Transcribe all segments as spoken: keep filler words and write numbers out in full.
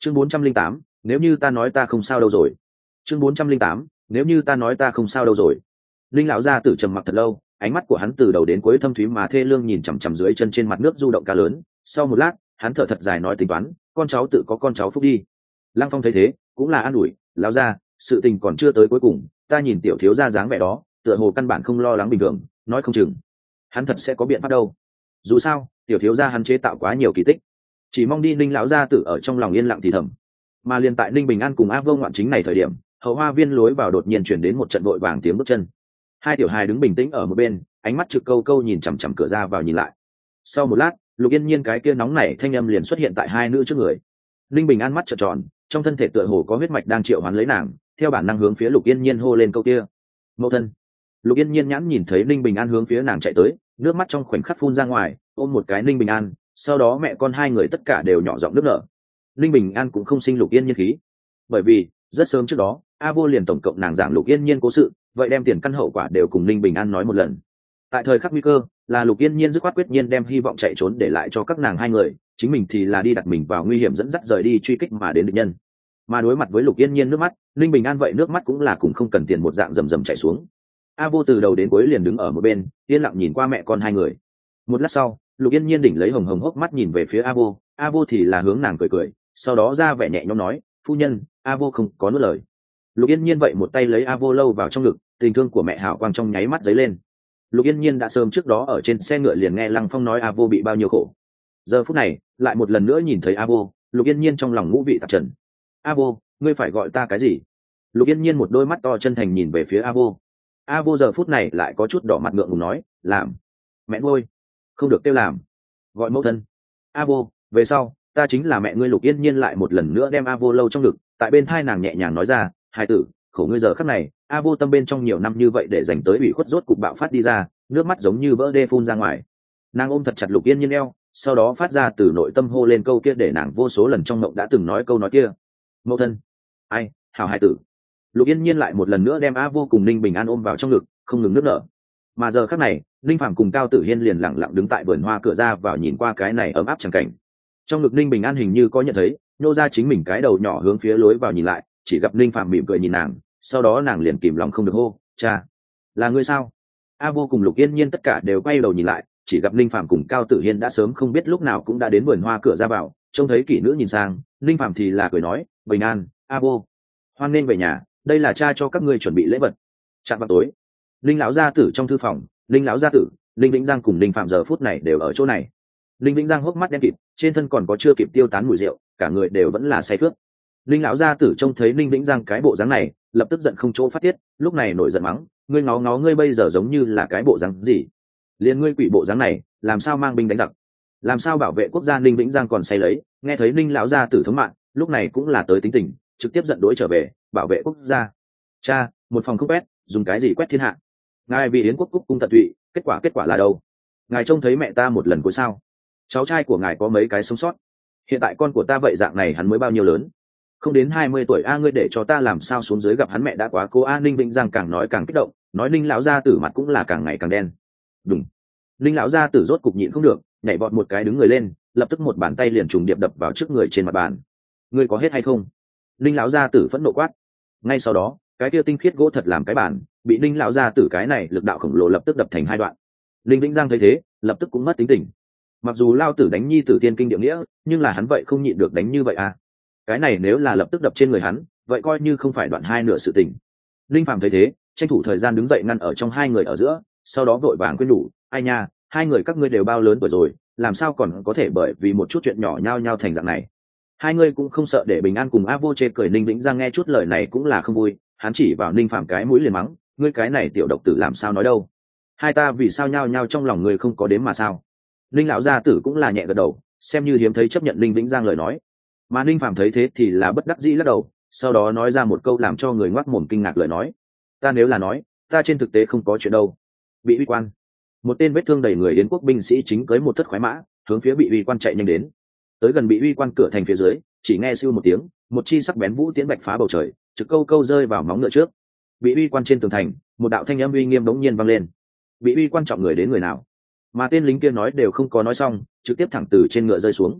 chương bốn trăm linh tám, nếu như ta nói ta không sao đâu rồi. chương bốn trăm linh tám, nếu như ta nói ta không sao đâu rồi. Linh lão gia tử trầm mặc thật lâu, ánh mắt của hắn từ đầu đến cuối thâm thúy mà thê lương nhìn chằm chằm dưới chân trên mặt nước du động cá lớn. Sau một lát, hắn thở thật dài nói tính toán, con cháu tự có con cháu phúc đi. Lăng Phong thấy thế, cũng là an ủi, lão gia, sự tình còn chưa tới cuối cùng, ta nhìn tiểu thiếu gia dáng vẻ đó, tựa hồ căn bản không lo lắng bình thường, nói không chừng hắn thật sẽ có biện pháp đâu. Dù sao, tiểu thiếu gia hắn chế tạo quá nhiều kỳ tích, chỉ mong đi Ninh lão gia tử ở trong lòng yên lặng thì thầm. Mà liền tại Ninh Bình An cùng A Vô ngoạn chính này thời điểm, hậu hoa viên lối vào đột nhiên chuyển đến một trận vội vàng tiếng bước chân. Hai tiểu hài đứng bình tĩnh ở một bên, ánh mắt trực câu câu nhìn chằm chằm cửa ra vào nhìn lại. Sau một lát, Lục Yên Nhiên cái kia nóng nảy thanh âm liền xuất hiện tại hai nữ trước người. Ninh Bình An mắt trợn tròn, trong thân thể tựa hồ có huyết mạch đang triệu hoán lấy nàng, theo bản năng hướng phía Lục Yên Nhiên hô lên câu kia. Mẫu thân. Lục Yên Nhiên nhãn nhìn thấy Ninh Bình An hướng phía nàng chạy tới, nước mắt trong khoảnh khắc phun ra ngoài, ôm một cái Ninh Bình An, sau đó mẹ con hai người tất cả đều nhỏ giọng nức nở. Ninh Bình An cũng không sinh Lục Yên Nhiên khí, bởi vì rất sớm trước đó, A Vô liền tổng cộng nàng giảng Lục Yên Nhiên cố sự, vậy đem tiền căn hậu quả đều cùng Ninh Bình An nói một lần. Tại thời khắc nguy cơ, là Lục Yên Nhiên dứt khoát quyết nhiên đem hy vọng chạy trốn để lại cho các nàng hai người, chính mình thì là đi đặt mình vào nguy hiểm dẫn dắt rời đi truy kích mà đến địch nhân. Mà đối mặt với Lục Yên Nhiên nước mắt, Ninh Bình An vậy nước mắt cũng là cùng không cần tiền một dạng rầm rầm chảy xuống. A Vô từ đầu đến cuối liền đứng ở một bên, yên lặng nhìn qua mẹ con hai người. Một lát sau, Lục Yên Nhiên đỉnh lấy hồng hồng hốc mắt nhìn về phía A Vô, A Vô thì là hướng nàng cười cười, sau đó ra vẻ nhẹ nhõm nói, phu nhân. A Vô không có nuốt lời. Lục Yên Nhiên vậy một tay lấy A Vô lâu vào trong ngực, tình thương của mẹ hảo quang trong nháy mắt dấy lên. Lục Yên Nhiên đã sớm trước đó ở trên xe ngựa liền nghe Lăng Phong nói A Vô bị bao nhiêu khổ. Giờ phút này, lại một lần nữa nhìn thấy A Vô, Lục Yên Nhiên trong lòng ngũ vị tạp trần. A Vô, ngươi phải gọi ta cái gì? Lục Yên Nhiên một đôi mắt to chân thành nhìn về phía A Vô. A Vô giờ phút này lại có chút đỏ mặt ngượng ngùng nói, làm mẹ nuôi, không được kêu làm, gọi mẫu thân. A Vô, về sau ta chính là mẹ ngươi. Lục Yên Nhiên lại một lần nữa đem A Vô lâu trong ngực, tại bên thai nàng nhẹ nhàng nói ra, hài tử, khổ ngươi giờ khắc này. A Vô tâm bên trong nhiều năm như vậy để dành tới ủy khuất rốt cục bạo phát đi ra, nước mắt giống như vỡ đê phun ra ngoài. Nàng ôm thật chặt Lục Yên Nhiên eo, sau đó phát ra từ nội tâm hô lên câu kia để nàng vô số lần trong mộng đã từng nói câu nói kia, mẫu thân. Ai, hảo hài tử. Lục Yên Nhiên lại một lần nữa đem A Vô cùng Ninh Bình An ôm vào trong ngực, không ngừng nước nở. Mà giờ khắc này, Ninh Phàm cùng Cao Tử Hiên liền lặng lặng đứng tại vườn hoa cửa ra vào nhìn qua cái này ấm áp chẳng cảnh. Trong ngực Ninh Bình An hình như có nhận thấy, nhô ra chính mình cái đầu nhỏ hướng phía lối vào nhìn lại, chỉ gặp Ninh Phàm mỉm cười nhìn nàng, sau đó nàng liền kìm lòng không được hô, cha, là ngươi sao? A Vô cùng Lục Yên Nhiên tất cả đều quay đầu nhìn lại, chỉ gặp Ninh Phàm cùng Cao Tử Hiên đã sớm không biết lúc nào cũng đã đến vườn hoa cửa ra vào, trông thấy kỹ nữ nhìn sang, Ninh Phàm thì là cười nói, bình an, A Vô, hoan nên về nhà, đây là cha cho các ngươi chuẩn bị lễ vật. Chạm vào tối, Linh lão gia tử trong thư phòng, Linh lão gia tử, Linh Vĩnh Giang cùng Ninh Phạm giờ phút này đều ở chỗ này. Linh Vĩnh Giang hốc mắt đen kịt, trên thân còn có chưa kịp tiêu tán mùi rượu, cả người đều vẫn là say khướt. Linh lão gia tử trông thấy Linh Vĩnh Giang cái bộ dáng này, lập tức giận không chỗ phát tiết, lúc này nổi giận mắng, ngươi ngó ngó ngươi bây giờ giống như là cái bộ dáng gì? Liên ngươi quỷ bộ dáng này, làm sao mang binh đánh giặc? Làm sao bảo vệ quốc gia? Linh Vĩnh Giang còn say lấy, nghe thấy Linh lão gia tử thống mạng, lúc này cũng là tới tính tình, trực tiếp giận dỗi trở về, bảo vệ quốc gia. Cha, một phòng không quét, dùng cái gì quét thiên hạ? Ngài vì yến quốc cúc cung tận tụy, kết quả kết quả là đâu? Ngài trông thấy mẹ ta một lần cuối sao? Cháu trai của ngài có mấy cái sống sót? Hiện tại con của ta vậy dạng này hắn mới bao nhiêu lớn? Không đến hai mươi tuổi a, ngươi để cho ta làm sao xuống dưới gặp hắn? Mẹ đã quá cố a. Ninh Vĩnh Giang càng nói càng kích động, nói Ninh lão gia tử mặt cũng là càng ngày càng đen. Đúng. Ninh lão gia tử rốt cục nhịn không được, nhảy vọt một cái đứng người lên, lập tức một bàn tay liền trùng điệp đập vào trước người trên mặt bàn. Ngươi có hết hay không? Ninh lão gia tử phẫn nộ quát. Ngay sau đó, cái kia tinh khiết gỗ thật làm cái bàn, bị Ninh lão gia tử cái này lực đạo khổng lồ lập tức đập thành hai đoạn. Ninh Vĩnh Giang thấy thế, lập tức cũng mất tính tình. Mặc dù lao tử đánh nhi tử tiên kinh địa nghĩa, nhưng là hắn vậy không nhịn được đánh như vậy à? Cái này nếu là lập tức đập trên người hắn, vậy coi như không phải đoạn hai nửa sự tình. Ninh Phạm thấy thế, tranh thủ thời gian đứng dậy ngăn ở trong hai người ở giữa, sau đó vội vàng khuyên nhủ, ai nha, hai người các ngươi đều bao lớn tuổi rồi, làm sao còn có thể bởi vì một chút chuyện nhỏ nhao nhao thành dạng này? Hai người cũng không sợ để bình an cùng A Vô chê cười. Ninh Vĩnh Giang nghe chút lời này cũng là không vui, hắn chỉ vào Ninh Phạm cái mũi liền mắng, ngươi cái này tiểu độc tử làm sao nói đâu? Hai ta vì sao nhao nhao trong lòng ngươi không có đếm mà sao? Ninh lão gia tử cũng là nhẹ gật đầu, xem như hiếm thấy chấp nhận Ninh Vĩnh Giang lời nói. Mà Ninh Phạm thấy thế thì là bất đắc dĩ lắc đầu, sau đó nói ra một câu làm cho người ngoác mồm kinh ngạc lời nói, ta nếu là nói, ta trên thực tế không có chuyện đâu. Bị uy quan, một tên vết thương đầy người yến quốc binh sĩ chính cưới một thất khoái mã hướng phía bị uy quan chạy nhanh đến. Tới gần bị uy quan cửa thành phía dưới, chỉ nghe siêu một tiếng, một chi sắc bén vũ tiễn bạch phá bầu trời, trực câu câu rơi vào móng ngựa trước. Bị uy quan trên tường thành, một đạo thanh âm uy nghiêm đống nhiên vang lên. Bị uy quan trọng người đến người nào? Mà tên lính kia nói đều không có nói xong, trực tiếp thẳng từ trên ngựa rơi xuống.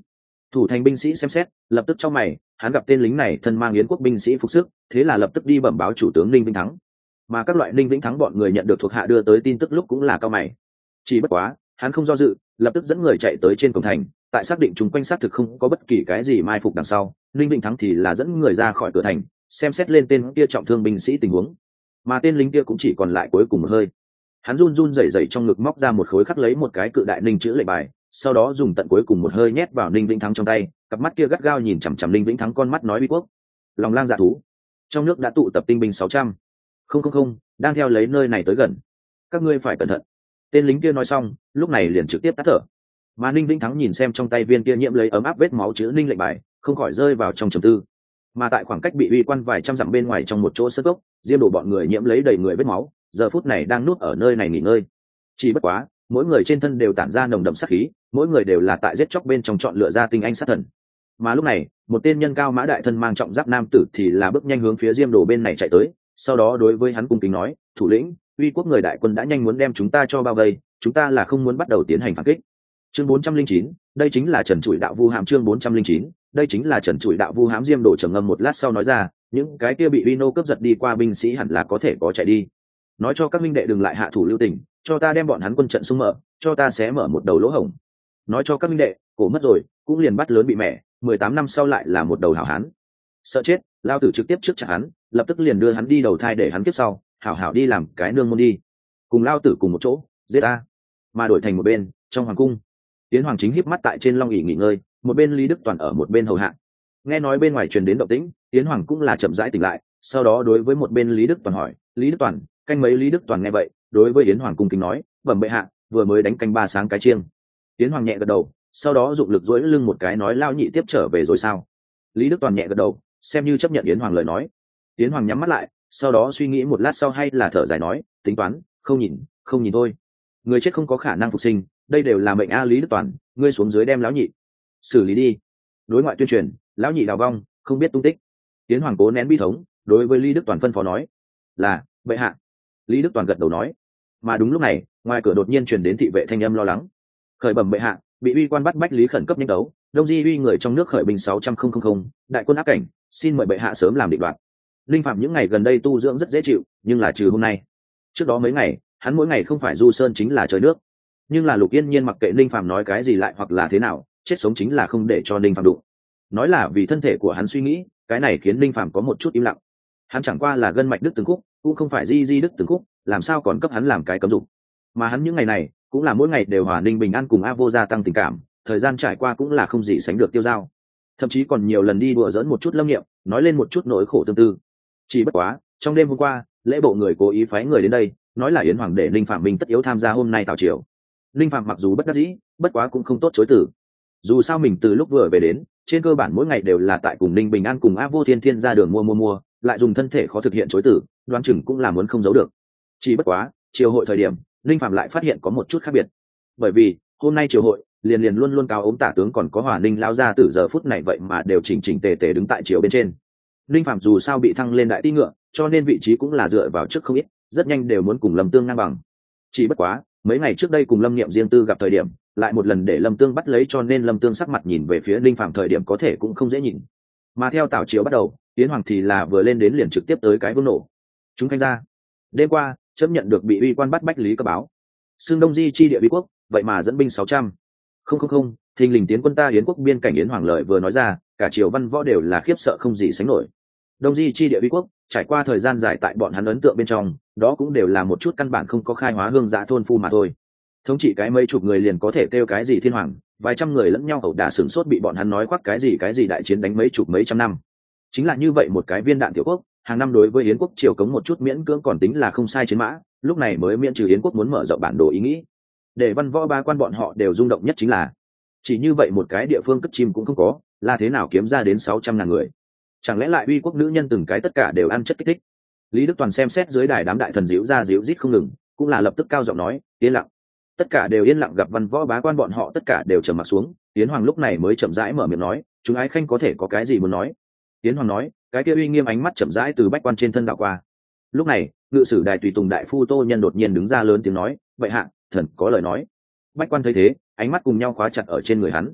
Thủ thành binh sĩ xem xét, lập tức trong mày, hắn gặp tên lính này thân mang yến quốc binh sĩ phục sức, thế là lập tức đi bẩm báo chủ tướng Ninh Vĩnh Thắng. Mà các loại Ninh Vĩnh Thắng bọn người nhận được thuộc hạ đưa tới tin tức lúc cũng là cao mày. Chỉ bất quá, hắn không do dự, lập tức dẫn người chạy tới trên cổng thành, tại xác định chúng quanh xác thực không có bất kỳ cái gì mai phục đằng sau, Ninh Vĩnh Thắng thì là dẫn người ra khỏi cửa thành, xem xét lên tên kia trọng thương binh sĩ tình huống. Mà tên lính kia cũng chỉ còn lại cuối cùng một hơi. Hắn run run rẩy rẩy trong ngực móc ra một khối khắc lấy một cái cự đại ninh chữ lệnh bài, sau đó dùng tận cuối cùng một hơi nhét vào Ninh Vĩnh Thắng trong tay, cặp mắt kia gắt gao nhìn chằm chằm Ninh Vĩnh Thắng con mắt nói uy quốc. Lòng lang dạ thú. Trong nước đã tụ tập tinh binh sáu trăm. Không không không, đang theo lấy nơi này tới gần. Các ngươi phải cẩn thận. Tên lính kia nói xong, lúc này liền trực tiếp tắt thở. Mà Ninh Vĩnh Thắng nhìn xem trong tay viên kia nhiễm lấy ấm áp vết máu chữ ninh lệnh bài, không khỏi rơi vào trong trầm tư. Mà tại khoảng cách bị uy quan vài trăm dặm bên ngoài trong một chỗ sân gốc, diêm đổ bọn người nhiễm lấy đầy người vết máu, giờ phút này đang nuốt ở nơi này nghỉ ngơi. Chỉ bất quá, mỗi người trên thân đều tản ra nồng đậm sát khí, mỗi người đều là tại giết chóc bên trong chọn lựa ra tinh anh sát thần. Mà lúc này, một tên nhân cao mã đại thân mang trọng giáp nam tử thì là bước nhanh hướng phía diêm đồ bên này chạy tới, sau đó đối với hắn cung kính nói, thủ lĩnh, uy quốc người đại quân đã nhanh muốn đem chúng ta cho bao vây, chúng ta là không muốn bắt đầu tiến hành phản kích. Chương bốn trăm linh chín, đây chính là Trần Trụi Đạo Vu Hãm. Chương bốn trăm linh chín, đây chính là Trần Trụi Đạo Vu Hãm. Diêm Đồ trầm ngâm một lát sau nói ra, những cái kia bị Vino cướp giật đi qua binh sĩ hẳn là có thể có chạy đi. Nói cho các minh đệ đừng lại hạ thủ lưu tình, cho ta đem bọn hắn quân trận xung mở, cho ta xé mở một đầu lỗ hổng. Nói cho các minh đệ, cổ mất rồi, cũng liền bắt lớn bị mẹ, mười tám năm sau lại là một đầu hảo hán. Sợ chết, lao tử trực tiếp trước chặt hắn, lập tức liền đưa hắn đi đầu thai để hắn kiếp sau, hảo hảo đi làm cái nương môn đi. Cùng lao tử cùng một chỗ, giết ta. Mà đổi thành một bên, trong hoàng cung, Tiến Hoàng chính híp mắt tại trên long ỷ nghỉ ngơi, một bên Lý Đức Toàn ở một bên hầu hạ. Nghe nói bên ngoài truyền đến động tĩnh, Tiến Hoàng cũng là chậm rãi tỉnh lại, sau đó đối với một bên Lý Đức Toàn hỏi, Lý Đức Toàn, canh mấy? Lý Đức Toàn nghe vậy, đối với Yến Hoàng cung kính nói, bẩm bệ hạ, vừa mới đánh canh ba sáng cái chiêng. Yến Hoàng nhẹ gật đầu, sau đó dụng lực duỗi lưng một cái nói, lao nhị tiếp trở về rồi sao? Lý Đức Toàn nhẹ gật đầu, xem như chấp nhận Yến Hoàng lời nói. Yến Hoàng nhắm mắt lại, sau đó suy nghĩ một lát sau hay là thở dài nói, tính toán, không nhìn, không nhìn thôi. Người chết không có khả năng phục sinh, đây đều là mệnh a. Lý Đức Toàn, ngươi xuống dưới đem lão nhị xử lý đi. Đối ngoại tuyên truyền, lão nhị đào vong, không biết tung tích. Yến Hoàng cố nén bi thống, đối với Lý Đức Toàn phân phó nói, là bệ hạ. Lý Đức Toàn gật đầu nói. Mà đúng lúc này, ngoài cửa đột nhiên truyền đến thị vệ thanh âm lo lắng, khởi bẩm bệ hạ, bị uy quan bắt bách lý khẩn cấp nhanh đấu, đông di uy người trong nước khởi binh sáu trăm không, đại quân áp cảnh, xin mời bệ hạ sớm làm định đoạt. Linh Phạm những ngày gần đây tu dưỡng rất dễ chịu, nhưng là trừ hôm nay, trước đó mấy ngày hắn mỗi ngày không phải du sơn chính là chơi nước. Nhưng là Lục Yên Nhiên mặc kệ Linh Phạm nói cái gì lại hoặc là thế nào, chết sống chính là không để cho Linh Phạm đụng. Nói là vì thân thể của hắn suy nghĩ, cái này khiến Linh Phạm có một chút im lặng. Hắn chẳng qua là gân mạch đứt từng khúc, cũng không phải di di đứt từng khúc, làm sao còn cấp hắn làm cái cấm dụng. Mà hắn những ngày này cũng là mỗi ngày đều hòa ninh bình an cùng A Vô gia tăng tình cảm, thời gian trải qua cũng là không gì sánh được tiêu dao, thậm chí còn nhiều lần đi đùa dỡn một chút Lâm Nghiệm, nói lên một chút nỗi khổ tương tư. Chỉ bất quá trong đêm hôm qua, lễ bộ người cố ý phái người đến đây, nói là Yến Hoàng để Linh Phạm Minh tất yếu tham gia hôm nay tào triều. Linh Phạm mặc dù bất đắc dĩ, bất quá cũng không tốt chối từ. Dù sao mình từ lúc vừa về đến, trên cơ bản mỗi ngày đều là tại cùng Ninh Bình An cùng A Vô Thiên Thiên ra đường mua mua mua, lại dùng thân thể khó thực hiện chối từ, đoán chừng cũng là muốn không giấu được. Chỉ bất quá triều hội thời điểm, Linh Phạm lại phát hiện có một chút khác biệt, bởi vì hôm nay triều hội liền liền luôn luôn cao ống tả tướng còn có Hòa Ninh lao ra từ giờ phút này vậy mà đều chỉnh chỉnh tề tề đứng tại triều bên trên. Linh Phạm dù sao bị thăng lên đại ti ngựa, cho nên vị trí cũng là dựa vào trước không ít, rất nhanh đều muốn cùng Lâm Tương ngang bằng. Chỉ bất quá mấy ngày trước đây cùng Lâm Niệm riêng tư gặp thời điểm, lại một lần để Lâm Tương bắt lấy, cho nên Lâm Tương sắc mặt nhìn về phía Linh Phạm thời điểm có thể cũng không dễ nhìn. Mà theo tảo triều bắt đầu, Tiến Hoàng thì là vừa lên đến liền trực tiếp tới cái vương nổ. Chúng khanh ra, đêm qua chấp nhận được bị uy quan bắt bách lý cấp báo, xương đông di chi địa vi quốc vậy mà dẫn binh sáu trăm không không không thình lình tiến quân ta Yến quốc biên cảnh. Yến Hoàng lợi vừa nói ra, cả triều văn võ đều là khiếp sợ không gì sánh nổi. Đông di chi địa vi quốc trải qua thời gian dài tại bọn hắn ấn tượng bên trong, đó cũng đều là một chút căn bản không có khai hóa hương giã thôn phu mà thôi. Thống trị cái mấy chục người liền có thể kêu cái gì thiên hoàng, vài trăm người lẫn nhau ẩu đả sửng sốt bị bọn hắn nói khoác cái gì cái gì đại chiến đánh mấy chục mấy trăm năm. Chính là như vậy một cái viên đạn tiểu quốc, hàng năm đối với Yến quốc triều cống một chút miễn cưỡng còn tính là không sai chiến mã, lúc này mới miễn trừ Yến quốc muốn mở rộng bản đồ ý nghĩ. Để văn võ ba quan bọn họ đều rung động nhất chính là, chỉ như vậy một cái địa phương cất chim cũng không có, là thế nào kiếm ra đến sáu trăm ngàn người? Chẳng lẽ lại uy quốc nữ nhân từng cái tất cả đều ăn chất kích thích? Lý Đức Toàn xem xét dưới đài đám đại thần díu ra díu rít không ngừng, cũng là lập tức cao giọng nói, yên lặng. Tất cả đều yên lặng, gặp văn võ bá quan bọn họ tất cả đều trầm mặc xuống. Tiến Hoàng lúc này mới chậm rãi mở miệng nói, chúng ái khanh có thể có cái gì muốn nói? Tiến Hoàng nói, cái kia uy nghiêm ánh mắt chậm rãi từ bách quan trên thân đạo qua. Lúc này ngự sử đài tùy tùng đại phu Tô Nhân đột nhiên đứng ra lớn tiếng nói, vậy hạ thần có lời nói. Bách quan thấy thế, ánh mắt cùng nhau khóa chặt ở trên người hắn.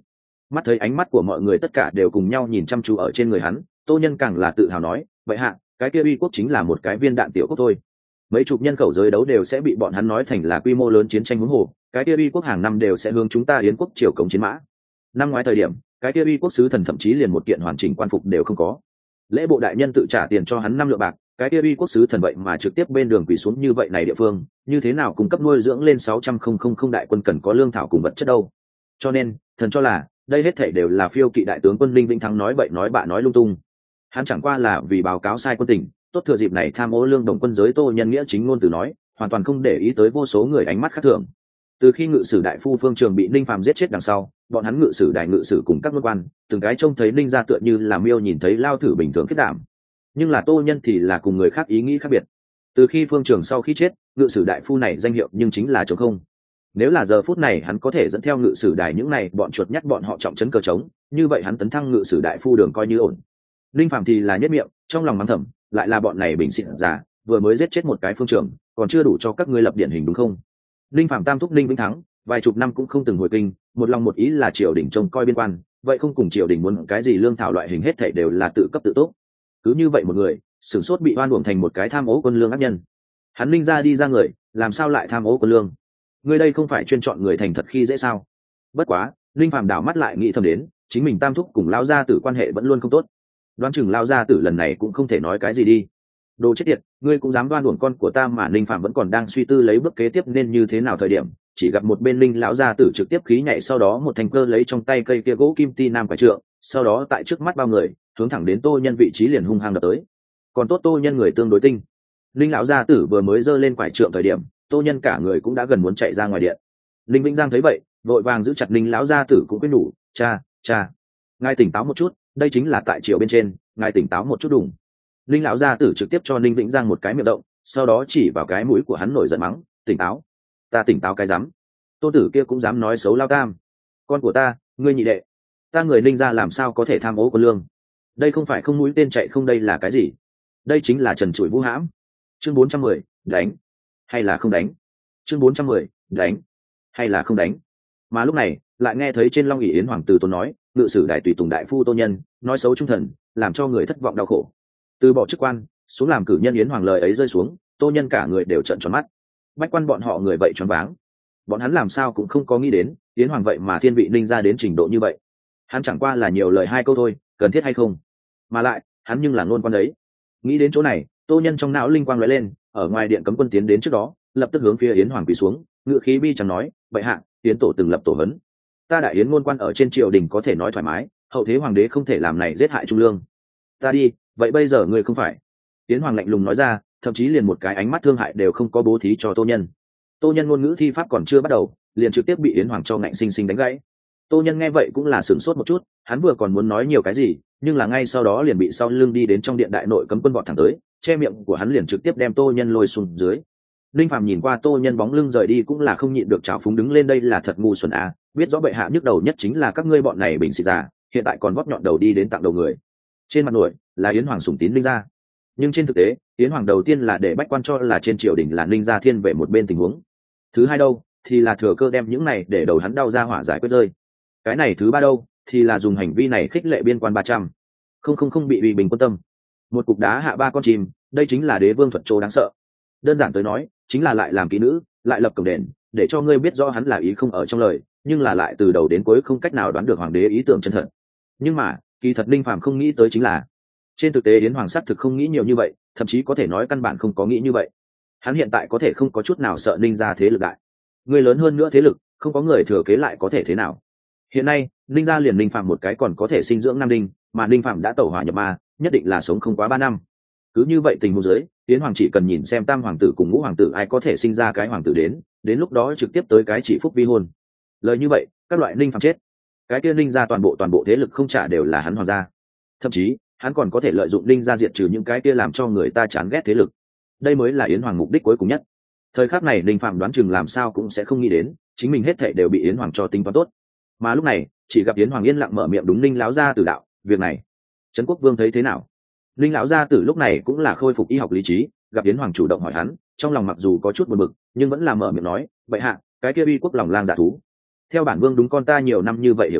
Mắt thấy ánh mắt của mọi người tất cả đều cùng nhau nhìn chăm chú ở trên người hắn, Tô Nhân càng là tự hào nói, vậy hạ, cái kia uy quốc chính là một cái viên đạn tiểu quốc thôi. Mấy chục nhân khẩu giới đấu đều sẽ bị bọn hắn nói thành là quy mô lớn chiến tranh huống hồ, cái kia uy quốc hàng năm đều sẽ hướng chúng ta Yến quốc triều cống chiến mã. Năm ngoái thời điểm, cái kia uy quốc sứ thần thậm chí liền một kiện hoàn chỉnh quan phục đều không có. Lễ bộ đại nhân tự trả tiền cho hắn năm lượng bạc, cái kia uy quốc sứ thần vậy mà trực tiếp bên đường quỳ xuống như vậy này địa phương, như thế nào cung cấp nuôi dưỡng lên sáu trăm không không không đại quân cần có lương thảo cùng vật chất đâu. Cho nên, thần cho là, đây hết thảy đều là phiêu kỵ đại tướng quân Linh Vĩnh Thắng nói bậy nói bạ nói lung tung. Hắn chẳng qua là vì báo cáo sai quân tình, tốt thừa dịp này tham ô lương đồng quân giới Tô Nhân nghĩa chính ngôn từ nói, hoàn toàn không để ý tới vô số người ánh mắt khác thường. Từ khi ngự sử đại phu Phương Trường bị Ninh Phàm giết chết đằng sau, bọn hắn ngự sử đại ngự sử cùng các luân quan, từng cái trông thấy Ninh gia tựa như là miêu nhìn thấy lao thử bình thường kết đảm. Nhưng là Tô Nhân thì là cùng người khác ý nghĩ khác biệt. Từ khi Phương Trường sau khi chết, ngự sử đại phu này danh hiệu nhưng chính là trống không. Nếu là giờ phút này hắn có thể dẫn theo ngự sử đài những này bọn chuột nhắt bọn họ trọng trấn cờ trống, như vậy hắn tấn thăng ngự sử đại phu đường coi như ổn. Linh Phàm thì là nhất miệng, trong lòng mắng thầm, lại là bọn này bình xịn giả, vừa mới giết chết một cái Phương Trường, còn chưa đủ cho các ngươi lập điển hình đúng không? Linh Phàm tam thúc Linh Vĩnh Thắng, vài chục năm cũng không từng hồi kinh, một lòng một ý là triều đình trông coi biên quan, vậy không cùng triều đình muốn cái gì lương thảo loại hình hết thảy đều là tự cấp tự túc. Cứ như vậy một người, sửng sốt bị oan uổng thành một cái tham ô quân lương ác nhân. Hắn Linh ra đi ra người, làm sao lại tham ô quân lương? Người đây không phải chuyên chọn người thành thật khi dễ sao? Bất quá, Linh Phàm đảo mắt lại nghĩ thầm đến, chính mình tam thúc cùng lão gia tử quan hệ vẫn luôn không tốt. Đoán chừng lão gia tử lần này cũng không thể nói cái gì đi. Đồ chết tiệt, ngươi cũng dám đoan uổng con của ta mà Linh Phàm vẫn còn đang suy tư lấy bước kế tiếp nên như thế nào thời điểm, chỉ gặp một bên Linh lão gia tử trực tiếp khí nhảy sau đó một thành cơ lấy trong tay cây kia gỗ kim ti nam quải trượng, sau đó tại trước mắt bao người, hướng thẳng đến Tô Nhân vị trí liền hung hăng đập tới. Còn tốt Tô Nhân người tương đối tinh. Linh lão gia tử vừa mới giơ lên quải trượng thời điểm, Tô Nhân cả người cũng đã gần muốn chạy ra ngoài điện. Linh Vĩnh Giang thấy vậy, vội vàng giữ chặt Linh lão gia tử cũng quyết nhủ, cha, cha, ngài tỉnh táo một chút, đây chính là tại triều bên trên, ngài tỉnh táo một chút đủng. Linh lão gia tử trực tiếp cho Linh Vĩnh Giang một cái miệng động, sau đó chỉ vào cái mũi của hắn nổi giận mắng, tỉnh táo, ta tỉnh táo cái dám, tôn tử kia cũng dám nói xấu lao tam, con của ta, ngươi nhị đệ, ta người Linh gia làm sao có thể tham ô quân lương? Đây không phải không mũi tên chạy không, đây là cái gì? Đây chính là trần trụi vũ hãm. Chương bốn trăm mười, đánh hay là không đánh? Chương bốn trăm mười, đánh hay là không đánh? Mà lúc này lại nghe thấy trên long ỷ yến hoàng tử tôn nói, ngự sử đại tùy tùng đại phu Tô Nhân nói xấu trung thần, làm cho người thất vọng đau khổ. Từ bỏ chức quan xuống làm cử nhân yến hoàng lời ấy rơi xuống, Tô Nhân cả người đều trợn tròn mắt. Bách quan bọn họ người vậy choáng váng, bọn hắn làm sao cũng không có nghĩ đến yến hoàng vậy mà thiên vị Ninh ra đến trình độ như vậy. Hắn chẳng qua là nhiều lời hai câu thôi, cần thiết hay không? Mà lại hắn nhưng là ngôn quan đấy. Nghĩ đến chỗ này, Tô Nhân trong não linh quang lóe lên, ở ngoài điện cấm quân tiến đến trước đó, lập tức hướng phía yến hoàng quỳ xuống, ngự khí bi chẳng nói, vậy hạ, yến tổ từng lập tổ hấn, ta đại yến ngôn quan ở trên triều đình có thể nói thoải mái, hậu thế hoàng đế không thể làm này giết hại trung lương. Ta đi, vậy bây giờ ngươi không phải? Yến hoàng lạnh lùng nói ra, thậm chí liền một cái ánh mắt thương hại đều không có bố thí cho Tô Nhân. Tô Nhân ngôn ngữ thi pháp còn chưa bắt đầu, liền trực tiếp bị yến hoàng cho ngạnh sinh sinh đánh gãy. Tô Nhân nghe vậy cũng là sửng sốt một chút, hắn vừa còn muốn nói nhiều cái gì, nhưng là ngay sau đó liền bị sau lưng đi đến trong điện đại nội cấm quân vọt thẳng tới, che miệng của hắn liền trực tiếp đem Tô Nhân lôi xuống dưới. Linh Phàm nhìn qua Tô Nhân bóng lưng rời đi cũng là không nhịn được trào phúng đứng lên, đây là thật ngu xuẩn à, biết rõ bệ hạ nhức đầu nhất chính là các ngươi bọn này bình xịt già, hiện tại còn vót nhọn đầu đi đến tặng đầu người. Trên mặt nổi là yến hoàng sủng tín Linh gia, nhưng trên thực tế yến hoàng đầu tiên là để bách quan cho là trên triều đình là Linh gia thiên về một bên tình huống, thứ hai đâu thì là thừa cơ đem những này để đầu hắn đau ra hỏa giải quyết rơi, cái này thứ ba đâu thì là dùng hành vi này khích lệ biên quan ba trăm không không không bị ủy bình quân tâm, một cục đá hạ ba con chim, đây chính là đế vương thuật trô đáng sợ. Đơn giản tới nói chính là lại làm kỹ nữ, lại lập cổng đền, để cho ngươi biết rõ hắn là ý không ở trong lời, nhưng là lại từ đầu đến cuối không cách nào đoán được hoàng đế ý tưởng chân thật. Nhưng mà kỳ thật Linh Phàm không nghĩ tới chính là, trên thực tế yến hoàng sắc thực không nghĩ nhiều như vậy, thậm chí có thể nói căn bản không có nghĩ như vậy. Hắn hiện tại có thể không có chút nào sợ Ninh gia thế lực đại, người lớn hơn nữa thế lực không có người thừa kế lại có thể thế nào. Hiện nay Ninh gia liền Ninh Phàm một cái còn có thể sinh dưỡng nam đinh, mà Ninh Phàm đã tẩu hỏa nhập ma, nhất định là sống không quá ba năm. Cứ như vậy tình huống dưới, yến hoàng chỉ cần nhìn xem tam hoàng tử cùng ngũ hoàng tử ai có thể sinh ra cái hoàng tử đến, đến lúc đó trực tiếp tới cái chỉ phúc vi hôn. Lời như vậy các loại Ninh Phàm chết, cái kia Ninh gia toàn bộ toàn bộ thế lực không trả đều là hắn hoàng gia, thậm chí hắn còn có thể lợi dụng Ninh gia diệt trừ những cái kia làm cho người ta chán ghét thế lực. Đây mới là yến hoàng mục đích cuối cùng nhất. Thời khắc này Ninh Phàm đoán chừng làm sao cũng sẽ không nghĩ đến chính mình hết thảy đều bị yến hoàng cho tính toán tốt. Mà lúc này chỉ gặp yến hoàng yên lặng mở miệng, đúng Ninh lão gia tử đạo, việc này trấn quốc vương thấy thế nào? Ninh lão gia tử lúc này cũng là khôi phục y học lý trí, gặp yến hoàng chủ động hỏi hắn, trong lòng mặc dù có chút buồn bực nhưng vẫn là mở miệng nói, vậy hạ, cái kia uy quốc lòng lang dạ thú, theo bản vương đúng con ta nhiều năm như vậy hiểu rõ,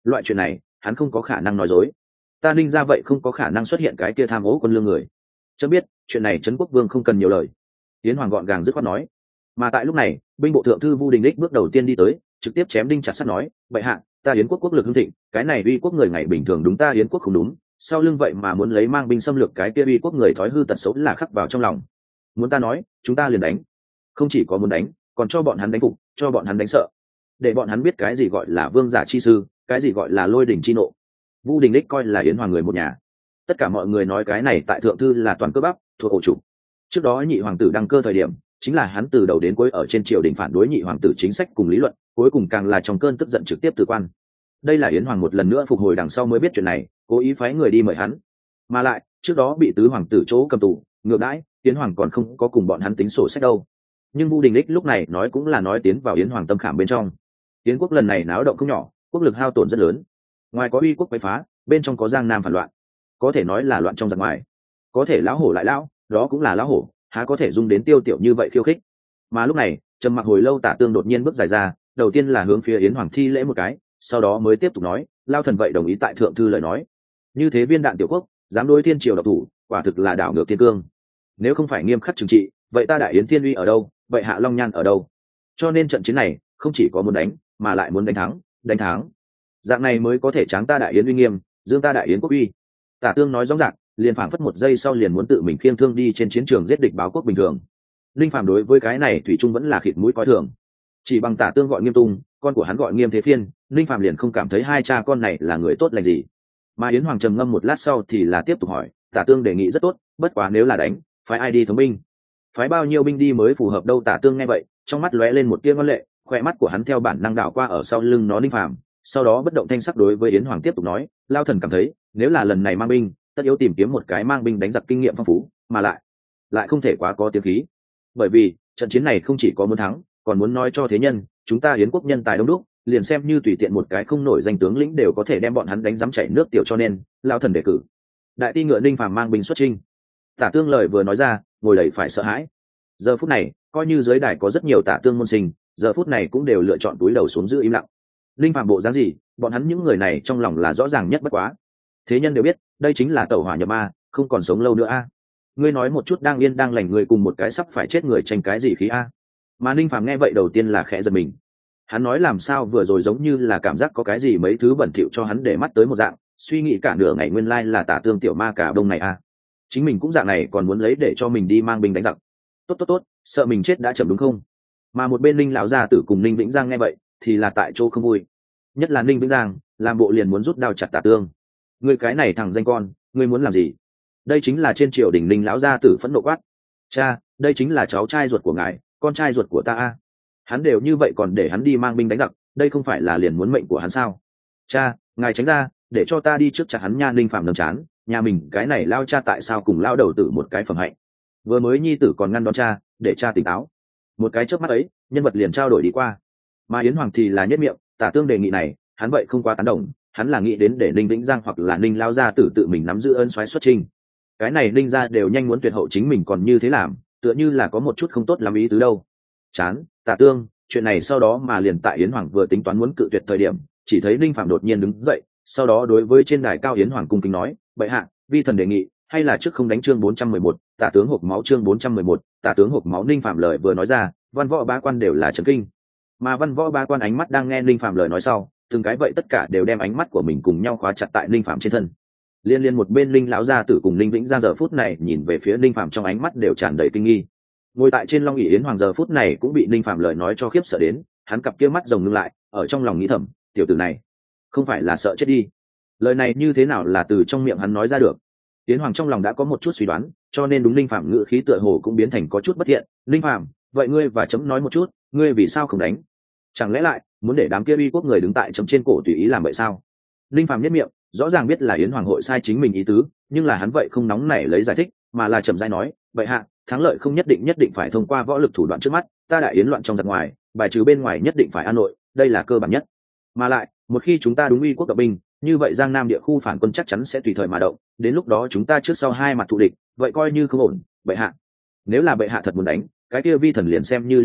loại chuyện này hắn không có khả năng nói dối. Ta ninh ra vậy không có khả năng xuất hiện cái kia tham ô quân lương người. Chớ biết chuyện này trấn quốc vương không cần nhiều lời. Yến Hoàng gọn gàng dứt khoát nói. Mà tại lúc này binh bộ thượng thư Vu Đình Đích bước đầu tiên đi tới, trực tiếp chém đinh chặt sắt nói, bệ hạ, ta Yến quốc quốc lực hưng thịnh, cái này uy quốc người ngày bình thường đúng ta Yến quốc không đúng, sau lưng vậy mà muốn lấy mang binh xâm lược cái kia uy quốc người thói hư tật xấu là khắc vào trong lòng. Muốn ta nói chúng ta liền đánh, không chỉ có muốn đánh, còn cho bọn hắn đánh phục, cho bọn hắn đánh sợ, để bọn hắn biết cái gì gọi là vương giả chi sư, cái gì gọi là lôi đỉnh chi nộ. Vu Đình Đích coi là Yến Hoàng người một nhà, tất cả mọi người nói cái này tại thượng thư là toàn cơ bắp thuộc ổ chủ. Trước đó nhị hoàng tử đăng cơ thời điểm, chính là hắn từ đầu đến cuối ở trên triều đình phản đối nhị hoàng tử chính sách cùng lý luận, cuối cùng càng là trong cơn tức giận trực tiếp từ quan. Đây là Yến Hoàng một lần nữa phục hồi đằng sau mới biết chuyện này, cố ý phái người đi mời hắn. Mà lại trước đó bị tứ hoàng tử chỗ cầm tù ngược đãi, Yến Hoàng còn không có cùng bọn hắn tính sổ sách đâu. Nhưng Vu Đình Đích lúc này nói cũng là nói tiến vào Yến Hoàng tâm khảm bên trong. Yến quốc lần này náo động không nhỏ, quốc lực hao tổn rất lớn. Ngoài có uy quốc quấy phá, bên trong có giang nam phản loạn, có thể nói là loạn trong giặc ngoài. Có thể lão hổ lại lão, đó cũng là lão hổ, há có thể dung đến tiêu tiểu như vậy khiêu khích. Mà lúc này trầm mặc hồi lâu Tả Tương đột nhiên bước dài ra, đầu tiên là hướng phía Yến Hoàng thi lễ một cái, sau đó mới tiếp tục nói, lao thần vậy đồng ý tại thượng thư lời nói. Như thế viên đạn tiểu quốc dám đối thiên triều độc thủ, quả thực là đảo ngược thiên cương. Nếu không phải nghiêm khắc trừng trị, vậy ta đại Yến thiên uy ở đâu, vậy Hạ Long Nhan ở đâu? Cho nên trận chiến này không chỉ có muốn đánh, mà lại muốn đánh thắng, đánh thắng. Dạng này mới có thể tráng ta đại Yến uy nghiêm, dương ta đại Yến quốc uy. Tả Tương nói rõ ràng, liền phảng phất một giây sau liền muốn tự mình khiêng thương đi trên chiến trường giết địch báo quốc bình thường. Linh Phàm đối với cái này thủy chung vẫn là khịt mũi coi thường. Chỉ bằng Tả Tương gọi Nghiêm Tung, con của hắn gọi Nghiêm Thế Phiên, Linh Phàm liền không cảm thấy hai cha con này là người tốt lành gì. Mà Yến Hoàng trầm ngâm một lát sau thì là tiếp tục hỏi, Tả Tương đề nghị rất tốt, bất quá nếu là đánh, phái ai đi thống binh? Phái bao nhiêu binh đi mới phù hợp đâu? Tả Tương nghe vậy, trong mắt lóe lên một tia ngoan lệ, khỏe mắt của hắn theo bản năng đảo qua ở sau lưng nó Linh Phàm, sau đó bất động thanh sắc đối với Yến Hoàng tiếp tục nói, lao thần cảm thấy, nếu là lần này mang binh, tất yếu tìm kiếm một cái mang binh đánh giặc kinh nghiệm phong phú, mà lại lại không thể quá có tiếng khí. Bởi vì trận chiến này không chỉ có muốn thắng, còn muốn nói cho thế nhân, chúng ta Yến quốc nhân tài đông đúc, liền xem như tùy tiện một cái không nổi danh tướng lĩnh đều có thể đem bọn hắn đánh dám chảy nước tiểu, cho nên lao thần đề cử đại ti ngựa Ninh Phàm mang binh xuất chinh. Tả Tương lời vừa nói ra, ngồi đầy phải sợ hãi. Giờ phút này coi như dưới đài có rất nhiều Tả Tương môn sinh, giờ phút này cũng đều lựa chọn túi đầu xuống giữ im lặng. Ninh Phàm bộ dáng gì, bọn hắn những người này trong lòng là rõ ràng nhất bất quá. Thế nhân đều biết, đây chính là tẩu hỏa nhập ma, không còn sống lâu nữa a. Ngươi nói một chút đang yên đang lành người cùng một cái sắp phải chết người tranh cái gì khí a? Mà Ninh Phàm nghe vậy đầu tiên là khẽ giật mình. Hắn nói làm sao vừa rồi giống như là cảm giác có cái gì mấy thứ bẩn thỉu cho hắn để mắt tới một dạng, suy nghĩ cả nửa ngày nguyên lai là Tả Tương tiểu ma cả đông này a. Chính mình cũng dạng này còn muốn lấy để cho mình đi mang binh đánh giặc. Tốt tốt tốt, sợ mình chết đã chậm đúng không? Mà một bên Ninh lão gia tử cùng Ninh Vĩnh Giang nghe vậy thì là tại chỗ không vui. Nhất là Ninh Vĩnh Giang, làm bộ liền muốn rút đao chặt Tả Tương. Ngươi cái này thằng danh con, ngươi muốn làm gì? Đây chính là trên triều đình Ninh lão gia tử phẫn nộ quát. Cha, đây chính là cháu trai ruột của ngài, con trai ruột của ta a. Hắn đều như vậy còn để hắn đi mang binh đánh giặc, đây không phải là liền muốn mệnh của hắn sao? Cha, ngài tránh ra, để cho ta đi trước chặt hắn nha. Ninh Phạm nằm chán, nhà mình cái này lao cha tại sao cùng lao đầu tử một cái phẩm hạnh? Vừa mới nhi tử còn ngăn đón cha, để cha tỉnh táo. Một cái chớp mắt ấy, nhân vật liền trao đổi đi qua. Mà Yến Hoàng thì là nhất miệng, Tả Tương đề nghị này, hắn vậy không quá tán đồng, hắn là nghĩ đến để Ninh Vĩnh Giang hoặc là Ninh lao gia tử tự mình nắm giữ ơn soái xuất trình. Cái này Ninh gia đều nhanh muốn tuyệt hậu chính mình còn như thế làm, tựa như là có một chút không tốt làm ý tứ đâu. Chán, Tả Tương, chuyện này sau đó mà liền tại Yến Hoàng vừa tính toán muốn cự tuyệt thời điểm, chỉ thấy Ninh Phạm đột nhiên đứng dậy, sau đó đối với trên đài cao Yến Hoàng cung kính nói, bệ hạ, vi thần đề nghị, hay là trước không đánh chương bốn trăm mười một, Tả tướng hộp máu chương bốn trăm mười một, Tả tướng hộp máu. Ninh Phạm lời vừa nói ra, văn võ ba quan đều là chấn kinh. Mà văn võ ba quan ánh mắt đang nghe Ninh Phạm lời nói sau, từng cái vậy tất cả đều đem ánh mắt của mình cùng nhau khóa chặt tại Ninh Phạm trên thân. Liên liên một bên Ninh lão gia tử cùng Ninh Vĩnh Giang giờ phút này nhìn về phía Ninh Phạm trong ánh mắt đều tràn đầy kinh nghi. Ngồi tại trên long ỷ Yến Hoàng giờ phút này cũng bị Ninh Phạm lời nói cho khiếp sợ đến, hắn cặp kia mắt rồng ngưng lại, ở trong lòng nghĩ thầm, tiểu tử này không phải là sợ chết đi? Lời này như thế nào là từ trong miệng hắn nói ra được? Yến Hoàng trong lòng đã có một chút suy đoán, cho nên đúng Ninh Phạm ngữ khí tựa hồ cũng biến thành có chút bất thiện. Ninh Phạm, vậy ngươi và chấm nói một chút, ngươi vì sao không đánh? Chẳng lẽ lại muốn để đám kia uy quốc người đứng tại chấm trên cổ tùy ý làm vậy sao? Ninh Phạm nhất miệng, rõ ràng biết là Yến Hoàng hội sai chính mình ý tứ, nhưng là hắn vậy không nóng nảy lấy giải thích, mà là chậm rãi nói, vậy hạ, thắng lợi không nhất định nhất định phải thông qua võ lực thủ đoạn trước mắt, ta đại yến loạn trong giặc ngoài, bài trừ bên ngoài nhất định phải an nội, đây là cơ bản nhất. Mà lại, một khi chúng ta đúng uy quốc động binh, như vậy Giang Nam địa khu phản quân chắc chắn sẽ tùy thời mà động, đến lúc đó chúng ta trước sau hai mặt thù địch, vậy coi như không ổn. Bệ hạ, nếu là bệ hạ thật muốn đánh, cái kia vi thần liền xem như liều chết,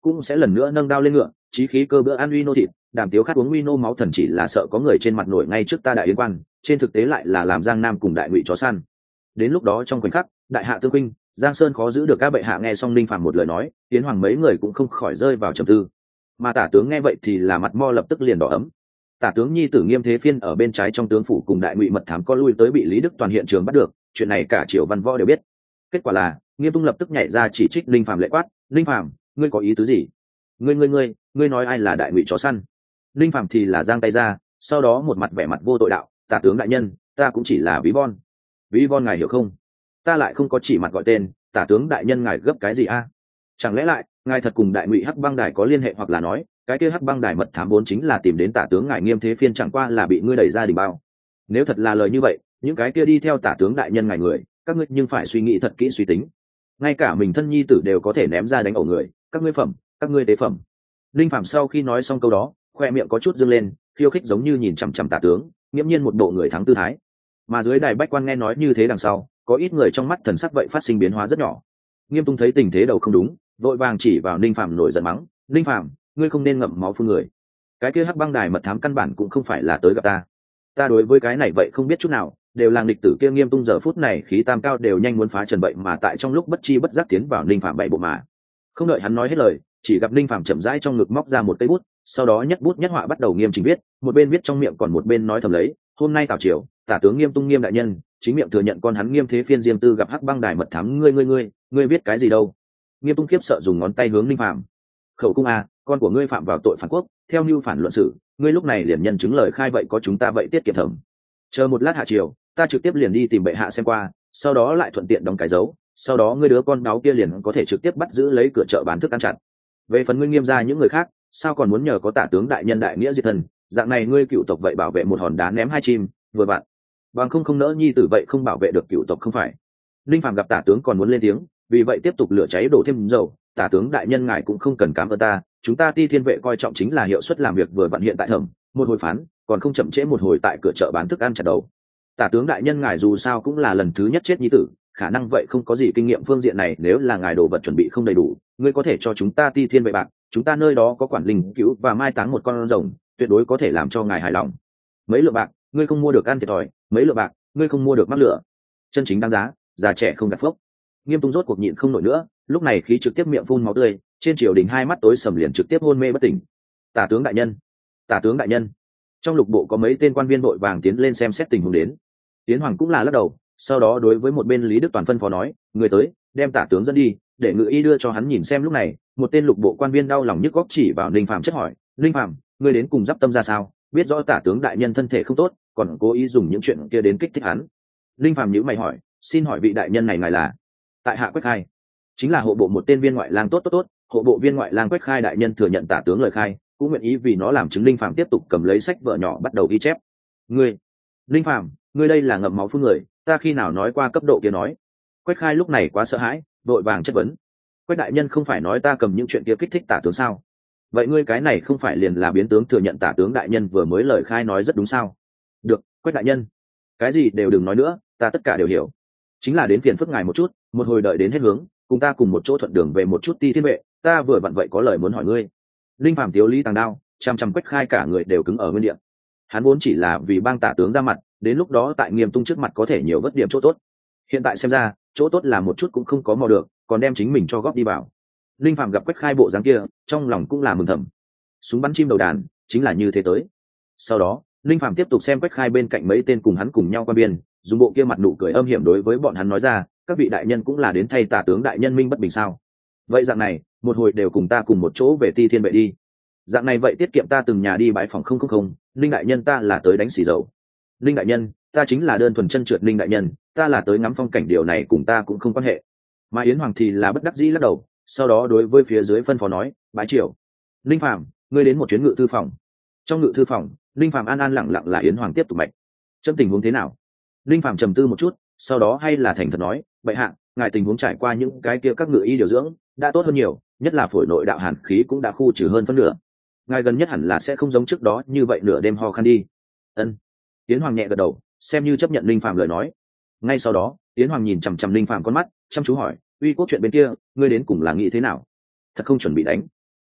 cũng sẽ lần nữa nâng đao lên ngựa, chí khí cơ bữa ăn uy nô thịt, đàm tiếu khát uống uy nô máu thần, chỉ là sợ có người trên mặt nổi ngay trước ta đại yến quan, trên thực tế lại là làm Giang Nam cùng đại ngụy chó săn. Đến lúc đó trong khoảnh khắc, đại hạ tương huynh, Giang Sơn khó giữ được. Các bệ hạ nghe xong Ninh Phàm một lời nói, Yến Hoàng mấy người cũng không khỏi rơi vào trầm tư. Mà Tả tướng nghe vậy thì là mặt mo lập tức liền đỏ ấm. Tả tướng nhi tử Nghiêm Thế Phiên ở bên trái trong tướng phủ cùng đại ngụy mật thám có lui tới bị Lý Đức Toàn hiện trường bắt được, chuyện này cả triều văn võ đều biết. Kết quả là Nghiêm Tung lập tức nhảy ra chỉ trích Ninh Phàm, lệ quát: Ninh Phàm, ngươi có ý tứ gì? Ngươi ngươi ngươi, ngươi nói ai là đại ngụy chó săn? Ninh Phàm thì là giang tay ra, sau đó một mặt vẻ mặt vô tội đạo: Tả tướng đại nhân, ta cũng chỉ là ví von. Ví von ngài hiểu không? Ta lại không có chỉ mặt gọi tên, Tả tướng đại nhân ngài gấp cái gì a? Chẳng lẽ lại ngài thật cùng đại ngụy hắc băng đài có liên hệ, hoặc là nói cái kia hắc băng đài mật thám vốn chính là tìm đến Tả tướng ngài Nghiêm Thế Phiên, chẳng qua là bị ngươi đẩy ra đình bao? Nếu thật là lời như vậy, những cái kia đi theo Tả tướng đại nhân ngài người, các ngươi nhưng phải suy nghĩ thật kỹ suy tính. Ngay cả mình thân nhi tử đều có thể ném ra đánh ẩu người, các ngươi phẩm, các ngươi tế phẩm. Linh Phạm sau khi nói xong câu đó, khoe miệng có chút dương lên, khiêu khích giống như nhìn chằm chằm Tả tướng, nghiễm nhiên một bộ người thắng tư thái. Mà dưới đài bách quan nghe nói như thế đằng sau, có ít người trong mắt thần sắc vậy phát sinh biến hóa rất nhỏ. Nghiêm Tung thấy tình thế đầu không đúng, vội vàng chỉ vào Ninh Phạm nổi giận mắng: Ninh Phạm, ngươi không nên ngậm máu phun người. Cái kia hắc băng đài mật thám căn bản cũng không phải là tới gặp ta. Ta đối với cái này vậy không biết chút nào, đều là nghịch tử kia. Nghiêm Tung giờ phút này khí tam cao đều nhanh muốn phá trần, vậy mà tại trong lúc bất chi bất giác tiến vào Ninh Phạm bảy bộ mà. Không đợi hắn nói hết lời, chỉ gặp Ninh Phạm chậm rãi trong ngực móc ra một cây bút, sau đó nhất bút nhất họa bắt đầu nghiêm chỉnh viết, một bên viết trong miệng còn một bên nói thầm lấy: hôm nay tào triều, Tả tướng Nghiêm Tung Nghiêm đại nhân chính miệng thừa nhận con hắn Nghiêm Thế Phiên riêng tư gặp hắc băng đài mật thám. Ngươi ngươi ngươi, ngươi viết cái gì đâu? Nghiêm Tung khiếp sợ dùng ngón tay hướng Ninh Phạm: khẩu cung a, con của ngươi phạm vào tội phản quốc, theo mưu phản luận xử, ngươi lúc này liền nhân chứng lời khai, vậy có chúng ta vậy tiết kiệm thẩm. Chờ một lát hạ triều, ta trực tiếp liền đi tìm bệ hạ xem qua, sau đó lại thuận tiện đóng cái dấu, sau đó ngươi đứa con đáo kia liền có thể trực tiếp bắt giữ lấy cửa chợ bán thức ăn chặt. Về phần ngươi Nghiêm gia những người khác, sao còn muốn nhờ có Tả tướng đại nhân đại nghĩa diệt thần, dạng này ngươi cựu tộc vậy bảo vệ một hòn đá ném hai chim, vừa vặn. Bằng không không nỡ nhi tử vậy không bảo vệ được cựu tộc không phải? Linh Phạm gặp Tả tướng còn muốn lên tiếng, vì vậy tiếp tục lửa cháy đổ thêm dầu: Tả tướng đại nhân ngài cũng không cần cảm ơn ta, chúng ta Ti Thiên vệ coi trọng chính là hiệu suất làm việc vừa vặn hiện tại thẩm, một hồi phán, còn không chậm trễ một hồi tại cửa chợ bán thức ăn chặt đầu. Tả tướng đại nhân ngài dù sao cũng là lần thứ nhất chết nhi tử, khả năng vậy không có gì kinh nghiệm phương diện này, nếu là ngài đồ vật chuẩn bị không đầy đủ, ngươi có thể cho chúng ta Ti Thiên vệ bạc, chúng ta nơi đó có quản linh cứu và mai táng một con rồng, tuyệt đối có thể làm cho ngài hài lòng. Mấy lượng bạc ngươi không mua được ăn thiệt thòi, mấy lượng bạc ngươi không mua được mắc lửa, chân chính đáng giá, già trẻ không đặt phốc. Nghiêm Tung rốt cuộc nhịn không nổi nữa, lúc này khí trực tiếp miệng phun máu tươi, trên triều đình hai mắt tối sầm liền trực tiếp hôn mê bất tỉnh. Tả tướng đại nhân, Tả tướng đại nhân. Trong lục bộ có mấy tên quan viên vội vàng tiến lên xem xét tình huống đến. Tiến Hoàng cũng là lắc đầu, sau đó đối với một bên Lý Đức Toàn phân phó nói: người tới, đem Tả tướng dẫn đi, để ngự y đưa cho hắn nhìn xem. Lúc này một tên lục bộ quan viên đau lòng nhức góc chỉ vào Ninh Phạm chất hỏi: Ninh Phạm, ngươi đến cùng giáp tâm ra sao? Biết rõ Tả tướng đại nhân thân thể không tốt, còn cố ý dùng những chuyện kia đến kích thích hắn. Ninh Phạm nhíu mày hỏi: xin hỏi vị đại nhân này ngài là? Tại hạ Quách Khai, chính là hộ bộ một tên viên ngoại lang tốt tốt tốt. Hộ bộ viên ngoại lang Quách Khai đại nhân thừa nhận Tả tướng lời khai, cũng nguyện ý vì nó làm chứng. Ninh Phạm tiếp tục cầm lấy sách vở nhỏ bắt đầu ghi chép. Ngươi, Ninh Phạm, ngươi đây là ngậm máu phun người, ta khi nào nói qua cấp độ kia nói? Quách Khai lúc này quá sợ hãi, vội vàng chất vấn: Quách đại nhân không phải nói ta cầm những chuyện kia kích thích Tả tướng sao? Vậy ngươi cái này không phải liền là biến tướng thừa nhận Tả tướng đại nhân vừa mới lời khai nói rất đúng sao? Được, Quách đại nhân, cái gì đều đừng nói nữa, ta tất cả đều hiểu. Chính là đến phiền phức ngài một chút, một hồi đợi đến hết hướng, cùng ta cùng một chỗ thuận đường về một chút Ti Thiên vệ, ta vừa vặn vậy có lời muốn hỏi ngươi. Linh Phạm tiếu lý tàng đao, chăm chăm Quách Khai cả người đều cứng ở nguyên địa. Hắn vốn chỉ là vì bang Tả tướng ra mặt, đến lúc đó tại Nghiêm Tung trước mặt có thể nhiều vất điểm chỗ tốt. Hiện tại xem ra, chỗ tốt là một chút cũng không có mò được, còn đem chính mình cho góp đi vào. Linh Phạm gặp Quách Khai bộ dáng kia, trong lòng cũng là mừng thầm. Súng bắn chim đầu đàn, chính là như thế tới. Sau đó, Linh Phạm tiếp tục xem Quách Khai bên cạnh mấy tên cùng hắn cùng nhau qua biên, dùng bộ kia mặt nụ cười âm hiểm đối với bọn hắn nói ra: các vị đại nhân cũng là đến thay Tả tướng đại nhân minh bất bình sao? Vậy dạng này, một hồi đều cùng ta cùng một chỗ về Ti Thiên vệ đi. Dạng này vậy tiết kiệm ta từng nhà đi bãi phòng. Không không không, Linh đại nhân ta là tới đánh xì dầu. Linh đại nhân, ta chính là đơn thuần chân trượt. Linh đại nhân, ta là tới ngắm phong cảnh, điều này cùng ta cũng không quan hệ. Mà Yến Hoàng thì là bất đắc dĩ lắc đầu, sau đó đối với phía dưới phân phó nói: bái triều. Linh Phạm, ngươi đến một chuyến ngự thư phòng. Trong ngự thư phòng, Linh Phạm an an lặng lặng là Yến Hoàng tiếp tục mạch: trong tình huống thế nào? Linh Phạm trầm tư một chút, sau đó hay là thành thật nói: bệ hạ, ngài tình huống trải qua những cái kia các ngự y điều dưỡng đã tốt hơn nhiều, nhất là phổi nội đạo hàn khí cũng đã khu trừ hơn phân nửa. Ngài gần nhất hẳn là sẽ không giống trước đó như vậy nửa đêm ho khan đi. Ân. Yến Hoàng nhẹ gật đầu, xem như chấp nhận Linh Phạm lời nói. Ngay sau đó, Yến Hoàng nhìn chằm chằm Linh Phạm con mắt, chăm chú hỏi: uy quốc chuyện bên kia, ngươi đến cùng là nghĩ thế nào? Thật không chuẩn bị đánh?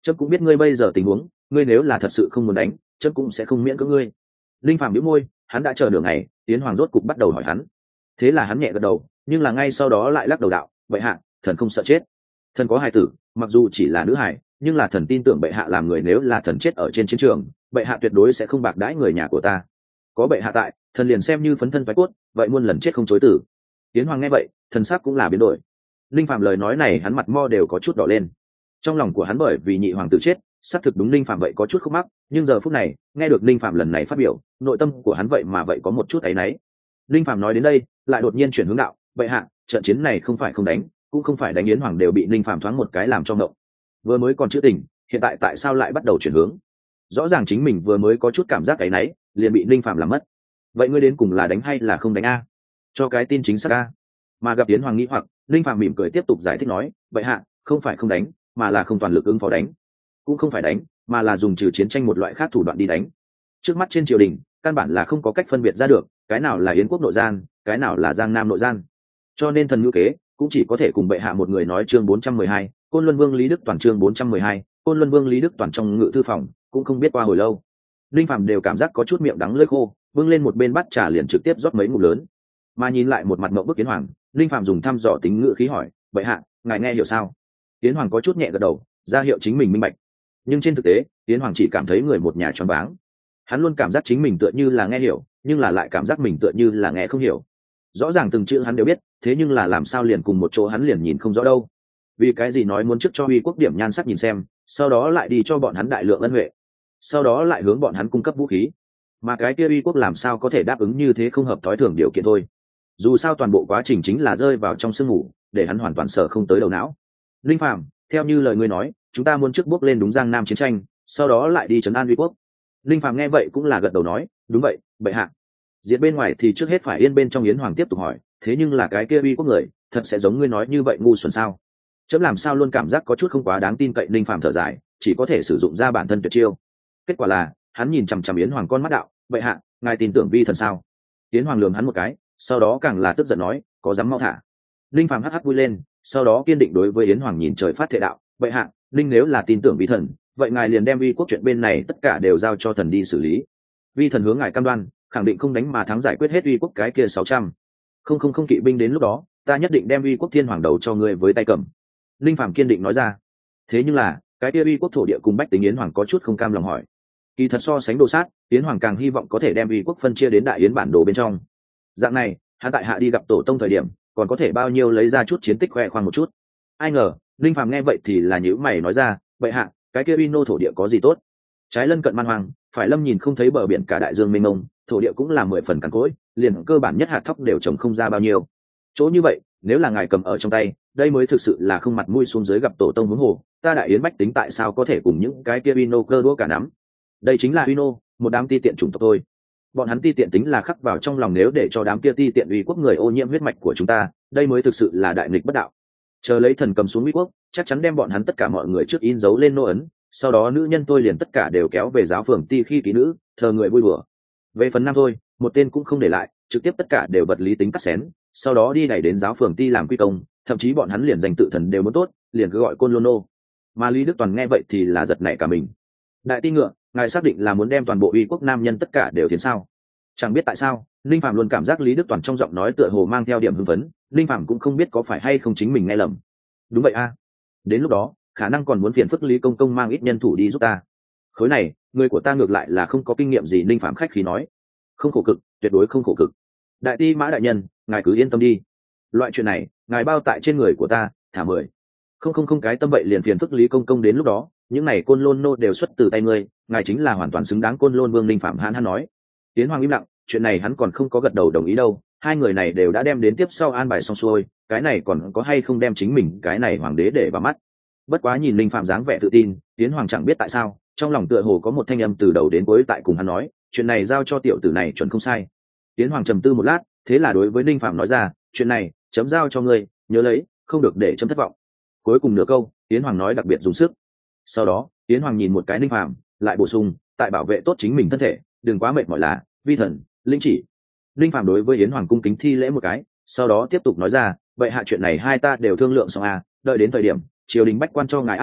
chấm cũng biết ngươi bây giờ tình huống, ngươi nếu là thật sự không muốn đánh, chấm cũng sẽ không miễn cưỡng ngươi. Linh Phàm bĩu môi, hắn đã chờ nửa ngày, Yến Hoàng rốt cục bắt đầu hỏi hắn. Thế là hắn nhẹ gật đầu, nhưng là ngay sau đó lại lắc đầu đạo, bệ hạ, thần không sợ chết. Thần có hài tử, mặc dù chỉ là nữ hài, nhưng là thần tin tưởng bệ hạ làm người, nếu là thần chết ở trên chiến trường, bệ hạ tuyệt đối sẽ không bạc đãi người nhà của ta. Có bệ hạ tại, thần liền xem như phấn thân phái cốt, vậy muôn lần chết không chối tử. Yến Hoàng nghe vậy, thần sắc cũng là biến đổi. Linh Phàm lời nói này hắn mặt mo đều có chút đỏ lên. Trong lòng của hắn bởi vì nhị hoàng tử chết, xác thực đúng Linh Phàm vậy có chút khúc mắc, nhưng giờ phút này, nghe được Linh Phàm lần này phát biểu, nội tâm của hắn vậy mà vậy có một chút áy náy. Linh Phàm nói đến đây, lại đột nhiên chuyển hướng đạo, bệ hạ, trận chiến này không phải không đánh, cũng không phải đánh, Yến Hoàng đều bị Linh Phàm thoáng một cái làm cho ngộng. Vừa mới còn chữ tình, hiện tại tại sao lại bắt đầu chuyển hướng? Rõ ràng chính mình vừa mới có chút cảm giác áy náy, liền bị Linh Phàm làm mất. Vậy ngươi đến cùng là đánh hay là không đánh a? Cho cái tin chính xác a. Mà gặp Yến Hoàng nghĩ hoặc, Linh Phàm mỉm cười tiếp tục giải thích nói, bệ hạ, không phải không đánh, mà là không toàn lực ứng phó đánh. Cũng không phải đánh, mà là dùng trừ chiến tranh một loại khác thủ đoạn đi đánh. Trước mắt trên triều đình, căn bản là không có cách phân biệt ra được, cái nào là Yến quốc nội gian, cái nào là Giang Nam nội gian. Cho nên thần ngữ kế cũng chỉ có thể cùng bệ hạ một người nói. Chương bốn trăm mười hai, Côn Luân Vương Lý Đức Toàn. Chương bốn trăm mười hai, Côn Luân Vương Lý Đức Toàn trong ngự thư phòng, cũng không biết qua hồi lâu, Linh Phàm đều cảm giác có chút miệng đắng lưỡi khô, bưng lên một bên bát trà liền trực tiếp rót mấy ngụm lớn. Mà nhìn lại một mặt ngậm bức Yến Hoàng, Linh Phàm dùng thăm dò tính ngữ khí hỏi, bệ hạ, ngài nghe hiểu sao? Yến Hoàng có chút nhẹ gật đầu, ra hiệu chính mình minh bạch. Nhưng trên thực tế, Yến Hoàng chỉ cảm thấy người một nhà choáng váng. Hắn luôn cảm giác chính mình tựa như là nghe hiểu, nhưng là lại cảm giác mình tựa như là nghe không hiểu. Rõ ràng từng chữ hắn đều biết, thế nhưng là làm sao liền cùng một chỗ hắn liền nhìn không rõ đâu. Vì cái gì nói muốn trước cho uy quốc điểm nhan sắc nhìn xem, sau đó lại đi cho bọn hắn đại lượng ân huệ, sau đó lại hướng bọn hắn cung cấp vũ khí, mà cái kia uy quốc làm sao có thể đáp ứng như thế không hợp thói thường điều kiện thôi. Dù sao toàn bộ quá trình chính là rơi vào trong sương ngủ, để hắn hoàn toàn sợ không tới đầu não. Linh Phàm, theo như lời ngươi nói, chúng ta muốn trước bước lên đúng Giang Nam chiến tranh, sau đó lại đi trấn an uy quốc. Linh Phàm nghe vậy cũng là gật đầu nói, đúng vậy, bệ hạ. Diệt bên ngoài thì trước hết phải yên bên trong. Yến Hoàng tiếp tục hỏi, thế nhưng là cái kia uy quốc người, thật sẽ giống ngươi nói như vậy ngu xuẩn sao? Chấm làm sao luôn cảm giác có chút không quá đáng tin cậy. Linh Phàm thở dài, chỉ có thể sử dụng ra bản thân tuyệt chiêu. Kết quả là, hắn nhìn chằm chằm Yến Hoàng con mắt đạo, bệ hạ, ngài tin tưởng vi thần sao? Yến Hoàng lườm hắn một cái, sau đó càng là tức giận nói, có dám mau thả. Linh Phàm hắc hắc vui lên, sau đó kiên định đối với Yến Hoàng nhìn trời phát thệ đạo, bệ hạ, Linh nếu là tin tưởng vi thần, vậy ngài liền đem uy quốc chuyện bên này tất cả đều giao cho thần đi xử lý. Vi thần hướng ngài cam đoan, khẳng định không đánh mà thắng, giải quyết hết uy quốc cái kia sáu trăm không không không kỵ binh, đến lúc đó ta nhất định đem uy quốc thiên hoàng đầu cho ngươi với tay cầm. Linh Phàm kiên định nói ra. Thế nhưng là cái kia uy quốc thổ địa cùng bách tính, Yến Hoàng có chút không cam lòng hỏi. Kỳ thật so sánh đồ sát, Yến Hoàng càng hy vọng có thể đem uy quốc phân chia đến đại yến bản đồ bên trong. Dạng này, hắn tại hạ đi gặp tổ tông thời điểm, còn có thể bao nhiêu lấy ra chút chiến tích khoe khoang một chút. Ai ngờ, Linh Phàm nghe vậy thì là nhíu mày nói ra, bệ hạ, cái kia uy nô thổ địa có gì tốt? Trái lân cận man hoang, phải lâm nhìn không thấy bờ biển cả đại dương mênh mông, thổ địa cũng là mười phần cằn cỗi, liền cơ bản nhất hạt thóc đều trồng không ra bao nhiêu. Chỗ như vậy, nếu là ngài cầm ở trong tay, đây mới thực sự là không mặt mũi xuống dưới gặp tổ tông huống hồ, ta đại yến bách tính tại sao có thể cùng những cái kia uy nô cơ đũa cả nắm? Đây chính là uy nô, một đám ti tiện chủng tộc thôi. Bọn hắn ti tiện tính là khắc vào trong lòng, nếu để cho đám kia ti tiện uy quốc người ô nhiễm huyết mạch của chúng ta, đây mới thực sự là đại nghịch bất đạo. Chờ lấy thần cầm xuống uy quốc, chắc chắn đem bọn hắn tất cả mọi người trước in dấu lên nô ấn, sau đó nữ nhân tôi liền tất cả đều kéo về giáo phường ti khi ký nữ, thờ người vui đùa. Về phần nam thôi, một tên cũng không để lại, trực tiếp tất cả đều vật lý tính cắt xén, sau đó đi đẩy đến giáo phường ti làm quy công, thậm chí bọn hắn liền danh tự thần đều muốn tốt, liền cứ gọi Côn Lôn nô. Mà Lý Đức Toàn nghe vậy thì là giật nảy cả mình. Đại ti ngựa, ngài xác định là muốn đem toàn bộ uy quốc nam nhân tất cả đều tiến sao? Chẳng biết tại sao, Linh Phạm luôn cảm giác Lý Đức Toàn trong giọng nói tựa hồ mang theo điểm hưng phấn, Linh Phạm cũng không biết có phải hay không chính mình nghe lầm. Đúng vậy a. Đến lúc đó, khả năng còn muốn phiền phức Lý công công mang ít nhân thủ đi giúp ta. Khối này, người của ta ngược lại là không có kinh nghiệm gì. Linh Phạm khách khí nói, không khổ cực, tuyệt đối không khổ cực. Đại ti mã đại nhân, ngài cứ yên tâm đi. Loại chuyện này, ngài bao tại trên người của ta, thả mười. Không không không cái tâm vậy liền phiền phức Lý công công, đến lúc đó, những này Côn Lôn nô đều xuất từ tay ngươi, ngài chính là hoàn toàn xứng đáng Côn Lôn vương. Linh Phạm hãn hãn nói. Tiến Hoàng im lặng, chuyện này hắn còn không có gật đầu đồng ý đâu, hai người này đều đã đem đến tiếp sau an bài xong xuôi, cái này còn có hay không đem chính mình cái này hoàng đế để vào mắt. Bất quá nhìn Linh Phạm dáng vẻ tự tin, Tiến Hoàng chẳng biết tại sao, trong lòng tựa hồ có một thanh âm từ đầu đến cuối tại cùng hắn nói, chuyện này giao cho tiểu tử này chuẩn không sai. Tiến Hoàng trầm tư một lát, thế là đối với Linh Phạm nói ra, chuyện này chấm giao cho ngươi, nhớ lấy, không được để chấm thất vọng. Cuối cùng nửa câu, Tiến Hoàng nói đặc biệt dùng sức. Sau đó, Tiến Hoàng nhìn một cái Linh Phạm, lại bổ sung, tại bảo vệ tốt chính mình thân thể, đừng quá mệt mỏi là vi thần linh chỉ. Linh Phạm đối với Yến Hoàng cung kính thi lễ một cái, sau đó tiếp tục nói ra, vậy hạ chuyện này hai ta đều thương lượng xong à, đợi đến thời điểm triều đình bách quan cho ngài áp lực,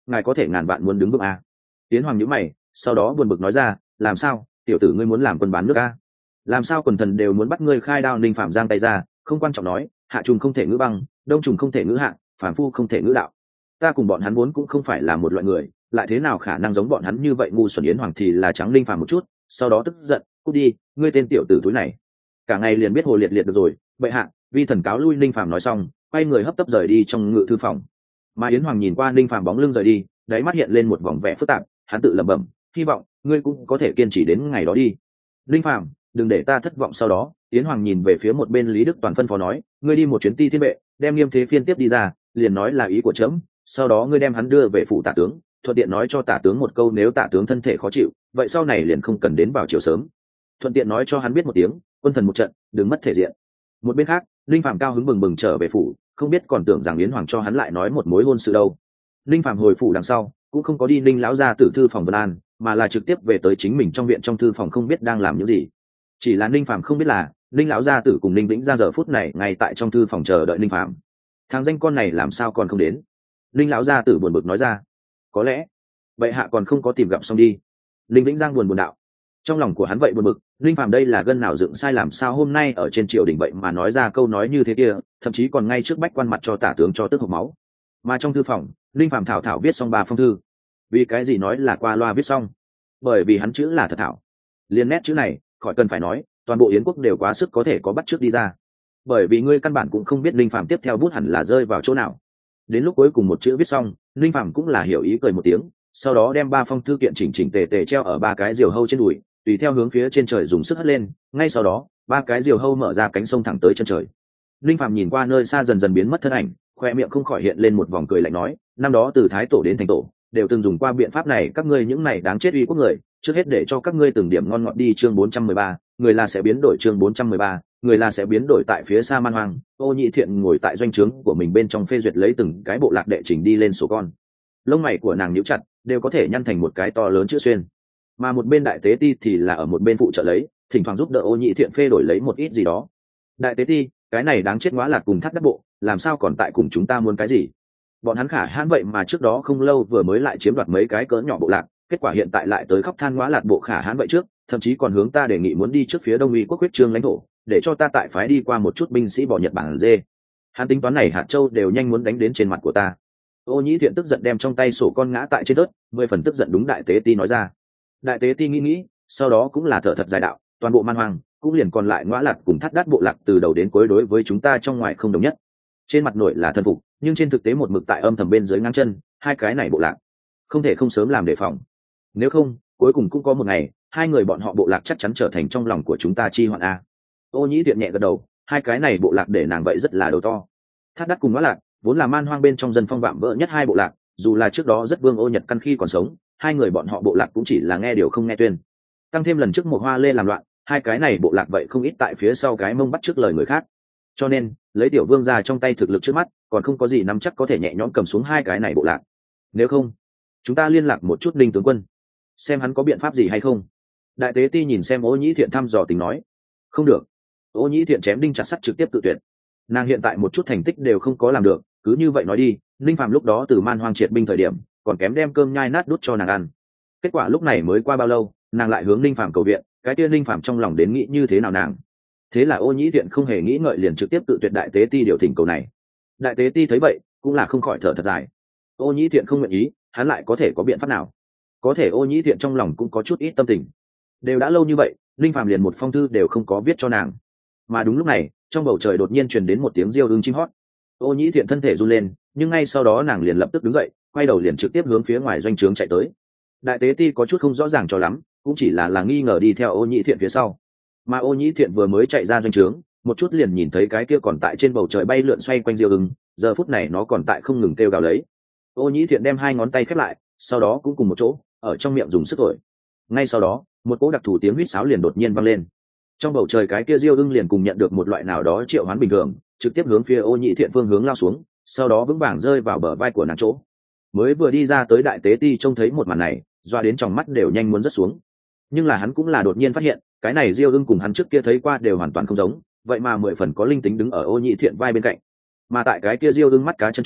ngài có thể ngàn vạn muốn đứng vững à. Tiến Hoàng nhíu mày, sau đó buồn bực nói ra, làm sao tiểu tử ngươi muốn làm quân bán nước à? Làm sao quần thần đều muốn bắt ngươi khai đao? Ninh Phạm giang tay ra, không quan trọng nói, hạ trùng không thể ngữ băng, đông trùng không thể ngữ hạ, phản phu không thể ngữ đạo. Ta cùng bọn hắn vốn cũng không phải là một loại người, lại thế nào khả năng giống bọn hắn như vậy ngu xuẩn. Yến Hoàng thì là trắng Ninh Phạm một chút, sau đó tức giận, cút đi, ngươi tên tiểu tử túi này, cả ngày liền biết hồ liệt liệt được rồi, bệ hạ, vi thần cáo lui. Ninh Phạm nói xong, quay người hấp tấp rời đi trong ngự thư phòng. Mà Yến Hoàng nhìn qua Ninh Phạm bóng lưng rời đi, đáy mắt hiện lên một vòng vẻ phức tạp, hắn tự lẩm bẩm, hy vọng ngươi cũng có thể kiên trì đến ngày đó đi. Ninh Phạm, đừng để ta thất vọng. Sau đó Yến Hoàng nhìn về phía một bên Lý Đức Toàn phân phó nói, ngươi đi một chuyến Ti Thiên Vệ, đem Nghiêm Thế Phiên tiếp đi ra, liền nói là ý của trẫm, sau đó ngươi đem hắn đưa về phủ tả tướng, thuận tiện nói cho tả tướng một câu, nếu tả tướng thân thể khó chịu, vậy sau này liền không cần đến vào chiều sớm, thuận tiện nói cho hắn biết một tiếng, quân thần một trận, đừng mất thể diện. Một bên khác, Linh Phạm cao hứng bừng bừng trở về phủ, không biết còn tưởng rằng Yến Hoàng cho hắn lại nói một mối hôn sự đâu. Linh Phạm hồi phủ đằng sau, cũng không có đi Ninh lão gia tử thư phòng Vân An, mà là trực tiếp về tới chính mình trong viện trong thư phòng, không biết đang làm những gì. Chỉ là Ninh Phạm không biết là Ninh lão gia tử cùng Ninh Vĩnh ra giờ phút này ngay tại trong thư phòng chờ đợi Ninh Phạm. Thằng danh con này làm sao còn không đến? Ninh lão gia tử buồn bực nói ra. Có lẽ bệ hạ còn không có tìm gặp xong đi. Ninh Vĩnh Giang buồn buồn đạo. Trong lòng của hắn vậy buồn bực, Ninh Phạm đây là gân nào dựng sai, làm sao hôm nay ở trên triều đình vậy mà nói ra câu nói như thế kia, thậm chí còn ngay trước bách quan mặt cho tả tướng cho tức hộc máu. Mà trong thư phòng, Ninh Phạm thảo thảo viết xong ba phong thư. Vì cái gì nói là qua loa viết xong? Bởi vì hắn chữ là thật thảo. Liên nét chữ này, khỏi cần phải nói, toàn bộ Yến quốc đều quá sức có thể có bắt chước đi ra. Bởi vì ngươi căn bản cũng không biết Ninh Phạm tiếp theo bút hẳn là rơi vào chỗ nào. Đến lúc cuối cùng một chữ viết xong, Ninh Phạm cũng là hiểu ý cười một tiếng, sau đó đem ba phong thư kiện chỉnh chỉnh tề tề treo ở ba cái diều hâu trên đùi, tùy theo hướng phía trên trời dùng sức hất lên. Ngay sau đó, ba cái diều hâu mở ra cánh sông thẳng tới chân trời. Ninh Phạm nhìn qua nơi xa dần dần biến mất thân ảnh, khoe miệng không khỏi hiện lên một vòng cười lạnh nói, năm đó từ thái tổ đến thành tổ đều từng dùng qua biện pháp này, các ngươi những này đáng chết uy quốc người, trước hết để cho các ngươi từng điểm ngon ngọt đi. Chương bốn trăm mười ba, người là sẽ biến đổi. Chương bốn trăm mười ba, người là sẽ biến đổi. Tại phía xa Man Hoang, Ô Nhị Thiện ngồi tại doanh trướng của mình bên trong phê duyệt lấy từng cái bộ lạc đệ trình đi lên sổ con. Lông mày của nàng nhíu chặt, đều có thể nhăn thành một cái to lớn chữ xuyên. Mà một bên đại tế ti thì là ở một bên phụ trợ lấy, thỉnh thoảng giúp đỡ Ô Nhị Thiện phê đổi lấy một ít gì đó. Đại tế ti, cái này đáng chết ngõa lạc cùng thắt đắc bộ, làm sao còn tại cùng chúng ta muốn cái gì? Bọn hắn khả hãn vậy mà trước đó không lâu vừa mới lại chiếm đoạt mấy cái cỡ nhỏ bộ lạc, kết quả hiện tại lại tới khóc than ngõa lạc bộ khả hãn vậy trước, thậm chí còn hướng ta đề nghị muốn đi trước phía đông uy quốc huyết trương lãnh thổ, để cho ta tại phái đi qua một chút binh sĩ bỏ Nhật Bản dê. Hắn tính toán này hạt châu đều nhanh muốn đánh đến trên mặt của ta. Ô Nhĩ Thiện tức giận đem trong tay sổ con ngã tại trên đất, mười phần tức giận đúng đại tế ti nói ra. Đại tế ti nghĩ nghĩ, sau đó cũng là thở thật dài đạo, toàn bộ Man Hoang cũng liền còn lại ngõa lạc cùng thắt đát bộ lạc từ đầu đến cuối đối với chúng ta trong ngoài không đồng nhất. Trên mặt nội là thân phục, nhưng trên thực tế một mực tại âm thầm bên dưới ngang chân, hai cái này bộ lạc không thể không sớm làm đề phòng. Nếu không, cuối cùng cũng có một ngày, hai người bọn họ bộ lạc chắc chắn trở thành trong lòng của chúng ta chi hoạn a. Ô Nhĩ Thiện nhẹ gật đầu, hai cái này bộ lạc để nàng vậy rất là đầu to. Thát Đát cùng Ngõa Lạc vốn là Man Hoang bên trong dân phong vạm vỡ nhất hai bộ lạc, dù là trước đó rất vương Ô Nhật căn khi còn sống, hai người bọn họ bộ lạc cũng chỉ là nghe điều không nghe tuyên. Tăng thêm lần trước một hoa lê làm loạn, hai cái này bộ lạc vậy không ít tại phía sau cái mông bắt trước lời người khác. Cho nên, lấy tiểu vương ra trong tay thực lực trước mắt, còn không có gì nắm chắc có thể nhẹ nhõm cầm xuống hai cái này bộ lạc. Nếu không, chúng ta liên lạc một chút Đinh tướng quân, xem hắn có biện pháp gì hay không. Đại tế ti nhìn xem Ô Nhĩ Thiện thăm dò tình nói. Không được. Ô Nhĩ Thiện chém đinh chặt sắt trực tiếp tự tuyệt. Nàng hiện tại một chút thành tích đều không có làm được, cứ như vậy nói đi, Ninh Phạm lúc đó từ Man Hoang triệt binh thời điểm, còn kém đem cơm nhai nát đút cho nàng ăn. Kết quả lúc này mới qua bao lâu, nàng lại hướng Ninh Phạm cầu viện, cái kia Ninh Phạm trong lòng đến nghĩ như thế nào nàng. Thế là Ô Nhĩ Thiện không hề nghĩ ngợi liền trực tiếp tự tuyệt đại tế ti điều thỉnh cầu này. Đại tế ti thấy vậy, cũng là không khỏi thở thật dài. Ô Nhĩ Thiện không nguyện ý, hắn lại có thể có biện pháp nào? Có thể Ô Nhĩ Thiện trong lòng cũng có chút ít tâm tình. Đều đã lâu như vậy, Ninh Phạm liền một phong thư đều không có viết cho nàng. Mà đúng lúc này, trong bầu trời đột nhiên truyền đến một tiếng diêu ưng chim hót. Ô Nhĩ Thiện thân thể run lên, nhưng ngay sau đó nàng liền lập tức đứng dậy, quay đầu liền trực tiếp hướng phía ngoài doanh trướng chạy tới. Đại tế ti có chút không rõ ràng cho lắm, cũng chỉ là là nghi ngờ đi theo Ô Nhĩ Thiện phía sau. Mà Ô Nhĩ Thiện vừa mới chạy ra doanh trướng, một chút liền nhìn thấy cái kia còn tại trên bầu trời bay lượn xoay quanh diêu ưng, giờ phút này nó còn tại không ngừng kêu gào lấy. Ô Nhĩ Thiện đem hai ngón tay khép lại, sau đó cũng cùng một chỗ, ở trong miệng dùng sức thổi. Ngay sau đó, một cỗ đặc thù tiếng huýt sáo liền đột nhiên vang lên. Trong bầu trời cái kia diêu ưng liền cùng nhận được một loại nào đó triệu hoán bình thường, trực tiếp hướng phía Ô Nhĩ Thiện phương hướng lao xuống, sau đó vững vàng rơi vào bờ vai của nàng chỗ. Mới vừa đi ra tới đại tế ti trông thấy một màn này, doa đến tròng mắt đều nhanh muốn rớt xuống. Nhưng là hắn cũng là đột nhiên phát hiện, cái này diêu ưng cùng hắn trước kia thấy qua đều hoàn toàn không giống, vậy mà mười phần có linh tính đứng ở Ô Nhĩ Thiện vai bên cạnh. Mà tại cái kia diêu ưng mắt cá chân chỗ,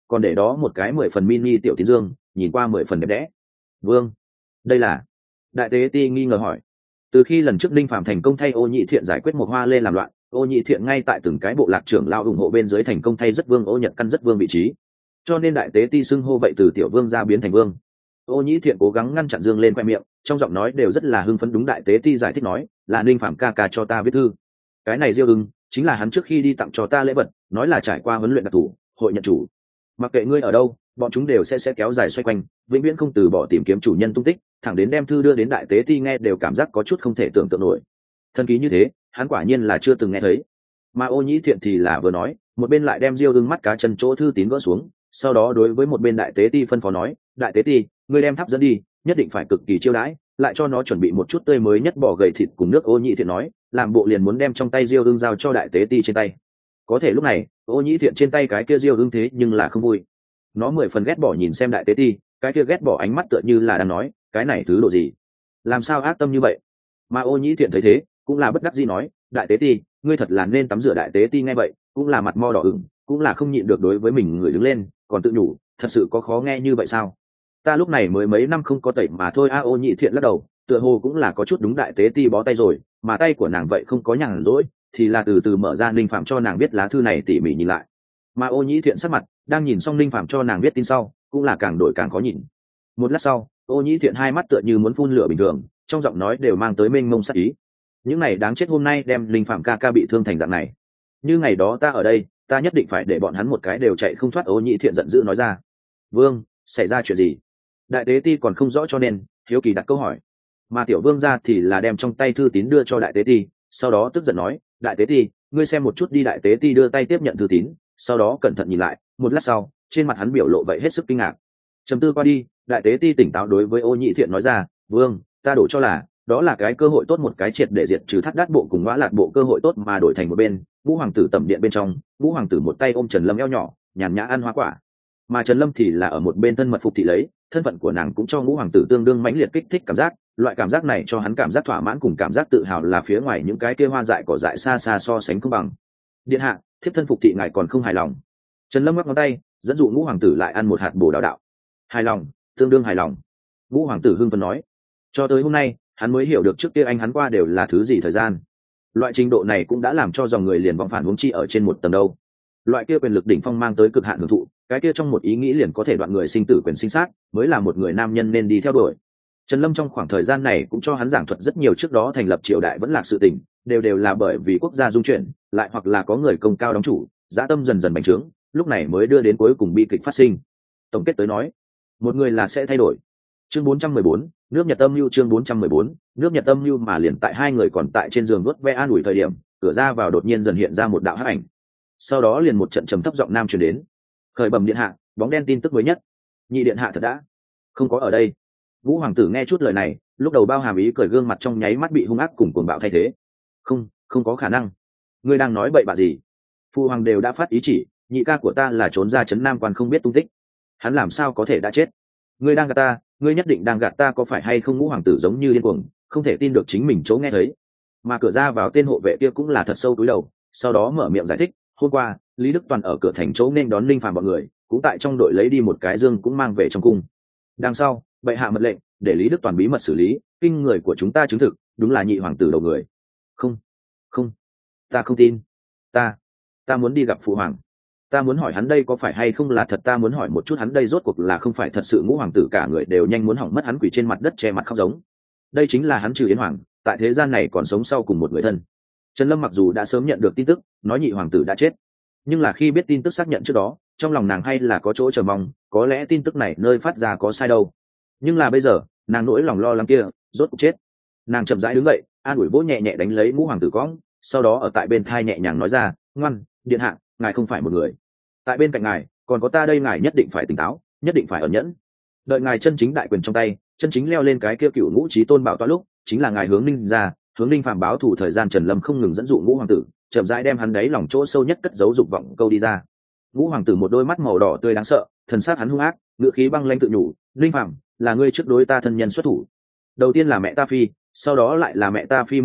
còn để đó một cái mười phần mini tiểu tín dương, nhìn qua mười phần đẹp đẽ. Vương, đây là? Đại tế ti nghi ngờ hỏi. Từ khi lần trước Linh Phạm thành công thay Ô Nhị Thiện giải quyết một hoa lê làm loạn, Ô Nhị Thiện ngay tại từng cái bộ lạc trưởng lao ủng hộ bên dưới thành công thay rất vương Ô Nhật căn rất vương vị trí, cho nên đại tế ti xưng hô vậy từ tiểu vương ra biến thành vương. Ô Nhị Thiện cố gắng ngăn chặn dương lên khoe miệng, trong giọng nói đều rất là hưng phấn. Đúng, đại tế ti giải thích nói, là Linh Phạm ca ca cho ta viết thư. Cái này Diêu ưng chính là hắn trước khi đi tặng cho ta lễ vật, nói là trải qua huấn luyện đặc thù, hội nhận chủ. Mặc kệ ngươi ở đâu, bọn chúng đều sẽ sẽ kéo dài xoay quanh, vĩnh viễn không từ bỏ tìm kiếm chủ nhân tung tích, thẳng đến đem thư đưa đến đại tế ti nghe đều cảm giác có chút không thể tưởng tượng nổi. Thần ký như thế, hắn quả nhiên là chưa từng nghe thấy. Mà Ô Nhĩ Thiện thì là vừa nói, một bên lại đem Diêu ưng mắt cá chân chỗ thư tín gỡ xuống, sau đó đối với một bên đại tế ti phân phó nói, đại tế ti, ngươi đem tháp dẫn đi, nhất định phải cực kỳ chiêu đãi, lại cho nó chuẩn bị một chút tươi mới nhất bò gầy thịt cùng nước. Ô Nhĩ Thiện nói, làm bộ liền muốn đem trong tay Diêu ưng giao cho đại tế ti trên tay. Có thể lúc này, Ô Nhĩ Thiện trên tay cái kia Diêu ưng thế nhưng là không vui. Nó mười phần ghét bỏ nhìn xem đại tế ti, cái kia ghét bỏ ánh mắt tựa như là đang nói, cái này thứ độ gì, làm sao ác tâm như vậy. Mà Ô Nhĩ Thiện thấy thế cũng là bất đắc dĩ nói, đại tế ti, ngươi thật là nên tắm rửa. Đại tế ti nghe vậy cũng là mặt mo đỏ ửng, cũng là không nhịn được đối với mình người đứng lên, còn tự nhủ, thật sự có khó nghe như vậy sao? Ta lúc này mới mấy năm không có tẩy mà thôi. A Ô Nhĩ Thiện lắc đầu, tựa hồ cũng là có chút đúng đại tế ti bó tay rồi, mà tay của nàng vậy không có nhàn rỗi, thì là từ từ mở ra Linh Phạm cho nàng biết lá thư này, tỉ mỉ nhìn lại. Mà Ô Nhĩ Thiện sắc mặt đang nhìn xong Linh Phạm cho nàng viết tin sau, cũng là càng đổi càng khó nhìn. Một lát sau, Ô Nhĩ Thiện hai mắt tựa như muốn phun lửa bình thường, trong giọng nói đều mang tới mênh mông sát ý. Những này đáng chết hôm nay đem Linh Phạm ca ca bị thương thành dạng này, như ngày đó ta ở đây, ta nhất định phải để bọn hắn một cái đều chạy không thoát. Ô Nhĩ Thiện giận dữ nói ra. Vương, xảy ra chuyện gì? Đại tế ti còn không rõ cho nên hiếu kỳ đặt câu hỏi. Mà tiểu vương ra thì là đem trong tay thư tín đưa cho đại tế ti, sau đó tức giận nói, đại tế ti, ngươi xem một chút đi. Đại tế ti đưa tay tiếp nhận thư tín, sau đó cẩn thận nhìn lại, một lát sau trên mặt hắn biểu lộ vậy hết sức kinh ngạc. Trầm tư qua đi, đại tế ti tỉnh táo đối với Ô Nhĩ Thiện nói ra, vương, ta đổ cho là đó là cái cơ hội tốt, một cái triệt để diệt trừ Thác Đát bộ cùng Ngõa Lạt bộ cơ hội tốt, mà đổi thành một bên Ngũ hoàng tử tẩm điện bên trong, Ngũ hoàng tử một tay ôm Trần Lâm eo nhỏ, nhàn nhã ăn hoa quả, mà Trần Lâm thì là ở một bên thân mật phục thị lấy. Thân phận của nàng cũng cho Ngũ hoàng tử tương đương mãnh liệt kích thích cảm giác, loại cảm giác này cho hắn cảm giác thỏa mãn cùng cảm giác tự hào là phía ngoài những cái kia hoa dại cỏ dại xa xa so sánh không bằng. Điện hạ, thiếp thân phục thị ngài còn không hài lòng? Trần Lâm ngoắc ngón tay dẫn dụ Ngũ hoàng tử lại ăn một hạt bồ đào đạo. Hài lòng, tương đương hài lòng. Ngũ hoàng tử hưng phấn nói. Cho tới hôm nay hắn mới hiểu được trước kia anh hắn qua đều là thứ gì thời gian. Loại trình độ này cũng đã làm cho dòng người liền vọng phản huống chi ở trên một tầng đâu. Loại kia quyền lực đỉnh phong mang tới cực hạn hưởng thụ, cái kia trong một ý nghĩ liền có thể đoạn người sinh tử quyền sinh sát, mới là một người nam nhân nên đi theo đuổi. Trần Lâm trong khoảng thời gian này cũng cho hắn giảng thuật rất nhiều trước đó thành lập triều đại vẫn lạc sự tình, đều đều là bởi vì quốc gia dung chuyển, lại hoặc là có người công cao đóng chủ, dã tâm dần dần bành trướng, lúc này mới đưa đến cuối cùng bi kịch phát sinh. Tổng kết tới nói, một người là sẽ thay đổi. Chương bốn trăm mười bốn, nước Nhật âm mưu. Chương bốn trăm mười bốn, nước Nhật âm mưu. Mà liền tại hai người còn tại trên giường nuốt ve an ủi thời điểm, cửa ra vào đột nhiên dần hiện ra một đạo hắc ảnh. Sau đó liền một trận trầm thấp giọng nam truyền đến. Khởi bẩm điện hạ, bóng đen tin tức mới nhất. Nhị điện hạ thật đã không có ở đây. Vũ hoàng tử nghe chút lời này, lúc đầu bao hàm ý cười, gương mặt trong nháy mắt bị hung ác cùng cuồng bạo thay thế. Không, không có khả năng. Ngươi đang nói bậy bạ gì? Phu hoàng đều đã phát ý chỉ, nhị ca của ta là trốn ra trấn Nam Quan không biết tung tích. Hắn làm sao có thể đã chết? Ngươi đang gạt ta, ngươi nhất định đang gạt ta có phải hay không? Ngũ hoàng tử giống như điên cuồng, không thể tin được chính mình chỗ nghe thấy. Mà cửa ra vào tên hộ vệ kia cũng là thật sâu cúi đầu, sau đó mở miệng giải thích, hôm qua Lý Đức Toàn ở cửa thành chỗ nên đón Linh Phàm bọn người, cũng tại trong đội lấy đi một cái dương cũng mang về trong cung. Đằng sau bệ hạ mật lệnh để Lý Đức Toàn bí mật xử lý, kinh người của chúng ta chứng thực đúng là nhị hoàng tử đầu người. Không, không, ta không tin. Ta, ta muốn đi gặp phụ hoàng. Ta muốn hỏi hắn đây có phải hay không là thật. Ta muốn hỏi một chút hắn đây rốt cuộc là không phải thật sự. Ngũ hoàng tử cả người đều nhanh muốn hỏng mất, hắn quỳ trên mặt đất che mặt khóc giống. Đây chính là hắn Trừ Yến Hoàng, tại thế gian này còn sống sau cùng một người thân. Trần Lâm mặc dù đã sớm nhận được tin tức nói nhị hoàng tử đã chết, nhưng là khi biết tin tức xác nhận trước đó, trong lòng nàng hay là có chỗ chờ mong, có lẽ tin tức này nơi phát ra có sai đâu. Nhưng là bây giờ nàng nỗi lòng lo lắng kia rốt cuộc chết. Nàng chậm rãi đứng dậy, an ủi vỗ nhẹ nhẹ đánh lấy Ngũ hoàng tử cõng, sau đó ở tại bên thai nhẹ nhàng nói ra, ngoan, điện hạ, ngài không phải một người, tại bên cạnh ngài còn có ta đây, ngài nhất định phải tỉnh táo, nhất định phải ẩn nhẫn. Đợi ngài chân chính đại quyền trong tay, chân chính leo lên cái kia cựu ngũ chí tôn bảo toa lúc, chính là ngài hướng Ninh ra, hướng Ninh Phàm báo thù thời gian. Trần Lâm không ngừng dẫn dụ Ngũ hoàng tử, chậm rãi đem hắn đáy lòng chỗ sâu nhất cất giấu dục vọng câu đi ra. Ngũ hoàng tử một đôi mắt màu đỏ tươi đáng sợ, thần sắc hắn hung ác, ngữ khí băng lãnh tự nhủ, Ninh Phàm, là ngươi trước đối ta thân nhân xuất thủ. Đầu tiên là mẹ ta phi, sau đó lại là mẹ ta phi mẫu tộc,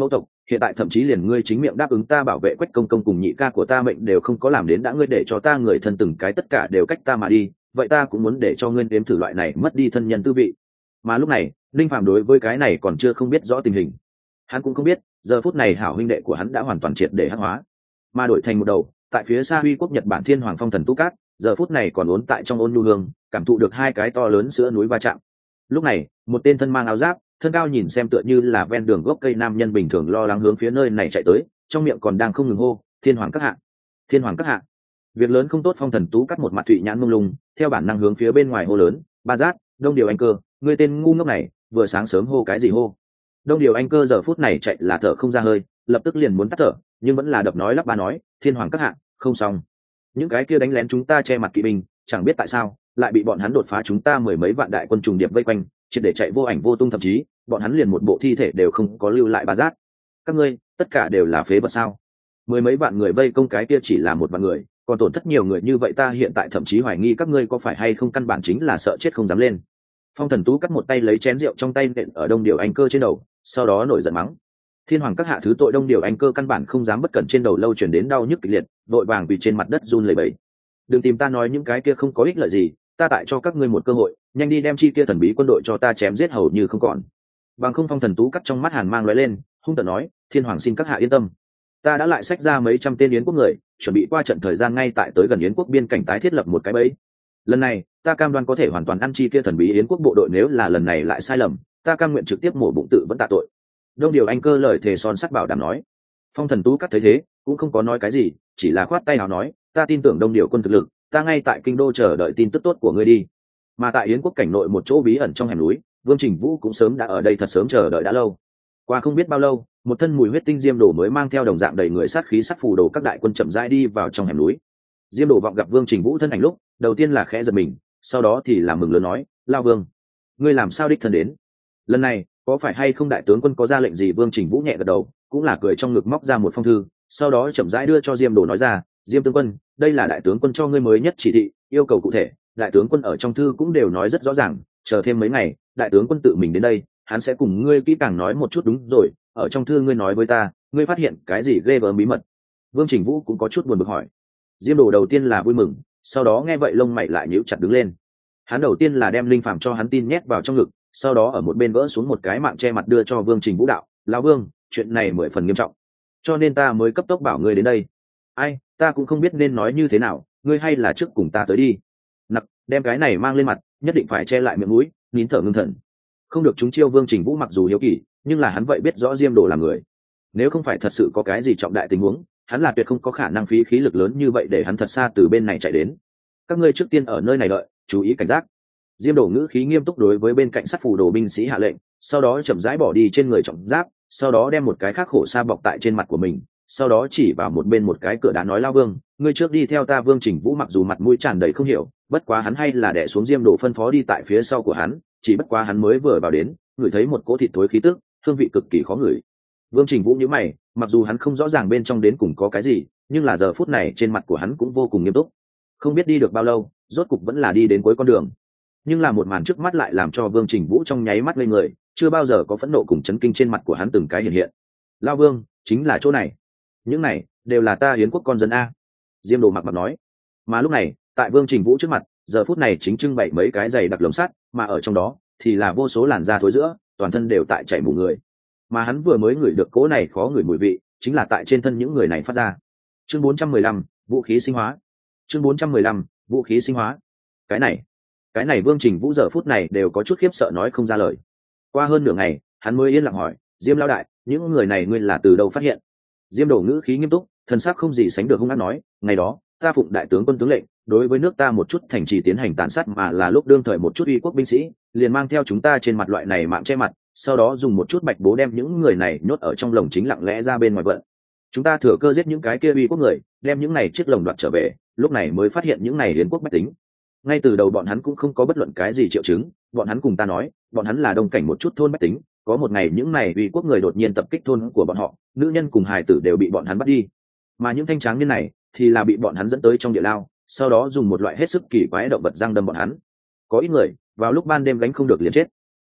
hiện tại thậm chí liền ngươi chính miệng đáp ứng ta bảo vệ Quách công công cùng nhị ca của ta mệnh đều không có làm đến, đã ngươi để cho ta người thân từng cái tất cả đều cách ta mà đi, vậy ta cũng muốn để cho ngươi nếm thử loại này mất đi thân nhân tư vị. Mà lúc này Linh Phàm đối với cái này còn chưa không biết rõ tình hình, hắn cũng không biết giờ phút này hảo huynh đệ của hắn đã hoàn toàn triệt để hắc hóa, mà đổi thành một đầu tại phía xa Huy quốc Nhật Bản Thiên Hoàng Phong Thần Tú Cát, giờ phút này còn ốn tại trong ôn nhu hương, cảm thụ được hai cái to lớn sữa núi va chạm. Lúc này một tên thân mang áo giáp, thân cao nhìn xem tựa như là ven đường gốc cây nam nhân bình thường lo lắng hướng phía nơi này chạy tới, trong miệng còn đang không ngừng hô Thiên Hoàng các hạ, Thiên Hoàng các hạ. Việc lớn không tốt. Phong Thần Tú Cát một mặt thụy nhãn mông lung, theo bản năng hướng phía bên ngoài hô lớn, Ba Giác, Đông Điều Anh Cơ, ngươi tên ngu ngốc này vừa sáng sớm hô cái gì hô. Đông Điều Anh Cơ giờ phút này chạy là thở không ra hơi, lập tức liền muốn tắt thở, nhưng vẫn là đập nói lắp ba nói, Thiên Hoàng các hạ, không xong, những cái kia đánh lén chúng ta che mặt kỵ binh chẳng biết tại sao lại bị bọn hắn đột phá chúng ta mười mấy vạn đại quân trùng điệp vây quanh, triệt để chạy vô ảnh vô tung, thậm chí bọn hắn liền một bộ thi thể đều không có lưu lại. Ba Giác, các ngươi tất cả đều là phế vật sao? Mười mấy vạn người vây công cái kia chỉ là một vạn người, còn tổn thất nhiều người như vậy, ta hiện tại thậm chí hoài nghi các ngươi có phải hay không căn bản chính là sợ chết không dám lên. Phong Thần Tú cắt một tay lấy chén rượu trong tay nện ở Đông Điều Anh Cơ trên đầu, sau đó nổi giận mắng, Thiên Hoàng các hạ thứ tội. Đông Điều Anh Cơ căn bản không dám bất cẩn, trên đầu lâu chuyển đến đau nhức kịch liệt, vội vàng quỳ trên mặt đất run lẩy bẩy. Đừng tìm ta nói những cái kia không có ích lợi gì, ta tại cho các ngươi một cơ hội, nhanh đi đem chi kia thần bí quân đội cho ta chém giết hầu như không còn. Bằng không. Phong Thần Tú cắt trong mắt hàn mang lóe lên, hung tợn nói, Thiên Hoàng xin các hạ yên tâm, ta đã lại xách ra mấy trăm tên Yến quốc người, chuẩn bị qua trận thời gian ngay tại tới gần Yến quốc biên cảnh tái thiết lập một cái bẫy. Lần này ta cam đoan có thể hoàn toàn ăn chi kia thần bí Yến quốc bộ đội, nếu là lần này lại sai lầm, ta cam nguyện trực tiếp mổ bụng tự vẫn tạ tội. Đông Điều Anh Cơ lời thề son sắt bảo đảm nói. Phong Thần Tú cắt thấy thế cũng không có nói cái gì, chỉ là khoát tay nào nói, ta tin tưởng Đông Điều quân thực lực, ta ngay tại kinh đô chờ đợi tin tức tốt của ngươi đi. Mà tại Yến quốc cảnh nội một chỗ bí ẩn trong hẻm núi, Vương Trình Vũ cũng sớm đã ở đây, thật sớm chờ đợi đã lâu. Qua không biết bao lâu, một thân mùi huyết tinh diêm đồ mới mang theo đồng dạng đầy người sát khí sắt phù đồ các đại quân chậm rãi đi vào trong hẻm núi. Diêm đồ vọng gặp Vương Trình Vũ thân ảnh lúc đầu tiên là khẽ giật mình, sau đó thì là mừng lớn nói, Lao Vương, ngươi làm sao đích thân đến? Lần này có phải hay không đại tướng quân có ra lệnh gì? Vương Trình Vũ nhẹ gật đầu, cũng là cười trong ngực móc ra một phong thư, sau đó chậm rãi đưa cho Diêm đồ, nói ra, Diêm tướng quân, đây là đại tướng quân cho ngươi mới nhất chỉ thị, yêu cầu cụ thể đại tướng quân ở trong thư cũng đều nói rất rõ ràng, chờ thêm mấy ngày đại tướng quân tự mình đến đây, hắn sẽ cùng ngươi kỹ càng nói một chút. Đúng rồi, ở trong thư ngươi nói với ta, ngươi phát hiện cái gì ghê gớm bí mật? Vương Trình Vũ cũng có chút buồn bực hỏi. Diêm đồ đầu tiên là vui mừng, sau đó nghe vậy lông mày lại nhíu chặt đứng lên. Hắn đầu tiên là đem Linh Phàm cho hắn tin nhét vào trong ngực, sau đó ở một bên vỡ xuống một cái mạng che mặt đưa cho Vương Trình Vũ, đạo, lão Vương, chuyện này mười phần nghiêm trọng, cho nên ta mới cấp tốc bảo ngươi đến đây. Ai, ta cũng không biết nên nói như thế nào, ngươi hay là trước cùng ta tới đi. Nặc, đem cái này mang lên mặt, nhất định phải che lại miệng mũi, nín thở ngưng thần, không được trúng chiêu. Vương Trình Vũ mặc dù hiếu kỳ, nhưng là hắn vậy biết rõ Diêm đồ là người, nếu không phải thật sự có cái gì trọng đại tình huống, hắn là tuyệt không có khả năng phí khí lực lớn như vậy để hắn thật xa từ bên này chạy đến. Các ngươi trước tiên ở nơi này đợi, chú ý cảnh giác. Diêm đồ ngữ khí nghiêm túc đối với bên cạnh sát phù đồ binh sĩ hạ lệnh, sau đó chậm rãi bỏ đi trên người trọng giáp, sau đó đem một cái khác khổ sa bọc tại trên mặt của mình, sau đó chỉ vào một bên một cái cửa đá nói, Lao Vương, ngươi trước đi theo ta. Vương Trình Vũ mặc dù mặt mũi tràn đầy không hiểu, bất quá hắn hay là đè xuống Diêm đồ phân phó đi tại phía sau của hắn, chỉ bất quá hắn mới vừa vào đến, ngửi thấy một cỗ thịt thối khí tức, hương vị cực kỳ khó ngửi. Vương Trình Vũ nhíu mày, mặc dù hắn không rõ ràng bên trong đến cùng có cái gì, nhưng là giờ phút này trên mặt của hắn cũng vô cùng nghiêm túc. Không biết đi được bao lâu, rốt cục vẫn là đi đến cuối con đường, nhưng là một màn trước mắt lại làm cho Vương Trình Vũ trong nháy mắt lên người, chưa bao giờ có phẫn nộ cùng chấn kinh trên mặt của hắn từng cái hiện hiện. Lao Vương, chính là chỗ này, những này đều là ta Yến quốc con dân a. Diêm đồ mặc mặc nói. Mà lúc này tại Vương Trình Vũ trước mặt, giờ phút này chính trưng bày mấy cái giày đặc lồng sắt, mà ở trong đó thì là vô số làn da thối rữa, toàn thân đều tại chảy mù người, mà hắn vừa mới ngửi được cỗ này khó ngửi mùi vị, chính là tại trên thân những người này phát ra. Chương bốn trăm mười lăm, vũ khí sinh hóa. Chương bốn trăm mười lăm, vũ khí sinh hóa. Cái này, cái này Vương Trình Vũ giờ phút này đều có chút khiếp sợ nói không ra lời. Qua hơn nửa ngày, hắn mới yên lặng hỏi, Diêm lão đại, những người này ngươi là từ đâu phát hiện? Diêm đồ ngữ khí nghiêm túc, thần sắc không gì sánh được hung ác nói, ngày đó ta phụng đại tướng quân tướng lệnh, đối với nước ta một chút thành trì tiến hành tàn sát, mà là lúc đương thời một chút uy quốc binh sĩ liền mang theo chúng ta trên mặt loại này mạng che mặt, sau đó dùng một chút bạch bố đem những người này nhốt ở trong lồng chính lặng lẽ ra bên ngoài vận. Chúng ta thừa cơ giết những cái kia uy quốc người, đem những này chiếc lồng đoạt trở về, lúc này mới phát hiện những này Yến quốc bách tính. Ngay từ đầu bọn hắn cũng không có bất luận cái gì triệu chứng, bọn hắn cùng ta nói, bọn hắn là đông cảnh một chút thôn bách tính, có một ngày những này uy quốc người đột nhiên tập kích thôn của bọn họ, nữ nhân cùng hài tử đều bị bọn hắn bắt đi, mà những thanh tráng niên này thì là bị bọn hắn dẫn tới trong địa lao, sau đó dùng một loại hết sức kỳ quái động vật răng đâm bọn hắn. Có ít người vào lúc ban đêm gánh không được liền chết,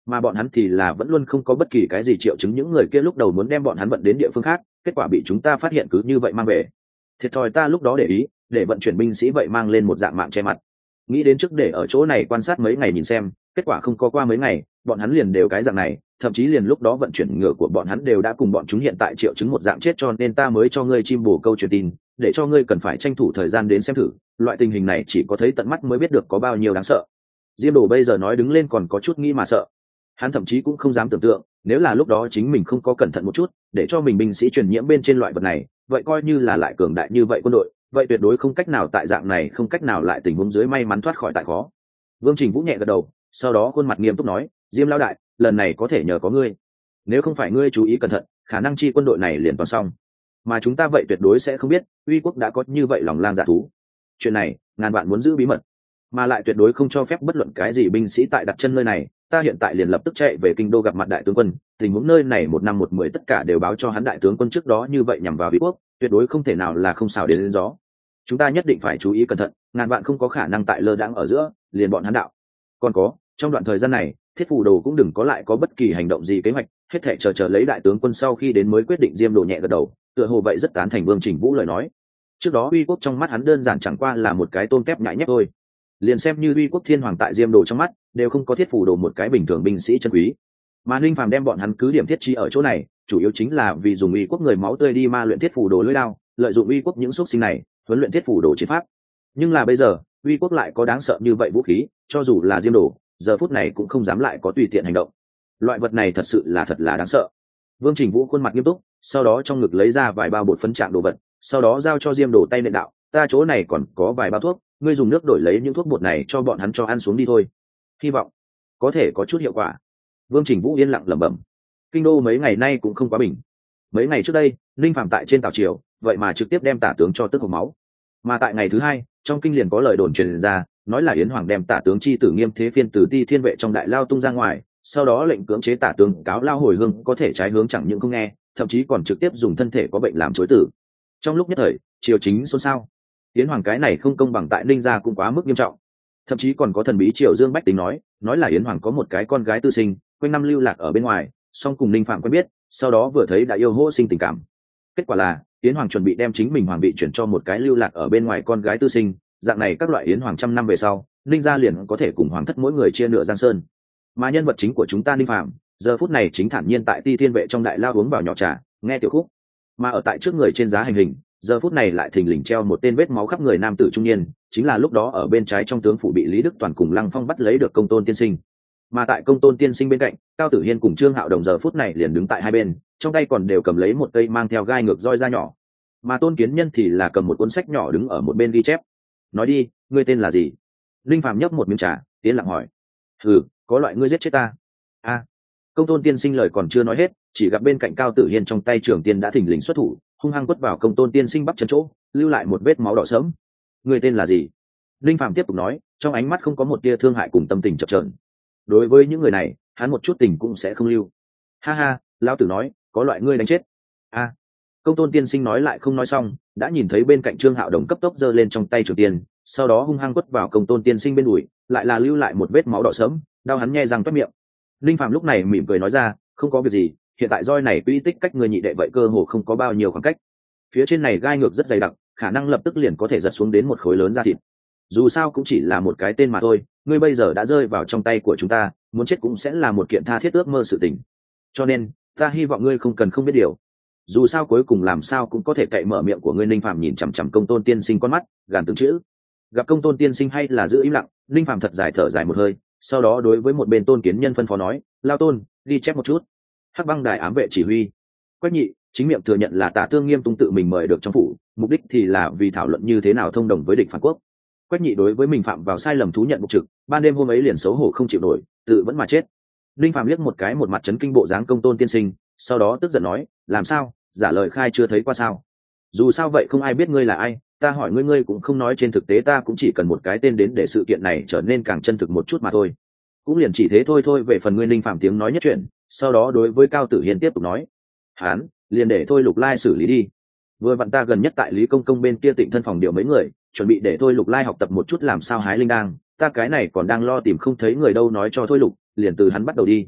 mà bọn hắn thì là vẫn luôn không có bất kỳ cái gì triệu chứng. Những người kia lúc đầu muốn đem bọn hắn vận đến địa phương khác, kết quả bị chúng ta phát hiện cứ như vậy mang về. Thiệt thòi ta lúc đó để ý, để vận chuyển binh sĩ vậy mang lên một dạng mạng che mặt, nghĩ đến trước để ở chỗ này quan sát mấy ngày nhìn xem, kết quả không có qua mấy ngày bọn hắn liền đều cái dạng này, thậm chí liền lúc đó vận chuyển ngựa của bọn hắn đều đã cùng bọn chúng hiện tại triệu chứng một dạng chết, cho nên ta mới cho ngươi chim bồ câu truyền tin, để cho ngươi cần phải tranh thủ thời gian đến xem thử, loại tình hình này chỉ có thấy tận mắt mới biết được có bao nhiêu đáng sợ. Diêm Đồ bây giờ nói đứng lên còn có chút nghĩ mà sợ, hắn thậm chí cũng không dám tưởng tượng nếu là lúc đó chính mình không có cẩn thận một chút để cho mình binh sĩ truyền nhiễm bên trên loại vật này, vậy coi như là lại cường đại như vậy quân đội, vậy tuyệt đối không cách nào tại dạng này không cách nào lại tình huống dưới may mắn thoát khỏi tại khó. Vương Trình Vũ nhẹ gật đầu, sau đó khuôn mặt nghiêm túc nói, Diêm lão đại, lần này có thể nhờ có ngươi, nếu không phải ngươi chú ý cẩn thận khả năng chi quân đội này liền toàn xong, mà chúng ta vậy tuyệt đối sẽ không biết uy quốc đã có như vậy lòng lang dạ thú. Chuyện này ngàn vạn muốn giữ bí mật, mà lại tuyệt đối không cho phép bất luận cái gì binh sĩ tại đặt chân nơi này. Ta hiện tại liền lập tức chạy về kinh đô gặp mặt đại tướng quân, tình huống nơi này một năm một mười tất cả đều báo cho hắn đại tướng quân trước đó, như vậy nhằm vào uy quốc tuyệt đối không thể nào là không xào đến lên gió. Chúng ta nhất định phải chú ý cẩn thận, ngàn vạn không có khả năng tại lơ đãng ở giữa liền bọn hắn đạo. Còn có, trong đoạn thời gian này Thiết Phủ Đồ cũng đừng có lại có bất kỳ hành động gì kế hoạch, hết thảy chờ chờ lấy đại tướng quân sau khi đến mới quyết định. Diêm Đồ nhẹ gật đầu, tựa hồ vậy rất tán thành Vương Trình Vũ lời nói. Trước đó uy quốc trong mắt hắn đơn giản chẳng qua là một cái tôm tép nhãi nhép thôi, liền xem như uy quốc thiên hoàng tại Diêm Đồ trong mắt đều không có Thiết Phủ Đồ một cái bình thường binh sĩ chân quý. Mà Ninh Phàm đem bọn hắn cứ điểm thiết trí ở chỗ này chủ yếu chính là vì dùng uy quốc người máu tươi đi ma luyện Thiết Phủ Đồ lưỡi đao, lợi dụng uy quốc những xuất sinh này huấn luyện Thiết Phủ Đồ chiến pháp. Nhưng là bây giờ uy quốc lại có đáng sợ như vậy vũ khí, cho dù là Diêm Đồ giờ phút này cũng không dám lại có tùy tiện hành động. Loại vật này thật sự là thật là đáng sợ. Vương Trình Vũ khuôn mặt nghiêm túc, sau đó trong ngực lấy ra vài bao bột phấn trạng đồ vật, sau đó giao cho Diêm Đồ tay nện đạo, ta chỗ này còn có vài bao thuốc, ngươi dùng nước đổi lấy những thuốc bột này cho bọn hắn cho ăn xuống đi thôi, hy vọng có thể có chút hiệu quả. Vương Trình Vũ yên lặng lẩm bẩm, kinh đô mấy ngày nay cũng không quá bình. Mấy ngày trước đây Ninh Phạm tại trên tàu triều vậy mà trực tiếp đem tả tướng cho tức hộc máu, mà tại ngày thứ hai trong kinh liền có lời đồn truyền ra, nói là Yến Hoàng đem tả tướng chi tử Nghiêm Thế Phiên từ Ti Thiên vệ trong đại lao tung ra ngoài, sau đó lệnh cưỡng chế tả tướng cáo lao hồi hương, có thể trái hướng chẳng những không nghe, thậm chí còn trực tiếp dùng thân thể có bệnh làm chối tử. Trong lúc nhất thời triều chính xôn xao, Yến Hoàng cái này không công bằng tại Ninh gia cũng quá mức nghiêm trọng. Thậm chí còn có thần bí Triều Dương Bách Tính nói, nói là Yến Hoàng có một cái con gái tư sinh, quanh năm lưu lạc ở bên ngoài, song cùng Ninh Phạm quen biết, sau đó vừa thấy đã yêu hô sinh tình cảm. Kết quả là Yến Hoàng chuẩn bị đem chính mình hoàng vị chuyển cho một cái lưu lạc ở bên ngoài con gái tư sinh, dạng này các loại Yến Hoàng trăm năm về sau, Ninh gia liền có thể cùng hoàng thất mỗi người chia nửa giang sơn. Mà nhân vật chính của chúng ta Ninh Phạm giờ phút này chính thản nhiên tại Ti Thiên vệ trong đại lao uống vào nhỏ trà, nghe tiểu khúc. Mà ở tại trước người trên giá hành hình, giờ phút này lại thình lình treo một tên vết máu khắp người nam tử trung niên, chính là lúc đó ở bên trái trong tướng phủ bị Lý Đức Toàn cùng Lăng Phong bắt lấy được Công Tôn tiên sinh. Mà tại Công Tôn tiên sinh bên cạnh, Cao Tử Hiên cùng Trương Hạo Đồng giờ phút này liền đứng tại hai bên, trong tay còn đều cầm lấy một cây mang theo gai ngược roi da nhỏ. Mà Tôn Kiến Nhân thì là cầm một cuốn sách nhỏ đứng ở một bên ghi chép. Nói đi, ngươi tên là gì? Linh Phàm nhấp một miếng trà, tiến lặng hỏi. Hừ, có loại ngươi giết chết ta. A. Công Tôn tiên sinh lời còn chưa nói hết, chỉ gặp bên cạnh Cao Tử Hiên trong tay trường tiên đã thình lình xuất thủ, hung hăng quất vào Công Tôn tiên sinh bắp chân chỗ, lưu lại một vết máu đỏ sẫm. Người tên là gì? Linh Phàm tiếp tục nói, trong ánh mắt không có một tia thương hại cùng tâm tình chập chờn. Đối với những người này, hắn một chút tình cũng sẽ không lưu. Ha ha, lão tử nói, có loại ngươi đánh chết. A. Công Tôn tiên sinh nói lại không nói xong, đã nhìn thấy bên cạnh Trương Hạo Đồng cấp tốc giơ lên trong tay trường tiên, sau đó hung hăng quất vào Công Tôn tiên sinh bên đùi, lại là lưu lại một vết máu đỏ sẫm, đau hắn nhe răng toét miệng. Linh Phàm lúc này mỉm cười nói ra, không có việc gì, hiện tại roi này quy tích cách người nhị đệ vậy cơ hồ không có bao nhiêu khoảng cách. Phía trên này gai ngược rất dày đặc, khả năng lập tức liền có thể giật xuống đến một khối lớn da thịt. Dù sao cũng chỉ là một cái tên mà thôi, ngươi bây giờ đã rơi vào trong tay của chúng ta, muốn chết cũng sẽ là một kiện tha thiết ước mơ sự tình. Cho nên, ta hy vọng ngươi không cần không biết điều. Dù sao cuối cùng làm sao cũng có thể cậy mở miệng của ngươi. Linh Phàm nhìn chằm chằm Công Tôn tiên sinh con mắt, gàn từng chữ. Gặp Công Tôn tiên sinh hay là giữ im lặng, Linh Phàm thật dài thở dài một hơi, sau đó đối với một bên Tôn Kiến Nhân phân phó nói, lao Tôn, ghi chép một chút. Hắc Băng Đài ám vệ chỉ huy. Quách Nhị chính miệng thừa nhận là Tả Tương Nghiêm Tung tự mình mời được trong phủ, mục đích thì là vì thảo luận như thế nào thông đồng với địch phản quốc. Quách Nhị đối với mình phạm vào sai lầm thú nhận mục trực, ban đêm hôm ấy liền xấu hổ không chịu nổi, tự vẫn mà chết. Linh Phàm liếc một cái một mặt chấn kinh bộ dáng Công Tôn tiên sinh, sau đó tức giận nói, làm sao, giả lời khai chưa thấy qua sao? Dù sao vậy không ai biết ngươi là ai, ta hỏi ngươi ngươi cũng không nói, trên thực tế ta cũng chỉ cần một cái tên đến để sự kiện này trở nên càng chân thực một chút mà thôi. Cũng liền chỉ thế thôi thôi. Về phần ngươi, Linh Phàm tiếng nói nhất chuyện, sau đó đối với Cao Tử Hiên tiếp tục nói, hán liền để Thôi Lục Lai xử lý đi. Vừa vặn ta gần nhất tại Lý Công Công bên kia Tịnh thân phòng điều mấy người, chuẩn bị để Thôi Lục Lai học tập một chút làm sao hái linh đang, ta cái này còn đang lo tìm không thấy người đâu, nói cho Thôi Lục liền từ hắn bắt đầu đi.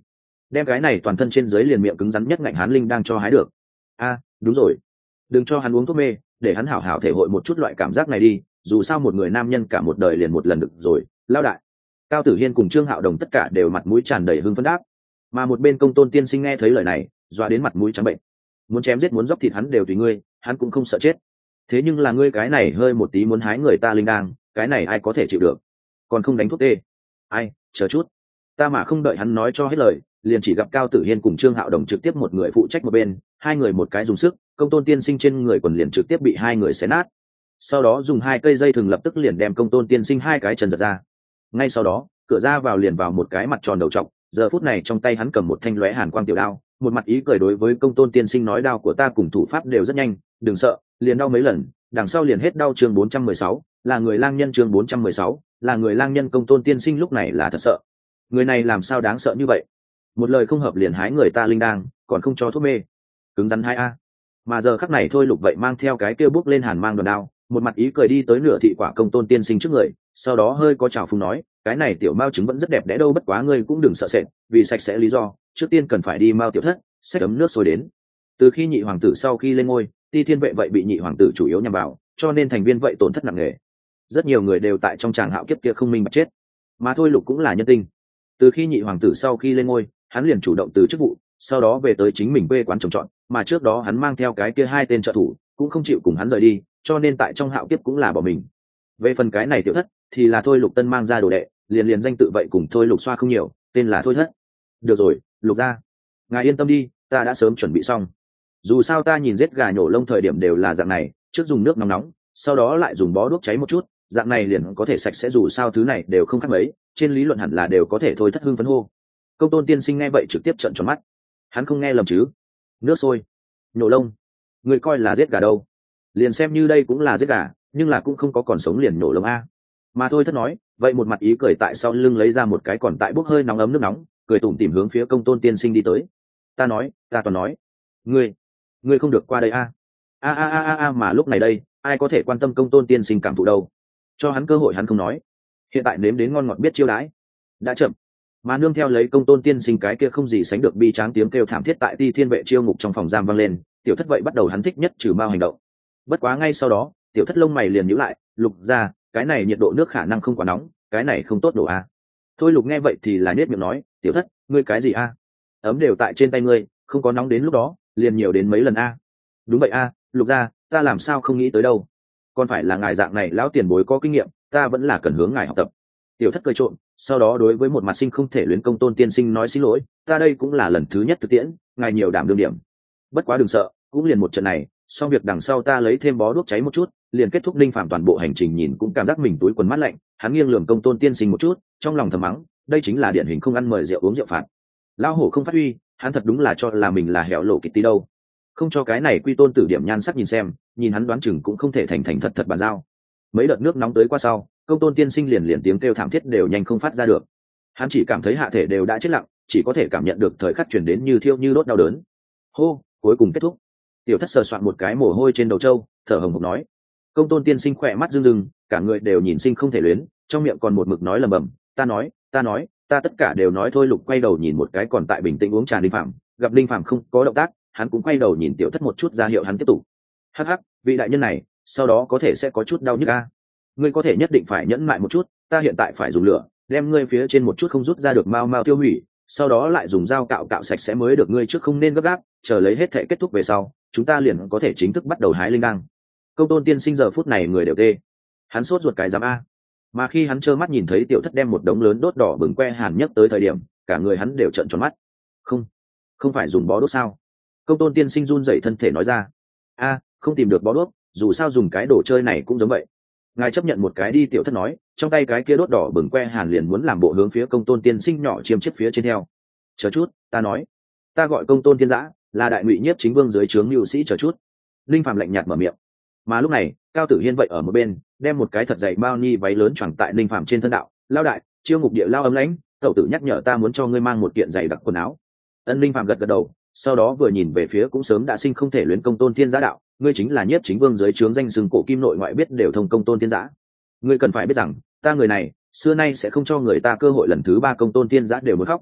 đem cái này toàn thân trên dưới liền miệng cứng rắn nhất ngạnh hán linh đang cho hái được. A, đúng rồi, đừng cho hắn uống thuốc mê, để hắn hảo hảo thể hội một chút loại cảm giác này đi, dù sao một người nam nhân cả một đời liền một lần được rồi. Lao đại. Cao Tử Hiên cùng Trương Hạo Đồng tất cả đều mặt mũi tràn đầy hưng phấn đáp. Mà một bên Công Tôn tiên sinh nghe thấy lời này, dọa đến mặt mũi trắng bệnh. Muốn chém giết muốn dốc thịt hắn đều tùy ngươi, hắn cũng không sợ chết. Thế nhưng là ngươi cái này hơi một tí muốn hái người ta linh đang, cái này ai có thể chịu được? Còn không đánh thuốc tê? Ai, chờ chút. Ta mà không đợi hắn nói cho hết lời, liền chỉ gặp Cao Tử Hiên cùng Trương Hạo Đồng trực tiếp một người phụ trách một bên, hai người một cái dùng sức, Công Tôn tiên sinh trên người quần liền trực tiếp bị hai người xé nát. Sau đó dùng hai cây dây thừng lập tức liền đem Công Tôn tiên sinh hai cái chân giật ra. Ngay sau đó, cửa ra vào liền vào một cái mặt tròn đầu trọc, giờ phút này trong tay hắn cầm một thanh lóe hàn quang tiểu đao, một mặt ý cười đối với Công Tôn tiên sinh nói đao của ta cùng thủ pháp đều rất nhanh, đừng sợ, liền đau mấy lần, đằng sau liền hết đau. Chương bốn trăm mười sáu, là người lang nhân. Chương bốn trăm mười sáu, là người lang nhân. Công Tôn tiên sinh lúc này là thật sợ. Người này làm sao đáng sợ như vậy? Một lời không hợp liền hái người ta linh đang, còn không cho thuốc mê. Cứng rắn hai a. Mà giờ khắc này thôi Lục vậy mang theo cái kêu bước lên hàn mang đòn đao, một mặt ý cười đi tới nửa thị quả Công Tôn tiên sinh trước người, sau đó hơi có trào phúng nói, cái này tiểu mao trứng vẫn rất đẹp đẽ đâu, bất quá ngươi cũng đừng sợ sệt, vì sạch sẽ lý do, trước tiên cần phải đi mao tiểu thất, xách ấm nước sôi đến. Từ khi nhị hoàng tử sau khi lên ngôi, Ti Thiên vệ vậy bị nhị hoàng tử chủ yếu nhằm vào, cho nên thành viên vậy tổn thất nặng nề. Rất nhiều người đều tại trong tràng hạo kiếp kia không minh bạch chết, mà thôi Lục cũng là nhân tinh. Từ khi nhị hoàng tử sau khi lên ngôi, hắn liền chủ động từ chức vụ, sau đó về tới chính mình quê quán trồng trọt, mà trước đó hắn mang theo cái kia hai tên trợ thủ, cũng không chịu cùng hắn rời đi, cho nên tại trong hạo kiếp cũng là bỏ mình. Về phần cái này tiểu thất, thì là thôi Lục tân mang ra đồ đệ, liền liền danh tự vậy cùng thôi Lục xoa không nhiều, tên là thôi thất. Được rồi, Lục gia, ngài yên tâm đi, ta đã sớm chuẩn bị xong. Dù sao ta nhìn giết gà nhổ lông thời điểm đều là dạng này, trước dùng nước nóng nóng, sau đó lại dùng bó đuốc cháy một chút, dạng này liền có thể sạch sẽ, dù sao thứ này đều không khác mấy, trên lý luận hẳn là đều có thể. Thôi thất hưng phấn hô. Công Tôn tiên sinh nghe vậy trực tiếp trợn tròn mắt, hắn không nghe lầm chứ? Nước sôi, nhổ lông, người coi là giết gà đâu? Liền xem như đây cũng là giết gà, nhưng là cũng không có còn sống liền nhổ lông a. Mà thôi thất nói vậy, một mặt ý cười tại sau lưng lấy ra một cái còn tại bốc hơi nóng ấm nước nóng, cười tủm tỉm hướng phía Công Tôn tiên sinh đi tới. Ta nói, ta toàn nói, ngươi, ngươi không được qua đây a. A a a a a mà lúc này đây, ai có thể quan tâm Công Tôn tiên sinh cảm thụ đâu? Cho hắn cơ hội hắn không nói. Hiện tại nếm đến ngon ngọt biết chiêu đãi, đã chậm. Mà nương theo lấy Công Tôn tiên sinh cái kia không gì sánh được bi tráng tiếng kêu thảm thiết tại Ti Thiên vệ chiêu ngục trong phòng giam vang lên, tiểu thất vậy bắt đầu hắn thích nhất trừ mao hành động. Bất quá ngay sau đó, tiểu thất lông mày liền nhíu lại, Lục ra, cái này nhiệt độ nước khả năng không quá nóng, cái này không tốt đổ a. Thôi Lục nghe vậy thì là nhếch miệng nói, tiểu thất, ngươi cái gì a? Ấm đều tại trên tay ngươi, không có nóng đến lúc đó, liền nhiều đến mấy lần a. Đúng vậy a, Lục ra, ta làm sao không nghĩ tới đâu. Còn phải là ngài dạng này lão tiền bối có kinh nghiệm, ta vẫn là cần hướng ngài học tập. Tiểu thất cười trộm, sau đó đối với một mặt sinh không thể luyến Công Tôn tiên sinh nói xin lỗi, ta đây cũng là lần thứ nhất thực tiễn, ngài nhiều đảm đương điểm. Bất quá đừng sợ, cũng liền một trận này, xong việc đằng sau ta lấy thêm bó đuốc cháy một chút, liền kết thúc Linh Phạm toàn bộ hành trình. Nhìn cũng cảm giác mình túi quần mát lạnh, hắn nghiêng lườm Công Tôn tiên sinh một chút, trong lòng thầm mắng, đây chính là điển hình không ăn mời rượu uống rượu phạt. Lão hổ không phát huy, hắn thật đúng là cho là mình là hẻo lộ kịch tí đâu. Không cho cái này quy tôn tử điểm nhan sắc nhìn xem, nhìn hắn đoán chừng cũng không thể thành thành thật thật bàn giao. Mấy đợt nước nóng tới qua sau, Công Tôn tiên sinh liền liền tiếng kêu thảm thiết đều nhanh không phát ra được. Hắn chỉ cảm thấy hạ thể đều đã chết lặng, chỉ có thể cảm nhận được thời khắc truyền đến như thiêu như đốt đau đớn. Hô, cuối cùng kết thúc. Tiểu thất sờ soạn một cái mồ hôi trên đầu trâu, thở hồng hộc nói. Công Tôn tiên sinh khỏe mắt rưng rưng, cả người đều nhìn sinh không thể luyến, trong miệng còn một mực nói lầm bầm, ta nói, ta nói, ta tất cả đều nói. Thôi Lục quay đầu nhìn một cái còn tại bình tĩnh uống trà Linh Phạm, gặp Linh Phạm không có động tác, hắn cũng quay đầu nhìn tiểu thất một chút ra hiệu hắn tiếp tục. Hắc hắc, vị đại nhân này, sau đó có thể sẽ có chút đau nhức a. Ngươi có thể nhất định phải nhẫn mại một chút, ta hiện tại phải dùng lửa đem ngươi phía trên một chút không rút ra được mau mau tiêu hủy, sau đó lại dùng dao cạo cạo sạch sẽ mới được. Ngươi trước không nên gấp gáp, chờ lấy hết thể kết thúc về sau, chúng ta liền có thể chính thức bắt đầu hái linh đăng. Công Tôn tiên sinh giờ phút này người đều tê, hắn sốt ruột cái dám a. Mà khi hắn trơ mắt nhìn thấy tiểu thất đem một đống lớn đốt đỏ bừng que hàn nhất tới thời điểm, cả người hắn đều trợn tròn mắt. Không, không phải dùng bó đốt sao? Công Tôn tiên sinh run rẩy thân thể nói ra. A, không tìm được bó đốt, dù sao dùng cái đồ chơi này cũng giống vậy. Ngài chấp nhận một cái đi, tiểu thất nói, trong tay cái kia đốt đỏ bừng que hàn liền muốn làm bộ hướng phía Công Tôn tiên sinh nhỏ chiêm chiếc phía trên theo. Chờ chút, ta nói, ta gọi Công Tôn thiên giã, là đại ngụy nhiếp chính vương dưới trướng mưu sĩ. Chờ chút. Linh Phạm lạnh nhạt mở miệng. Mà lúc này, Cao Tử Hiên vậy ở một bên, đem một cái thật dày bao ni váy lớn choàng tại Linh Phạm trên thân đạo. Lao đại, chiêu ngục địa lao ấm lãnh, tẩu tử nhắc nhở ta muốn cho ngươi mang một kiện giày đặc quần áo. Ân. Linh Phạm gật gật đầu, sau đó vừa nhìn về phía cũng sớm đã sinh không thể luyến Công Tôn thiên giã đạo, ngươi chính là nhiếp chính vương dưới trướng danh sừng cổ kim nội ngoại biết đều thông Công Tôn thiên giã. Ngươi cần phải biết rằng, ta người này xưa nay sẽ không cho người ta cơ hội lần thứ ba. Công Tôn thiên giã đều muốn khóc.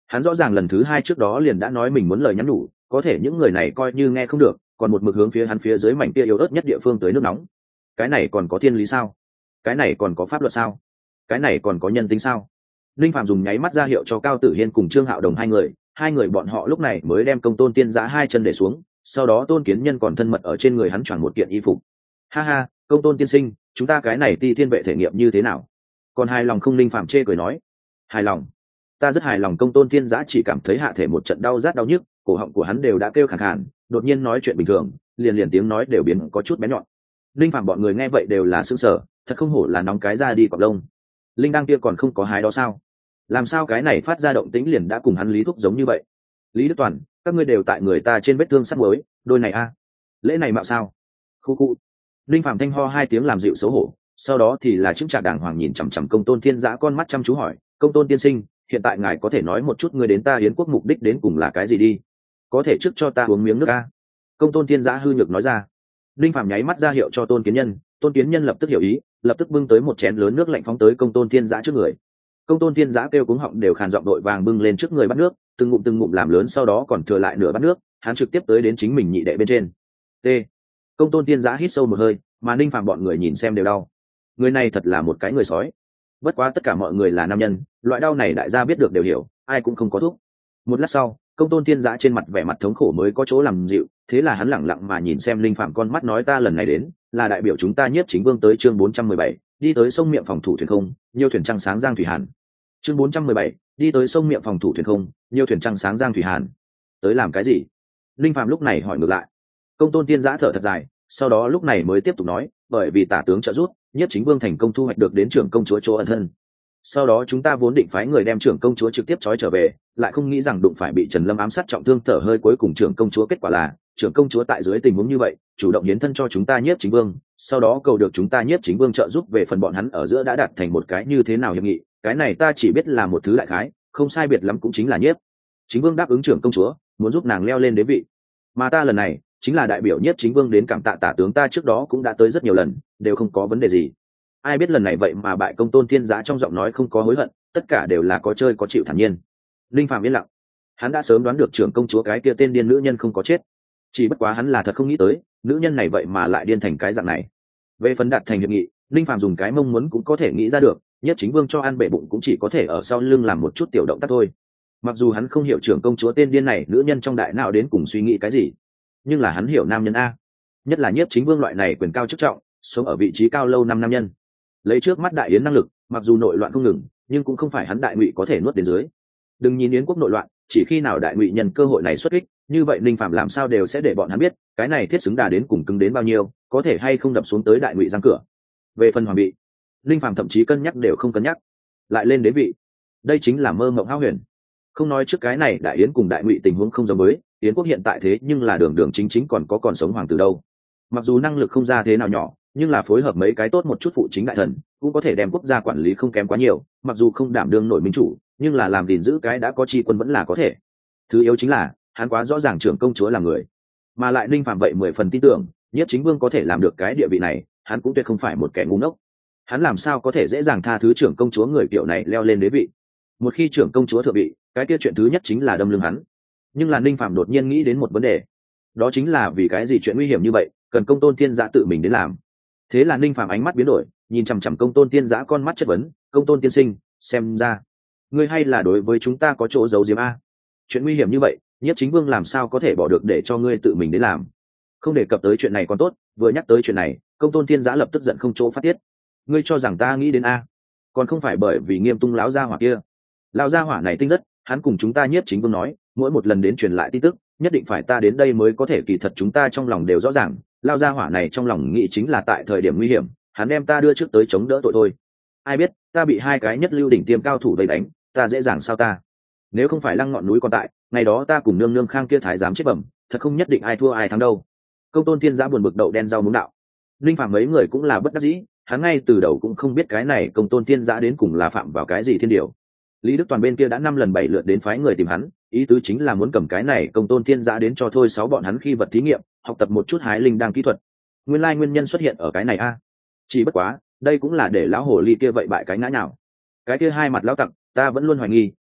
Hắn rõ ràng lần thứ hai trước đó liền đã nói mình muốn lời nhắn nhủ, có thể những người này coi như nghe không được, còn một mực hướng phía hắn phía dưới mảnh kia yếu ớt nhất địa phương tới nước nóng. Cái này còn có thiên lý sao? Cái này còn có pháp luật sao? Cái này còn có nhân tính sao? Linh Phạm dùng nháy mắt ra hiệu cho Cao Tử Hiên cùng Trương Hạo Đồng hai người, hai người bọn họ lúc này mới đem Công Tôn Tiên Giã hai chân để xuống, sau đó Tôn Kiến Nhân còn thân mật ở trên người hắn choàng một kiện y phục. Ha ha, Công Tôn tiên sinh, chúng ta cái này Ti Thiên vệ thể nghiệm như thế nào? Còn hài lòng không? Linh Phạm chê cười nói. Hài lòng. Ta rất hài lòng. Công Tôn Tiên Giã chỉ cảm thấy hạ thể một trận đau rát đau nhức, cổ họng của hắn đều đã kêu khàn khàn, đột nhiên nói chuyện bình thường, liền liền tiếng nói đều biến có chút bé nhọn. Linh Phạm bọn người nghe vậy đều là sững sờ, thật không hổ là nóng cái ra đi cọp lông. Linh đang kia còn không có hái đó sao? Làm sao cái này phát ra động tĩnh liền đã cùng hắn Lý Thúc giống như vậy? Lý Đức Toàn, các ngươi đều tại người ta trên vết thương sắt mới, đôi này a, lễ này mạo sao? Khu khu. Linh Phạm thanh ho hai tiếng làm dịu xấu hổ, sau đó thì là chứng trạc đàng hoàng nhìn chằm chằm Công Tôn Thiên Giã con mắt chăm chú hỏi, Công Tôn tiên sinh, hiện tại ngài có thể nói một chút ngươi đến ta Yến quốc mục đích đến cùng là cái gì đi? Có thể trước cho ta uống miếng nước a? Công Tôn Thiên Giã hư nhược nói ra. Linh Phạm nháy mắt ra hiệu cho Tôn Kiến Nhân, Tôn Kiến Nhân lập tức hiểu ý, lập tức bưng tới một chén lớn nước lạnh phóng tới Công Tôn Thiên Giã trước người. Công Tôn Thiên Giã kêu cuống họng đều khàn giọng đội vàng bưng lên trước người bắt nước, từng ngụm từng ngụm làm lớn, sau đó còn thừa lại nửa bát nước, hắn trực tiếp tới đến chính mình nhị đệ bên trên. T. Công Tôn Thiên Giã hít sâu một hơi, mà Ninh Phạm bọn người nhìn xem đều đau. Người này thật là một cái người sói. Bất quá tất cả mọi người là nam nhân, loại đau này đại gia biết được đều hiểu, ai cũng không có thuốc. Một lát sau, Công Tôn Thiên Giã trên mặt vẻ mặt thống khổ mới có chỗ làm dịu, thế là hắn lẳng lặng mà nhìn xem Linh Phạm con mắt nói, ta lần này đến là đại biểu chúng ta Nhiếp Chính Vương tới chương bốn trăm mười bảy, đi tới sông miệng phòng thủ thuyền không, nhiều thuyền trăng sáng giang thủy hàn. Chương bốn trăm mười bảy, đi tới sông miệng phòng thủ thuyền không, nhiều thuyền trăng sáng giang thủy hàn. Tới làm cái gì? Linh Phạm lúc này hỏi ngược lại. Công Tôn Thiên Giã thở thật dài, sau đó lúc này mới tiếp tục nói, bởi vì tả tướng trợ giúp, Nhiếp Chính Vương thành công thu hoạch được đến trưởng công chúa chỗ ẩn thân. Sau đó chúng ta vốn định phái người đem trưởng công chúa trực tiếp trói trở về, lại không nghĩ rằng đụng phải bị Trần Lâm ám sát trọng thương thở hơi, cuối cùng trưởng công chúa kết quả là trưởng công chúa tại dưới tình huống như vậy chủ động hiến thân cho chúng ta Nhiếp Chính Vương, sau đó cầu được chúng ta Nhiếp Chính Vương trợ giúp. Về phần bọn hắn ở giữa đã đạt thành một cái như thế nào hiệp nghị, cái này ta chỉ biết là một thứ đại khái, không sai biệt lắm cũng chính là Nhiếp Chính Vương đáp ứng trưởng công chúa, muốn giúp nàng leo lên đế vị, mà ta lần này chính là đại biểu Nhiếp Chính Vương đến cảm tạ tả tướng. Ta trước đó cũng đã tới rất nhiều lần, đều không có vấn đề gì. Ai biết lần này vậy mà bại. Công Tôn Thiên Giã trong giọng nói không có hối hận, tất cả đều là có chơi có chịu thản nhiên. Linh Phạm yên lặng, hắn đã sớm đoán được trưởng công chúa cái kia tên điên nữ nhân không có chết, chỉ bất quá hắn là thật không nghĩ tới nữ nhân này vậy mà lại điên thành cái dạng này. Về phần đạt thành hiệp nghị, Linh Phạm dùng cái mong muốn cũng có thể nghĩ ra được, Nhiếp Chính Vương cho ăn bể bụng cũng chỉ có thể ở sau lưng làm một chút tiểu động tác thôi. Mặc dù hắn không hiểu trưởng công chúa tên điên này nữ nhân trong đại não đến cùng suy nghĩ cái gì, nhưng là hắn hiểu nam nhân a, nhất là Nhiếp Chính Vương loại này quyền cao chức trọng, sống ở vị trí cao lâu năm nam nhân. Lấy trước mắt đại yến năng lực, mặc dù nội loạn không ngừng, nhưng cũng không phải hắn đại ngụy có thể nuốt đến dưới. Đừng nhìn yến quốc nội loạn, chỉ khi nào đại ngụy nhân cơ hội này xuất kích, như vậy Ninh Phạm làm sao đều sẽ để bọn hắn biết cái này thiết xứng đà đến cùng cứng đến bao nhiêu, có thể hay không đập xuống tới đại ngụy giang cửa. Về phần hoàng vị, Ninh Phạm thậm chí cân nhắc đều không cân nhắc, lại lên đế vị, đây chính là mơ mộng hão huyền. Không nói trước cái này đại yến cùng đại ngụy tình huống không giống với yến quốc hiện tại, thế nhưng là đường đường chính chính còn có còn sống hoàng tử đâu. Mặc dù năng lực không ra thế nào nhỏ, nhưng là phối hợp mấy cái tốt một chút phụ chính đại thần, cũng có thể đem quốc gia quản lý không kém quá nhiều. Mặc dù không đảm đương nổi minh chủ, nhưng là làm gìn giữ cái đã có tri quân vẫn là có thể. Thứ yếu chính là hắn quá rõ ràng trưởng công chúa là người, mà lại Ninh Phạm vậy mười phần tin tưởng Nhiếp Chính Vương có thể làm được cái địa vị này, hắn cũng tuyệt không phải một kẻ ngu ngốc. Hắn làm sao có thể dễ dàng tha thứ trưởng công chúa người kiểu này leo lên đế vị. Một khi trưởng công chúa thượng vị, cái kia chuyện thứ nhất chính là đâm lưng hắn. Nhưng là Ninh Phạm đột nhiên nghĩ đến một vấn đề, đó chính là vì cái gì chuyện nguy hiểm như vậy cần Công Tôn Thiên Giã tự mình đến làm. Thế là Ninh Phạm ánh mắt biến đổi, nhìn chằm chằm Công Tôn Thiên Giã con mắt chất vấn, Công Tôn tiên sinh, xem ra ngươi hay là đối với chúng ta có chỗ giấu giếm a. Chuyện nguy hiểm như vậy, Nhiếp Chính Vương làm sao có thể bỏ được để cho ngươi tự mình đến làm. Không đề cập tới chuyện này còn tốt, vừa nhắc tới chuyện này, Công Tôn Thiên Giã lập tức giận không chỗ phát tiết. Ngươi cho rằng ta nghĩ đến a? Còn không phải bởi vì Nghiêm Tung lão gia hỏa kia. Lão gia hỏa này tinh rất, hắn cùng chúng ta Nhiếp Chính Vương nói, mỗi một lần đến truyền lại tin tức, nhất định phải ta đến đây mới có thể. Kỳ thật chúng ta trong lòng đều rõ ràng, lão gia hỏa này trong lòng nghĩ chính là tại thời điểm nguy hiểm, hắn đem ta đưa trước tới chống đỡ tội thôi. Ai biết, ta bị hai cái nhất lưu đỉnh tiêm cao thủ vây đánh, ta dễ dàng sao ta? Nếu không phải Lăng Ngọn Núi còn tại, ngày đó ta cùng nương nương Khang kia thái giám chết bẩm, thật không nhất định ai thua ai thắng đâu. Công Tôn Thiên Giã buồn bực đậu đen rau muống đạo. Linh Phạm mấy người cũng là bất đắc dĩ, hắn ngay từ đầu cũng không biết cái này Công Tôn Thiên Giã đến cùng là phạm vào cái gì thiên điều. Lý Đức Toàn bên kia đã năm lần bảy lượt đến phái người tìm hắn, ý tứ chính là muốn cầm cái này Công Tôn Thiên Giã đến cho thôi sáu bọn hắn khi vật thí nghiệm, học tập một chút hái linh đang kỹ thuật. Nguyên lai nguyên nhân xuất hiện ở cái này a. Chỉ bất quá, đây cũng là để lão hồ ly kia vậy bại cái ngã nào. Cái kia hai mặt lão tặc, ta vẫn luôn hoài nghi,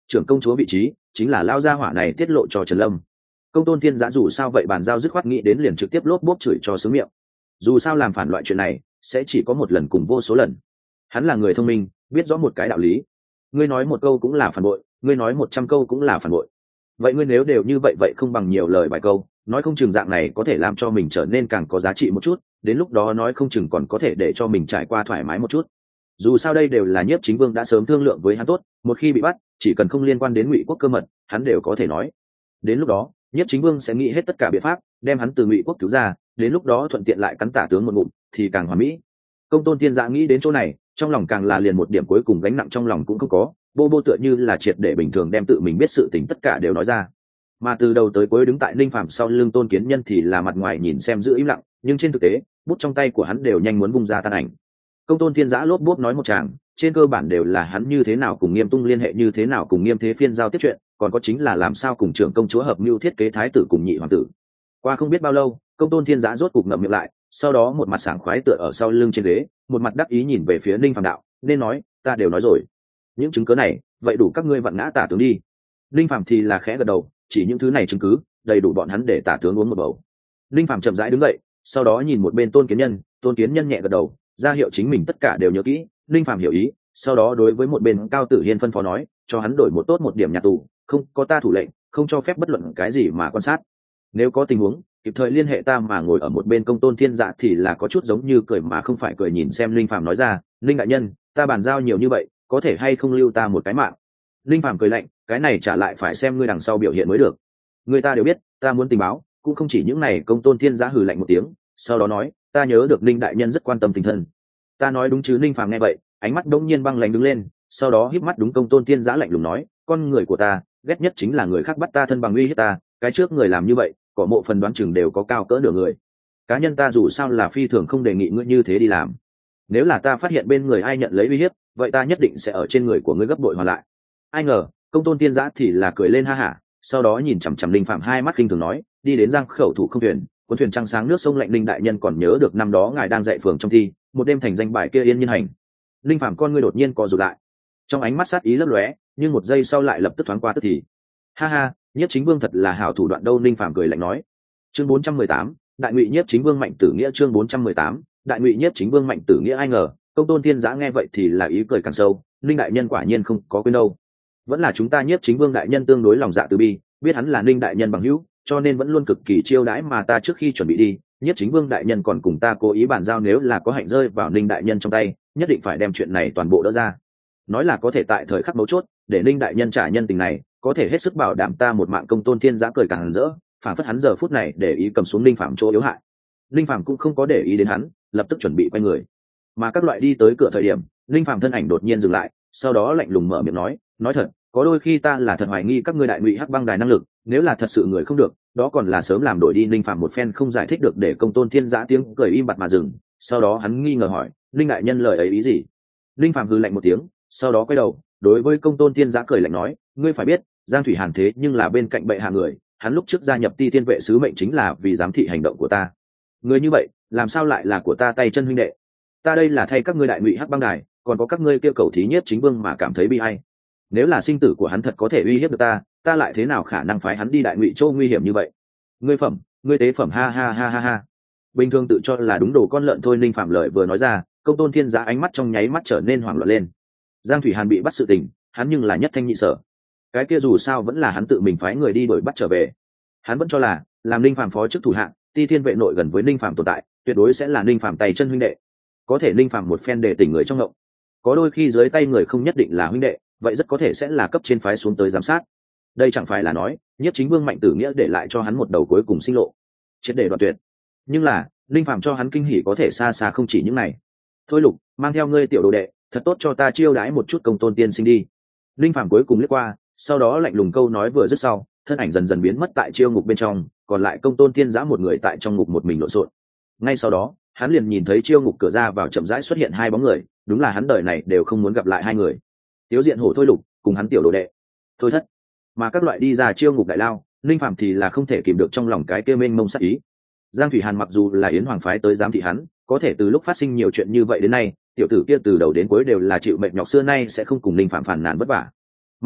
trưởng công chúa vị trí chính là lao gia hỏa này tiết lộ cho Trần Lâm. Công tôn thiên giã dù sao vậy bàn giao dứt khoát nghĩ đến liền trực tiếp lốp bốp chửi cho sướng miệng. Dù sao làm phản loại chuyện này sẽ chỉ có một lần cùng vô số lần. Hắn là người thông minh, biết rõ một cái đạo lý. Ngươi nói một câu cũng là phản bội, ngươi nói một trăm câu cũng là phản bội. Vậy ngươi nếu đều như vậy vậy không bằng nhiều lời vài câu, nói không chừng dạng này có thể làm cho mình trở nên càng có giá trị một chút, đến lúc đó nói không chừng còn có thể để cho mình trải qua thoải mái một chút. Dù sao đây đều là Nhiếp Chính Vương đã sớm thương lượng với hắn tốt, một khi bị bắt, chỉ cần không liên quan đến Ngụy quốc cơ mật, hắn đều có thể nói. Đến lúc đó, Nhiếp Chính Vương sẽ nghĩ hết tất cả biện pháp, đem hắn từ Ngụy quốc cứu ra, đến lúc đó thuận tiện lại cắn tả tướng một ngụm, thì càng hoàn mỹ. Công tôn Thiên Dạ nghĩ đến chỗ này, trong lòng càng là liền một điểm cuối cùng gánh nặng trong lòng cũng không có, bô bô tựa như là triệt để bình thường đem tự mình biết sự tình tất cả đều nói ra. Mà từ đầu tới cuối đứng tại Ninh Phàm sau lưng Tôn Kiến Nhân thì là mặt ngoài nhìn xem giữ im lặng, nhưng trên thực tế, bút trong tay của hắn đều nhanh muốn bung ra tan ảnh. Công tôn Thiên Giã lốp bốp nói một tràng, trên cơ bản đều là hắn như thế nào cùng Nghiêm Tung liên hệ, như thế nào cùng Nghiêm Thế Phiên giao tiếp chuyện, còn có chính là làm sao cùng trưởng công chúa hợp mưu thiết kế thái tử cùng nhị hoàng tử. Qua không biết bao lâu, Công tôn Thiên Giã rốt cục ngậm miệng lại, sau đó một mặt sảng khoái tựa ở sau lưng trên ghế, một mặt đắc ý nhìn về phía Ninh Phàm đạo, nên nói, ta đều nói rồi. Những chứng cứ này, vậy đủ các ngươi vặn ngã tả tướng đi. Ninh Phàm thì là khẽ gật đầu, chỉ những thứ này chứng cứ, đầy đủ bọn hắn để tả tướng uống một bầu. Ninh Phàm chậm rãi đứng dậy, sau đó nhìn một bên Tôn Kiến Nhân, Tôn Kiến Nhân nhẹ gật đầu, ra hiệu chính mình tất cả đều nhớ kỹ. Ninh Phàm hiểu ý, sau đó đối với một bên Cao Tử Hiên phân phó nói, cho hắn đổi một tốt một điểm nhà tù, không có ta thủ lệnh, không cho phép bất luận cái gì mà quan sát. Nếu có tình huống, kịp thời liên hệ ta. Mà ngồi ở một bên Công tôn Thiên Dạ thì là có chút giống như cười mà không phải cười, nhìn xem Ninh Phàm nói ra, Ninh đại nhân, ta bàn giao nhiều như vậy, có thể hay không lưu ta một cái mạng? Ninh Phàm cười lạnh, cái này trả lại phải xem ngươi đằng sau biểu hiện mới được. Người ta đều biết, ta muốn tình báo, cũng không chỉ những này. Công tôn Thiên Giã hừ lạnh một tiếng, sau đó nói, ta nhớ được Ninh đại nhân rất quan tâm tình thân. Ta nói đúng chứ? Ninh Phàm nghe vậy, ánh mắt đông nhiên băng lãnh đứng lên, sau đó híp mắt đúng Công tôn Thiên Giã lạnh lùng nói, con người của ta ghét nhất chính là người khác bắt ta thân bằng uy hiếp ta, cái trước người làm như vậy, có mộ phần đoán chừng đều có cao cỡ nửa người. Cá nhân ta dù sao là phi thường không đề nghị ngươi như thế đi làm. Nếu là ta phát hiện bên người ai nhận lấy uy hiếp, vậy ta nhất định sẽ ở trên người của ngươi gấp bội hoàn lại. Ai ngờ, Công tôn Thiên Giã thì là cười lên ha hả, sau đó nhìn chằm chằm Ninh Phạm hai mắt khinh thường nói, đi đến Giang khẩu thủ không thuyền, cuốn thuyền trăng sáng nước sông lạnh. Ninh đại nhân còn nhớ được năm đó ngài đang dạy phường trong thi, một đêm thành danh bài kia yên nhiên hành. Ninh Phạm con ngươi đột nhiên co rụt lại, trong ánh mắt sát ý lấp lóe, nhưng một giây sau lại lập tức thoáng qua tức thì. Ha ha, Nhiếp Chính Vương thật là hảo thủ đoạn đâu. Ninh Phạm cười lạnh nói. Chương bốn trăm mười tám, Đại Ngụy Nhiếp Chính Vương mạnh tử nghĩa. Chương bốn trăm mười tám, Đại Ngụy Nhiếp Chính Vương mạnh tử nghĩa. Ai ngờ, Công tôn Thiên Giã nghe vậy thì là ý cười càng sâu, Ninh đại nhân quả nhiên không có quên đâu. Vẫn là chúng ta Nhiếp Chính Vương đại nhân tương đối lòng dạ từ bi, biết hắn là Ninh đại nhân bằng hữu, cho nên vẫn luôn cực kỳ chiêu đãi. Mà ta trước khi chuẩn bị đi, Nhiếp Chính Vương đại nhân còn cùng ta cố ý bàn giao, nếu là có hạnh rơi vào Ninh đại nhân trong tay, nhất định phải đem chuyện này toàn bộ đỡ ra. Nói là có thể tại thời khắc mấu chốt để Ninh đại nhân trả nhân tình này, có thể hết sức bảo đảm ta một mạng. Công tôn Thiên Giã cười càng rỡ, phản phất hắn giờ phút này để ý cầm xuống Ninh Phạm chỗ yếu hại. Ninh Phạm cũng không có để ý đến hắn, lập tức chuẩn bị quay người. Mà các loại đi tới cửa thời điểm, Ninh Phạm thân ảnh đột nhiên dừng lại, sau đó lạnh lùng mở miệng nói, nói thật, có đôi khi ta là thật hoài nghi các ngươi Đại Ngụy Hắc Băng Đài năng lực, nếu là thật sự người không được, đó còn là sớm làm đổi đi. Ninh Phạm một phen không giải thích được để Công tôn Thiên Giã tiếng cười im bặt mà dừng, sau đó hắn nghi ngờ hỏi, Ninh đại nhân lời ấy ý gì? Ninh Phạm hừ lạnh một tiếng, sau đó quay đầu đối với Công tôn Thiên Giã cười lạnh nói, ngươi phải biết, Giang Thủy Hàn thế nhưng là bên cạnh bệ hạ người, hắn lúc trước gia nhập Ti Thiên vệ sứ mệnh chính là vì giám thị hành động của ta. Người như vậy, làm sao lại là của ta tay chân huynh đệ? Ta đây là thay các ngươi Đại Ngụy Hắc Băng Đài, còn có các ngươi kêu cầu thí Nhiếp Chính Vương mà cảm thấy bi ai. Nếu là sinh tử của hắn thật có thể uy hiếp được ta, ta lại thế nào khả năng phái hắn đi Đại Ngụy Châu nguy hiểm như vậy? Ngươi phẩm, ngươi tế phẩm, ha ha ha ha ha. Bình thường tự cho là đúng đồ con lợn thôi. Ninh Phạm lợi vừa nói ra, Công tôn Thiên Giã ánh mắt trong nháy mắt trở nên hoảng loạn lên. Giang Thủy Hàn bị bắt sự tình, hắn nhưng là nhất thanh nhị sở. Cái kia dù sao vẫn là hắn tự mình phái người đi đuổi bắt trở về. Hắn vẫn cho là làm Ninh Phạm phó chức thủ hạng, Ti Thiên vệ nội gần với Ninh Phạm tồn tại, tuyệt đối sẽ là Ninh Phạm tay chân huynh đệ. Có thể Ninh Phạm một phen để tỉnh người trong ngộng, có đôi khi dưới tay người không nhất định là huynh đệ, vậy rất có thể sẽ là cấp trên phái xuống tới giám sát. Đây chẳng phải là nói Nhiếp Chính Vương mạnh tử nghĩa để lại cho hắn một đầu cuối cùng sinh lộ, triệt để đoạn tuyệt. Nhưng là Ninh Phạm cho hắn kinh hỉ có thể xa xa không chỉ những này. Thôi Lục, mang theo ngươi tiểu đồ đệ, thật tốt cho ta chiêu đãi một chút Công tôn tiên sinh đi. Ninh Phạm cuối cùng liếc qua, sau đó lạnh lùng câu nói vừa dứt sau, thân ảnh dần dần biến mất tại chiêu ngục bên trong, còn lại Công tôn Thiên Giã một người tại trong ngục một mình lộn xộn. Ngay sau đó hắn liền nhìn thấy chiêu ngục cửa ra vào chậm rãi xuất hiện hai bóng người, đúng là hắn đời này đều không muốn gặp lại hai người. Tiếu Diện Hổ Thôi Lục cùng hắn tiểu đồ đệ Thôi Thất. Mà các loại đi ra chiêu ngục đại lao, Ninh Phạm thì là không thể kìm được trong lòng cái kia mênh mông sát ý. Giang Thủy Hàn mặc dù là Yến Hoàng phái tới giám thị hắn, có thể từ lúc phát sinh nhiều chuyện như vậy đến nay, tiểu tử kia từ đầu đến cuối đều là chịu mệnh nhọc, xưa nay sẽ không cùng Ninh Phạm phản nàn vất vả. Mà lại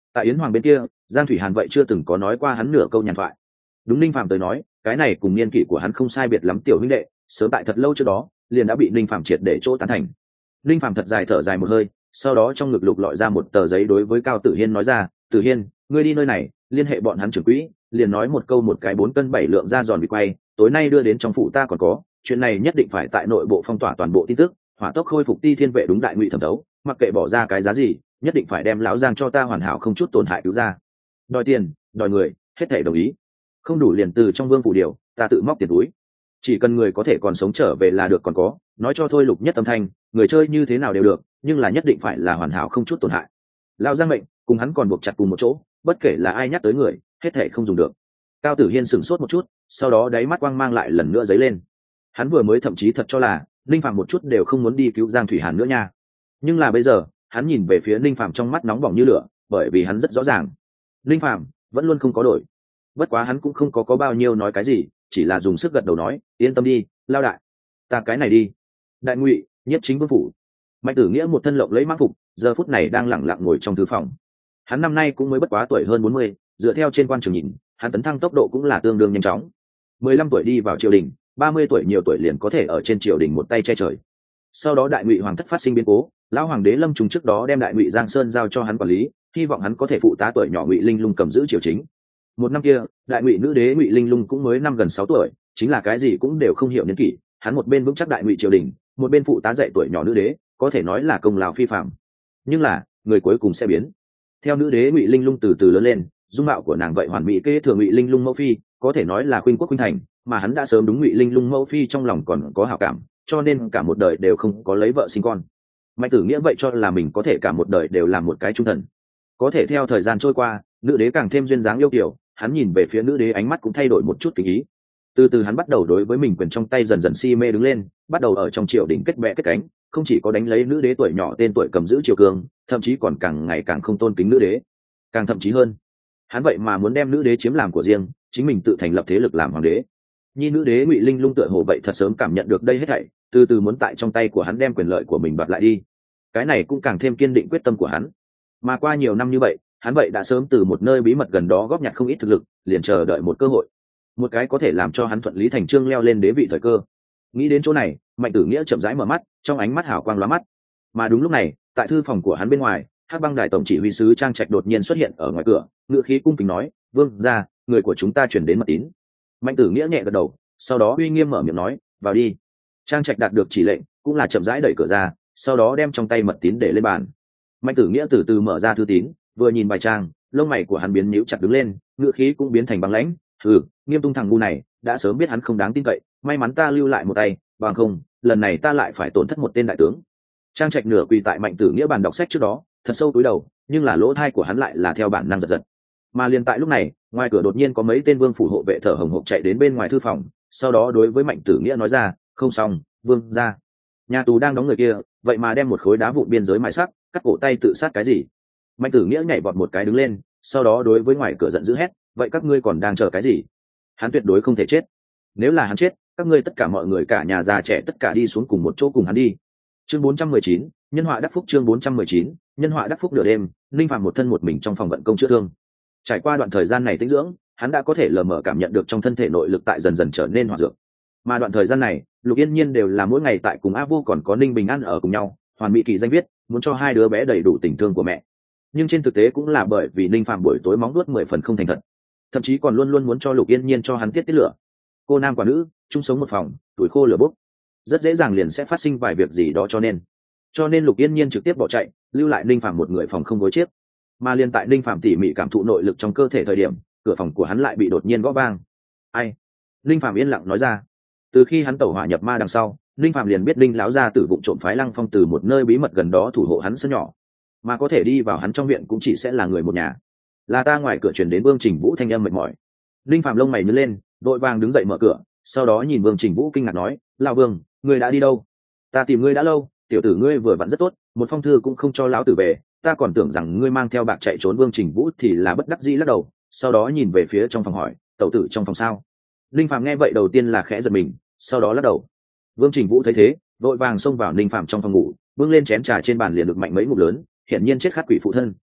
Tại yến hoàng bên kia, Giang Thủy Hàn vậy chưa từng có nói qua hắn nửa câu nhàn thoại. Đúng Ninh Phạm tới nói, cái này cùng niên kỷ của hắn không sai biệt lắm tiểu huynh đệ, sớm tại thật lâu trước đó liền đã bị Ninh Phạm triệt để chỗ tán thành. Ninh Phạm thật dài thở dài một hơi, sau đó trong ngực lục lọi ra một tờ giấy đối với Cao Tử Hiên nói ra, Tử Hiên, ngươi đi nơi này, liên hệ bọn hắn trưởng quỹ, liền nói một câu một cái bốn cân bảy lượng ra giòn bị quay, tối nay đưa đến trong phủ ta còn có, chuyện này nhất định phải tại nội bộ phong tỏa toàn bộ tin tức, hỏa tốc khôi phục Ti Thiên vệ đúng đại ngụy thẩm đấu, mặc kệ bỏ ra cái giá gì, nhất định phải đem lão Giang cho ta hoàn hảo không chút tổn hại cứu ra. Đòi tiền, đòi người, hết thảy đồng ý. Không đủ liền từ trong vương phủ điều, ta tự móc tiền túi. Chỉ cần người có thể còn sống trở về là được còn có, nói cho thôi Lục Nhất âm thanh, người chơi như thế nào đều được, nhưng là nhất định phải là hoàn hảo không chút tổn hại. Lão Giang mệnh, cùng hắn còn buộc chặt cùng một chỗ, bất kể là ai nhắc tới người, hết thảy không dùng được. Cao Tử Hiên sửng sốt một chút, sau đó đáy mắt quang mang lại lần nữa dấy lên. Hắn vừa mới thậm chí thật cho là Ninh Phạm một chút đều không muốn đi cứu Giang Thủy Hàn nữa nha. Nhưng là bây giờ, hắn nhìn về phía Ninh Phạm trong mắt nóng bỏng như lửa, bởi vì hắn rất rõ ràng, Ninh Phạm vẫn luôn không có đổi. Bất quá hắn cũng không có có bao nhiêu nói cái gì, chỉ là dùng sức gật đầu nói, yên tâm đi, lao đại, ta cái này đi. Đại ngụy, Nhiếp Chính Vương phủ. Mạnh Tử Nghĩa một thân lộng lấy mã phục, giờ phút này đang lẳng lặng ngồi trong thư phòng. Hắn năm nay cũng mới bất quá tuổi hơn bốn mươi, dựa theo trên quan trường nhìn, hắn tấn thăng tốc độ cũng là tương đương nhanh chóng. mười lăm tuổi đi vào triều đình, ba mươi tuổi nhiều tuổi liền có thể ở trên triều đình một tay che trời. Sau đó đại ngụy hoàng thất phát sinh biến cố, lão hoàng đế Lâm Trùng trước đó đem đại ngụy Giang Sơn giao cho hắn quản lý, hy vọng hắn có thể phụ tá tuổi nhỏ Ngụy Linh Lung cầm giữ triều chính. Một năm kia, đại ngụy nữ đế Ngụy Linh Lung cũng mới năm gần sáu tuổi, chính là cái gì cũng đều không hiểu niên kỷ, hắn một bên vững chắc đại ngụy triều đình, một bên phụ tá dạy tuổi nhỏ nữ đế, có thể nói là công lao phi phàm. Nhưng là, người cuối cùng sẽ biến. Theo nữ đế Ngụy Linh Lung từ từ lớn lên, dung mạo của nàng vậy hoàn mỹ kế thừa Ngụy Linh Lung mẫu phi, có thể nói là khuynh quốc khuynh thành, mà hắn đã sớm đúng Ngụy Linh Lung mẫu phi trong lòng còn có hảo cảm, cho nên cả một đời đều không có lấy vợ sinh con. Mạnh Tử Nghĩa vậy cho là mình có thể cả một đời đều làm một cái trung thần. Có thể theo thời gian trôi qua, nữ đế càng thêm duyên dáng yêu kiều, hắn nhìn về phía nữ đế ánh mắt cũng thay đổi một chút kính ý. Từ từ hắn bắt đầu đối với mình quyền trong tay dần dần si mê đứng lên, bắt đầu ở trong triều đình kết bè kết cánh, không chỉ có đánh lấy nữ đế tuổi nhỏ tên tuổi cầm giữ triều cường, thậm chí còn càng ngày càng không tôn kính nữ đế. Càng thậm chí hơn, hắn vậy mà muốn đem nữ đế chiếm làm của riêng, chính mình tự thành lập thế lực làm hoàng đế. Nhi nữ đế Ngụy Linh Lung tựa hồ vậy thật sớm cảm nhận được đây hết thảy, từ từ muốn tại trong tay của hắn đem quyền lợi của mình đoạt lại đi. Cái này cũng càng thêm kiên định quyết tâm của hắn. Mà qua nhiều năm như vậy, hắn vậy đã sớm từ một nơi bí mật gần đó góp nhặt không ít thực lực, liền chờ đợi một cơ hội, một cái có thể làm cho hắn thuận lý thành chương leo lên đế vị thời cơ. Nghĩ đến chỗ này, Mạnh Tử Nghĩa chậm rãi mở mắt, trong ánh mắt hào quang lóa mắt. Mà đúng lúc này, tại thư phòng của hắn bên ngoài, Hắc Băng Đài tổng chỉ huy sứ Trang Trạch đột nhiên xuất hiện ở ngoài cửa, ngựa khí cung kính nói, "Vương gia, người của chúng ta truyền đến mật tín." Mạnh Tử Nghĩa nhẹ gật đầu, sau đó uy nghiêm mở miệng nói, "Vào đi." Trang Trạch đạt được chỉ lệnh, cũng là chậm rãi đẩy cửa ra, sau đó đem trong tay mật tín để lên bàn. Mạnh Tử Nghĩa từ từ mở ra thư tín, vừa nhìn bài trang, lông mày của hắn biến nhíu chặt đứng lên, ngựa khí cũng biến thành băng lãnh. "Hừ, Nghiêm Tung thằng ngu này, đã sớm biết hắn không đáng tin cậy, may mắn ta lưu lại một tay, bằng không, lần này ta lại phải tổn thất một tên đại tướng." Trang Trạch nửa quỳ tại Mạnh Tử Nghĩa bàn đọc sách trước đó, thật sâu cúi đầu, nhưng là lỗ tai của hắn lại là theo bản năng giật giật. Mà liền tại lúc này, ngoài cửa đột nhiên có mấy tên vương phủ hộ vệ thở hổn hộc chạy đến bên ngoài thư phòng, sau đó đối với Mạnh Tử Nghĩa nói ra, "Không xong, vương gia, nhà tù đang đóng người kia, vậy mà đem một khối đá vụn biên giới mài sắc, cắt cổ tay tự sát cái gì?" Mạnh Tử Nghĩa nhảy vọt một cái đứng lên, sau đó đối với ngoài cửa giận dữ hét, "Vậy các ngươi còn đang chờ cái gì? Hắn tuyệt đối không thể chết. Nếu là hắn chết, các ngươi tất cả mọi người cả nhà già trẻ tất cả đi xuống cùng một chỗ cùng hắn đi." Chương bốn trăm mười chín, nhân họa đắc phúc. Chương bốn trăm mười chín, nhân họa đắc phúc. Nửa đêm, Linh Phàm một thân một mình trong phòng vận công chữa thương. Trải qua đoạn thời gian này tĩnh dưỡng, hắn đã có thể lờ mờ cảm nhận được trong thân thể nội lực tại dần dần trở nên hoạt dược. Mà đoạn thời gian này, Lục Yên Nhiên đều là mỗi ngày tại cùng A Vô còn có Ninh Bình ăn ở cùng nhau, hoàn mỹ kỳ danh viết, muốn cho hai đứa bé đầy đủ tình thương của mẹ. Nhưng trên thực tế cũng là bởi vì Ninh Phàm buổi tối móng đuốt mười phần không thành thật, thậm chí còn luôn luôn muốn cho Lục Yên Nhiên cho hắn tiết tiết lửa. Cô nam quả nữ, chung sống một phòng, tuổi khô lửa bốc, rất dễ dàng liền sẽ phát sinh vài việc gì đó, cho nên cho nên Lục Yên Nhiên trực tiếp bỏ chạy, lưu lại Ninh Phàm một người phòng không gối chiếc. Mà liền tại Ninh Phàm tỉ mỉ cảm thụ nội lực trong cơ thể thời điểm, cửa phòng của hắn lại bị đột nhiên gõ vang. "Ai?" Ninh Phàm yên lặng nói ra. Từ khi hắn tẩu hỏa nhập ma đằng sau, Ninh Phàm liền biết Ninh lão gia tử vụng trộm phái Lăng Phong từ một nơi bí mật gần đó thủ hộ hắn sân nhỏ, mà có thể đi vào hắn trong viện cũng chỉ sẽ là người một nhà. Là ta ngoài cửa truyền đến Vương Trình Vũ thanh âm mệt mỏi. Ninh Phàm lông mày nhướng lên, vội vàng đứng dậy mở cửa, sau đó nhìn Vương Trình Vũ kinh ngạc nói, "Lão Vương, ngươi đã đi đâu? Ta tìm ngươi đã lâu, tiểu tử ngươi vừa vặn rất tốt, một phong thư cũng không cho lão tử về, ta còn tưởng rằng ngươi mang theo bạc chạy trốn." Vương Trình Vũ thì là bất đắc dĩ lắc đầu, sau đó nhìn về phía trong phòng hỏi, "Tẩu tử trong phòng sao?" Ninh Phàm nghe vậy đầu tiên là khẽ giật mình, sau đó lắc đầu. Vương Trình Vũ thấy thế, vội vàng xông vào Ninh Phàm trong phòng ngủ, bưng lên chén trà trên bàn liền được mạnh mấy ngụm lớn, hiển nhiên chết khát quỷ phụ thân.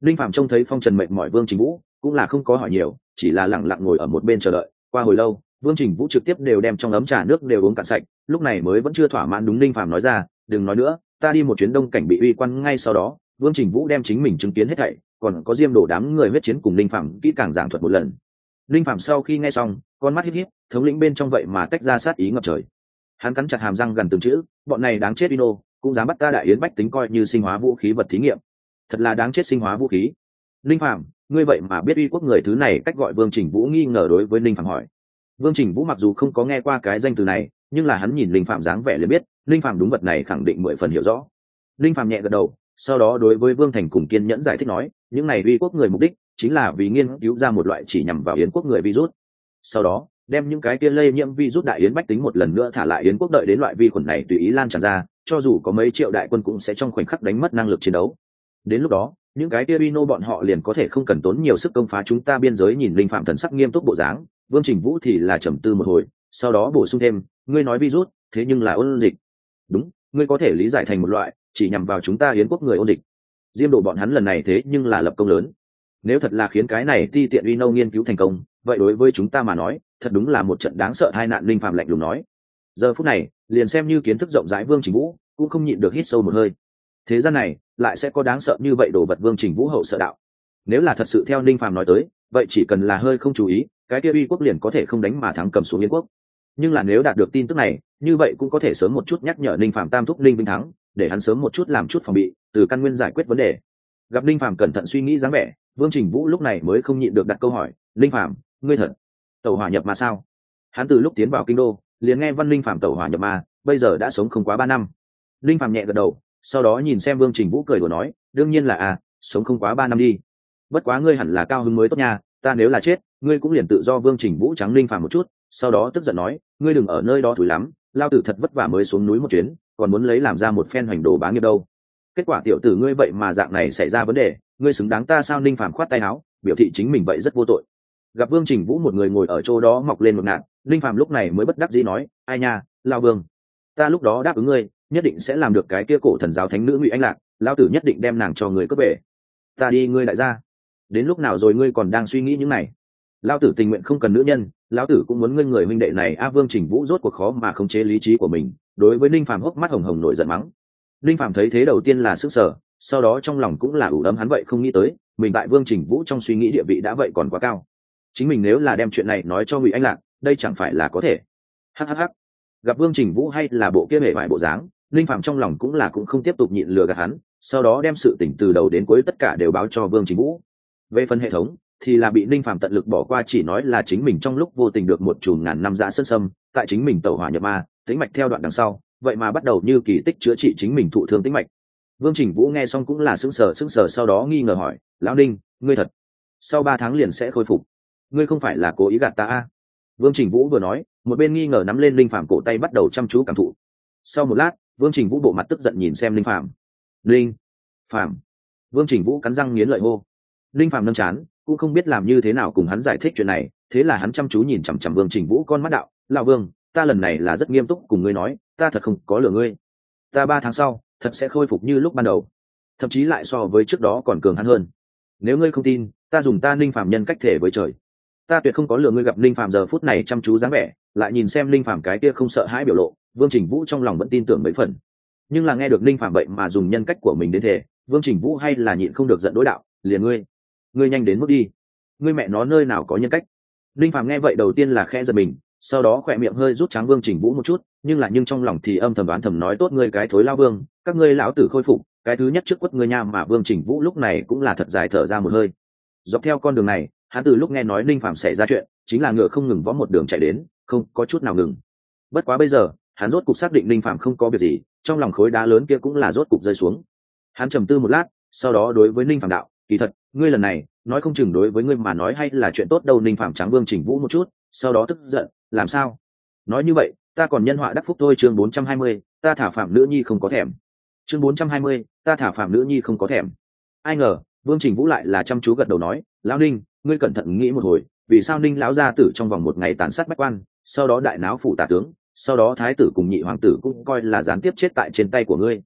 Linh Phạm trông thấy phong trần mệt mỏi Vương Trình Vũ cũng là không có hỏi nhiều, chỉ là lặng lặng ngồi ở một bên chờ đợi. Qua hồi lâu, Vương Trình Vũ trực tiếp đều đem trong ấm trà nước đều uống cạn sạch, lúc này mới vẫn chưa thỏa mãn đúng Linh Phạm nói ra, đừng nói nữa, ta đi một chuyến Đông Cảnh bị uy quan ngay sau đó. Vương Trình Vũ đem chính mình chứng kiến hết thảy, còn có Diêm Đổ đám người huyết chiến cùng Linh Phạm kỹ càng giảng thuật một lần. Linh Phạm sau khi nghe xong, con mắt híp híp, thống lĩnh bên trong vậy mà tách ra sát ý ngập trời. Hắn cắn chặt hàm răng gần từng chữ, bọn này đáng chết Ino, cũng dám bắt ta Đại Yến bách tính coi như sinh hóa vũ khí vật thí nghiệm. Thật là đáng chết sinh hóa vũ khí. Linh Phạm, ngươi vậy mà biết uy quốc người thứ này cách gọi? Vương Trình Vũ nghi ngờ đối với Linh Phạm hỏi. Vương Trình Vũ mặc dù không có nghe qua cái danh từ này, nhưng là hắn nhìn Linh Phạm dáng vẻ liền biết, Linh Phạm đúng vật này khẳng định mười phần hiểu rõ. Linh Phạm nhẹ gật đầu, sau đó đối với Vương Thành cùng kiên nhẫn giải thích nói, những này uy quốc người mục đích chính là vì nghiên cứu ra một loại chỉ nhằm vào Yến quốc người virus. Sau đó, đem những cái kia lây nhiễm virus Đại Yến bách tính một lần nữa thả lại Yến quốc, đợi đến loại vi khuẩn này tùy ý lan tràn ra, cho dù có mấy triệu đại quân cũng sẽ trong khoảnh khắc đánh mất năng lực chiến đấu. Đến lúc đó, những cái kia Rhino bọn họ liền có thể không cần tốn nhiều sức công phá chúng ta biên giới. Nhìn Linh Phạm thần sắc nghiêm túc bộ dáng, Vương Trình Vũ thì là trầm tư một hồi, sau đó bổ sung thêm, ngươi nói virus, thế nhưng là ôn dịch. Đúng, ngươi có thể lý giải thành một loại chỉ nhằm vào chúng ta Yến quốc người ôn dịch. Diêm Đổ bọn hắn lần này thế nhưng là lập công lớn. Nếu thật là khiến cái này ti tiện Rhino nghiên cứu thành công, vậy đối với chúng ta mà nói, thật đúng là một trận đáng sợ tai nạn. Linh Phạm lạnh lùng nói. Giờ phút này, liền xem như kiến thức rộng rãi Vương Trình Vũ cũng không nhịn được hít sâu một hơi. Thế gian này lại sẽ có đáng sợ như vậy đồ vật? Vương Trình Vũ hậu sợ đạo. Nếu là thật sự theo Linh Phạm nói tới, vậy chỉ cần là hơi không chú ý, cái kia uy quốc liền có thể không đánh mà thắng cầm xuống Yến quốc. Nhưng là nếu đạt được tin tức này, như vậy cũng có thể sớm một chút nhắc nhở Linh Phạm tam thúc Linh Vinh thắng, để hắn sớm một chút làm chút phòng bị, từ căn nguyên giải quyết vấn đề. Gặp Linh Phạm cẩn thận suy nghĩ dáng vẻ, Vương Trình Vũ lúc này mới không nhịn được đặt câu hỏi, Linh Phạm, ngươi thật tẩu hỏa nhập ma sao? Hắn từ lúc tiến vào kinh đô liền nghe Văn Linh Phạm tẩu hỏa nhập ma, bây giờ đã sống không quá ba năm. Linh Phạm nhẹ gật đầu, sau đó nhìn xem Vương Trình Vũ cười đùa nói, đương nhiên là à, sống không quá ba năm đi. Bất quá ngươi hẳn là cao hứng mới tốt nha, ta nếu là chết, ngươi cũng liền tự do. Vương Trình Vũ trắng Linh Phạm một chút, sau đó tức giận nói, ngươi đừng ở nơi đó thủi lắm, lao tử thật vất vả mới xuống núi một chuyến, còn muốn lấy làm ra một phen hoành đồ bá nghiệp đâu. Kết quả tiểu tử ngươi vậy mà dạng này xảy ra vấn đề, ngươi xứng đáng ta sao? Linh Phạm khoát tay áo, biểu thị chính mình vậy rất vô tội. Gặp Vương Trình Vũ một người ngồi ở chỗ đó mọc lên một ngạn, Linh Phạm lúc này mới bất đắc dĩ nói, ai nha, lao Vương, ta lúc đó đáp ứng ngươi, nhất định sẽ làm được cái kia cổ thần giáo thánh nữ Ngụy Anh Lạc, lao tử nhất định đem nàng cho người cướp về. Ta đi ngươi lại ra, đến lúc nào rồi ngươi còn đang suy nghĩ những này? Lao tử tình nguyện không cần nữ nhân, lão tử cũng muốn ngươi người huynh đệ này. A Vương Trình Vũ rốt cuộc khó mà khống chế lý trí của mình, đối với Linh Phạm hốc mắt hồng hồng nổi giận mắng. Linh Phạm thấy thế đầu tiên là sức sở, sau đó trong lòng cũng là ủ ấm, hắn vậy không nghĩ tới mình tại Vương Trình Vũ trong suy nghĩ địa vị đã vậy còn quá cao. Chính mình nếu là đem chuyện này nói cho Ngụy Anh Lạc, đây chẳng phải là có thể. Hắc hắc hắc. Gặp Vương Trình Vũ hay là bộ kia bề bại bộ dáng, Linh Phạm trong lòng cũng là cũng không tiếp tục nhịn lừa gạt hắn, sau đó đem sự tình từ đầu đến cuối tất cả đều báo cho Vương Trình Vũ. Về phần hệ thống thì là bị Linh Phạm tận lực bỏ qua, chỉ nói là chính mình trong lúc vô tình được một chùm ngàn năm dã sơn sâm, tại chính mình tẩu hỏa nhập ma, tĩnh mạch theo đoạn đằng sau, vậy mà bắt đầu như kỳ tích chữa trị chính mình thụ thương tĩnh mạch. Vương Trình Vũ nghe xong cũng là sững sờ sững sờ, sau đó nghi ngờ hỏi, lão Ninh, ngươi thật sau ba tháng liền sẽ khôi phục? Ngươi không phải là cố ý gạt ta a? Vương Trình Vũ vừa nói, một bên nghi ngờ nắm lên Linh Phạm cổ tay bắt đầu chăm chú cảm thụ. Sau một lát, Vương Trình Vũ bộ mặt tức giận nhìn xem Linh Phạm. Linh Phạm. Vương Trình Vũ cắn răng nghiến lợi hô. Linh Phạm nâng chán, cũng không biết làm như thế nào cùng hắn giải thích chuyện này, thế là hắn chăm chú nhìn chằm chằm Vương Trình Vũ con mắt đạo, lão Vương, ta lần này là rất nghiêm túc cùng ngươi nói, ta thật không có lừa ngươi. Ta ba tháng sau thật sẽ khôi phục như lúc ban đầu, thậm chí lại so với trước đó còn cường hắn hơn. Nếu ngươi không tin, ta dùng ta Linh Phạm nhân cách thể với trời, ta tuyệt không có lừa ngươi. Gặp Linh Phạm giờ phút này chăm chú dáng vẻ, lại nhìn xem Linh Phạm cái kia không sợ hãi biểu lộ, Vương Trình Vũ trong lòng vẫn tin tưởng mấy phần. Nhưng là nghe được Linh Phạm vậy mà dùng nhân cách của mình đến thể, Vương Trình Vũ hay là nhịn không được giận đối đạo, liền ngươi, ngươi nhanh đến mức đi, ngươi mẹ nó nơi nào có nhân cách? Linh Phạm nghe vậy đầu tiên là khẽ giật mình, sau đó khỏe miệng hơi rút trắng Vương Trình Vũ một chút, nhưng là nhưng trong lòng thì âm thầm đoán thầm nói, tốt ngươi cái thối lao Vương, các ngươi lão tử khôi phục, cái thứ nhất trước quất ngươi nha. Mà Vương Trình Vũ lúc này cũng là thật dài thở ra một hơi. Dọc theo con đường này, hắn từ lúc nghe nói Linh Phạm xảy ra chuyện, chính là ngựa không ngừng võ một đường chạy đến, không có chút nào ngừng. Bất quá bây giờ, hắn rốt cục xác định Linh Phạm không có việc gì, trong lòng khối đá lớn kia cũng là rốt cục rơi xuống. Hắn trầm tư một lát, sau đó đối với Linh Phạm đạo, kỳ thật, ngươi lần này, nói không chừng đối với ngươi mà nói hay là chuyện tốt đâu. Linh Phạm trắng Vương Trình Vũ một chút, sau đó tức giận, làm sao? Nói như vậy, ta còn nhân họa đắc phúc thôi. Chương bốn trăm hai mươi, ta thả phạm nữ nhi không có thèm. Chương bốn trăm hai mươi, ta thả phạm nữ nhi không có thèm. Ai ngờ, Vương Trình Vũ lại là chăm chú gật đầu nói, lão Ninh, ngươi cẩn thận nghĩ một hồi, vì sao Ninh lão gia tử trong vòng một ngày tàn sát bách quan, sau đó đại náo phủ tả tướng, sau đó thái tử cùng nhị hoàng tử cũng coi là gián tiếp chết tại trên tay của ngươi.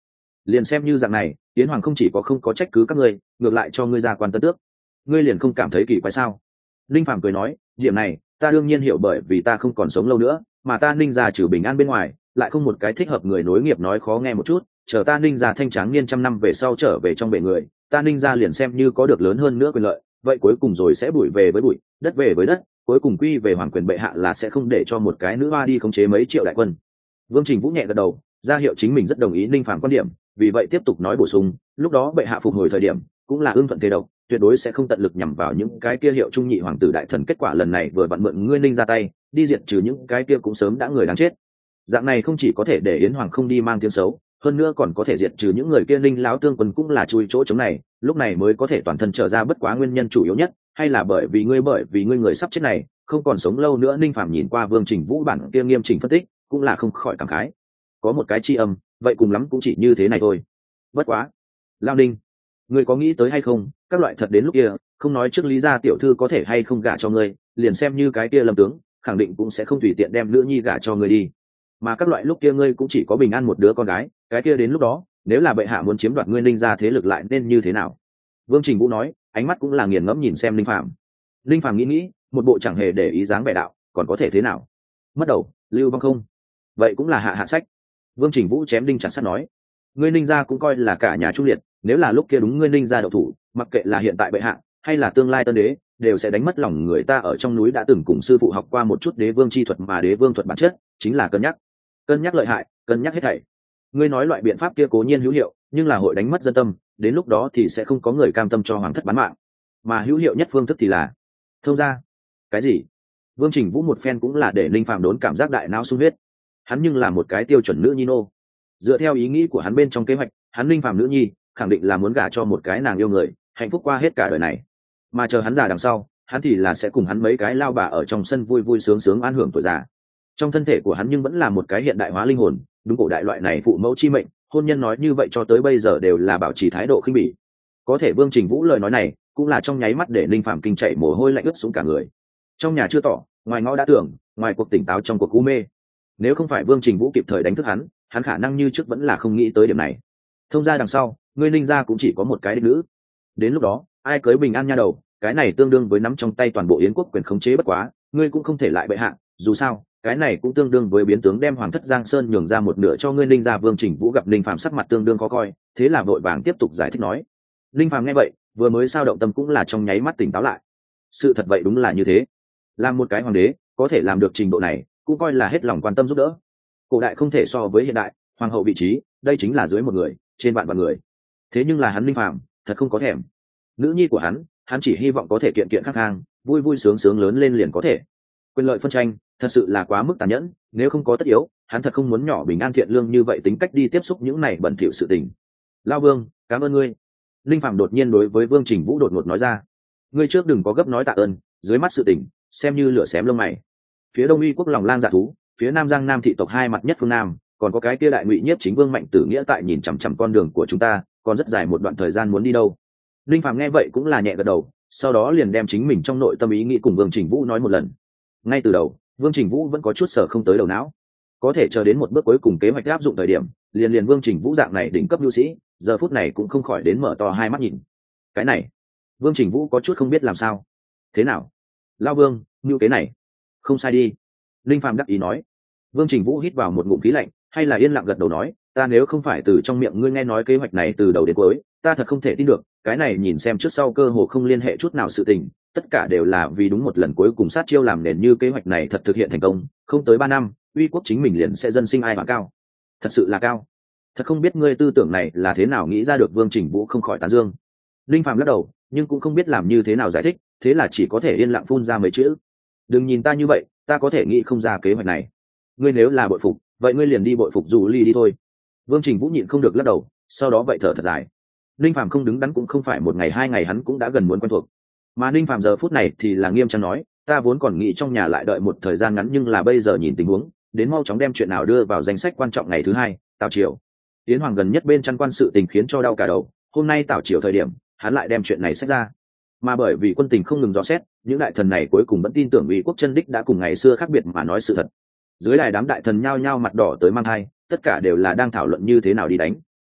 Liền xem như dạng này, Yến Hoàng không chỉ có không có trách cứ các ngươi, ngược lại cho ngươi ra quan tân tước. Ngươi liền không cảm thấy kỳ quái sao? Linh Phàm cười nói, điểm này ta đương nhiên hiểu, bởi vì ta không còn sống lâu nữa, mà ta Ninh gia trừ bình an bên ngoài, lại không một cái thích hợp người nối nghiệp. Nói khó nghe một chút, chờ ta Ninh gia thanh tráng niên trăm năm về sau trở về trong bể người, ta Ninh gia liền xem như có được lớn hơn nữa quyền lợi, vậy cuối cùng rồi sẽ bụi về với bụi, đất về với đất, cuối cùng quy về hoàng quyền bệ hạ là sẽ không để cho một cái nữ hoa đi khống chế mấy triệu đại quân. Vương Trình Vũ nhẹ gật đầu, ra hiệu chính mình rất đồng ý Ninh Phàm quan điểm, vì vậy tiếp tục nói bổ sung, lúc đó bệ hạ phục hồi thời điểm cũng là ương thuận thế độc, tuyệt đối sẽ không tận lực nhằm vào những cái kia hiệu trung nhị hoàng tử đại thần. Kết quả lần này vừa vặn mượn ngươi Ninh ra tay đi diệt trừ những cái kia cũng sớm đã người đáng chết. Dạng này không chỉ có thể để Yến Hoàng không đi mang tiếng xấu, hơn nữa còn có thể diệt trừ những người kia. Ninh lão tương quân cũng là chui chỗ chống này, lúc này mới có thể toàn thân trở ra. Bất quá nguyên nhân chủ yếu nhất hay là bởi vì ngươi bởi vì ngươi người sắp chết này không còn sống lâu nữa. Ninh Phàm nhìn qua Vương Trình Vũ bản kia nghiêm chỉnh phân tích, cũng là không khỏi cảm khái. Có một cái chi âm, vậy cùng lắm cũng chỉ như thế này thôi. Bất quá, Lao Ninh, ngươi có nghĩ tới hay không, các loại thật đến lúc kia, không nói trước Lý gia tiểu thư có thể hay không gả cho ngươi, liền xem như cái kia Lâm tướng khẳng định cũng sẽ không tùy tiện đem nữ nhi gả cho ngươi đi. Mà các loại lúc kia ngươi cũng chỉ có bình an một đứa con gái, cái kia đến lúc đó nếu là bệ hạ muốn chiếm đoạt ngươi Ninh gia thế lực lại nên như thế nào? Vương Trình Vũ nói, ánh mắt cũng là nghiền ngẫm nhìn xem Ninh Phàm. Ninh Phàm nghĩ nghĩ, một bộ chẳng hề để ý dáng vẻ đạo, còn có thể thế nào? Mất đầu, lưu vong không? Vậy cũng là hạ hạ sách. Vương Trình Vũ chém đinh chặt sắt nói, ngươi Ninh gia cũng coi là cả nhà trung liệt, nếu là lúc kia đúng ngươi Ninh gia độc thủ, mặc kệ là hiện tại bệ hạ hay là tương lai tân đế, đều sẽ đánh mất lòng người ta. Ở trong núi đã từng cùng sư phụ học qua một chút đế vương chi thuật, mà đế vương thuật bản chất chính là cân nhắc, cân nhắc lợi hại, cân nhắc hết thảy. Ngươi nói loại biện pháp kia cố nhiên hữu hiệu, nhưng là hội đánh mất dân tâm, đến lúc đó thì sẽ không có người cam tâm cho hoàng thất bán mạng. Mà hữu hiệu nhất phương thức thì là thông gia. Cái gì? Vương Trình Vũ một phen cũng là để Ninh Phàm đốn cảm giác đại não sung huyết. Hắn nhưng là một cái tiêu chuẩn nữ nhi nô. Dựa theo ý nghĩ của hắn bên trong kế hoạch, hắn Ninh Phàm nữ nhi khẳng định là muốn gả cho một cái nàng yêu người, hạnh phúc qua hết cả đời này. Mà chờ hắn già đằng sau, hắn thì là sẽ cùng hắn mấy cái lao bà ở trong sân vui vui sướng sướng an hưởng tuổi già. Trong thân thể của hắn nhưng vẫn là một cái hiện đại hóa linh hồn, đúng cổ đại loại này phụ mẫu chi mệnh, hôn nhân nói như vậy cho tới bây giờ đều là bảo trì thái độ khinh bỉ. Có thể Vương Trình Vũ lời nói này cũng là trong nháy mắt để Ninh Phàm kinh chạy mồ hôi lạnh ướt xuống cả người. Trong nhà chưa tỏ, ngoài ngõ đã tưởng, ngoài cuộc tỉnh táo trong cuộc u mê. Nếu không phải Vương Trình Vũ kịp thời đánh thức hắn, hắn khả năng như trước vẫn là không nghĩ tới điểm này. Thông gia đằng sau, ngươi Ninh gia cũng chỉ có một cái đích nữ. Đến lúc đó, ai cưới bình an nha đầu, cái này tương đương với nắm trong tay toàn bộ Yến quốc quyền khống chế. Bất quá, ngươi cũng không thể lại bệ hạ, dù sao, cái này cũng tương đương với biến tướng đem hoàng thất Giang Sơn nhường ra một nửa cho ngươi Ninh gia. Vương Trình Vũ gặp Ninh Phàm sắc mặt tương đương khó coi, thế là vội vàng tiếp tục giải thích nói. Ninh Phàm nghe vậy, vừa mới sao động tâm cũng là trong nháy mắt tỉnh táo lại. Sự thật vậy đúng là như thế. Làm một cái hoàng đế, có thể làm được trình độ này, cũng coi là hết lòng quan tâm giúp đỡ. Cổ đại không thể so với hiện đại, hoàng hậu vị trí, đây chính là dưới một người, trên vạn vạn người. Thế nhưng là hắn Ninh Phàm, thật không có thèm. Nữ nhi của hắn, hắn chỉ hy vọng có thể kiện kiện khắc khang, vui vui sướng sướng lớn lên liền có thể. Quyền lợi phân tranh, thật sự là quá mức tàn nhẫn, nếu không có tất yếu, hắn thật không muốn nhỏ bình an thiện lương như vậy tính cách đi tiếp xúc những này bẩn thỉu sự tình. Lao Vương, cảm ơn ngươi. Ninh Phàm đột nhiên đối với Vương Trình Vũ đột ngột nói ra. Ngươi trước đừng có gấp nói tạ ơn, dưới mắt sự tình, xem như lửa xém lông mày. Phía Đông Uy quốc lòng lang dạ thú, phía Nam Giang Nam thị tộc hai mặt nhất phương Nam, còn có cái kia đại ngụy nhiếp chính Vương Mạnh Tử nghĩa tại nhìn chằm chằm con đường của chúng ta, còn rất dài một đoạn thời gian muốn đi đâu. Ninh Phàm nghe vậy cũng là nhẹ gật đầu, sau đó liền đem chính mình trong nội tâm ý nghĩ cùng Vương Trình Vũ nói một lần. Ngay từ đầu, Vương Trình Vũ vẫn có chút sở không tới đầu não, có thể chờ đến một bước cuối cùng kế hoạch áp dụng thời điểm, liền liền Vương Trình Vũ dạng này đỉnh cấp nhu sĩ, giờ phút này cũng không khỏi đến mở to hai mắt nhìn. Cái này, Vương Trình Vũ có chút không biết làm sao. Thế nào, Lao Vương, như kế này không sai đi. Linh Phàm đắc ý nói. Vương Trình Vũ hít vào một ngụm khí lạnh, hay là yên lặng gật đầu nói, ta nếu không phải từ trong miệng ngươi nghe nói kế hoạch này từ đầu đến cuối, ta thật không thể tin được. Cái này nhìn xem trước sau cơ hồ không liên hệ chút nào sự tình, tất cả đều là vì đúng một lần cuối cùng sát chiêu làm nền. Như kế hoạch này thật thực hiện thành công, không tới ba năm, uy quốc chính mình liền sẽ dân sinh ai mà cao. Thật sự là cao. Thật không biết ngươi tư tưởng này là thế nào nghĩ ra được. Vương Trình Vũ không khỏi tán dương. Linh Phàm lắc đầu, nhưng cũng không biết làm như thế nào giải thích, thế là chỉ có thể yên lặng phun ra mấy chữ. Đừng nhìn ta như vậy, ta có thể nghĩ không ra kế hoạch này. Ngươi nếu là bội phục, vậy ngươi liền đi bội phục dù ly đi thôi. Vương Trình Vũ nhịn không được lắc đầu, sau đó vậy thở thật dài. Linh Phàm không đứng đắn cũng không phải một ngày hai ngày, hắn cũng đã gần muốn quen thuộc. Mà Linh Phàm giờ phút này thì là nghiêm trang nói, ta vốn còn nghĩ trong nhà lại đợi một thời gian ngắn, nhưng là bây giờ nhìn tình huống, đến mau chóng đem chuyện nào đưa vào danh sách quan trọng. Ngày thứ hai, Tào Triều. Tiến Hoàng gần nhất bên chăn quan sự tình khiến cho đau cả đầu, hôm nay Tào Triều thời điểm, hắn lại đem chuyện này xét ra. Mà bởi vì quân tình không ngừng dò xét, những đại thần này cuối cùng vẫn tin tưởng Uy quốc chân đích đã cùng ngày xưa khác biệt mà nói sự thật. Dưới đài đám đại thần nhao nhao mặt đỏ tới mang thai, tất cả đều là đang thảo luận như thế nào đi đánh.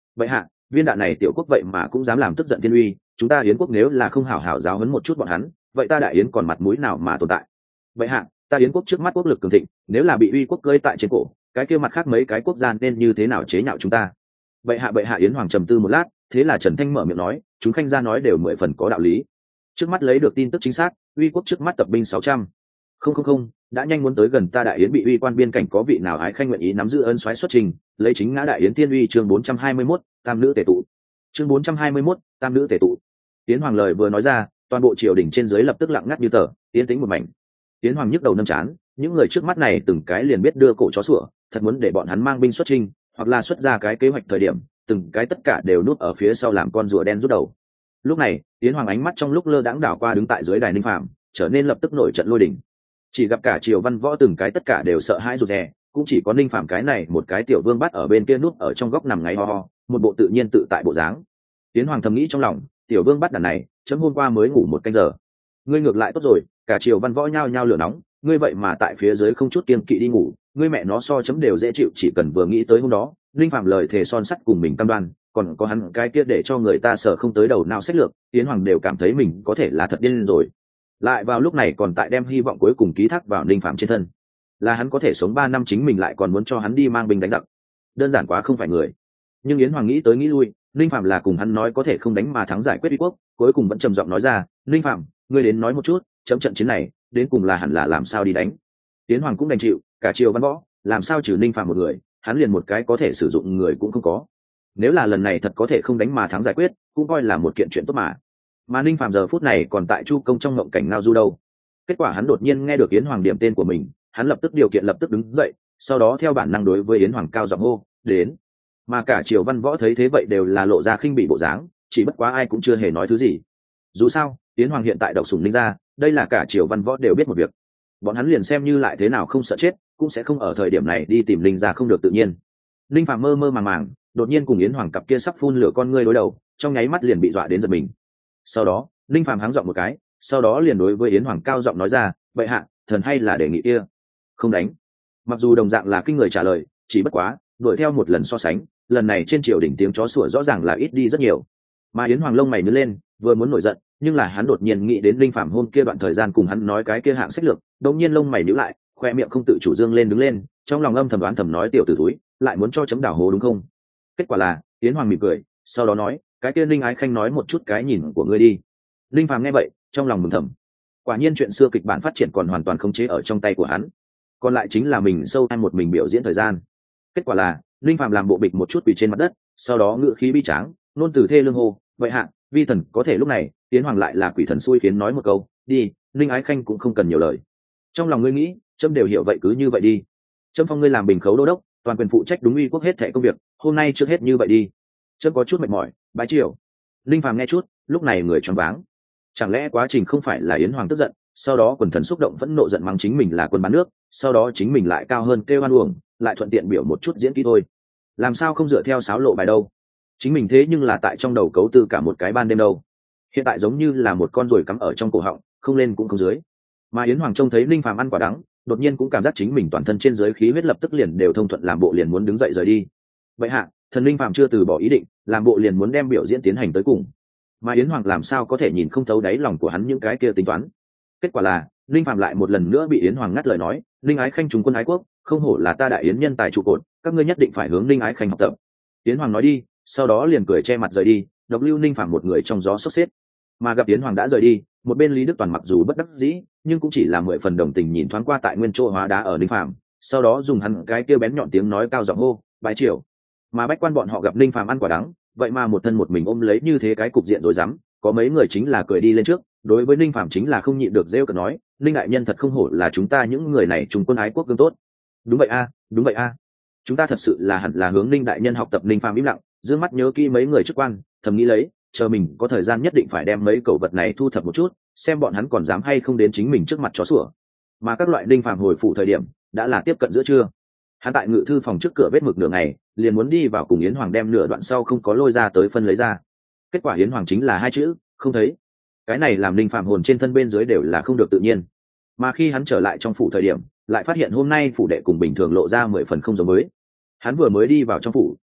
Vậy hạ, viên đạn này tiểu quốc vậy mà cũng dám làm tức giận thiên uy, chúng ta yến quốc nếu là không hảo hảo giáo huấn một chút bọn hắn, vậy ta đại yến còn mặt mũi nào mà tồn tại? Vậy hạ, ta yến quốc trước mắt quốc lực cường thịnh, nếu là bị uy quốc cưỡi tại trên cổ, cái kia mặt khác mấy cái quốc gia nên như thế nào chế nhạo chúng ta? Vậy hạ vậy hạ Yến Hoàng trầm tư một lát, thế là Trần Thanh mở miệng nói, chúng khanh gia nói đều mười phần có đạo lý. Trước mắt lấy được tin tức chính xác, uy quốc trước mắt tập binh sáu trăm. Không không không, đã nhanh muốn tới gần ta đại yến bị uy quan biên cảnh, có vị nào ái khanh nguyện ý nắm giữ ân soái xuất trình, lấy chính ngã đại yến tiên uy. Chương bốn trăm hai mươi mốt, tam nữ tề tụ. Chương bốn trăm hai mươi mốt, tam nữ tề tụ. Yến Hoàng lời vừa nói ra, toàn bộ triều đình trên dưới lập tức lặng ngắt như tờ, yên tĩnh một mảnh. Yến Hoàng nhức đầu nâm chán, những người trước mắt này từng cái liền biết đưa cổ chó sủa, thật muốn để bọn hắn mang binh xuất chinh, hoặc là xuất ra cái kế hoạch thời điểm, từng cái tất cả đều núp ở phía sau làm con rùa đen rút đầu. Lúc này, Yến Hoàng ánh mắt trong lúc lơ đãng đảo qua đứng tại dưới đài Ninh Phạm, trở nên lập tức nổi trận lôi đình. Chỉ gặp cả triều văn võ từng cái tất cả đều sợ hãi rụt rè, cũng chỉ có Ninh Phạm cái này một cái tiểu vương bắt ở bên kia núp ở trong góc nằm ngáy ho ho, một bộ tự nhiên tự tại bộ dáng. Yến Hoàng thầm nghĩ trong lòng, tiểu vương bắt đàn này, chấm hôm qua mới ngủ một canh giờ. Ngươi ngược lại tốt rồi, cả triều văn võ nhao nhao lửa nóng, ngươi vậy mà tại phía dưới không chút kiêng kỵ đi ngủ, ngươi mẹ nó so chấm đều dễ chịu, chỉ cần vừa nghĩ tới hôm đó, Ninh Phạm lời thề son sắt cùng mình cam đoan, còn có hắn cái kia để cho người ta sợ không tới đầu nào sách lược, Yến Hoàng đều cảm thấy mình có thể là thật điên rồi. Lại vào lúc này còn tại đem hy vọng cuối cùng ký thác vào Ninh Phạm trên thân, là hắn có thể sống ba năm, chính mình lại còn muốn cho hắn đi mang binh đánh giặc, đơn giản quá không phải người. Nhưng Yến Hoàng nghĩ tới nghĩ lui, Ninh Phạm là cùng hắn nói có thể không đánh mà thắng giải quyết uy quốc, cuối cùng vẫn trầm giọng nói ra, Ninh Phạm, ngươi đến nói một chút, chấm trận chiến này đến cùng là hẳn là làm sao đi đánh. Yến Hoàng cũng đành chịu, cả triều văn võ làm sao trừ Ninh Phạm một người, hắn liền một cái có thể sử dụng người cũng không có. Nếu là lần này thật có thể không đánh mà thắng giải quyết, cũng coi là một kiện chuyện tốt mà. Mà Ninh Phạm giờ phút này còn tại chu công trong ngộng cảnh ngao du đâu. Kết quả hắn đột nhiên nghe được Yến Hoàng điểm tên của mình, hắn lập tức điều kiện lập tức đứng dậy, sau đó theo bản năng đối với Yến Hoàng cao giọng hô, đến. Mà cả triều văn võ thấy thế vậy đều là lộ ra khinh bỉ bộ dáng, chỉ bất quá ai cũng chưa hề nói thứ gì. Dù sao, Yến Hoàng hiện tại độc sủng Ninh gia, đây là cả triều văn võ đều biết một việc. Bọn hắn liền xem như lại thế nào không sợ chết, cũng sẽ không ở thời điểm này đi tìm Ninh gia không được tự nhiên. Ninh Phạm mơ mơ màng màng, đột nhiên cùng Yến Hoàng cặp kia sắp phun lửa con ngươi đối đầu, trong nháy mắt liền bị dọa đến giật mình. Sau đó, Ninh Phạm háng giọng một cái, sau đó liền đối với Yến Hoàng cao giọng nói ra, vậy hạ, thần hay là đề nghị kia, không đánh. Mặc dù đồng dạng là kinh người trả lời, chỉ bất quá đuổi theo một lần so sánh, lần này trên triều đỉnh tiếng chó sủa rõ ràng là ít đi rất nhiều. Mà Yến Hoàng lông mày nhướng lên, vừa muốn nổi giận, nhưng là hắn đột nhiên nghĩ đến Ninh Phạm hôm kia đoạn thời gian cùng hắn nói cái kia hạng sách lược, đột nhiên lông mày nhíu lại, khoe miệng không tự chủ dương lên đứng lên, trong lòng âm thầm đoán thầm nói, tiểu tử thúi, lại muốn cho chấm đảo hố đúng không? Kết quả là Yến Hoàng mỉm cười, sau đó nói, cái kia Ninh ái khanh nói một chút cái nhìn của ngươi đi. Ninh Phạm nghe vậy, trong lòng mừng thầm, quả nhiên chuyện xưa kịch bản phát triển còn hoàn toàn không chế ở trong tay của hắn, còn lại chính là mình sâu ăn một mình biểu diễn thời gian. Kết quả là Ninh Phạm làm bộ bịch một chút quỳ trên mặt đất, sau đó ngự khí bi tráng, nôn từ thê lương hô, vậy hạ, vi thần có thể. Lúc này Yến Hoàng lại là quỷ thần xui khiến nói một câu, đi, Ninh ái khanh cũng không cần nhiều lời. Trong lòng ngươi nghĩ, trâm đều hiểu, vậy cứ như vậy đi. Trâm phong ngươi làm bình khấu đô đốc, toàn quyền phụ trách đúng uy quốc hết thảy công việc, hôm nay trước hết như vậy đi. Trâm có chút mệt mỏi, bái triều. Ninh Phạm nghe chút, lúc này người choáng váng. Chẳng lẽ quá trình không phải là Yến Hoàng tức giận, sau đó quần thần xúc động phẫn nộ giận mắng chính mình là quân bán nước, sau đó chính mình lại cao hơn kêu oan uổng, lại thuận tiện biểu một chút diễn kỹ thôi. Làm sao không dựa theo sáo lộ bài đâu? Chính mình thế nhưng là tại trong đầu cấu tư cả một cái ban đêm đâu. Hiện tại giống như là một con ruồi cắm ở trong cổ họng, không lên cũng không dưới. Mà Yến Hoàng trông thấy Ninh Phạm ăn quả đắng, đột nhiên cũng cảm giác chính mình toàn thân trên dưới khí huyết lập tức liền đều thông thuận, làm bộ liền muốn đứng dậy rời đi. Vậy hạ, thần Ninh Phạm chưa từ bỏ ý định, làm bộ liền muốn đem biểu diễn tiến hành tới cùng. Mà Yến Hoàng làm sao có thể nhìn không thấu đáy lòng của hắn những cái kia tính toán. Kết quả là Ninh Phạm lại một lần nữa bị Yến Hoàng ngắt lời nói, Ninh ái khanh trùng quân ái quốc, không hổ là ta đại yến nhân tài trụ cột, các ngươi nhất định phải hướng Ninh ái khanh học tập. Yến Hoàng nói đi, sau đó liền cười che mặt rời đi, độc lưu Ninh Phạm một người trong gió sốc xếp. Mà gặp Yến Hoàng đã rời đi, một bên Lý Đức Toàn mặc dù bất đắc dĩ, nhưng cũng chỉ là mười phần đồng tình nhìn thoáng qua tại nguyên chỗ hóa đá ở Ninh Phạm, sau đó dùng hắn cái kia bén nhọn tiếng nói cao giọng hô, bái triều. Mà bách quan bọn họ gặp Ninh Phạm ăn quả đắng, vậy mà một thân một mình ôm lấy như thế cái cục diện rồi dám, có mấy người chính là cười đi lên trước, đối với Ninh Phạm chính là không nhịn được rêu cợt nói, Ninh đại nhân thật không hổ là chúng ta những người này trùng quân ái quốc gương tốt. Đúng vậy a, đúng vậy a, chúng ta thật sự là hẳn là hướng Ninh đại nhân học tập. Ninh Phạm im lặng, dương mắt nhớ kỹ mấy người chức quan, thầm nghĩ lấy, chờ mình có thời gian nhất định phải đem mấy cẩu vật này thu thập một chút, xem bọn hắn còn dám hay không đến chính mình trước mặt chó sủa. Mà các loại Ninh Phạm hồi phủ thời điểm đã là tiếp cận giữa trưa, hắn tại ngự thư phòng trước cửa vết mực nửa ngày, liền muốn đi vào cùng Yến Hoàng đem nửa đoạn sau không có lôi ra tới phân lấy ra. Kết quả Yến Hoàng chính là hai chữ, không thấy. Cái này làm Ninh Phạm hồn trên thân bên dưới đều là không được tự nhiên. Mà khi hắn trở lại trong phủ thời điểm, lại phát hiện hôm nay phủ đệ cùng bình thường lộ ra mười phần không giống mới. Hắn vừa mới đi vào trong phủ,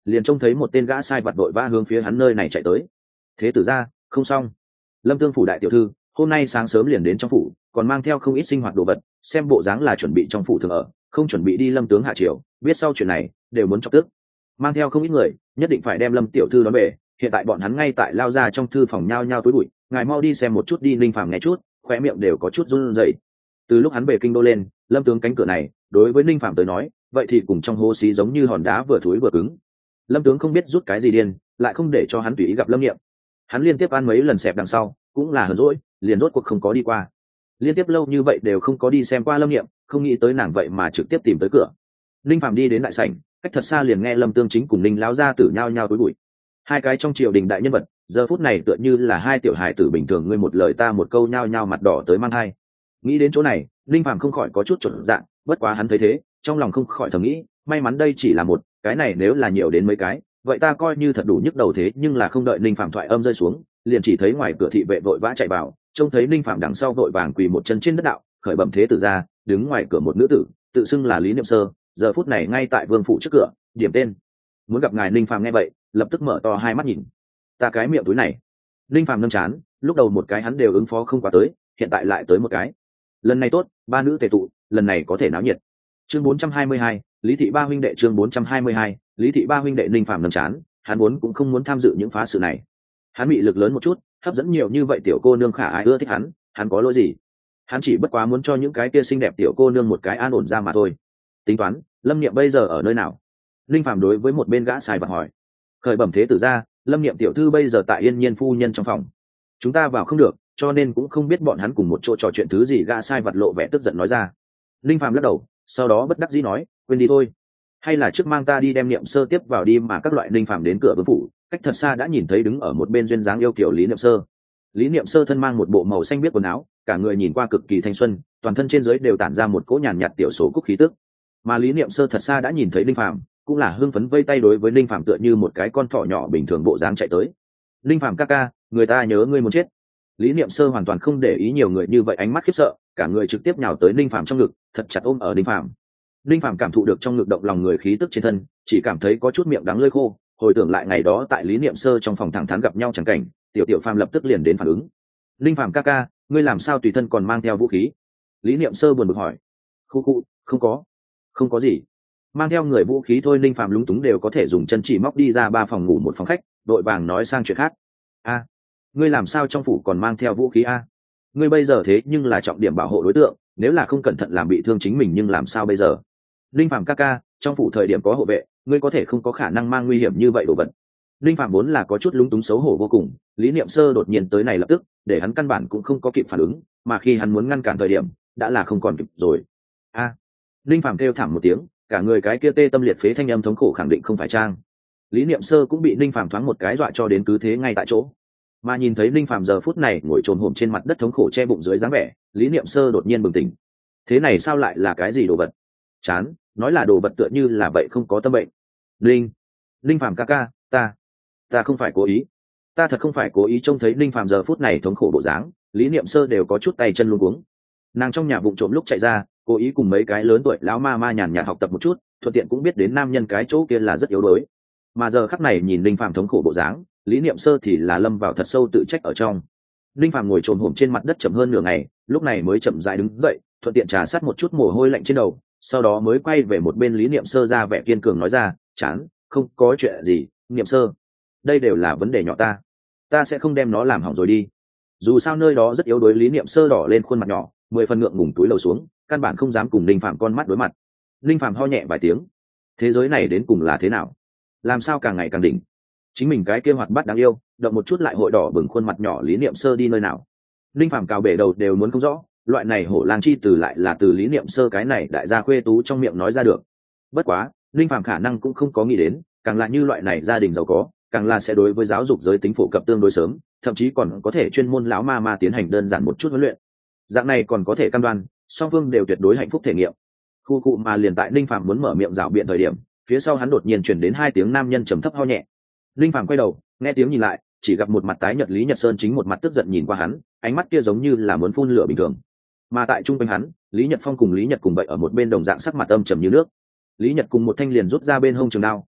liền trông thấy một tên gã sai vật vội vã hướng phía hắn nơi này chạy tới. Thế tử ra, không xong. Lâm Tương phủ đại tiểu thư hôm nay sáng sớm liền đến trong phủ, còn mang theo không ít sinh hoạt đồ vật, xem bộ dáng là chuẩn bị trong phủ thường ở, không chuẩn bị đi Lâm tướng hạ triều, biết sau chuyện này đều muốn chọc tức. Mang theo không ít người, nhất định phải đem Lâm tiểu thư đón về, hiện tại bọn hắn ngay tại lao ra trong thư phòng nhao nhao túi bụi, ngài mau đi xem một chút đi. Linh Phàm nghe chút, khóe miệng đều có chút run rẩy. Từ lúc hắn về kinh đô lên, Lâm tướng cánh cửa này đối với Linh Phàm tới nói, vậy thì cùng trong hố xí giống như hòn đá vừa thối vừa cứng. Lâm tướng không biết rút cái gì điên, lại không để cho hắn tùy ý gặp Lâm Niệm. Hắn liên tiếp ăn mấy lần xẹp đằng sau, cũng là hờn dỗi, liền rốt cuộc không có đi qua. Liên tiếp lâu như vậy đều không có đi xem qua Lâm Niệm, không nghĩ tới nàng vậy mà trực tiếp tìm tới cửa. Linh Phàm đi đến đại sảnh, cách thật xa liền nghe Lâm Tương Chính cùng Linh lão gia tử nhao nhao túi bụi. Hai cái trong triều đình đại nhân vật, giờ phút này tựa như là hai tiểu hài tử bình thường, ngươi một lời ta một câu, nhao nhao mặt đỏ tới mang hai. Nghĩ đến chỗ này, Linh Phàm không khỏi có chút chột dạ, bất quá hắn thấy thế, trong lòng không khỏi thầm nghĩ, may mắn đây chỉ là một, cái này nếu là nhiều đến mấy cái, vậy ta coi như thật đủ nhức đầu. Thế nhưng là không đợi Linh Phàm thoại âm rơi xuống, liền chỉ thấy ngoài cửa thị vệ vội vã chạy vào, trông thấy Linh Phàm đằng sau vội vàng quỳ một chân trên đất đạo, khởi bẩm thế tử ra, đứng ngoài cửa một nữ tử, tự xưng là Lý Niệm Sơ, giờ phút này ngay tại vương phủ trước cửa, điểm tên, muốn gặp ngài. Linh Phàm nghe vậy, lập tức mở to hai mắt nhìn. Ta cái miệng túi này. Linh Phàm nâm chán, lúc đầu một cái hắn đều ứng phó không qua tới, hiện tại lại tới một cái. Lần này tốt, ba nữ tề tụ, lần này có thể náo nhiệt. Chương bốn trăm hai mươi hai, Lý thị ba huynh đệ. Chương bốn trăm hai mươi hai, Lý thị ba huynh đệ. Linh Phàm nâm chán, hắn muốn cũng không muốn tham dự những phá sự này. Hắn bị lực lớn một chút, hấp dẫn nhiều như vậy tiểu cô nương khả ai ưa thích hắn, hắn có lỗi gì? Hắn chỉ bất quá muốn cho những cái kia xinh đẹp tiểu cô nương một cái an ổn ra mà thôi. Tính toán, Lâm Niệm bây giờ ở nơi nào? Linh Phàm đối với một bên gã sai vật hỏi. Khởi bẩm thế tử ra, Lâm Niệm tiểu thư bây giờ tại Yên Nhiên phu nhân trong phòng. Chúng ta vào không được, cho nên cũng không biết bọn hắn cùng một chỗ trò chuyện thứ gì. Gã sai vật lộ vẻ tức giận nói ra. Linh Phàm lắc đầu, sau đó bất đắc dĩ nói, quên đi thôi. Hay là trước mang ta đi đem Niệm Sơ tiếp vào đi. Mà các loại Linh Phàm đến cửa vương phủ, cách thật xa đã nhìn thấy đứng ở một bên duyên dáng yêu kiểu Lý Niệm Sơ. Lý Niệm Sơ thân mang một bộ màu xanh biếc quần áo, cả người nhìn qua cực kỳ thanh xuân, toàn thân trên dưới đều tản ra một cỗ nhàn nhạt tiểu số cúc khí tức. Mà Lý Niệm Sơ thật xa đã nhìn thấy Linh Phàm, cũng là hưng phấn vây tay đối với Linh Phàm tựa như một cái con thỏ nhỏ bình thường bộ dáng chạy tới. Linh Phàm ca ca, người ta nhớ ngươi muốn chết. Lý Niệm Sơ hoàn toàn không để ý nhiều người như vậy, ánh mắt khiếp sợ, cả người trực tiếp nhào tới Linh Phàm trong ngực, thật chặt ôm ở Linh Phàm. Linh Phàm cảm thụ được trong ngực động lòng người khí tức trên thân, chỉ cảm thấy có chút miệng đắng lưỡi khô, hồi tưởng lại ngày đó tại Lý Niệm Sơ trong phòng thẳng thắn gặp nhau chẳng cảnh, tiểu tiểu Phàm lập tức liền đến phản ứng. Linh Phàm ca ca, ngươi làm sao tùy thân còn mang theo vũ khí? Lý Niệm Sơ buồn bực hỏi. Khu khu, không có, không có gì. Mang theo người vũ khí thôi. Linh Phàm lúng túng đều có thể dùng chân chỉ móc đi ra ba phòng ngủ một phòng khách, đội vàng nói sang chuyện khác. A, ngươi làm sao trong phủ còn mang theo vũ khí a? Ngươi bây giờ thế nhưng là trọng điểm bảo hộ đối tượng, nếu là không cẩn thận làm bị thương chính mình nhưng làm sao bây giờ? Linh Phàm ca ca, trong phủ thời điểm có hộ vệ, ngươi có thể không có khả năng mang nguy hiểm như vậy đồ vật. Linh Phàm vốn là có chút lúng túng xấu hổ vô cùng, Lý Niệm Sơ đột nhiên tới này lập tức, để hắn căn bản cũng không có kịp phản ứng, mà khi hắn muốn ngăn cản thời điểm, đã là không còn kịp rồi. A! Linh Phàm kêu thảm một tiếng, cả người cái kia tê tâm liệt phế thanh âm thống khổ khẳng định không phải trang. Lý Niệm Sơ cũng bị Linh Phàm thoáng một cái dọa cho đến cứ thế ngay tại chỗ. Mà nhìn thấy Linh Phàm giờ phút này ngồi trồn hổm trên mặt đất thống khổ che bụng dưới dáng vẻ, Lý Niệm Sơ đột nhiên bừng tỉnh. Thế này sao lại là cái gì đồ vật? Chán, nói là đồ vật tựa như là vậy không có tâm bệnh. Linh, Linh Phàm ca ca, ta, ta không phải cố ý, ta thật không phải cố ý. Trông thấy Linh Phàm giờ phút này thống khổ bộ dáng, Lý Niệm Sơ đều có chút tay chân luống cuống. Nàng trong nhà vụng trộm lúc chạy ra, cố ý cùng mấy cái lớn tuổi lão ma ma nhàn nhạt học tập một chút, thuận tiện cũng biết đến nam nhân cái chỗ kia là rất yếu đuối. Mà giờ khắc này nhìn Linh Phàm thống khổ bộ dáng, Lý Niệm Sơ thì là lâm vào thật sâu tự trách ở trong. Linh Phàm ngồi trồn hổm trên mặt đất chậm hơn nửa ngày, lúc này mới chậm rãi đứng dậy, thuận tiện trà sát một chút mồ hôi lạnh trên đầu, sau đó mới quay về một bên Lý Niệm Sơ ra vẻ kiên cường nói ra, chán, không có chuyện gì, Niệm Sơ, đây đều là vấn đề nhỏ ta, ta sẽ không đem nó làm hỏng rồi đi. Dù sao nơi đó rất yếu đuối. Lý Niệm Sơ đỏ lên khuôn mặt nhỏ, mười phần ngượng ngùng túi lầu xuống, căn bản không dám cùng Linh Phàm con mắt đối mặt. Linh Phàm ho nhẹ vài tiếng, thế giới này đến cùng là thế nào, làm sao càng ngày càng đỉnh. Chính mình cái kia hoạt bát đáng yêu, động một chút lại hội đỏ bừng khuôn mặt nhỏ Lý Niệm Sơ đi nơi nào. Linh Phàm cào bể đầu đều muốn không rõ, loại này hổ lang chi từ lại là từ Lý Niệm Sơ cái này đại gia khuê tú trong miệng nói ra được. Bất quá Linh Phàm khả năng cũng không có nghĩ đến, càng là như loại này gia đình giàu có, càng là sẽ đối với giáo dục giới tính phổ cập tương đối sớm, thậm chí còn có thể chuyên môn lão ma ma tiến hành đơn giản một chút huấn luyện. Dạng này còn có thể cam đoan song phương đều tuyệt đối hạnh phúc thể nghiệm. Khu cụ mà liền tại Linh Phàm muốn mở miệng rảo biện thời điểm, phía sau hắn đột nhiên truyền đến hai tiếng nam nhân trầm thấp ho nhẹ. Linh Phàm quay đầu, nghe tiếng nhìn lại, chỉ gặp một mặt tái nhợt Lý Nhật Sơn chính một mặt tức giận nhìn qua hắn, ánh mắt kia giống như là muốn phun lửa bình thường. Mà tại trung quanh hắn, Lý Nhật Phong cùng Lý Nhật cùng vậy ở một bên đồng dạng sắc mặt âm trầm như nước. Lý Nhật cùng một thanh liền rút ra bên hông trường đao,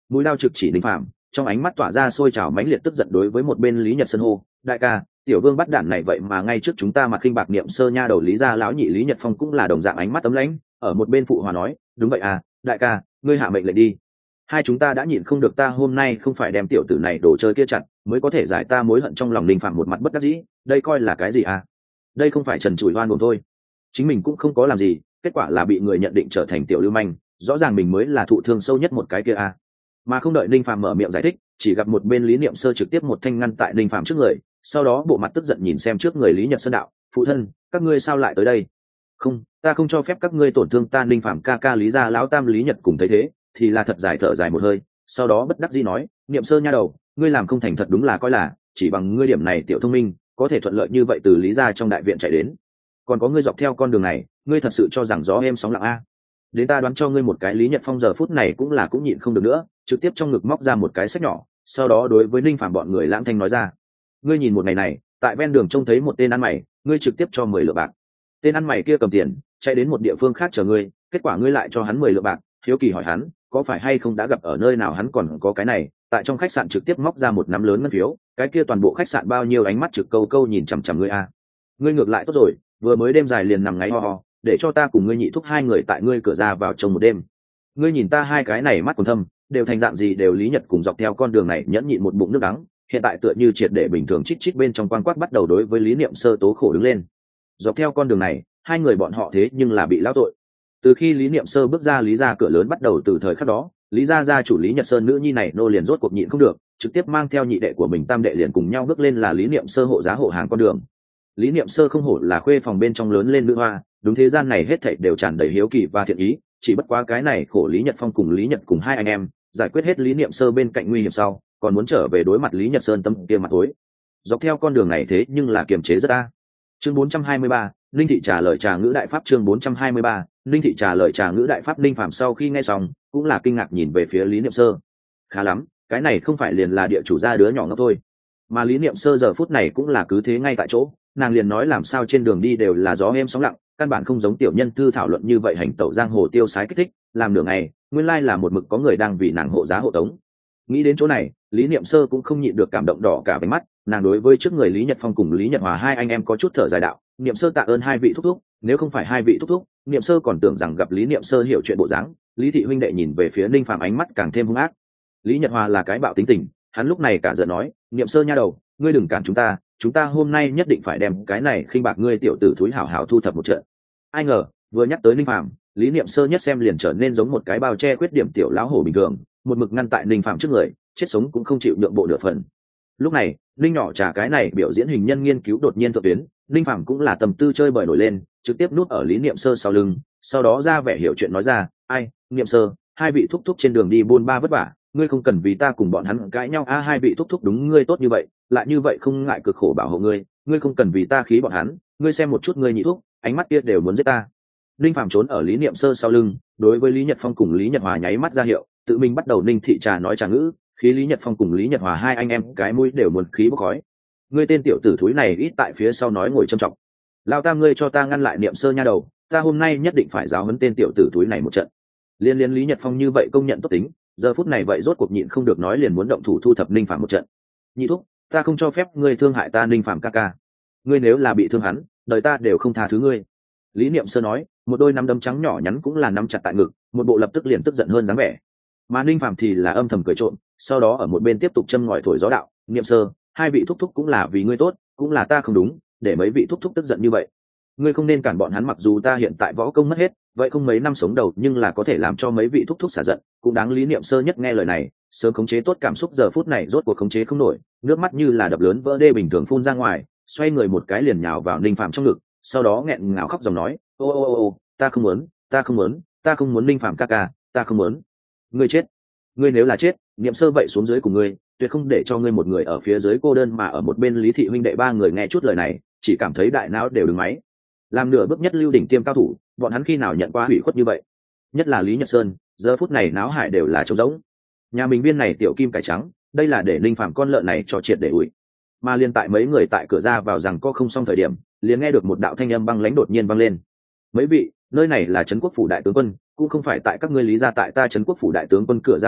mũi lao trực chỉ Ninh Phạm, trong ánh mắt tỏa ra sôi trào mãnh liệt tức giận đối với một bên Lý Nhật Sơn hô: đại ca, tiểu vương bắt đản này vậy mà ngay trước chúng ta mặt khinh bạc niệm sơ nha đầu Lý gia lão nhị Lý Nhật Phong cũng là đồng dạng ánh mắt ấm lãnh, ở một bên phụ hòa nói: đúng vậy à, đại ca, ngươi hạ mệnh lệnh đi. Hai chúng ta đã nhịn không được, ta hôm nay không phải đem tiểu tử này đồ chơi kia chặt mới có thể giải ta mối hận trong lòng. Ninh Phạm một mặt bất đắc dĩ, đây coi là cái gì à? Đây không phải trần trụi hoan buồn thôi, chính mình cũng không có làm gì, kết quả là bị người nhận định trở thành tiểu lưu manh, rõ ràng mình mới là thụ thương sâu nhất một cái kia à. Mà không đợi Ninh Phạm mở miệng giải thích, chỉ gặp một bên Lý Niệm Sơ trực tiếp một thanh ngăn tại Ninh Phạm trước người, sau đó bộ mặt tức giận nhìn xem trước người Lý Nhật Sơn đạo: phụ thân, các ngươi sao lại tới đây? Không, ta không cho phép các ngươi tổn thương ta. Ninh Phạm ca ca Lý gia lão tam Lý Nhật cùng thấy thế thì là thật dài thở dài một hơi, sau đó bất đắc dĩ nói: Niệm Sơ nha đầu, ngươi làm không thành thật đúng là coi là chỉ bằng ngươi điểm này tiểu thông minh có thể thuận lợi như vậy từ Lý gia trong đại viện chạy đến, còn có ngươi dọc theo con đường này, ngươi thật sự cho rằng gió êm sóng lặng a? Đến ta đoán cho ngươi một cái. Lý Nhật Phong giờ phút này cũng là cũng nhịn không được nữa, trực tiếp trong ngực móc ra một cái sách nhỏ, sau đó đối với Ninh Phạm bọn người lãng thanh nói ra: ngươi nhìn một ngày này tại ven đường trông thấy một tên ăn mày, ngươi trực tiếp cho mười lượng bạc. Tên ăn mày kia cầm tiền chạy đến một địa phương khác chờ ngươi, kết quả ngươi lại cho hắn mười lượng bạc. Hiếu kỳ hỏi hắn có phải hay không đã gặp ở nơi nào, hắn còn có cái này tại trong khách sạn trực tiếp móc ra một nắm lớn ngân phiếu, cái kia toàn bộ khách sạn bao nhiêu ánh mắt trực câu câu nhìn chằm chằm ngươi a. Ngươi ngược lại tốt rồi, vừa mới đêm dài liền nằm ngáy ho ho, để cho ta cùng ngươi nhị thúc hai người tại ngươi cửa ra vào trong một đêm. Ngươi nhìn ta hai cái này mắt còn thâm, đều thành dạng gì đều. Lý Nhật cùng dọc theo con đường này nhẫn nhịn một bụng nước đắng, hiện tại tựa như triệt để bình thường, chít chít bên trong quan quát bắt đầu đối với Lý Niệm Sơ tố khổ đứng lên. Dọc theo con đường này hai người bọn họ thế nhưng là bị lão tội. Từ khi Lý Niệm Sơ bước ra Lý gia cửa lớn bắt đầu, từ thời khắc đó Lý gia gia chủ Lý Nhật Sơn nữ nhi này nô liền rốt cuộc nhịn không được, trực tiếp mang theo nhị đệ của mình tam đệ liền cùng nhau bước lên là Lý Niệm Sơ hộ giá hộ hàng con đường. Lý Niệm Sơ không hổ là khuê phòng bên trong lớn lên nữ hoa, đúng thế gian này hết thảy đều tràn đầy hiếu kỳ và thiện ý, chỉ bất quá cái này khổ Lý Nhật Phong cùng Lý Nhật cùng hai anh em giải quyết hết Lý Niệm Sơ bên cạnh nguy hiểm sau, còn muốn trở về đối mặt Lý Nhật Sơn tâm kia mặt tối. Dọc theo con đường này thế nhưng là kiềm chế rất a. Chương bốn trăm hai mươi ba, Linh thị trả lời trà ngữ đại pháp. Chương bốn trăm hai mươi ba, Linh thị trả lời trà ngữ đại pháp. Linh Phạm sau khi nghe xong cũng là kinh ngạc nhìn về phía Lý Niệm Sơ. Khá lắm, cái này không phải liền là địa chủ gia đứa nhỏ ngốc thôi. Mà Lý Niệm Sơ giờ phút này cũng là cứ thế ngay tại chỗ, nàng liền nói làm sao trên đường đi đều là gió êm sóng lặng, căn bản không giống tiểu nhân thư thảo luận như vậy hành tẩu giang hồ tiêu sái kích thích, làm nửa ngày nguyên lai là một mực có người đang vì nàng hộ giá hộ tống. Nghĩ đến chỗ này, Lý Niệm Sơ cũng không nhịn được cảm động đỏ cả váy mắt, nàng đối với trước người Lý Nhật Phong cùng Lý Nhật Hòa hai anh em có chút thở dài đạo: Niệm Sơ tạ ơn hai vị thúc thúc, nếu không phải hai vị thúc thúc, Niệm Sơ còn tưởng rằng gặp Lý Niệm Sơ hiểu chuyện bộ dáng. Lý thị huynh đệ nhìn về phía Ninh Phạm ánh mắt càng thêm hung ác. Lý Nhật Hòa là cái bạo tính tình, hắn lúc này cả giận nói: Niệm Sơ nha đầu, ngươi đừng cản chúng ta, chúng ta hôm nay nhất định phải đem cái này khinh bạc ngươi tiểu tử thúi hảo hảo thu thập một trận. Ai ngờ vừa nhắc tới Ninh Phạm, Lý Niệm Sơ nhất xem liền trở nên giống một cái bao che khuyết điểm tiểu lão hổ bình thường, một mực ngăn tại Ninh Phạm trước người, chết sống cũng không chịu nhượng bộ nửa phần. Lúc này Ninh nhỏ trà cái này biểu diễn hình nhân nghiên cứu đột nhiên thượng tuyến, Ninh Phạm cũng là tầm tư chơi bời nổi lên, trực tiếp núp ở Lý Niệm Sơ sau lưng, sau đó ra vẻ hiểu chuyện nói ra: ai, Niệm Sơ, hai vị thúc thúc trên đường đi buôn ba vất vả, ngươi không cần vì ta cùng bọn hắn cãi nhau a. À, hai vị thúc thúc đúng ngươi tốt như vậy, lại như vậy không ngại cực khổ bảo hộ ngươi, ngươi không cần vì ta khí bọn hắn, ngươi xem một chút ngươi nhị thúc, ánh mắt kia đều muốn giết ta. Ninh Phạm trốn ở Lý Niệm Sơ sau lưng, đối với Lý Nhật Phong cùng Lý Nhật Hòa nháy mắt ra hiệu, tự mình bắt đầu ninh thị trà nói trà ngữ, khí Lý Nhật Phong cùng Lý Nhật Hòa hai anh em cái mũi đều muốn khí bốc khói. Ngươi tên tiểu tử thúi này ít tại phía sau nói ngồi trầm trọng, lao tam ngươi cho ta ngăn lại Niệm Sơ nha đầu, ta hôm nay nhất định phải giáo huấn tên tiểu tử thúi này một trận. Liên liên Lý Nhật Phong như vậy công nhận tốt tính, giờ phút này vậy rốt cuộc nhịn không được nói liền muốn động thủ thu thập Ninh Phạm một trận. Nhị thúc, ta không cho phép ngươi thương hại ta Ninh Phạm ca ca, ngươi nếu là bị thương hắn, đời ta đều không tha thứ ngươi. Lý Niệm Sơ nói, một đôi nắm đấm trắng nhỏ nhắn cũng là nắm chặt tại ngực, một bộ lập tức liền tức giận hơn dáng vẻ. Mà Ninh Phạm thì là âm thầm cười trộm, sau đó ở một bên tiếp tục châm ngòi thổi gió đạo: Niệm Sơ, hai vị thúc thúc cũng là vì ngươi tốt, cũng là ta không đúng, để mấy vị thúc thúc tức giận như vậy. Ngươi không nên cản bọn hắn, mặc dù ta hiện tại võ công mất hết, vậy không mấy năm sống đầu, nhưng là có thể làm cho mấy vị thúc thúc xả giận, cũng đáng. Lý Niệm Sơ nhất nghe lời này, sớm khống chế tốt cảm xúc, giờ phút này rốt cuộc khống chế không nổi, nước mắt như là đập lớn vỡ đê bình thường phun ra ngoài, xoay người một cái liền nhào vào Ninh Phạm trong ngực, sau đó nghẹn ngào khóc dòng nói: ô ô ô ô, ta không muốn, ta không muốn, ta không muốn Ninh Phạm ca ca, ta không muốn. Ngươi chết, ngươi nếu là chết, Niệm Sơ vậy xuống dưới cùng ngươi, tuyệt không để cho ngươi một người ở phía dưới cô đơn. Mà ở một bên Lý thị huynh đệ ba người nghe chút lời này, chỉ cảm thấy đại não đều đứng máy. Làm nửa bước nhất lưu đỉnh tiêm cao thủ, bọn hắn khi nào nhận qua hủy khuất như vậy? Nhất là Lý Nhật Sơn, giờ phút này náo hải đều là trống rỗng. Nhà mình viên này tiểu kim cải trắng, đây là để Ninh Phạm con lợn này cho triệt để ủi. Mà liên tại mấy người tại cửa ra vào rằng có không xong thời điểm, liền nghe được một đạo thanh âm băng lãnh đột nhiên vang lên: mấy vị, nơi này là trấn quốc phủ đại tướng quân, cũng không phải tại các ngươi Lý gia, tại ta trấn quốc phủ đại tướng quân cửa ra vào,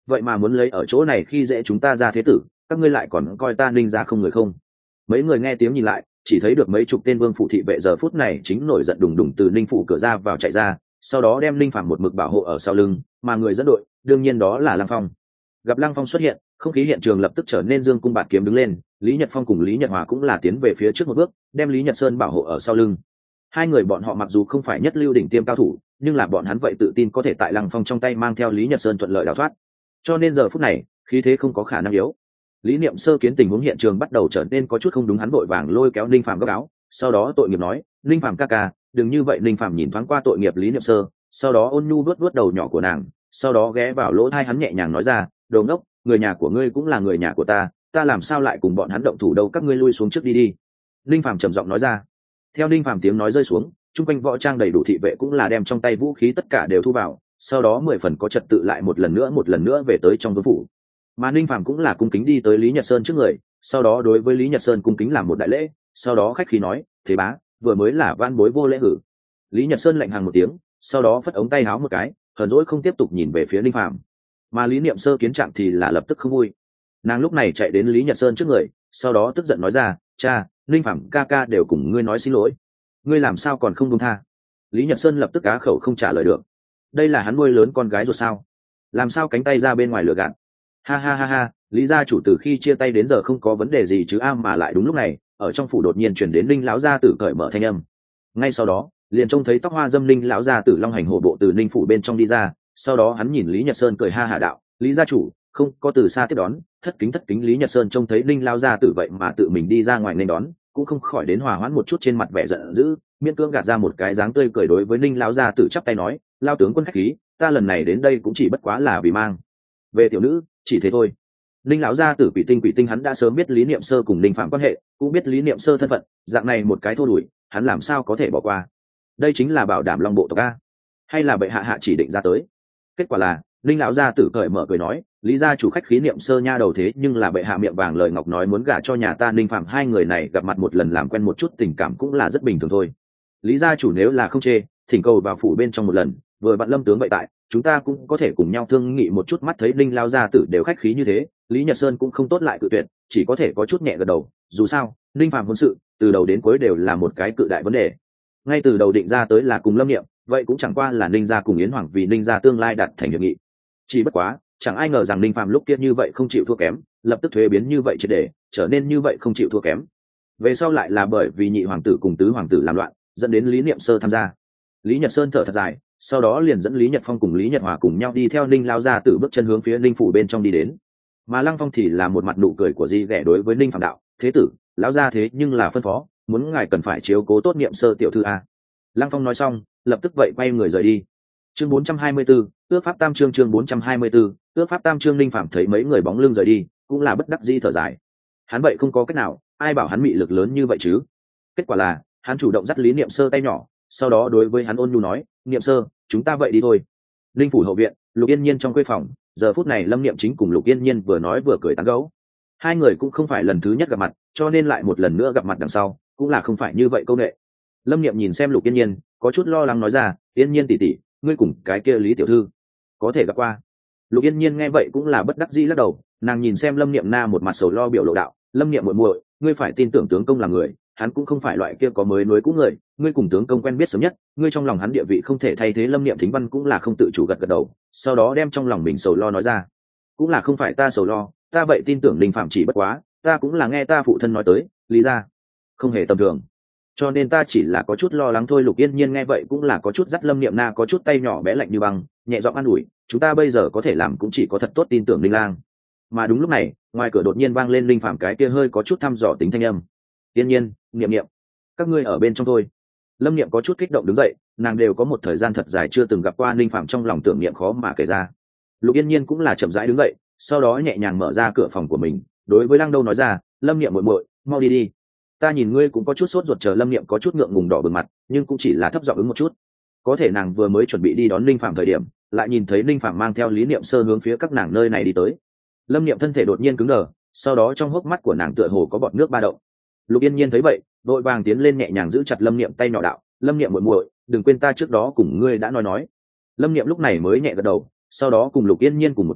vậy mà muốn lấy ở chỗ này khi dễ chúng ta ra thế tử, các ngươi lại còn coi ta ninh ra không người không? Mấy người nghe tiếng nhìn lại, chỉ thấy được mấy chục tên vương phủ thị vệ giờ phút này chính nổi giận đùng đùng từ ninh phủ cửa ra vào chạy ra, sau đó đem ninh phàm một mực bảo hộ ở sau lưng, mà người dẫn đội đương nhiên đó là Lăng Phong. Gặp Lăng Phong xuất hiện, không khí hiện trường lập tức trở nên dương cung bạt kiếm đứng lên, Lý Nhật Phong cùng Lý Nhật Hòa cũng là tiến về phía trước một bước, đem Lý Nhật Sơn bảo hộ ở sau lưng. Hai người bọn họ mặc dù không phải nhất lưu đỉnh tiêm cao thủ, nhưng là bọn hắn vậy tự tin có thể tại Lăng Phong trong tay mang theo Lý Nhật Sơn thuận lợi đào thoát, cho nên giờ phút này khí thế không có khả năng yếu. Lý Niệm Sơ kiến tình huống hiện trường bắt đầu trở nên có chút không đúng, hắn vội vàng lôi kéo Ninh Phàm góc áo, sau đó tội nghiệp nói, Ninh Phàm ca ca, đừng như vậy. Ninh Phàm nhìn thoáng qua tội nghiệp Lý Niệm Sơ, sau đó ôn nhu vuốt vuốt đầu nhỏ của nàng, sau đó ghé vào lỗ tai hắn nhẹ nhàng nói ra, đồ ngốc, người nhà của ngươi cũng là người nhà của ta, ta làm sao lại cùng bọn hắn động thủ đâu, các ngươi lui xuống trước đi đi. Ninh Phàm trầm giọng nói ra. Theo Ninh Phàm tiếng nói rơi xuống, chung quanh võ trang đầy đủ thị vệ cũng là đem trong tay vũ khí tất cả đều thu vào, sau đó mười phần có trật tự lại một lần nữa một lần nữa về tới trong vương phủ. Mà Ninh Phàm cũng là cung kính đi tới Lý Nhật Sơn trước người, sau đó đối với Lý Nhật Sơn cung kính làm một đại lễ, sau đó khách khí nói, thế bá, vừa mới là van bối vô lễ hử. Lý Nhật Sơn lạnh hằng một tiếng, sau đó phất ống tay áo một cái, hờn dỗi không tiếp tục nhìn về phía Ninh Phàm. Mà Lý Niệm Sơ kiến trạng thì là lập tức không vui, nàng lúc này chạy đến Lý Nhật Sơn trước người, sau đó tức giận nói ra, cha, Ninh Phàm ca ca đều cùng ngươi nói xin lỗi, ngươi làm sao còn không buông tha? Lý Nhật Sơn lập tức á khẩu không trả lời được, đây là hắn nuôi lớn con gái rồi sao, làm sao cánh tay ra bên ngoài lừa gạt? Ha ha ha ha, Lý gia chủ từ khi chia tay đến giờ không có vấn đề gì chứ a, mà lại đúng lúc này ở trong phủ đột nhiên chuyển đến Ninh lão gia tử cởi mở thanh âm, ngay sau đó liền trông thấy tóc hoa dâm Ninh lão gia tử long hành hổ bộ từ Ninh phủ bên trong đi ra, sau đó hắn nhìn Lý Nhật Sơn cười ha hả đạo, Lý gia chủ không có từ xa tiếp đón, thất kính thất kính. Lý Nhật Sơn trông thấy Ninh lão gia tử vậy mà tự mình đi ra ngoài nên đón, cũng không khỏi đến hòa hoãn một chút trên mặt vẻ giận dữ, miễn cưỡng gạt ra một cái dáng tươi cười đối với Ninh lão gia tử chắp tay nói, lao tướng quân khách khí, ta lần này đến đây cũng chỉ bất quá là vì mang về tiểu nữ, chỉ thế thôi. Ninh lão gia tử quỷ tinh quỷ tinh hắn đã sớm biết Lý Niệm Sơ cùng Ninh Phạm quan hệ, cũng biết Lý Niệm Sơ thân phận, dạng này một cái thô đuổi, hắn làm sao có thể bỏ qua? Đây chính là bảo đảm Long bộ tộc a, hay là bệ hạ hạ chỉ định ra tới? Kết quả là Ninh lão gia tử cởi mở cười nói, Lý gia chủ khách khí Niệm Sơ nha đầu thế nhưng là bệ hạ miệng vàng lời ngọc nói muốn gả cho nhà ta Ninh Phạm, hai người này gặp mặt một lần làm quen một chút tình cảm cũng là rất bình thường thôi. Lý gia chủ nếu là không chê, thỉnh cầu vào phủ bên trong một lần, vừa bạn Lâm tướng vậy tại, chúng ta cũng có thể cùng nhau thương nghị một chút. Mắt thấy Ninh lão gia tử đều khách khí như thế, Lý Nhật Sơn cũng không tốt lại cự tuyệt, chỉ có thể có chút nhẹ gật đầu, dù sao Ninh Phạm hôn sự từ đầu đến cuối đều là một cái cự đại vấn đề, ngay từ đầu định ra tới là cùng Lâm Niệm, vậy cũng chẳng qua là Ninh gia cùng Yến Hoàng vì Ninh gia tương lai đạt thành hiệp nghị, chỉ bất quá chẳng ai ngờ rằng Ninh Phạm lúc kia như vậy không chịu thua kém, lập tức thuế biến như vậy triệt để trở nên như vậy không chịu thua kém, về sau lại là bởi vì nhị hoàng tử cùng tứ hoàng tử làm loạn dẫn đến Lý Niệm Sơ tham gia. Lý Nhật Sơn thở thật dài, sau đó liền dẫn Lý Nhật Phong cùng Lý Nhật Hòa cùng nhau đi theo Ninh lao gia tử bước chân hướng phía Ninh phủ bên trong đi đến, mà Lăng Phong thì là một mặt nụ cười của di ghẻ đối với Ninh Phạm đạo, thế tử lão gia thế nhưng là phân phó muốn ngài cần phải chiếu cố tốt Niệm Sơ tiểu thư a. Lăng Phong nói xong lập tức vậy quay người rời đi. Chương bốn trăm hai mươi 4, ước pháp tam chương chương bốn trăm hai mươi 4, ước pháp tam chương. Ninh Phạm thấy mấy người bóng lưng rời đi cũng là bất đắc dĩ thở dài, hắn vậy không có cách nào, ai bảo hắn mị lực lớn như vậy chứ. Kết quả là hắn chủ động dắt Lý Niệm Sơ tay nhỏ, sau đó đối với hắn ôn nhu nói, Niệm Sơ chúng ta vậy đi thôi. Ninh phủ hậu viện, Lục Yên Nhiên trong khuê phòng, giờ phút này Lâm Niệm chính cùng Lục Yên Nhiên vừa nói vừa cười tán gẫu. Hai người cũng không phải lần thứ nhất gặp mặt, cho nên lại một lần nữa gặp mặt đằng sau cũng là không phải như vậy câu nệ. Lâm Niệm nhìn xem Lục Yên Nhiên có chút lo lắng nói ra, Yên Nhiên tỷ tỷ, ngươi cùng cái kia Lý tiểu thư có thể gặp qua? Lục Yên Nhiên nghe vậy cũng là bất đắc dĩ lắc đầu, nàng nhìn xem Lâm Niệm na một mặt sầu lo biểu lộ đạo, Lâm Niệm muội muội, ngươi phải tin tưởng tướng công là người, hắn cũng không phải loại kia có mới nối cũ người, ngươi cùng tướng công quen biết sớm nhất, ngươi trong lòng hắn địa vị không thể thay thế. Lâm Niệm Thính Văn cũng là không tự chủ gật gật đầu, sau đó đem trong lòng mình sầu lo nói ra, cũng là không phải ta sầu lo, ta vậy tin tưởng Ninh Phạm, chỉ bất quá ta cũng là nghe ta phụ thân nói tới, Lý gia không hề tầm thường, cho nên ta chỉ là có chút lo lắng thôi. Lục Yên Nhiên nghe vậy cũng là có chút dắt Lâm Niệm na có chút tay nhỏ bé lạnh như băng, nhẹ giọng an ủi, chúng ta bây giờ có thể làm cũng chỉ có thật tốt tin tưởng Ninh lang. Mà đúng lúc này ngoài cửa đột nhiên vang lên Ninh Phạm cái kia hơi có chút thăm dò tính thanh âm, Yên Nhiên, Niệm Niệm, các ngươi ở bên trong thôi. Lâm Niệm có chút kích động đứng dậy, nàng đều có một thời gian thật dài chưa từng gặp qua Ninh Phạm, trong lòng tưởng niệm khó mà kể ra. Lục Yên Nhiên cũng là chậm rãi đứng dậy, sau đó nhẹ nhàng mở ra cửa phòng của mình, đối với Lăng Đâu nói ra, Lâm Niệm muội muội, mau đi đi, ta nhìn ngươi cũng có chút sốt ruột. Chờ Lâm Niệm có chút ngượng ngùng đỏ bừng mặt, nhưng cũng chỉ là thấp giọng ứng một chút. Có thể nàng vừa mới chuẩn bị đi đón Ninh Phạm thời điểm, lại nhìn thấy Ninh Phạm mang theo Lý Niệm Sơ hướng phía các nàng nơi này đi tới. Lâm Niệm thân thể đột nhiên cứng đờ, sau đó trong hốc mắt của nàng tựa hồ có bọt nước ba động. Lục Yên Nhiên thấy vậy đội vàng tiến lên nhẹ nhàng giữ chặt Lâm Niệm tay nhỏ đạo, Lâm Niệm muội muội, đừng quên ta trước đó cùng ngươi đã nói nói. Lâm Niệm lúc này mới nhẹ gật đầu, sau đó cùng Lục Yên Nhiên cùng một chỗ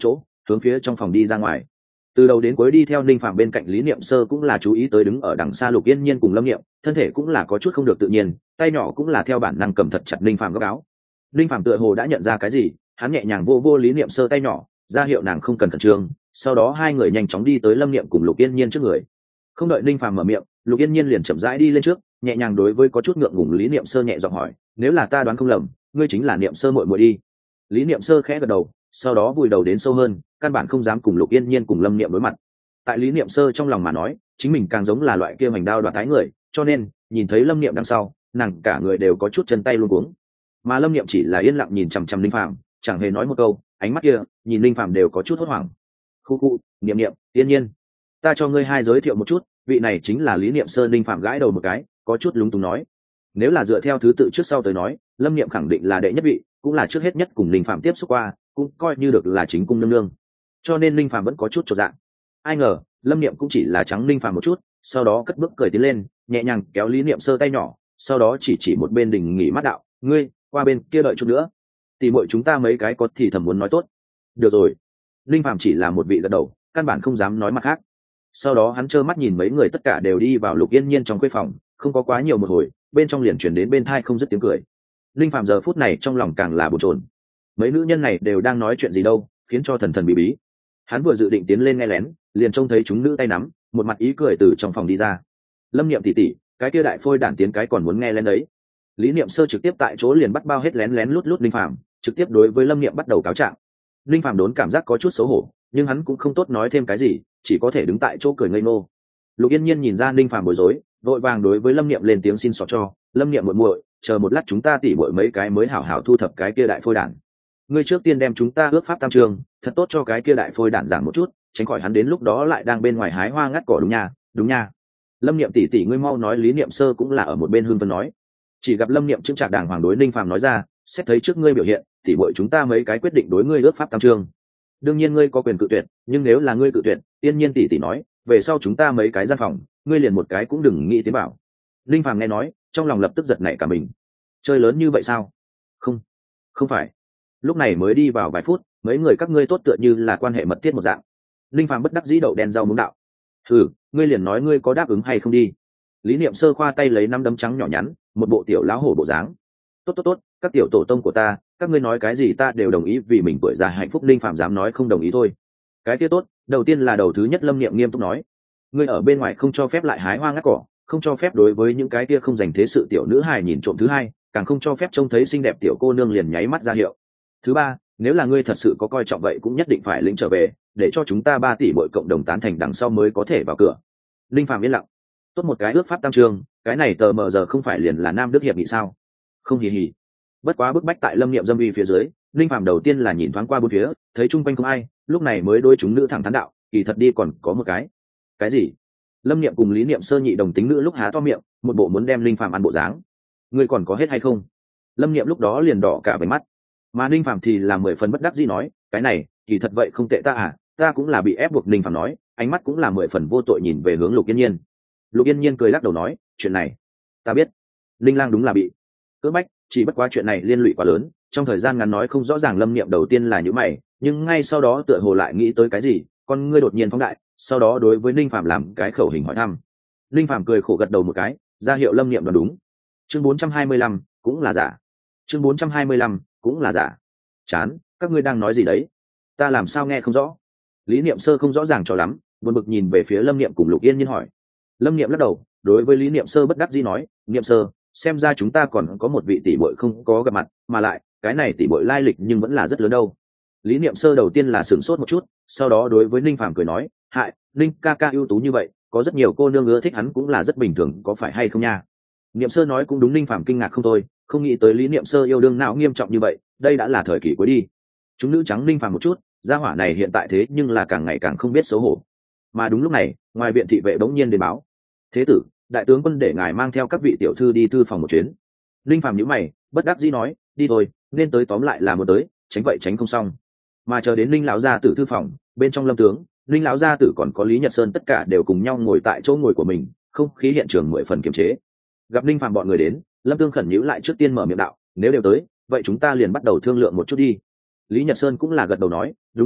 hướng phía trong phòng đi ra ngoài. Từ đầu đến cuối đi theo Ninh Phàm bên cạnh Lý Niệm Sơ cũng là chú ý tới đứng ở đằng xa Lục Yên Nhiên cùng Lâm Niệm, thân thể cũng là có chút không được tự nhiên, tay nhỏ cũng là theo bản năng cầm thật chặt Ninh Phàm góc áo. Ninh Phàm tựa hồ đã nhận ra cái gì, hắn nhẹ nhàng vô vô Lý Niệm Sơ tay nhỏ, ra hiệu nàng không cần khẩn trương, sau đó hai người nhanh chóng đi tới Lâm Niệm cùng Lục Yên Nhiên trước người. Không đợi Ninh Phàm mở miệng, Lục Yên Nhiên liền chậm rãi đi lên trước, nhẹ nhàng đối với có chút ngượng ngùng Lý Niệm Sơ nhẹ giọng hỏi, nếu là ta đoán không lầm, ngươi chính là Niệm Sơ muội muội đi. Lý Niệm Sơ khẽ gật đầu, sau đó vùi đầu đến sâu hơn, căn bản không dám cùng Lục Yên Nhiên cùng Lâm Niệm đối mặt. Tại Lý Niệm Sơ trong lòng mà nói, chính mình càng giống là loại kia mảnh đao đoạt tái người, cho nên nhìn thấy Lâm Niệm đằng sau, nàng cả người đều có chút chân tay luống cuống. Mà Lâm Niệm chỉ là yên lặng nhìn chằm chằm Linh Phàm, chẳng hề nói một câu, ánh mắt kia nhìn Linh Phàm đều có chút hốt hoảng. Khu khu, Niệm Niệm, Yên Nhiên, ta cho ngươi hai giới thiệu một chút, vị này chính là Lý Niệm Sơ. Linh Phàm gãi đầu một cái, có chút lúng túng nói, nếu là dựa theo thứ tự trước sau tới nói, Lâm Niệm khẳng định là đệ nhất vị, cũng là trước hết nhất cùng Linh Phàm tiếp xúc qua, cũng coi như được là chính cung nương nương, cho nên Linh Phàm vẫn có chút chột dạ. Ai ngờ Lâm Niệm cũng chỉ là trắng Linh Phàm một chút, sau đó cất bước cười tiến lên, nhẹ nhàng kéo Lý Niệm Sơ tay nhỏ, sau đó chỉ chỉ một bên đình nghỉ mắt đạo, ngươi qua bên kia đợi chút nữa, tỷ muội chúng ta mấy cái có thì thầm muốn nói tốt. Được rồi. Linh Phàm chỉ là một vị gật đầu, căn bản không dám nói mặt khác. Sau đó hắn trơ mắt nhìn mấy người tất cả đều đi vào Lục Yên Nhiên trong khuê phòng, không có quá nhiều một hồi, bên trong liền chuyển đến bên thai không dứt tiếng cười. Linh Phàm giờ phút này trong lòng càng là bồn chồn, mấy nữ nhân này đều đang nói chuyện gì đâu, khiến cho thần thần bí bí. Hắn vừa dự định tiến lên nghe lén, liền trông thấy chúng nữ tay nắm, một mặt ý cười từ trong phòng đi ra. Lâm Niệm tỷ tỷ, cái kia đại phôi đản tiến cái còn muốn nghe lén đấy. Lý Niệm Sơ trực tiếp tại chỗ liền bắt bao hết lén lén lút lút Linh Phàm, trực tiếp đối với Lâm Niệm bắt đầu cáo trạng. Linh Phàm đốn cảm giác có chút xấu hổ, nhưng hắn cũng không tốt nói thêm cái gì, chỉ có thể đứng tại chỗ cười ngây ngô. Lục Yên Nhiên nhìn ra Linh Phàm bối rối, vội vàng đối với Lâm Niệm lên tiếng xin xỏ cho, Lâm Niệm muội muội, chờ một lát chúng ta tỉ muội mấy cái mới hảo hảo thu thập cái kia đại phôi đản. Ngươi trước tiên đem chúng ta ước pháp tam trường, thật tốt cho cái kia đại phôi đản giảng một chút, tránh khỏi hắn đến lúc đó lại đang bên ngoài hái hoa ngắt cỏ. Đúng nha, đúng nha. Lâm Niệm tỷ tỷ ngươi mau nói. Lý Niệm Sơ cũng là ở một bên hương vân nói. Chỉ gặp Lâm Niệm chững chạc đàng hoàng đối Linh Phàm nói ra, xét thấy trước ngươi biểu hiện, tỉ muội chúng ta mấy cái quyết định đối ngươi ước pháp tam trường. Đương nhiên ngươi có quyền cự tuyệt, nhưng nếu là ngươi cự tuyệt, Tiên Nhiên tỷ tỷ nói, về sau chúng ta mấy cái gian phòng, ngươi liền một cái cũng đừng nghĩ tiến bảo. Linh Phàm nghe nói, trong lòng lập tức giật nảy cả mình. Chơi lớn như vậy sao? Không, không phải. Lúc này mới đi vào vài phút, mấy người các ngươi tốt tựa như là quan hệ mật thiết một dạng. Linh Phàm bất đắc dĩ đậu đen rau muống đạo. Ừ, ngươi liền nói ngươi có đáp ứng hay không đi. Lý Niệm Sơ khoa tay lấy năm đấm trắng nhỏ nhắn, một bộ tiểu lão hổ bộ dáng. Tốt tốt tốt, các tiểu tổ tông của ta, các ngươi nói cái gì ta đều đồng ý, vì mình tuổi già hạnh phúc. Linh Phàm dám nói không đồng ý thôi. Cái kia tốt, đầu tiên là đầu thứ nhất Lâm Niệm nghiêm túc nói, ngươi ở bên ngoài không cho phép lại hái hoa ngắt cỏ, không cho phép đối với những cái kia không dành thế sự tiểu nữ hài nhìn trộm. Thứ hai, càng không cho phép trông thấy xinh đẹp tiểu cô nương liền nháy mắt ra hiệu. Thứ ba, nếu là ngươi thật sự có coi trọng vậy cũng nhất định phải lĩnh trở về, để cho chúng ta ba tỷ mỗi cộng đồng tán thành đằng sau mới có thể vào cửa. Linh Phàm yên lặng. Tốt một cái ước pháp tam trường, cái này tờ mờ giờ không phải liền là Nam Đức hiệp nghị sao? Không hì hì. Bất quá bức bách tại Lâm Niệm dâm uy phía dưới, Linh Phàm đầu tiên là nhìn thoáng qua bốn phía, thấy chung quanh không ai, lúc này mới đôi chúng nữ thẳng thắn đạo, kỳ thật đi còn có một cái. Cái gì? Lâm Niệm cùng Lý Niệm Sơ nhị đồng tính nữ lúc há to miệng, một bộ muốn đem Linh Phàm ăn bộ dáng. Ngươi còn có hết hay không? Lâm Niệm lúc đó liền đỏ cả váy mắt, mà Linh Phàm thì là mười phần bất đắc dĩ nói, cái này, kỳ thật vậy không tệ ta à, ta cũng là bị ép buộc. Linh Phàm nói, ánh mắt cũng là mười phần vô tội nhìn về hướng Lục Yên Nhiên. Lục Yên Nhiên cười lắc đầu nói, chuyện này, ta biết. Linh Lang đúng là bị cưỡng bách, chỉ bất quá chuyện này liên lụy quá lớn, trong thời gian ngắn nói không rõ ràng. Lâm Niệm đầu tiên là nhíu mày, nhưng ngay sau đó tựa hồ lại nghĩ tới cái gì, con ngươi đột nhiên phóng đại, sau đó đối với Linh Phàm làm cái khẩu hình hỏi thăm. Linh Phàm cười khổ gật đầu một cái, ra hiệu Lâm Niệm đoán đúng. Chương bốn trăm hai mươi lăm cũng là giả. Chương bốn trăm hai mươi lăm cũng là giả. Chán, các ngươi đang nói gì đấy? Ta làm sao nghe không rõ? Lý Niệm Sơ không rõ ràng cho lắm, buồn bực nhìn về phía Lâm Niệm cùng Lục Yên Nhiên hỏi. Lâm Niệm lắc đầu, đối với Lý Niệm Sơ bất đắc dĩ nói, Niệm Sơ, xem ra chúng ta còn có một vị tỷ muội không có gặp mặt, mà lại cái này tỷ muội lai lịch nhưng vẫn là rất lớn đâu. Lý Niệm Sơ đầu tiên là sửng sốt một chút, sau đó đối với Linh Phàm cười nói, hại, Linh ca ca ưu tú như vậy, có rất nhiều cô nương ưa thích hắn cũng là rất bình thường, có phải hay không nha? Niệm Sơ nói cũng đúng. Linh Phàm kinh ngạc không thôi, không nghĩ tới Lý Niệm Sơ yêu đương não nghiêm trọng như vậy, đây đã là thời kỳ cuối đi. Chúng nữ trắng Linh Phàm một chút, gia hỏa này hiện tại thế nhưng là càng ngày càng không biết xấu hổ. Mà đúng lúc này, ngoài viện thị vệ bỗng nhiên đến báo, thế tử, đại tướng quân để ngài mang theo các vị tiểu thư đi thư phòng một chuyến. Linh Phàm nhíu mày, bất đắc dĩ nói, đi thôi, nên tới tóm lại là muốn tới, tránh vậy tránh không xong. Mà chờ đến Linh lão gia tử thư phòng, bên trong Lâm tướng, Linh lão gia tử còn có Lý Nhật Sơn tất cả đều cùng nhau ngồi tại chỗ ngồi của mình, không khí hiện trường mười phần kiềm chế. Gặp Linh Phàm bọn người đến, Lâm Tương khẩn nhíu lại trước tiên mở miệng đạo, nếu đều tới, vậy chúng ta liền bắt đầu thương lượng một chút đi. Lý Nhật Sơn cũng là gật đầu nói, đúng vậy à,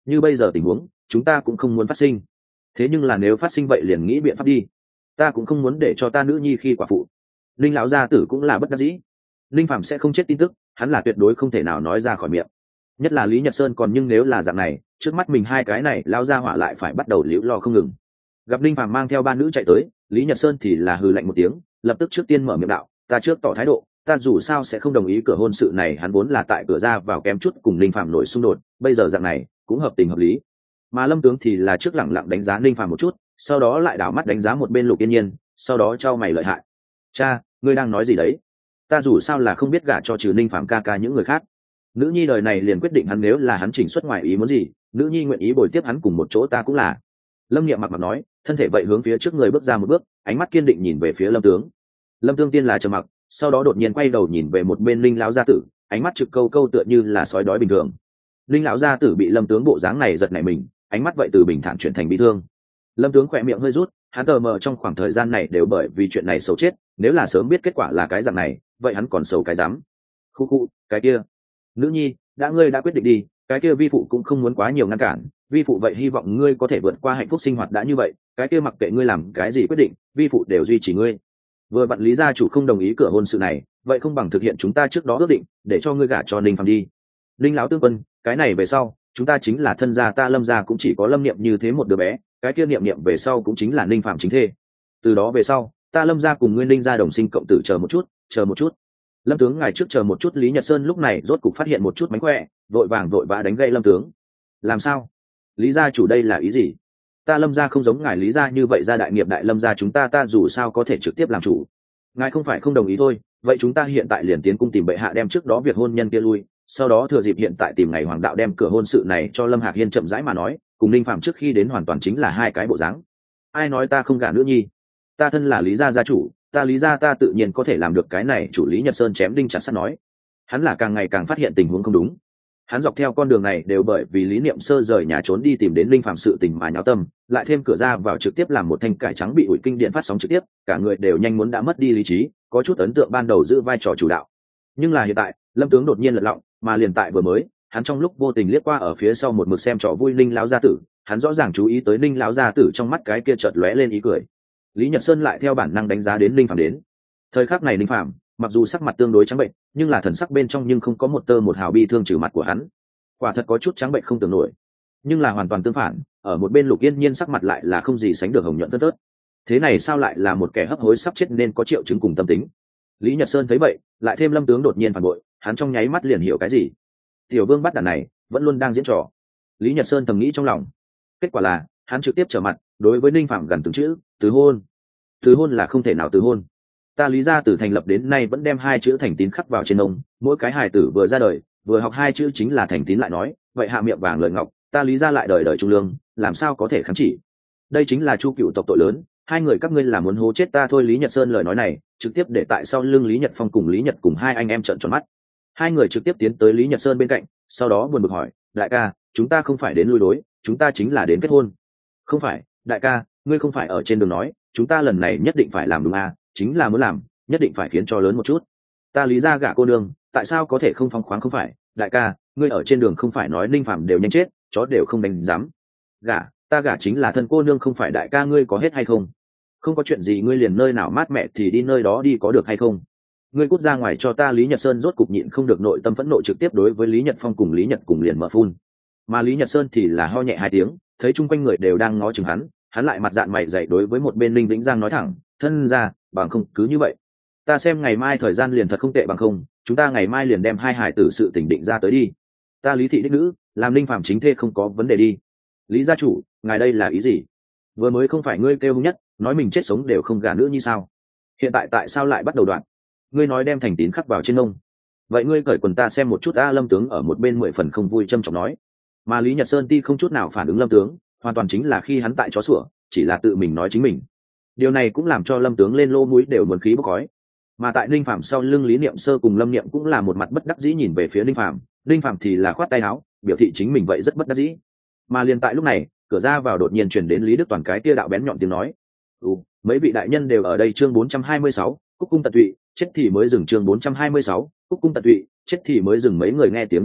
như bây giờ tình huống chúng ta cũng không muốn phát sinh, thế nhưng là nếu phát sinh vậy liền nghĩ biện pháp đi, ta cũng không muốn để cho ta nữ nhi khi quả phụ. Linh lão gia tử cũng là bất đắc dĩ, linh phạm sẽ không chết tin tức hắn là tuyệt đối không thể nào nói ra khỏi miệng, nhất là Lý Nhật Sơn còn, nhưng nếu là dạng này trước mắt mình hai cái này lao ra hỏa lại phải bắt đầu liễu lo không ngừng. Gặp linh phạm mang theo ba nữ chạy tới, Lý Nhật Sơn thì là hừ lạnh một tiếng, lập tức trước tiên mở miệng đạo, ta trước tỏ thái độ, ta dù sao sẽ không đồng ý cửa hôn sự này, hắn vốn là tại cửa ra vào kém chút cùng linh phạm nổi xung đột, bây giờ dạng này cũng hợp tình hợp lý. Mà Lâm tướng thì là trước lẳng lặng đánh giá linh phạm một chút, sau đó lại đảo mắt đánh giá một bên Lục Yên Nhiên, sau đó trao mày lợi hại, cha ngươi đang nói gì đấy, ta dù sao là không biết gả cho trừ ninh phạm ca ca những người khác, nữ nhi đời này liền quyết định hắn, nếu là hắn chỉnh xuất ngoài ý muốn gì, nữ nhi nguyện ý bồi tiếp hắn cùng một chỗ ta cũng là. Lâm Niệm mặc mặc nói, thân thể vậy hướng phía trước người bước ra một bước, ánh mắt kiên định nhìn về phía Lâm tướng. Lâm tướng tiên là trầm mặc, sau đó đột nhiên quay đầu nhìn về một bên Linh lão gia tử, ánh mắt trực câu câu tựa như là sói đói bình thường. Linh lão gia tử bị Lâm tướng bộ dáng này giật nảy mình, ánh mắt vậy từ bình thản chuyển thành bi thương. Lâm tướng khỏe miệng hơi rút, hắn tờ mờ trong khoảng thời gian này đều bởi vì chuyện này xấu chết, nếu là sớm biết kết quả là cái dạng này vậy hắn còn xấu cái dám. Khu khu, cái kia nữ nhi đã ngươi đã quyết định đi, cái kia vi phụ cũng không muốn quá nhiều ngăn cản, vi phụ vậy hy vọng ngươi có thể vượt qua hạnh phúc sinh hoạt đã như vậy, cái kia mặc kệ ngươi làm cái gì quyết định, vi phụ đều duy trì ngươi. Vừa vặn Lý gia chủ không đồng ý cửa hôn sự này, vậy không bằng thực hiện chúng ta trước đó ước định, để cho ngươi gả cho Ninh Phạm đi. Linh lão tướng quân, cái này về sau chúng ta chính là thân gia, ta Lâm gia cũng chỉ có Lâm Niệm như thế một đứa bé, cái kia Niệm Niệm về sau cũng chính là Ninh Phạm chính thê, từ đó về sau ta Lâm gia cùng ngươi Ninh gia đồng sinh cộng tử. Chờ một chút, chờ một chút, Lâm tướng ngài trước chờ một chút. Lý Nhật Sơn lúc này rốt cục phát hiện một chút mánh khỏe, vội vàng vội vã đánh gây Lâm tướng. Làm sao? Lý gia chủ đây là ý gì? Ta Lâm gia không giống ngài Lý gia như vậy, gia đại nghiệp đại, Lâm gia chúng ta ta dù sao có thể trực tiếp làm chủ. Ngài không phải không đồng ý thôi, vậy chúng ta hiện tại liền tiến cung tìm bệ hạ đem trước đó việc hôn nhân kia lui, sau đó thừa dịp hiện tại tìm ngày hoàng đạo đem cửa hôn sự này cho Lâm Hạc Hiên chậm rãi mà nói, cùng Ninh Phạm trước khi đến hoàn toàn chính là hai cái bộ dáng. Ai nói ta không gả nữ nhi? Ta thân là Lý gia gia chủ, ta Lý gia ta tự nhiên có thể làm được cái này. Chủ Lý Nhật Sơn chém đinh chặt sắt nói. Hắn là càng ngày càng phát hiện tình huống không đúng. Hắn dọc theo con đường này đều bởi vì Lý Niệm Sơ rời nhà trốn đi tìm đến Linh Phạm sự tình mà nháo tâm, lại thêm cửa ra vào trực tiếp làm một thanh cải trắng bị ủi kinh điện phát sóng trực tiếp, cả người đều nhanh muốn đã mất đi lý trí, có chút ấn tượng ban đầu giữ vai trò chủ đạo. Nhưng là hiện tại, Lâm tướng đột nhiên lật lọng, mà liền tại vừa mới, hắn trong lúc vô tình liếc qua ở phía sau một mực xem trò vui Ninh lão gia tử, hắn rõ ràng chú ý tới Ninh lão gia tử trong mắt cái kia chợt lóe lên ý cười. Lý Nhật Sơn lại theo bản năng đánh giá đến Linh Phạm đến. Thời khắc này Linh Phạm, mặc dù sắc mặt tương đối trắng bệnh, nhưng là thần sắc bên trong nhưng không có một tơ một hào bi thương trừ mặt của hắn. Quả thật có chút trắng bệnh không tưởng nổi, nhưng là hoàn toàn tương phản, ở một bên Lục Yên Nhiên sắc mặt lại là không gì sánh được hồng nhuận tớt tớt. Thế này sao lại là một kẻ hấp hối sắp chết nên có triệu chứng cùng tâm tính. Lý Nhật Sơn thấy vậy, lại thêm Lâm tướng đột nhiên phản bội, hắn trong nháy mắt liền hiểu cái gì. Tiểu Vương bắt đàn này vẫn luôn đang diễn trò. Lý Nhật Sơn thầm nghĩ trong lòng. Kết quả là hắn trực tiếp trở mặt, đối với Ninh Phạm gần từng chữ, từ hôn. Từ hôn là không thể nào từ hôn. Ta Lý gia từ thành lập đến nay vẫn đem hai chữ thành tín khắc vào trên ông, mỗi cái hài tử vừa ra đời vừa học hai chữ chính là thành tín lại nói, vậy hạ miệng vàng lời ngọc, ta Lý gia lại đời đời trung lương, làm sao có thể kháng chỉ. Đây chính là Chu Cựu tộc tội lớn, hai người các ngươi là muốn hố chết ta thôi. Lý Nhật Sơn lời nói này trực tiếp để tại sau lưng Lý Nhật Phong cùng Lý Nhật cùng hai anh em trợn tròn mắt. Hai người trực tiếp tiến tới Lý Nhật Sơn bên cạnh, sau đó buồn bực hỏi, đại ca, chúng ta không phải đến lui đối, chúng ta chính là đến kết hôn. Không phải, đại ca, ngươi không phải ở trên đường nói chúng ta lần này nhất định phải làm đúng à, chính là muốn làm, nhất định phải khiến cho lớn một chút. Ta Lý gia gả cô nương, tại sao có thể không phóng khoáng. Không phải, đại ca, ngươi ở trên đường không phải nói Ninh Phạm đều nhanh chết, chó đều không đánh dám. Gả, ta gả chính là thân cô nương, không phải đại ca ngươi có hết hay không? Không có chuyện gì, ngươi liền nơi nào mát mẹ thì đi nơi đó đi có được hay không? Ngươi cút ra ngoài cho ta. Lý Nhật Sơn rốt cục nhịn không được nội tâm phẫn nộ, trực tiếp đối với Lý Nhật Phong cùng Lý Nhật cùng liền mở phun. Mà Lý Nhật Sơn thì là ho nhẹ hai tiếng, thấy chung quanh người đều đang ngó chừng hắn, hắn lại mặt dạn mày dày đối với một bên Linh Vĩnh Giang nói thẳng, thân ra, bằng không cứ như vậy, ta xem ngày mai thời gian liền thật không tệ, bằng không chúng ta ngày mai liền đem hai hải tử sự tình định ra tới đi. Ta Lý thị đích nữ làm Ninh Phạm chính thê không có vấn đề đi. Lý gia chủ, ngài đây là ý gì? Vừa mới không phải ngươi kêu hung nhất nói mình chết sống đều không gả nữa như sao? Hiện tại tại sao lại bắt đầu đoạn? Ngươi nói đem thành tín khắc vào trên ông, vậy ngươi cởi quần ta xem một chút. A Lâm tướng ở một bên mười phần không vui trâm trọng nói. Mà Lý Nhật Sơn ti không chút nào phản ứng Lâm tướng, hoàn toàn chính là khi hắn tại chó sủa, chỉ là tự mình nói chính mình. Điều này cũng làm cho Lâm tướng lên lô mũi đều muốn khí bốc khói. Mà tại Ninh Phạm sau lưng Lý Niệm Sơ cùng Lâm Niệm cũng là một mặt bất đắc dĩ nhìn về phía Ninh Phạm, Ninh Phạm thì là khoát tay áo, biểu thị chính mình vậy rất bất đắc dĩ. Mà liền tại lúc này, cửa ra vào đột nhiên truyền đến Lý Đức Toàn cái tia đạo bén nhọn tiếng nói, ừ, mấy vị đại nhân đều ở đây. Chương bốn trăm hai mươi sáu, cúc cung tận tụy, chết thì mới dừng. Chương bốn trăm hai mươi sáu, cúc cung tận tụy, chết thì mới dừng. Mấy người nghe tiếng nhìn lại,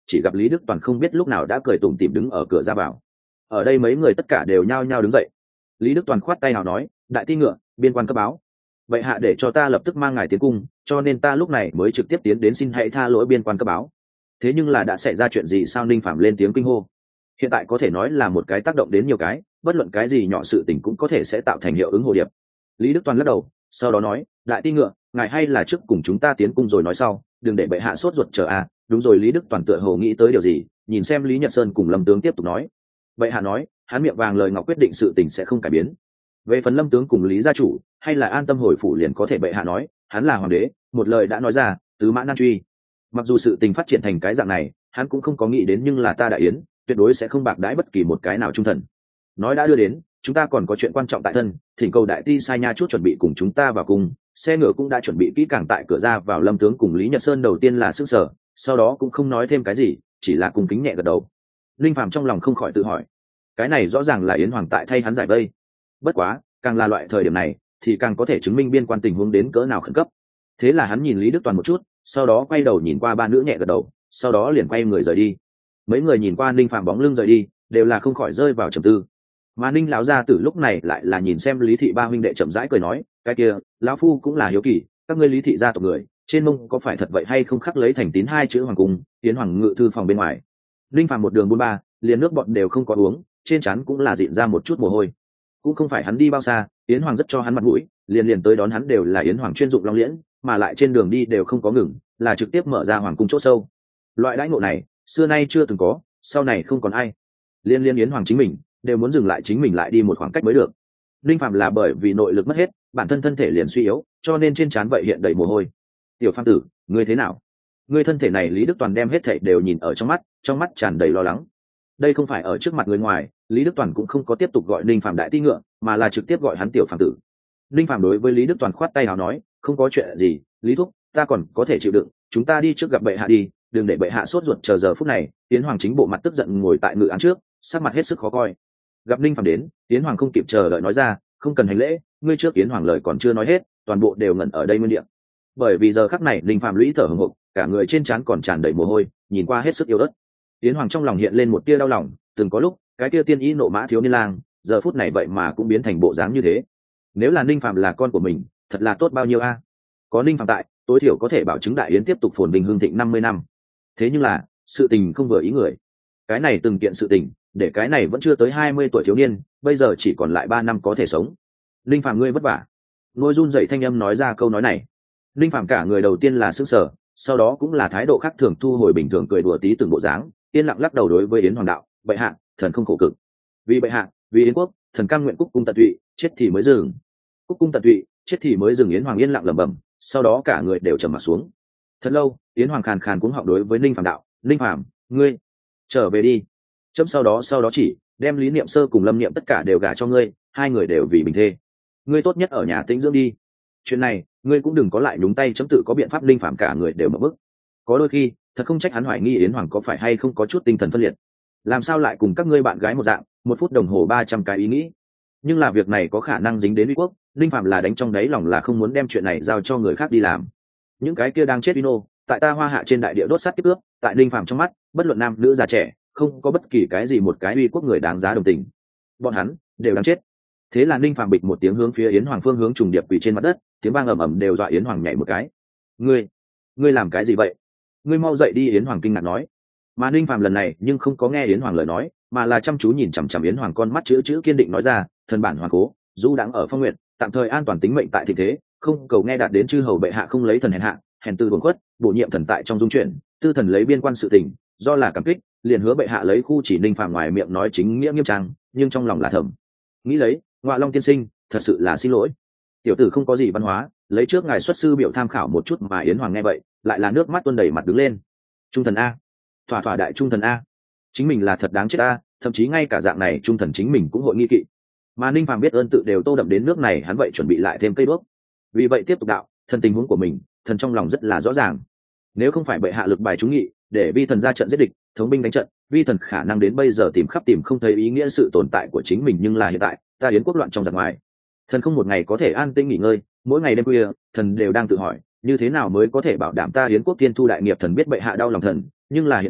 chỉ gặp Lý Đức Toàn không biết lúc nào đã cười tủm tỉm đứng ở cửa ra vào. Ở đây mấy người tất cả đều nhao nhao đứng dậy. Lý Đức Toàn khoát tay nào nói, đại ti ngựa, biên quan cấp báo, vậy hạ để cho ta lập tức mang ngài tiến cung, cho nên ta lúc này mới trực tiếp tiến đến xin hãy tha lỗi biên quan cấp báo. Thế nhưng là đã xảy ra chuyện gì sao? Ninh Phạm lên tiếng kinh hô. Hiện tại có thể nói là một cái tác động đến nhiều cái, bất luận cái gì nhỏ sự tình cũng có thể sẽ tạo thành hiệu ứng hồ điệp. Lý Đức Toàn lắc đầu, sau đó nói, đại ti ngựa, ngài hay là trước cùng chúng ta tiến cung rồi nói sau, đừng để bệ hạ sốt ruột chờ à. Đúng rồi. Lý Đức Toàn tựa hồ nghĩ tới điều gì, nhìn xem Lý Nhật Sơn cùng Lâm tướng tiếp tục nói, bệ hạ nói hắn miệng vàng lời ngọc quyết định sự tình sẽ không cải biến. Về phần Lâm tướng cùng Lý gia chủ, hay là an tâm hồi phủ liền có thể. Bệ hạ nói hắn là hoàng đế, một lời đã nói ra, tứ mã nan truy. Mặc dù sự tình phát triển thành cái dạng này hắn cũng không có nghĩ đến, nhưng là ta đại yến tuyệt đối sẽ không bạc đãi bất kỳ một cái nào trung thần. Nói đã đưa đến, chúng ta còn có chuyện quan trọng tại thân, thỉnh cầu đại ti sai nha chút chuẩn bị cùng chúng ta vào cùng. Xe ngựa cũng đã chuẩn bị kỹ càng tại cửa ra vào. Lâm tướng cùng Lý Nhật Sơn đầu tiên là sức sở, sau đó cũng không nói thêm cái gì, chỉ là cùng kính nhẹ gật đầu. Linh Phàm trong lòng không khỏi tự hỏi, cái này rõ ràng là Yến Hoàng tại thay hắn giải vây. Bất quá càng là loại thời điểm này thì càng có thể chứng minh biên quan tình huống đến cỡ nào khẩn cấp. Thế là hắn nhìn Lý Đức Toàn một chút, sau đó quay đầu nhìn qua ba nữ nhẹ gật đầu, sau đó liền quay người rời đi. Mấy người nhìn qua Ninh Phạm bóng lưng rời đi, đều là không khỏi rơi vào trầm tư. Mà Ninh lão gia tử lúc này lại là nhìn xem Lý thị ba huynh đệ chậm rãi cười nói, cái kia lão phu cũng là hiếu kỳ, các ngươi Lý thị gia tộc người trên mông có phải thật vậy hay không khắc lấy thành tín hai chữ hoàng cung, Yến Hoàng ngự thư phòng bên ngoài. Ninh Phạm một đường buôn ba, liền nước bọt đều không có uống, trên trán cũng là dịn ra một chút mồ hôi. Cũng không phải hắn đi bao xa, Yến Hoàng rất cho hắn mặt mũi, liền liền tới đón hắn đều là Yến Hoàng chuyên dụng long liễn, mà lại trên đường đi đều không có ngừng, là trực tiếp mở ra hoàng cung chỗ sâu. Loại đãi ngộ này xưa nay chưa từng có, sau này không còn ai. Liên liên Yến Hoàng chính mình đều muốn dừng lại chính mình lại đi một khoảng cách mới được. Linh Phạm là bởi vì nội lực mất hết, bản thân thân thể liền suy yếu, cho nên trên trán vậy hiện đầy mồ hôi. Tiểu Phạm tử, ngươi thế nào? Ngươi thân thể này Lý Đức Toàn đem hết thảy đều nhìn ở trong mắt, trong mắt tràn đầy lo lắng. Đây không phải ở trước mặt người ngoài, Lý Đức Toàn cũng không có tiếp tục gọi Ninh Phạm đại ti ngựa, mà là trực tiếp gọi hắn Tiểu Phạm tử. Ninh Phạm đối với Lý Đức Toàn khoát tay áo nói, không có chuyện gì, Lý thúc, ta còn có thể chịu đựng, chúng ta đi trước gặp bệ hạ đi, đừng để bệ hạ sốt ruột chờ giờ phút này. Tiến Hoàng chính bộ mặt tức giận ngồi tại ngự án trước, sắc mặt hết sức khó coi. Gặp Ninh Phạm đến, Tiến Hoàng không kịp chờ đợi nói ra, không cần hành lễ, ngươi trước. Tiến Hoàng lời còn chưa nói hết, toàn bộ đều ngẩn ở đây nguyên địa. Bởi vì giờ khắc này Ninh Phạm lũy thở hổn hộc, cả người trên trán còn tràn đầy mồ hôi, nhìn qua hết sức yếu ớt. Tiến Hoàng trong lòng hiện lên một tia đau lòng, từng có lúc cái tia tiên ý nộ mã thiếu niên lang, giờ phút này vậy mà cũng biến thành bộ dáng như thế. Nếu là Ninh Phạm là con của mình, thật là tốt bao nhiêu a. Có Ninh Phạm tại, tối thiểu có thể bảo chứng đại yến tiếp tục phồn vinh hương thịnh năm mươi năm. Thế nhưng là sự tình không vừa ý người. Cái này từng kiện sự tình, để cái này vẫn chưa tới hai mươi tuổi thiếu niên, bây giờ chỉ còn lại ba năm có thể sống. Ninh Phạm ngươi vất vả. Ngôi run dậy thanh âm nói ra câu nói này. Ninh Phạm cả người đầu tiên là sững sờ, sau đó cũng là thái độ khác thường, thu hồi bình thường cười đùa tí từng bộ dáng, yên lặng lắc đầu đối với Yến Hoàng đạo, bệ hạ, thần không khổ cực. Vì bệ hạ, vì Yến quốc, thần cam nguyện cúc cung tận tụy, chết thì mới dừng. Cúc cung tận tụy, chết thì mới dừng. Yến Hoàng yên lặng lẩm bẩm, sau đó cả người đều trầm mặt xuống. Thật lâu, Yến Hoàng khàn khàn cuống họng đối với Ninh Phạm đạo, Ninh Phạm, ngươi trở về đi. Chấm sau đó sau đó chỉ đem Lý Niệm Sơ cùng Lâm Niệm tất cả đều gả cho ngươi, hai người đều vì bình thê. Ngươi tốt nhất ở nhà tĩnh dưỡng đi. Chuyện này ngươi cũng đừng có lại nhúng tay, chấm tự có biện pháp. Ninh Phạm cả người đều mở bức. Có đôi khi thật không trách hắn hoài nghi Yến Hoàng có phải hay không có chút tinh thần phân liệt. Làm sao lại cùng các ngươi bạn gái một dạng, một phút đồng hồ ba trăm cái ý nghĩ. Nhưng là việc này có khả năng dính đến uy quốc, Ninh Phạm là đánh trong đáy lòng là không muốn đem chuyện này giao cho người khác đi làm. Những cái kia đang chết Ino, tại ta Hoa Hạ trên đại địa đốt sắt tiếp ước, tại Ninh Phạm trong mắt, bất luận nam nữ già trẻ, không có bất kỳ cái gì một cái uy quốc người đáng giá đồng tình. Bọn hắn đều đáng chết. Thế là Ninh Phạm bịch một tiếng hướng phía Yến Hoàng phương hướng trùng điệp quỳ trên mặt đất, tiếng vang ầm ầm đều dọa Yến Hoàng nhảy một cái. Ngươi, ngươi làm cái gì vậy? Ngươi mau dậy đi. Yến Hoàng kinh ngạc nói. Mà Ninh Phạm lần này nhưng không có nghe Yến Hoàng lời nói, mà là chăm chú nhìn chằm chằm Yến Hoàng, con mắt chữ chữ kiên định nói ra, thần bản hoàng cố, du đãng ở phong nguyện, tạm thời an toàn tính mệnh tại thịnh thế, không cầu nghe đạt đến chư hầu bệ hạ không lấy thần hèn hạ, hèn tư buồn khuất, bổ nhiệm thần tại trong dung chuyện, tư thần lấy biên quan sự tình, do là cảm kích, liền hứa bệ hạ lấy khu chỉ. Ninh Phạm ngoài miệng nói chính nghĩa nghiêm trang, nhưng trong lòng là thầm nghĩ lấy, Ngoại Long tiên sinh, thật sự là xin lỗi, tiểu tử không có gì văn hóa, lấy trước ngài xuất sư biểu tham khảo một chút. Mà Yến Hoàng nghe vậy, lại là nước mắt tuôn đầy mặt đứng lên. Trung thần a, thỏa thỏa đại trung thần a, chính mình là thật đáng chết a, thậm chí ngay cả dạng này trung thần chính mình cũng hội nghi kỵ. Mà Ninh Phạm biết ơn tự đều tô đậm đến nước này, hắn vậy chuẩn bị lại thêm cây đuốc. Vì vậy tiếp tục đạo, thần tình huống của mình, thần trong lòng rất là rõ ràng. Nếu không phải bệ hạ lực bài trúng nghị, để vi thần ra trận giết địch, thống binh đánh trận, vi thần khả năng đến bây giờ tìm khắp tìm không thấy ý nghĩa sự tồn tại của chính mình. Nhưng là hiện tại, ta Yến quốc loạn trong giặc ngoài, thần không một ngày có thể an tĩnh nghỉ ngơi, mỗi ngày đêm khuya, thần đều đang tự hỏi, như thế nào mới có thể bảo đảm ta Yến quốc tiên thu đại nghiệp. Thần biết bệ hạ đau lòng thần, nhưng là hiện tại,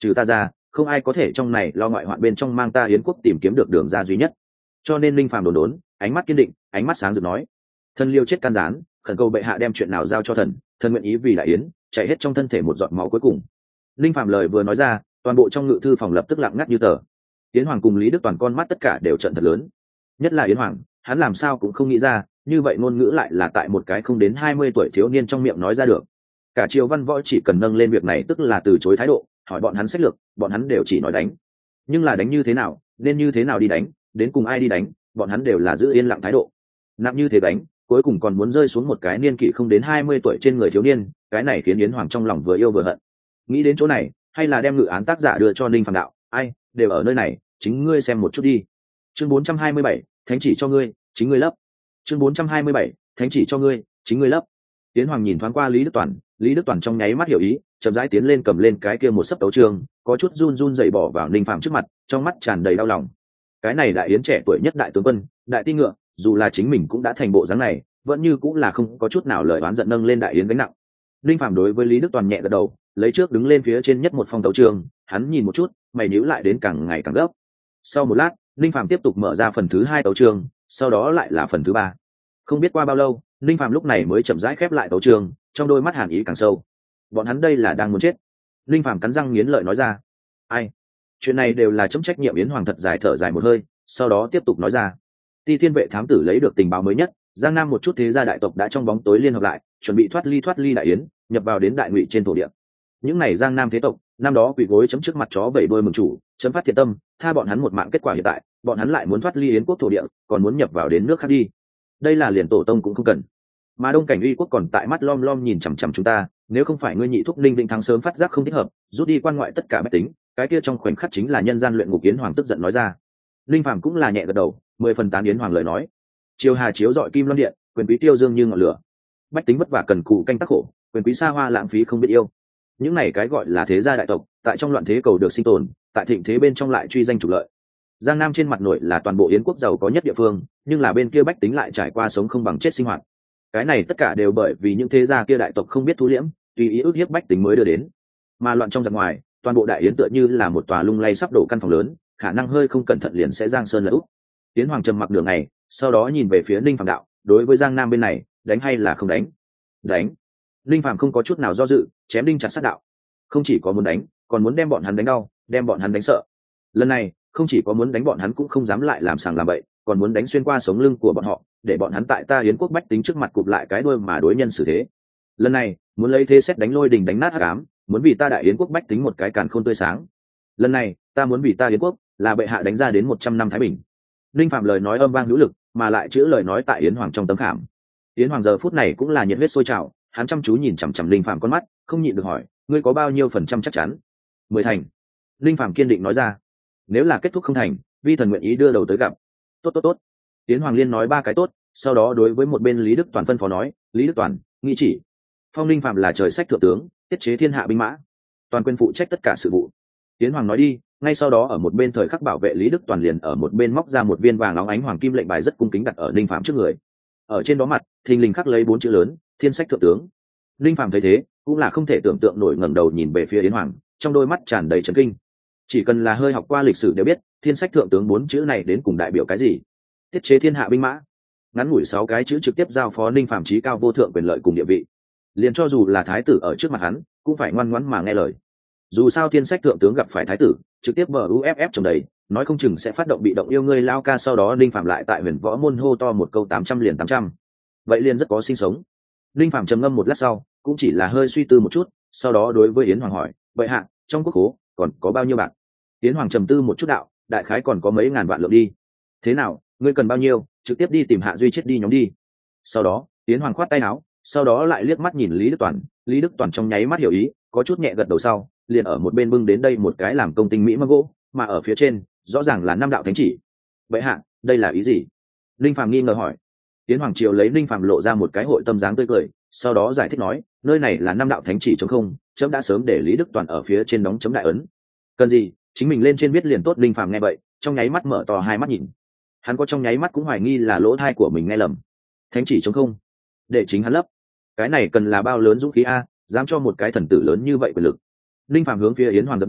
trừ ta ra không ai có thể trong này lo ngoại hoạn bên trong mang ta yến quốc tìm kiếm được đường ra duy nhất. Cho nên linh phàm đồn đốn, ánh mắt kiên định, ánh mắt sáng rực nói: thần liêu chết can gián, khẩn cầu bệ hạ đem chuyện nào giao cho thần, thần nguyện ý vì đại yến chạy hết trong thân thể một giọt máu cuối cùng. Linh phàm lời vừa nói ra, toàn bộ trong ngự thư phòng lập tức lặng ngắt như tờ. Yến Hoàng cùng Lý Đức Toàn con mắt tất cả đều trợn thật lớn, nhất là Yến Hoàng, hắn làm sao cũng không nghĩ ra, như vậy ngôn ngữ lại là tại một cái không đến hai mươi tuổi thiếu niên trong miệng nói ra được. Cả triều văn võ chỉ cần nâng lên việc này tức là từ chối thái độ, hỏi bọn hắn sách lược, bọn hắn đều chỉ nói đánh. Nhưng là đánh như thế nào, nên như thế nào đi đánh, đến cùng ai đi đánh, bọn hắn đều là giữ yên lặng thái độ. Nặng như thế đánh, cuối cùng còn muốn rơi xuống một cái niên kỷ không đến hai mươi tuổi trên người thiếu niên, cái này khiến Yến Hoàng trong lòng vừa yêu vừa hận. Nghĩ đến chỗ này, hay là đem ngự án tác giả đưa cho Ninh Phàm đạo, ai, đều ở nơi này, chính ngươi xem một chút đi. Chương bốn trăm hai mươi bảy, thánh chỉ cho ngươi, chính ngươi lấp. Chương bốn trăm hai mươi bảy, thánh chỉ cho ngươi, chính ngươi lấp. Yến Hoàng nhìn thoáng qua Lý Đức Toàn, Lý Đức Toàn trong nháy mắt hiểu ý, chậm rãi tiến lên cầm lên cái kia một sấp tấu chương, có chút run run dậy bỏ vào Ninh Phàm trước mặt, trong mắt tràn đầy đau lòng. Cái này đại yến trẻ tuổi nhất đại tướng quân, đại ti ngựa, dù là chính mình cũng đã thành bộ dáng này, vẫn như cũng là không có chút nào lời oán giận nâng lên đại yến gánh nặng. Ninh Phàm đối với Lý Đức Toàn nhẹ gật đầu, lấy trước đứng lên phía trên nhất một phong tấu chương, hắn nhìn một chút, mày nhíu lại đến càng ngày càng gấp. Sau một lát, Ninh Phàm tiếp tục mở ra phần thứ hai tấu chương, sau đó lại là phần thứ ba. Không biết qua bao lâu, Ninh Phàm lúc này mới chậm rãi khép lại tấu chương, trong đôi mắt hàn ý càng sâu. Bọn hắn đây là đang muốn chết. Ninh Phàm cắn răng nghiến lợi nói ra. Ai? Chuyện này đều là chấm trách nhiệm. Yến Hoàng thật dài thở dài một hơi, sau đó tiếp tục nói ra. Ti Thiên vệ thám tử lấy được tình báo mới nhất, Giang Nam một chút thế gia đại tộc đã trong bóng tối liên hợp lại, chuẩn bị thoát ly thoát ly đại yến, nhập vào đến đại ngụy trên thổ địa. Những này Giang Nam thế tộc, năm đó quỳ gối chấm trước mặt chó vẩy đuôi mừng chủ, chấm phát thiện tâm, tha bọn hắn một mạng. Kết quả hiện tại, bọn hắn lại muốn thoát ly yến quốc thổ địa, còn muốn nhập vào đến nước khác đi. Đây là liền tổ tông cũng không cần. Mà Đông Cảnh Uy quốc còn tại mắt lom lom nhìn chằm chằm chúng ta, nếu không phải ngươi nhị thúc Ninh Vĩnh Thắng sớm phát giác không thích hợp, rút đi quan ngoại tất cả bách tính, cái kia trong khoảnh khắc chính là nhân gian luyện ngục. Yến Hoàng tức giận nói ra. Linh Phàm cũng là nhẹ gật đầu, mười phần tán Yến Hoàng lời nói. Chiều hà chiếu dọi kim loan điện, quyền quý tiêu dương như ngọn lửa, bách tính vất vả cần cù canh tác khổ, quyền quý xa hoa lãng phí không biết yêu. Những này cái gọi là thế gia đại tộc, tại trong loạn thế cầu được sinh tồn, tại thịnh thế bên trong lại truy danh trục lợi. Giang Nam trên mặt nội là toàn bộ yến quốc giàu có nhất địa phương, nhưng là bên kia bách tính lại trải qua sống không bằng chết sinh hoạt. Cái này tất cả đều bởi vì những thế gia kia đại tộc không biết thu liễm, tùy ý ức hiếp bách tính mới đưa đến. Mà loạn trong giặc ngoài, toàn bộ đại yến tựa như là một tòa lung lay sắp đổ căn phòng lớn, khả năng hơi không cẩn thận liền sẽ giang sơn lật úp. Yến Hoàng trầm mặc đường này, sau đó nhìn về phía Ninh Phàm đạo, đối với Giang Nam bên này, đánh hay là không đánh? Đánh. Ninh Phàm không có chút nào do dự, chém đinh chặt sắt đạo. Không chỉ có muốn đánh, còn muốn đem bọn hắn đánh đau, đem bọn hắn đánh sợ. Lần này, không chỉ có muốn đánh bọn hắn cũng không dám lại làm sàng làm bậy, còn muốn đánh xuyên qua sống lưng của bọn họ, để bọn hắn tại ta yến quốc bách tính trước mặt cụp lại cái đuôi mà đối nhân xử thế. Lần này, muốn lấy thế xét đánh lôi đình đánh nát hắc ám, muốn vì ta đại yến quốc bách tính một cái càn khôn tươi sáng. Lần này, ta muốn vì ta yến quốc là bệ hạ đánh ra đến một trăm năm thái bình. Ninh Phạm lời nói âm vang hữu lực, mà lại chữ lời nói tại yến hoàng trong tấm khảm. Yến hoàng giờ phút này cũng là nhiệt huyết sôi trào, hắn chăm chú nhìn chằm chằm Ninh Phạm con mắt, không nhịn được hỏi, ngươi có bao nhiêu phần trăm chắc chắn? Mười thành. Ninh Phạm kiên định nói ra. Nếu là kết thúc không thành, vi thần nguyện ý đưa đầu tới gặp. Tốt tốt tốt. Yến hoàng liên nói ba cái tốt, sau đó đối với một bên Lý Đức Toàn phân phó nói, Lý Đức Toàn, nghị chỉ. Phong Ninh Phạm là trời sách thượng tướng, tiết chế thiên hạ binh mã, toàn quyền phụ trách tất cả sự vụ. Yến hoàng nói đi, ngay sau đó ở một bên thời khắc bảo vệ Lý Đức Toàn liền ở một bên móc ra một viên vàng óng ánh hoàng kim lệnh bài rất cung kính đặt ở Ninh Phạm trước người. Ở trên đó mặt, thình lình khắc lấy bốn chữ lớn, thiên sách thượng tướng. Ninh Phạm thấy thế, cũng là không thể tưởng tượng nổi, ngẩng đầu nhìn về phía Yến hoàng, trong đôi mắt tràn đầy chấn kinh. Chỉ cần là hơi học qua lịch sử đều biết, thiên sách thượng tướng bốn chữ này đến cùng đại biểu cái gì. Tiết chế thiên hạ binh mã, ngắn ngủi sáu cái chữ trực tiếp giao phó Ninh Phạm chí cao vô thượng quyền lợi cùng địa vị. Liền cho dù là thái tử ở trước mặt hắn, cũng phải ngoan ngoãn mà nghe lời. Dù sao thiên sách thượng tướng gặp phải thái tử, trực tiếp bờ uff trong đầy, nói không chừng sẽ phát động bị động yêu ngươi lao ca, sau đó Ninh Phạm lại tại huyền võ môn hô to một câu tám trăm liền tám trăm. Vậy liền rất có sinh sống. Ninh Phạm trầm ngâm một lát sau, cũng chỉ là hơi suy tư một chút, sau đó đối với Yến hoàng hỏi, vậy hạ, trong quốc khố còn có bao nhiêu bạc? Yến hoàng trầm tư một chút đạo, đại khái còn có mấy ngàn vạn lượng đi. Thế nào, ngươi cần bao nhiêu, trực tiếp đi tìm Hạ Duy chết đi nhóm đi. Sau đó, Yến hoàng khoát tay áo, sau đó lại liếc mắt nhìn Lý Đức Toàn, Lý Đức Toàn trong nháy mắt hiểu ý, có chút nhẹ gật đầu sau, liền ở một bên bưng đến đây một cái làm công tinh mỹ mâm gỗ, mà ở phía trên rõ ràng là năm đạo thánh chỉ. Vậy hạ, đây là ý gì? Linh Phàm nghi ngờ hỏi. Yến hoàng triều lấy Linh Phàm lộ ra một cái hội tâm dáng tươi cười, sau đó giải thích nói, nơi này là năm đạo thánh chỉ chống không, chấm đã sớm để Lý Đức Toàn ở phía trên đóng chấm đại ấn. Cần gì, chính mình lên trên biết liền tốt. Linh Phàm nghe vậy, trong nháy mắt mở to hai mắt nhìn. Hắn có trong nháy mắt cũng hoài nghi là lỗ tai của mình nghe lầm. Thánh chỉ chống không, để chính hắn lấp. Cái này cần là bao lớn dũng khí a, dám cho một cái thần tử lớn như vậy quyền lực. Linh Phàm hướng phía Yến hoàng dập đầu,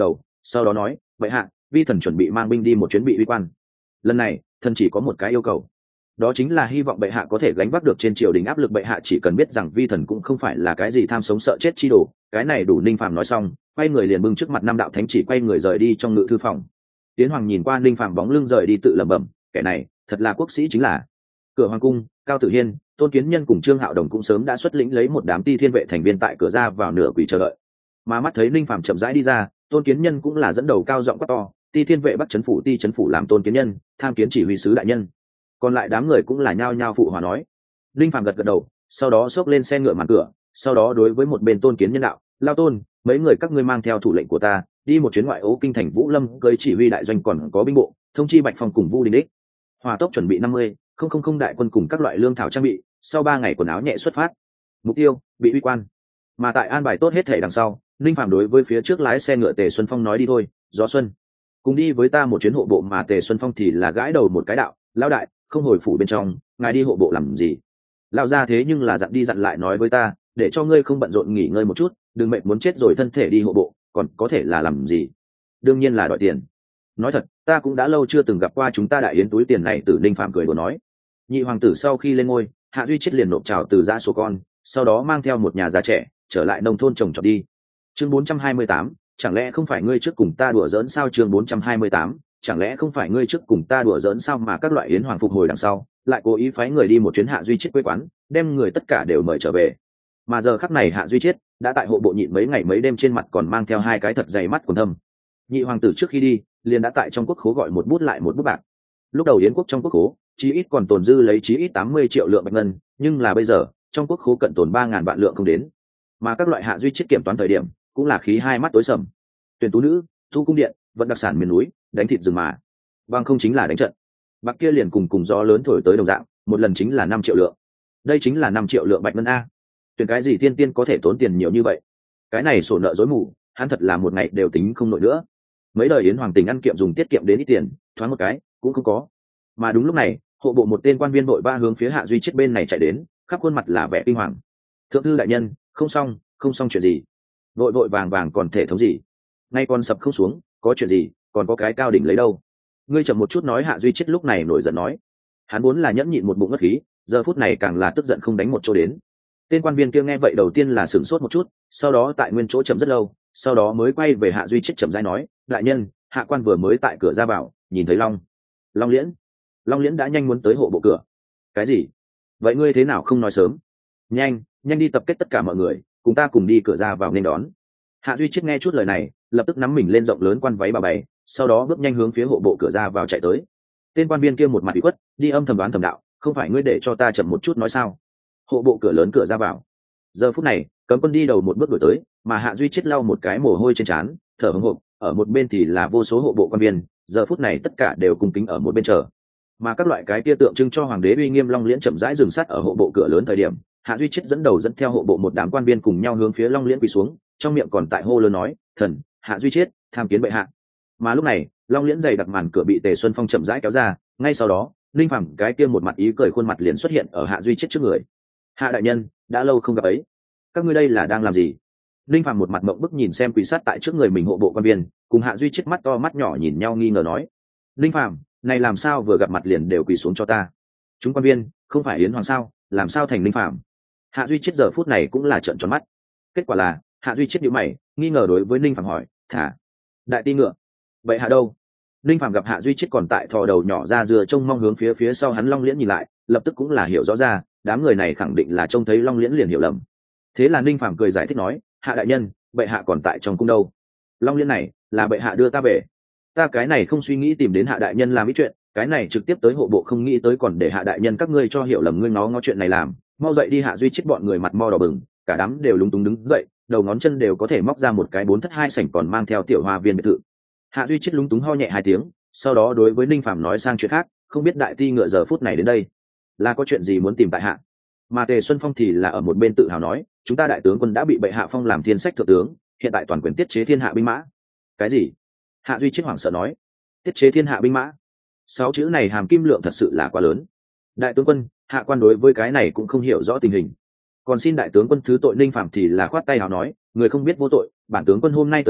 sau đó nói vậy hạ vi thần chuẩn bị mang binh đi một chuyến bị uy quan. Lần này thần chỉ có một cái yêu cầu, đó chính là hy vọng bệ hạ có thể gánh vác được trên triều đình áp lực. Bệ hạ chỉ cần biết rằng vi thần cũng không phải là cái gì tham sống sợ chết chi đồ, cái này đủ. Ninh Phàm nói xong quay người liền bưng trước mặt năm đạo thánh chỉ, quay người rời đi trong ngự thư phòng. Tiến Hoàng nhìn qua Ninh Phàm bóng lưng rời đi tự lẩm bẩm, kẻ này thật là quốc sĩ chính là. Cửa hoàng cung, Cao Tử Hiên, Tôn Kiến Nhân cùng Trương Hạo Đồng cũng sớm đã xuất lĩnh lấy một đám ti thiên vệ thành viên tại cửa ra vào nửa quỳ chờ đợi. Mà mắt thấy Ninh Phàm chậm rãi đi ra, Tôn Kiến Nhân cũng là dẫn đầu cao giọng quát to, ti thiên vệ bắt trấn phủ ti trấn phủ làm Tôn Kiến Nhân tham kiến chỉ huy sứ đại nhân. Còn lại đám người cũng là nhao nhao phụ hòa nói. Ninh Phàm gật gật đầu, sau đó xốc lên xe ngựa màn cửa, sau đó đối với một bên Tôn Kiến Nhân đạo, lao Tôn, mấy người các ngươi mang theo thủ lệnh của ta đi một chuyến ngoại ô kinh thành Vũ Lâm, cưới chỉ huy đại doanh còn có binh bộ, thông chi Bạch Phong cùng Vu Đình Đích, hòa tốc chuẩn bị năm mươi không không không đại quân cùng các loại lương thảo trang bị, sau ba ngày quần áo nhẹ xuất phát. Mục tiêu bị uy quan. Mà tại an bài tốt hết thể đằng sau, Ninh Phàm đối với phía trước lái xe ngựa Tề Xuân Phong nói, đi thôi Gió Xuân, cùng đi với ta một chuyến hộ bộ. Mà Tề Xuân Phong thì là gãi đầu một cái đạo, lão đại không hồi phủ bên trong, ngài đi hộ bộ làm gì? Lão ra thế nhưng là dặn đi dặn lại nói với ta, để cho ngươi không bận rộn nghỉ ngơi một chút, đừng mệt muốn chết rồi thân thể đi hộ bộ, còn có thể là làm gì? Đương nhiên là đòi tiền. Nói thật, ta cũng đã lâu chưa từng gặp qua chúng ta đại yến túi tiền này. Tử Ninh Phàm cười đùa nói. Nhị hoàng tử sau khi lên ngôi, Hạ Duy Chết liền nộp trào từ giã số con, sau đó mang theo một nhà già trẻ trở lại nông thôn trồng trọt đi. Chương bốn trăm hai mươi tám, chẳng lẽ không phải ngươi trước cùng ta đùa giỡn sao? Chương bốn trăm hai mươi tám, chẳng lẽ không phải ngươi trước cùng ta đùa giỡn sao? Mà các loại yến hoàng phục hồi đằng sau, lại cố ý phái người đi một chuyến Hạ Duy Chết quê quán, đem người tất cả đều mời trở về. Mà giờ khắc này Hạ Duy Chết đã tại hộ bộ nhịn mấy ngày mấy đêm, trên mặt còn mang theo hai cái thật dày mắt quần thâm. Nhị hoàng tử trước khi đi liền đã tại trong quốc khố gọi một bút lại một bút bạc. Lúc đầu yến quốc trong quốc khố chí ít còn tồn dư lấy chí ít tám mươi triệu lượng bạch ngân, nhưng là bây giờ trong quốc khố cận tồn ba ngàn vạn lượng không đến. Mà các loại Hạ Duy Chết kiểm toán thời điểm cũng là khí hai mắt tối sầm. Tuyển tú nữ, thu cung điện, vận đặc sản miền núi, đánh thịt rừng mà bằng không chính là đánh trận. Bạc kia liền cùng cùng gió lớn thổi tới đồng dạng, một lần chính là năm triệu lượng. Đây chính là năm triệu lượng bạch ngân a. Tuyển cái gì tiên tiên có thể tốn tiền nhiều như vậy? Cái này sổ nợ rối mù, hắn thật là một ngày đều tính không nổi nữa. Mấy đời yến hoàng tình ăn kiệm dùng tiết kiệm đến ít tiền, thoáng một cái cũng không có. Mà đúng lúc này, hộ bộ một tên quan viên vội ba hướng phía Hạ Duy Chết bên này chạy đến, khắp khuôn mặt là vẻ kinh hoàng. Thượng thư đại nhân, không xong, không xong chuyện gì? Vội vội vàng vàng còn thể thống gì? Ngay con sập không xuống, có chuyện gì? Còn có cái cao đỉnh lấy đâu? Ngươi chậm một chút nói. Hạ Duy Chết lúc này nổi giận nói. Hắn vốn là nhẫn nhịn một bụng ngất khí, giờ phút này càng là tức giận không đánh một chỗ đến. Tên quan viên kia nghe vậy đầu tiên là sửng sốt một chút, sau đó tại nguyên chỗ chậm rất lâu, sau đó mới quay về Hạ Duy Chết chậm rãi nói, đại nhân, hạ quan vừa mới tại cửa ra vào nhìn thấy long long liễn long liễn đã nhanh muốn tới hộ bộ cửa. Cái gì? Vậy ngươi thế nào không nói sớm? Nhanh nhanh đi tập kết tất cả mọi người, cùng ta cùng đi cửa ra vào nên đón. Hạ Duy Chết nghe chút lời này, lập tức nắm mình lên rộng lớn quan váy bà bày, sau đó bước nhanh hướng phía hộ bộ cửa ra vào chạy tới. Tên quan viên kia một mặt bị khuất, đi âm thầm đoán thầm đạo, không phải ngươi để cho ta chậm một chút nói sao? Hộ bộ cửa lớn cửa ra vào. Giờ phút này cấm quân đi đầu một bước đổi tới, mà Hạ Duy Chết lau một cái mồ hôi trên trán, thở hổn hộc. Ở một bên thì là vô số hộ bộ quan viên, giờ phút này tất cả đều cung kính ở một bên chờ. Mà các loại cái kia tượng trưng cho hoàng đế uy nghiêm long liễn chậm rãi dừng sát ở hộ bộ cửa lớn thời điểm, Hạ Duy Chết dẫn đầu dẫn theo hộ bộ một đám quan viên cùng nhau hướng phía long liễn quỳ xuống, trong miệng còn tại hô lớn nói, thần Hạ Duy Chết tham kiến bệ hạ. Mà lúc này long liễn dày đặc màn cửa bị Tề Xuân Phong chậm rãi kéo ra, ngay sau đó Linh Phàm cái kia một mặt ý cười khuôn mặt liền xuất hiện ở Hạ Duy Chết trước người. Hạ đại nhân, đã lâu không gặp ấy, các ngươi đây là đang làm gì? Linh Phàm một mặt mộng bức nhìn xem quỳ sát tại trước người mình hộ bộ quan viên, cùng Hạ Duy Chết mắt to mắt nhỏ nhìn nhau nghi ngờ nói, Linh Phàm, này làm sao vừa gặp mặt liền đều quỳ xuống cho ta? Chúng quan viên không phải yến hoàng sao, làm sao thành Linh Phàm? Hạ Duy Chết giờ phút này cũng là trợn tròn mắt. Kết quả là Hạ Duy Chết nhíu mày, nghi ngờ đối với Linh Phàm hỏi, thả đại ti ngựa vậy hạ đâu? Linh Phàm gặp Hạ Duy Chết còn tại thò đầu nhỏ ra dừa trông mong hướng phía phía sau hắn long liễn nhìn lại, lập tức cũng là hiểu rõ ra, đám người này khẳng định là trông thấy long liễn liền hiểu lầm. Thế là Linh Phàm cười giải thích nói, Hạ đại nhân, bệ hạ còn tại trong cung đâu. Long liễn này là bệ hạ đưa ta về, ta cái này không suy nghĩ tìm đến Hạ đại nhân làm ý chuyện, cái này trực tiếp tới hộ bộ không nghĩ tới còn để Hạ đại nhân các ngươi cho hiểu lầm, ngươi nó ngó chuyện này làm, mau dậy đi. Hạ Duy Chết bọn người mặt mo đỏ bừng, cả đám đều lúng túng đứng dậy, đầu ngón chân đều có thể móc ra một cái bốn thất hai sảnh còn mang theo tiểu hoa viên biệt thự. Hạ Duy Chết lúng túng ho nhẹ hai tiếng, sau đó đối với Ninh Phàm nói sang chuyện khác, không biết đại ti ngựa giờ phút này đến đây là có chuyện gì muốn tìm tại hạ. Mà Tề Xuân Phong thì là ở một bên tự hào nói, chúng ta đại tướng quân đã bị bệ hạ phong làm thiên sách thượng tướng, hiện tại toàn quyền tiết chế thiên hạ binh mã. Cái gì? Hạ Duy Chết hoảng sợ nói, tiết chế thiên hạ binh mã, sáu chữ này hàm kim lượng thật sự là quá lớn. Đại tướng quân, hạ quan đối với cái này cũng không hiểu rõ tình hình, còn xin đại tướng quân thứ tội. Ninh Phàm thì là khoát tay hào nói, người không biết vô tội, bản tướng quân hôm nay tới đây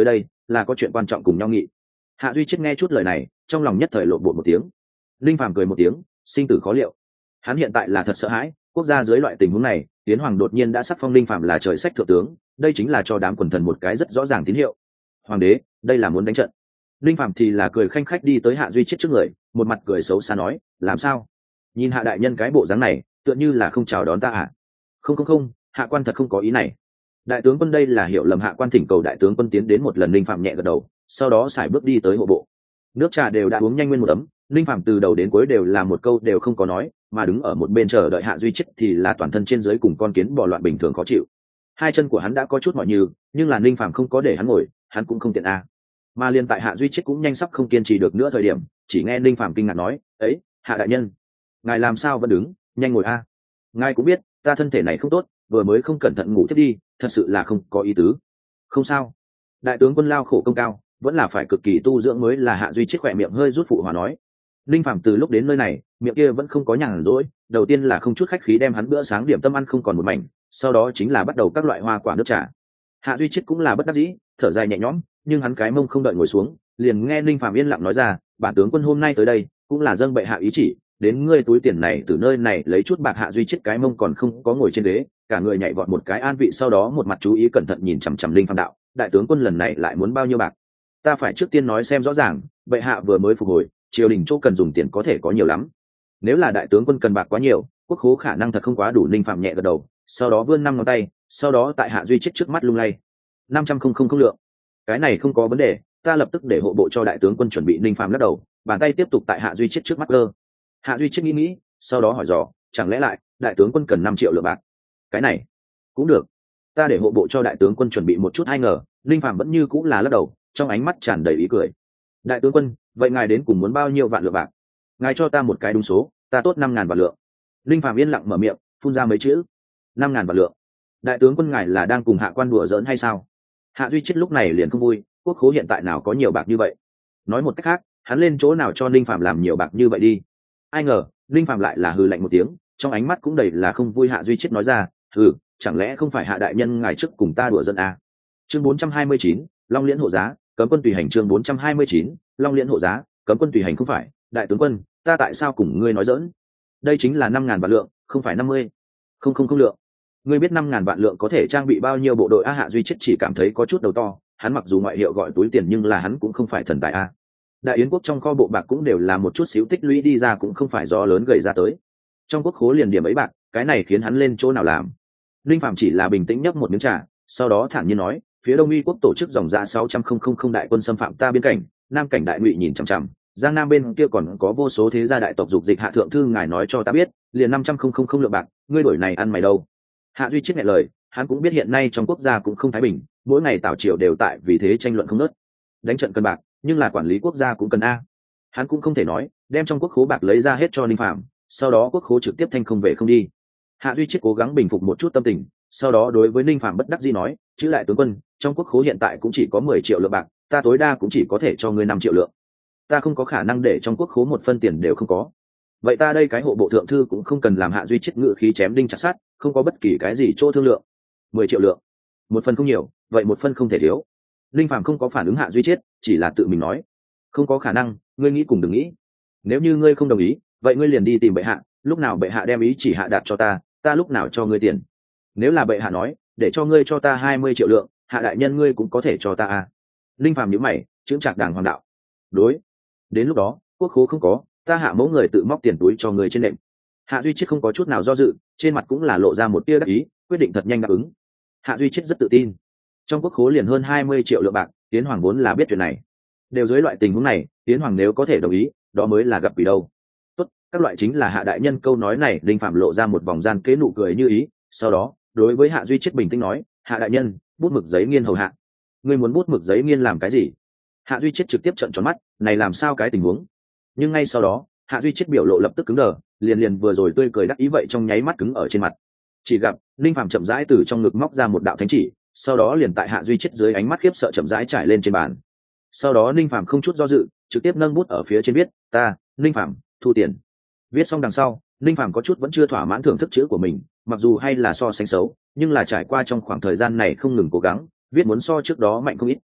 là có chuyện quan trọng cùng nhau nghị. Hạ Duy Chết nghe chút lời này, trong lòng nhất thời lộ bộ một tiếng. Linh Phàm cười một tiếng, sinh tử khó liệu. Hắn hiện tại là thật sợ hãi, quốc gia dưới loại tình huống này, Tiến Hoàng đột nhiên đã sắc phong Linh Phàm là trời sách thượng tướng, đây chính là cho đám quần thần một cái rất rõ ràng tín hiệu. Hoàng đế, đây là muốn đánh trận. Linh Phàm thì là cười khanh khách đi tới Hạ Duy Chết trước người, một mặt cười xấu xa nói, làm sao? Nhìn Hạ đại nhân cái bộ dáng này, tựa như là không chào đón ta à? Không không không, Hạ quan thật không có ý này. Đại tướng quân đây là hiểu lầm, Hạ quan thỉnh cầu đại tướng quân tiến đến một lần. Linh Phàm nhẹ gật đầu, sau đó sải bước đi tới hộ bộ. Nước trà đều đã uống nhanh nguyên một ấm, Linh Phàm từ đầu đến cuối đều là một câu đều không có nói, mà đứng ở một bên chờ đợi Hạ Duy Chết thì là toàn thân trên dưới cùng con kiến bò loạn bình thường khó chịu. Hai chân của hắn đã có chút mỏi nhừ, nhưng là Linh Phàm không có để hắn ngồi, hắn cũng không tiện a. À. Mà liên tại Hạ Duy Chết cũng nhanh sắp không kiên trì được nữa thời điểm, chỉ nghe Linh Phàm kinh ngạc nói, "Ấy, Hạ đại nhân, ngài làm sao vẫn đứng, nhanh ngồi a. À. Ngài cũng biết, ta thân thể này không tốt, vừa mới không cẩn thận ngủ thiếp đi, thật sự là không có ý tứ." "Không sao." Đại tướng quân lao khổ công cao, vẫn là phải cực kỳ tu dưỡng mới là. Hạ Duy Chết khỏe miệng hơi rút phụ hòa nói. Linh Phàm từ lúc đến nơi này, miệng kia vẫn không có nhàn rỗi, đầu tiên là không chút khách khí đem hắn bữa sáng điểm tâm ăn không còn một mảnh, sau đó chính là bắt đầu các loại hoa quả nước trà. Hạ Duy Chết cũng là bất đắc dĩ, thở dài nhẹ nhõm, nhưng hắn cái mông không đợi ngồi xuống, liền nghe Linh Phàm yên lặng nói ra, "Bản tướng quân hôm nay tới đây, cũng là dâng bệ hạ ý chỉ, đến ngươi túi tiền này từ nơi này lấy chút bạc." Hạ Duy Chết cái mông còn không có ngồi trên ghế, cả người nhảy vọt một cái an vị, sau đó một mặt chú ý cẩn thận nhìn chằm chằm Linh Phàm đạo, "Đại tướng quân lần này lại muốn bao nhiêu bạc? Ta phải trước tiên nói xem rõ ràng, bệ hạ vừa mới phục hồi, triều đình chỗ cần dùng tiền có thể có nhiều lắm. Nếu là đại tướng quân cần bạc quá nhiều, quốc khố khả năng thật không quá đủ." Linh Phạm nhẹ gật đầu, sau đó vươn năm ngón tay, sau đó tại Hạ Duy Chết trước mắt lung lay. năm trăm không không không lượng. Cái này không có vấn đề, ta lập tức để hộ bộ cho đại tướng quân chuẩn bị. Linh Phạm lắc đầu, bàn tay tiếp tục tại Hạ Duy Chết trước mắt cơ. Hạ Duy Chết nghĩ nghĩ, sau đó hỏi dò, chẳng lẽ lại đại tướng quân cần năm triệu lượng bạc? Cái này cũng được, ta để hộ bộ cho đại tướng quân chuẩn bị một chút. Ai ngờ Linh Phạm vẫn như cũng là lắc đầu, trong ánh mắt tràn đầy ý cười. "Đại tướng quân, vậy ngài đến cùng muốn bao nhiêu vạn lượng bạc? Ngài cho ta một cái đúng số, ta tốt năm ngàn vạn lượng." Linh Phàm yên lặng mở miệng, phun ra mấy chữ, năm ngàn vạn lượng. "Đại tướng quân, ngài là đang cùng hạ quan đùa giỡn hay sao?" Hạ Duy Chết lúc này liền không vui, quốc khố hiện tại nào có nhiều bạc như vậy? Nói một cách khác, hắn lên chỗ nào cho Linh Phàm làm nhiều bạc như vậy đi? Ai ngờ Linh Phàm lại là hừ lạnh một tiếng, trong ánh mắt cũng đầy là không vui. Hạ Duy Chết nói ra, "Hừ, chẳng lẽ không phải Hạ đại nhân ngài trước cùng ta đùa giỡn à?" Chương bốn trăm hai mươi chín, Long Liễn hộ giá, cấm quân tùy hành. Chương bốn trăm hai mươi chín, Long Liễn hộ giá, cấm quân tùy hành. "Không phải, đại tướng quân, ta tại sao cùng ngươi nói dỡn? Đây chính là năm ngàn vạn lượng, không phải năm mươi. Không không không lượng. Ngươi biết năm ngàn vạn lượng có thể trang bị bao nhiêu bộ đội a?" Hạ Duy Chết chỉ cảm thấy có chút đầu to, hắn mặc dù ngoại hiệu gọi túi tiền nhưng là hắn cũng không phải thần tài a. Đại yến quốc trong kho bộ bạc cũng đều là một chút xíu tích lũy đi ra, cũng không phải do lớn gầy ra tới. Trong quốc khố liền điểm ấy bạc, cái này khiến hắn lên chỗ nào làm. Linh Phạm chỉ là bình tĩnh nhấp một miếng trà, sau đó thản nhiên nói, "Phía Đông Uy quốc tổ chức dòng ra sáu trăm không đại quân xâm phạm ta biên cảnh, Nam cảnh đại ngụy nhìn chằm chằm, Giang Nam bên kia còn có vô số thế gia đại tộc dục dịch. Hạ thượng thư ngài nói cho ta biết, liền năm trăm không lượng bạc, ngươi đổi này ăn mày đâu?" Hạ Duy Chết nghe lời, hắn cũng biết hiện nay trong quốc gia cũng không thái bình, mỗi ngày tào triều đều tại vì thế tranh luận không ngớt. Đánh trận cân bạc, nhưng là quản lý quốc gia cũng cần a. Hắn cũng không thể nói đem trong quốc khố bạc lấy ra hết cho Linh Phạm, sau đó quốc khố trực tiếp thanh không về không đi. Hạ Duy Chết cố gắng bình phục một chút tâm tình, sau đó đối với Linh Phạm bất đắc dĩ nói, "Chữ đại tướng quân, trong quốc khố hiện tại cũng chỉ có mười triệu lượng bạc, ta tối đa cũng chỉ có thể cho ngươi năm triệu lượng. Ta không có khả năng để trong quốc khố một phân tiền đều không có. Vậy ta đây cái hộ bộ thượng thư cũng không cần làm." Hạ Duy Chết ngự khí chém đinh chặt sắt, không có bất kỳ cái gì chỗ thương lượng. Mười triệu lượng, một phần không nhiều, vậy một phân không thể thiếu. Linh Phạm không có phản ứng Hạ Duy Chết, chỉ là tự mình nói, "Không có khả năng, ngươi nghĩ cùng đừng nghĩ. Nếu như ngươi không đồng ý, vậy ngươi liền đi tìm bệ hạ, lúc nào bệ hạ đem ý chỉ hạ đạt cho ta, ta lúc nào cho ngươi tiền. Nếu là bệ hạ nói để cho ngươi cho ta hai mươi triệu lượng, Hạ đại nhân ngươi cũng có thể cho ta à?" Linh Phàm nhíu mày, chững chạc đàng hoàng đạo, "Đối, đến lúc đó quốc khố không có, ta Hạ mẫu người tự móc tiền túi cho người trên nệm." Hạ Duy Chết không có chút nào do dự, trên mặt cũng là lộ ra một tia đắc ý, quyết định thật nhanh đáp ứng. Hạ Duy Chết rất tự tin, trong quốc khố liền hơn hai mươi triệu lượng bạc, Tiến Hoàng vốn là biết chuyện này. Đều dưới loại tình huống này, Tiến Hoàng nếu có thể đồng ý, đó mới là gặp quỷ đâu. Tốt, các loại chính là Hạ đại nhân. Câu nói này Linh Phạm lộ ra một vòng gian kế nụ cười như ý, sau đó đối với Hạ Duy Chết bình tĩnh nói, "Hạ đại nhân, bút mực giấy nghiên hầu hạ." "Ngươi muốn bút mực giấy nghiên làm cái gì?" Hạ Duy Chết trực tiếp trợn tròn mắt, này làm sao cái tình huống? Nhưng ngay sau đó, Hạ Duy Chết biểu lộ lập tức cứng đờ, liền liền vừa rồi tươi cười đắc ý vậy trong nháy mắt cứng ở trên mặt. Chỉ gặp Linh Phạm chậm rãi từ trong ngực móc ra một đạo thánh chỉ, sau đó liền tại Hạ Duy Chết dưới ánh mắt khiếp sợ chậm rãi trải lên trên bàn. Sau đó Linh Phạm không chút do dự, trực tiếp nâng bút ở phía trên viết, "Ta, Linh Phạm, thu tiền." Viết xong đằng sau, Linh Phạm có chút vẫn chưa thỏa mãn thưởng thức chữ của mình, mặc dù hay là so sánh xấu, nhưng là trải qua trong khoảng thời gian này không ngừng cố gắng, viết muốn so trước đó mạnh không ít.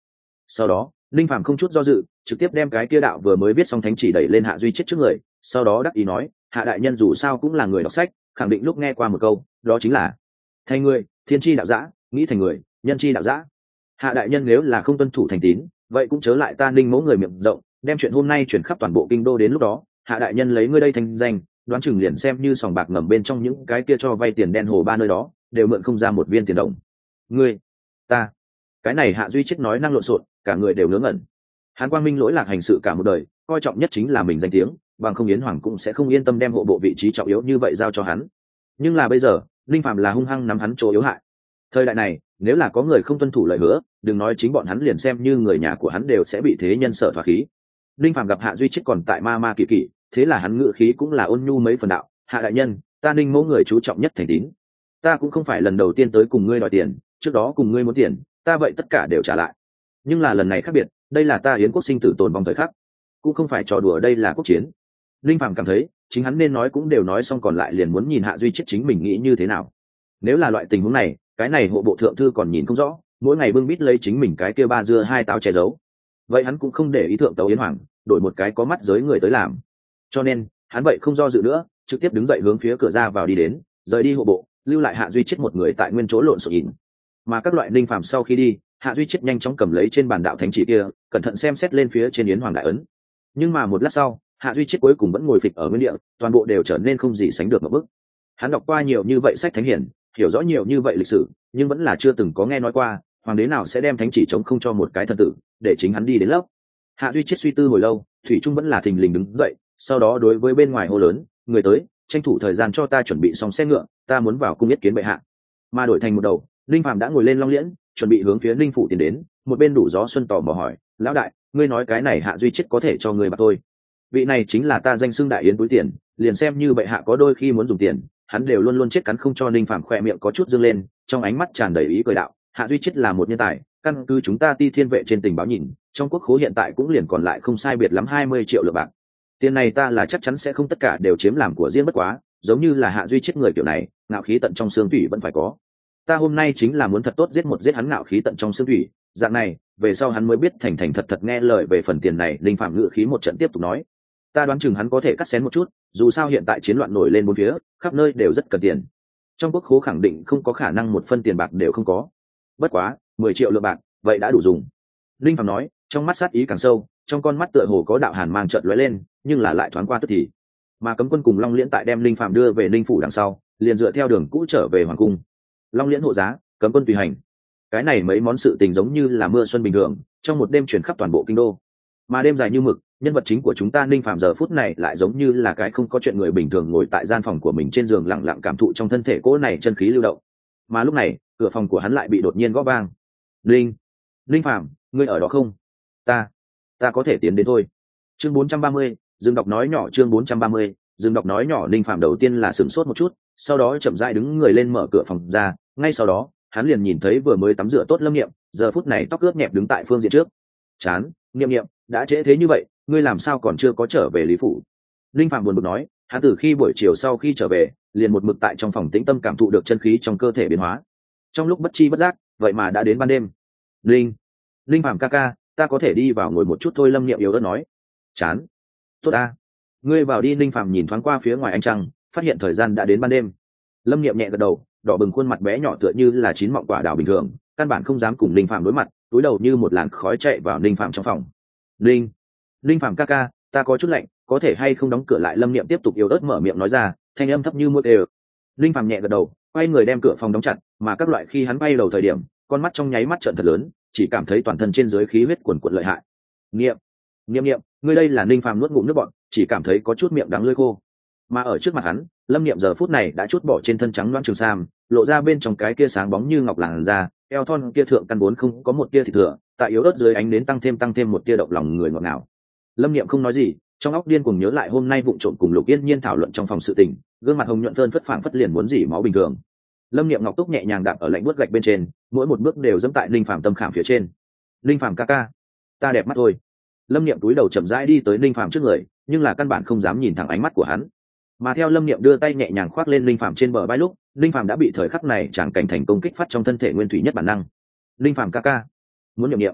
Sau đó linh phàm không chút do dự trực tiếp đem cái kia đạo vừa mới viết xong thánh chỉ đẩy lên Hạ Duy Chết trước người, sau đó đắc ý nói, Hạ đại nhân dù sao cũng là người đọc sách, khẳng định lúc nghe qua một câu, đó chính là thành người thiên chi đạo giã, nghĩ thành người nhân chi đạo giã. Hạ đại nhân nếu là không tuân thủ thành tín, vậy cũng chớ lại ta Ninh mẫu người miệng rộng, đem chuyện hôm nay chuyển khắp toàn bộ kinh đô, đến lúc đó Hạ đại nhân lấy ngươi đây thành danh, đoán chừng liền xem như sòng bạc ngầm bên trong những cái kia cho vay tiền đen hồ ba nơi đó đều mượn không ra một viên tiền đồng. Ngươi, ta, cái này Hạ Duy Chết nói năng lộn xộn, cả người đều ngớ ngẩn. Hán Quang Minh lỗi lạc hành sự cả một đời, coi trọng nhất chính là mình danh tiếng, bằng không Yến Hoàng cũng sẽ không yên tâm đem hộ bộ vị trí trọng yếu như vậy giao cho hắn. Nhưng là bây giờ Linh Phạm là hung hăng nắm hắn chỗ yếu hại. Thời đại này nếu là có người không tuân thủ lời hứa, đừng nói chính bọn hắn, liền xem như người nhà của hắn đều sẽ bị thế nhân sợ thỏa khí. Linh Phạm gặp Hạ Duy Chết còn tại ma ma kỳ kỳ, thế là hắn ngự khí cũng là ôn nhu mấy phần đạo, Hạ đại nhân, ta Ninh mẫu người chú trọng nhất thành tín, ta cũng không phải lần đầu tiên tới cùng ngươi đòi tiền, trước đó cùng ngươi muốn tiền ta vậy tất cả đều trả lại, nhưng là lần này khác biệt, đây là ta Yến quốc sinh tử tồn vong thời khắc, cũng không phải trò đùa, đây là quốc chiến. Linh Phạm cảm thấy chính hắn nên nói cũng đều nói xong, còn lại liền muốn nhìn Hạ Duy Chết chính mình nghĩ như thế nào. Nếu là loại tình huống này, cái này hộ bộ thượng thư còn nhìn không rõ, mỗi ngày bưng bít lấy chính mình cái kia ba dưa hai táo che giấu, vậy hắn cũng không để ý thượng tấu Yến Hoàng, đổi một cái có mắt giới người tới làm. Cho nên hắn vậy không do dự nữa, trực tiếp đứng dậy hướng phía cửa ra vào đi đến, rời đi hộ bộ, lưu lại Hạ Duy Chết một người tại nguyên chỗ lộn xộn nhìn. Mà các loại Linh Phạm sau khi đi, Hạ Duy Chết nhanh chóng cầm lấy trên bàn đạo thánh chỉ kia, cẩn thận xem xét lên phía trên Yến Hoàng đại ấn. Nhưng mà một lát sau, Hạ Duy Chết cuối cùng vẫn ngồi phịch ở nguyên địa, toàn bộ đều trở nên không gì sánh được một bức. Hắn đọc qua nhiều như vậy sách thánh hiển, hiểu rõ nhiều như vậy lịch sử, nhưng vẫn là chưa từng có nghe nói qua hoàng đế nào sẽ đem thánh chỉ chống không cho một cái thần tử để chính hắn đi đến lớp. Hạ Duy Chết suy tư hồi lâu, thủy trung vẫn là thình lình đứng dậy, sau đó đối với bên ngoài hô lớn, người tới, tranh thủ thời gian cho ta chuẩn bị xong xe ngựa, ta muốn vào cung yết kiến bệ hạ. Mà đổi thành một đầu, Linh Phạm đã ngồi lên long liễn, chuẩn bị hướng phía Linh phủ tiến đến. Một bên Đủ Gió Xuân tò mò hỏi, lão đại, ngươi nói cái này Hạ Duy Chết có thể cho người bạc tôi? Vị này chính là ta danh xưng đại yến túi tiền, liền xem như bệ hạ có đôi khi muốn dùng tiền, hắn đều luôn luôn chết cắn không cho. Linh Phạm khỏe miệng có chút dương lên, trong ánh mắt tràn đầy ý cười đạo, Hạ Duy Chết là một nhân tài, căn cứ chúng ta Ti Thiên vệ trên tình báo nhìn, trong quốc khố hiện tại cũng liền còn lại không sai biệt lắm hai mươi triệu lượng bạc. Tiền này ta là chắc chắn sẽ không tất cả đều chiếm làm của riêng, bất quá giống như là Hạ Duy Chết người kiểu này, ngạo khí tận trong xương thủy vẫn phải có. Ta hôm nay chính là muốn thật tốt giết một giết hắn ngạo khí tận trong xương thủy, dạng này về sau hắn mới biết thành thành thật thật nghe lời. Về phần tiền này, Linh Phạm ngự khí một trận tiếp tục nói, ta đoán chừng hắn có thể cắt xén một chút, dù sao hiện tại chiến loạn nổi lên bốn phía, khắp nơi đều rất cần tiền, trong quốc khố khẳng định không có khả năng một phân tiền bạc đều không có. Bất quá mười triệu lượng bạc vậy đã đủ dùng. Linh Phạm nói, trong mắt sát ý càng sâu, trong con mắt tựa hồ có đạo hàn mang trợn lóe lên, nhưng là lại thoáng qua tức thì. Mà Cấm Quân cùng Long Liễn tại đem Linh Phạm đưa về Ninh phủ đằng sau, liền dựa theo đường cũ trở về hoàng cung. Long Liễn hộ giá, Cấm Quân tùy hành, cái này mấy món sự tình giống như là mưa xuân bình thường, trong một đêm chuyển khắp toàn bộ kinh đô. Mà đêm dài như mực, nhân vật chính của chúng ta Ninh Phạm giờ phút này lại giống như là cái không có chuyện người bình thường, ngồi tại gian phòng của mình trên giường lặng lặng cảm thụ trong thân thể cỗ này chân khí lưu động. Mà lúc này cửa phòng của hắn lại bị đột nhiên gõ vang. Linh, Ninh Phạm, ngươi ở đó không? Ta, ta có thể tiến đến thôi. Chương bốn trăm ba mươi, Dương đọc nói nhỏ. Chương bốn trăm ba mươi, Dương đọc nói nhỏ. Ninh Phạm đầu tiên là sửng sốt một chút, sau đó chậm rãi đứng người lên mở cửa phòng ra. Ngay sau đó hắn liền nhìn thấy vừa mới tắm rửa tốt Lâm Niệm, giờ phút này tóc ướt nhẹp đứng tại phương diện trước. Chán, Niệm Niệm, đã trễ thế như vậy, ngươi làm sao còn chưa có trở về Lý phủ? Linh Phạm buồn bực nói, hắn từ khi buổi chiều sau khi trở về, liền một mực tại trong phòng tĩnh tâm cảm thụ được chân khí trong cơ thể biến hóa. Trong lúc bất chi bất giác, vậy mà đã đến ban đêm. Linh, Linh Phạm ca ca, ta có thể đi vào ngồi một chút thôi. Lâm Niệm yếu ớt nói. Chán, tốt ta, ngươi vào đi. Linh Phạm nhìn thoáng qua phía ngoài ánh trăng, phát hiện thời gian đã đến ban đêm. Lâm Niệm nhẹ gật đầu, đỏ bừng khuôn mặt bé nhỏ tựa như là chín mọng quả đào bình thường, căn bản không dám cùng Linh Phạm đối mặt, túi đầu như một làn khói chạy vào Linh Phạm trong phòng. Linh, Linh Phạm ca ca, ta có chút lạnh, có thể hay không đóng cửa lại? Lâm Niệm tiếp tục yếu ớt mở miệng nói ra, thanh âm thấp như muỗi đều. Linh Phạm nhẹ gật đầu, quay người đem cửa phòng đóng chặt, mà các loại khi hắn bay đầu thời điểm, con mắt trong nháy mắt trợn thật lớn, chỉ cảm thấy toàn thân trên dưới khí huyết cuồn cuộn lợi hại. Niệm, Niệm Niệm, ngươi đây là? Linh Phạm nuốt ngụm nước bọt, chỉ cảm thấy có chút miệng đắng lưỡi khô. Mà ở trước mặt hắn, Lâm Niệm giờ phút này đã chút bỏ trên thân trắng loãng trường sam, lộ ra bên trong cái kia sáng bóng như ngọc làn da, eo thon kia thượng căn vốn không có một tia thịt thừa, tại yếu ớt dưới ánh đến tăng thêm tăng thêm một tia động lòng người ngọt ngào. Lâm Niệm không nói gì, trong óc điên cuồng nhớ lại hôm nay vụng trộm cùng Lục Yên Nhiên thảo luận trong phòng sự tình, gương mặt hồng nhuận phơn phất phảng phất liền muốn dỉ máu bình thường. Lâm Niệm ngọc túc nhẹ nhàng đạp ở lạnh buốt gạch bên trên, mỗi một bước đều dẫm tại Linh Phạm tâm khảm phía trên. Linh Phạm ca ca, ta đẹp mắt thôi. Lâm Niệm túi đầu chậm rãi đi tới Linh Phạm trước người, nhưng là căn bản không dám nhìn thẳng ánh mắt của hắn. Mà theo Lâm Niệm đưa tay nhẹ nhàng khoác lên Linh Phạm trên bờ vai lúc, Linh Phạm đã bị thời khắc này chẳng cảnh thành công kích phát trong thân thể nguyên thủy nhất bản năng. Linh Phạm ca ca, muốn Niệm Niệm.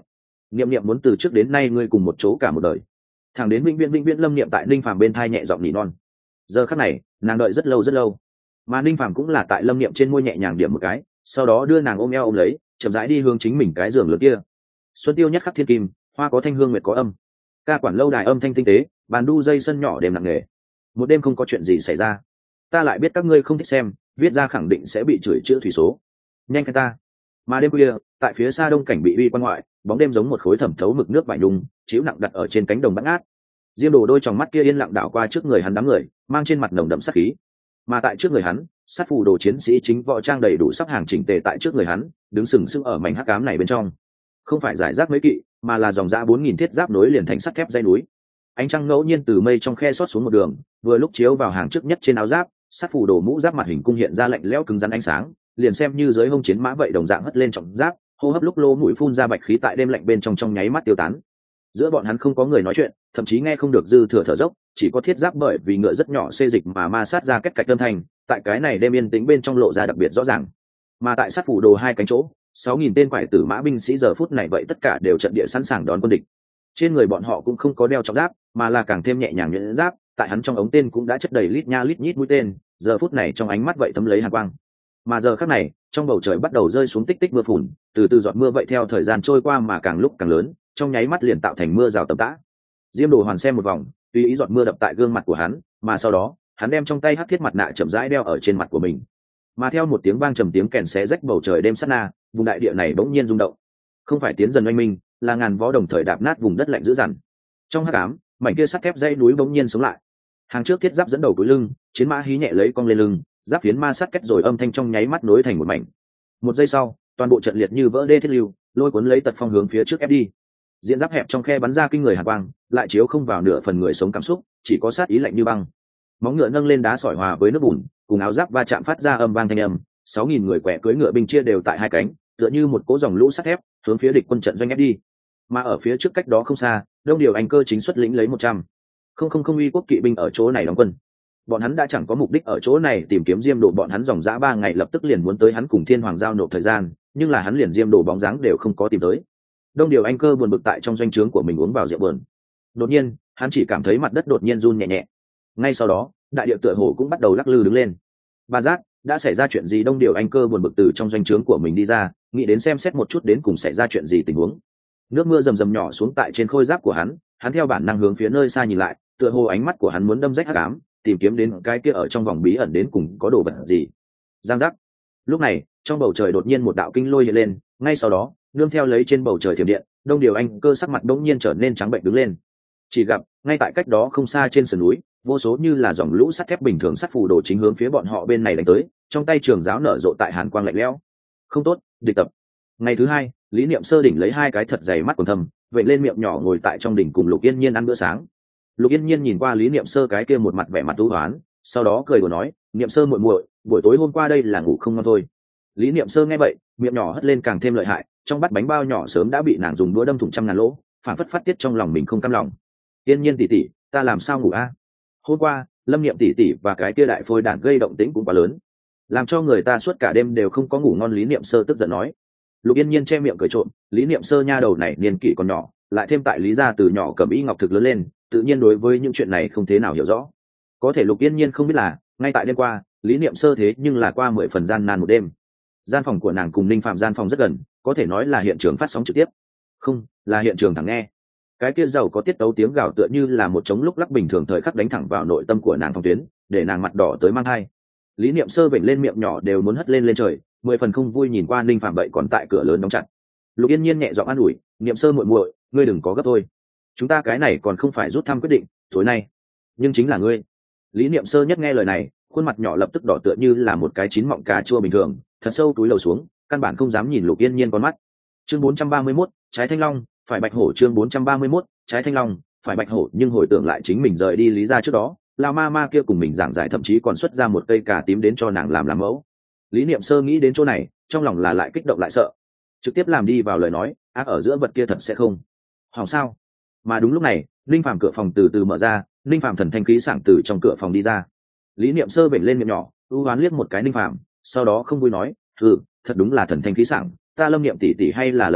niệm niệm muốn từ trước đến nay ngươi cùng một chỗ cả một đời. Thẳng đến vĩnh viễn vĩnh viễn lâm niệm tại ninh phàm bên thai nhẹ giọng nỉ non. Giờ khắc này nàng đợi rất lâu rất lâu, mà ninh phàm cũng là tại lâm niệm trên môi nhẹ nhàng điểm một cái, sau đó đưa nàng ôm eo ôm lấy, chậm rãi đi hướng chính mình cái giường lớn kia. Xuân tiêu nhất khắc thiên kim, hoa có thanh hương nguyệt có âm, ca quản lâu đài âm thanh tinh tế, bàn đu dây sân nhỏ đêm nặng nề. Một đêm không có chuyện gì xảy ra, ta lại biết các ngươi không thích xem, viết ra khẳng định sẽ bị chửi chữ thủy số, nhanh khen ta. Mà đêm khuya tại phía xa đông cảnh bị uy quan ngoại, bóng đêm giống một khối thẩm thấu mực nước vải nhung chiếu nặng đặt ở trên cánh đồng bát ngát. Diêm Đồ đôi tròng mắt kia yên lặng đảo qua trước người hắn đám người, mang trên mặt nồng đậm sát khí. Mà tại trước người hắn, sát phù đồ chiến sĩ chính võ trang đầy đủ sắp hàng chỉnh tề tại trước người hắn, đứng sừng sững ở mảnh hắc ám này bên trong. Không phải giải rác mấy kỵ, mà là dòng dã bốn nghìn thiết giáp nối liền thành sắt thép dây núi. Ánh trăng ngẫu nhiên từ mây trong khe xót xuống một đường, vừa lúc chiếu vào hàng trước nhất trên áo giáp, sát phù đồ mũ giáp mặt hình cung hiện ra lạnh lẽo cứng rắn ánh sáng, liền xem như dưới hông chiến mã vậy đồng dạng hất lên trọng giáp, hô hấp lúc lô mũi phun ra bạch khí tại đêm lạnh bên trong trong nháy mắt tiêu tán. Giữa bọn hắn không có người nói chuyện, thậm chí nghe không được dư thừa thở dốc, chỉ có thiết giáp bởi vì ngựa rất nhỏ xê dịch mà ma sát ra kết cạch âm thanh, tại cái này đêm yên tĩnh bên trong lộ ra đặc biệt rõ ràng. Mà tại sát phủ đồ hai cánh chỗ, sáu nghìn tên quải tử mã binh sĩ giờ phút này vậy tất cả đều trận địa sẵn sàng đón quân địch. Trên người bọn họ cũng không có đeo trọng giáp, mà là càng thêm nhẹ nhàng nhuyễn giáp, tại hắn trong ống tên cũng đã chất đầy lít nha lít nhít mũi tên, giờ phút này trong ánh mắt vậy thấm lấy hàn quang. Mà giờ khắc này, trong bầu trời bắt đầu rơi xuống tích tích mưa phùn, từ từ giọt mưa vậy theo thời gian trôi qua mà càng lúc càng lớn, trong nháy mắt liền tạo thành mưa rào tầm tã. Diêm Đồ hoàn xem một vòng, tùy ý giọt mưa đập tại gương mặt của hắn, mà sau đó hắn đem trong tay hắc thiết mặt nạ chậm rãi đeo ở trên mặt của mình. Mà theo một tiếng vang trầm tiếng kèn xé rách bầu trời đêm sát na, vùng đại địa này bỗng nhiên rung động. Không phải tiến dần oanh minh, là ngàn võ đồng thời đạp nát vùng đất lạnh dữ dằn. Trong hắc ám, mảnh kia sắt thép dãy núi bỗng nhiên sống lại. Hàng trước thiết giáp dẫn đầu cúi lưng, chiến mã hí nhẹ lấy cong lên lưng, giáp phiến ma sát kết rồi âm thanh trong nháy mắt nối thành một mảnh. Một giây sau, toàn bộ trận liệt như vỡ đê thiết lưu, lôi cuốn lấy tật phong hướng phía trước ép đi. Diện giáp hẹp trong khe bắn ra kinh người hàn quang, lại chiếu không vào nửa phần người sống cảm xúc, chỉ có sát ý lạnh như băng. Móng ngựa nâng lên đá sỏi hòa với nước bùn, cùng áo giáp va chạm phát ra âm vang thanh âm. Sáu nghìn người quẹ cưỡi ngựa binh chia đều tại hai cánh, tựa như một cỗ dòng lũ sắt thép, hướng phía địch quân trận doanh ép đi. Mà ở phía trước cách đó không xa, đông điều anh cơ chính xuất lĩnh lấy một trăm không không không uy quốc kỵ binh ở chỗ này đóng quân. Bọn hắn đã chẳng có mục đích ở chỗ này tìm kiếm Diêm Đồ, bọn hắn dòng dã ba ngày lập tức liền muốn tới hắn cùng Thiên Hoàng giao nộp thời gian, nhưng là hắn liền Diêm Đồ bóng dáng đều không có tìm tới. Đông điều anh cơ buồn bực tại trong doanh trướng của mình uống vào rượu buồn. Đột nhiên, hắn chỉ cảm thấy mặt đất đột nhiên run nhẹ nhẹ. Ngay sau đó, đại địa tựa hồ cũng bắt đầu lắc lư đứng lên. Bà giác, đã xảy ra chuyện gì? Đông điều anh cơ buồn bực từ trong doanh trướng của mình đi ra, nghĩ đến xem xét một chút đến cùng xảy ra chuyện gì tình huống. Nước mưa rầm rầm nhỏ xuống tại trên khôi giáp của hắn, hắn theo bản năng hướng phía nơi xa nhìn lại, tựa hồ ánh mắt của hắn muốn đâm rách hắc ám, tìm kiếm đến cái kia ở trong vòng bí ẩn đến cùng có đồ vật gì. Giang giác. Lúc này, trong bầu trời đột nhiên một đạo kinh lôi hiện lên, ngay sau đó, nương theo lấy trên bầu trời thiểm điện, đông điều anh cơ sắc mặt đột nhiên trở nên trắng bệnh đứng lên. Chỉ gặp, ngay tại cách đó không xa trên sườn núi, vô số như là dòng lũ sắt thép bình thường sắt phù đồ chính hướng phía bọn họ bên này đánh tới, trong tay trường giáo nở rộ tại hàn quang lạnh lẽo. Không tốt, địch tập. Ngày thứ hai, Lý Niệm Sơ đỉnh lấy hai cái thật dày mắt quần thâm, vậy lên miệng nhỏ ngồi tại trong đỉnh cùng Lục Yên Nhiên ăn bữa sáng. Lục Yên Nhiên nhìn qua Lý Niệm Sơ cái kia một mặt vẻ mặt u hoán, sau đó cười đùa nói, Niệm Sơ muội muội, buổi tối hôm qua đây là ngủ không ngon thôi. Lý Niệm Sơ nghe vậy, miệng nhỏ hất lên càng thêm lợi hại, trong bát bánh bao nhỏ sớm đã bị nàng dùng đũa đâm thủng trăm ngàn lỗ, phản phất phát tiết trong lòng mình không cam lòng. Yên Nhiên tỷ tỷ, ta làm sao ngủ a? Hôm qua, Lâm Niệm tỷ tỷ và cái kia đại phôi đản gây động tĩnh cũng quá lớn, làm cho người ta suốt cả đêm đều không có ngủ ngon. Lý Niệm Sơ tức giận nói. Lục Yên Nhiên che miệng cười trộm, Lý Niệm Sơ nha đầu này niên kỷ còn nhỏ, lại thêm tại Lý gia từ nhỏ cầm y ngọc thực lớn lên, tự nhiên đối với những chuyện này không thế nào hiểu rõ. Có thể Lục Yên Nhiên không biết là, ngay tại đêm qua, Lý Niệm Sơ thế nhưng là qua mười phần gian nan một đêm. Gian phòng của nàng cùng Ninh Phạm gian phòng rất gần, có thể nói là hiện trường phát sóng trực tiếp. Không, là hiện trường thẳng nghe. Cái kia giàu có tiết tấu tiếng gào tựa như là một trống lúc lắc bình thường thời khắc đánh thẳng vào nội tâm của nàng phòng tuyến, để nàng mặt đỏ tới mang hai. Lý Niệm Sơ vểnh lên miệng nhỏ đều muốn hất lên lên trời, mười phần không vui nhìn qua Ninh Phạm vậy còn tại cửa lớn đóng chặt. Lục Yên Nhiên nhẹ giọng an ủi, Niệm Sơ muội muội, ngươi đừng có gấp thôi. Chúng ta cái này còn không phải rút thăm quyết định tối nay, nhưng chính là ngươi. Lý Niệm Sơ nhất nghe lời này, khuôn mặt nhỏ lập tức đỏ tựa như là một cái chín mọng cà chua bình thường, thật sâu túi lầu xuống, căn bản không dám nhìn Lục Yên Nhiên con mắt. Chương bốn trăm ba mươi mốt, trái thanh long, phải bạch hổ. Chương bốn trăm ba mươi mốt, trái thanh long, phải bạch hổ. Nhưng hồi tưởng lại chính mình rời đi Lý gia trước đó, lão ma ma kia cùng mình giảng giải, thậm chí còn xuất ra một cây cà tím đến cho nàng làm làm mẫu. Lý Niệm Sơ nghĩ đến chỗ này, trong lòng là lại kích động lại sợ, trực tiếp làm đi vào lời nói, ác ở giữa vật kia thật sẽ không hỏng sao. Mà đúng lúc này, Ninh Phàm cửa phòng từ từ mở ra, Ninh Phàm thần thanh khí sảng từ trong cửa phòng đi ra. Lý Niệm Sơ vểnh lên miệng nhỏ, ưu hoán liếc một cái Ninh Phàm, sau đó không vui nói, ừ, thật đúng là thần thanh khí sảng, ta Lâm Niệm tỷ tỷ hay là lần đầu,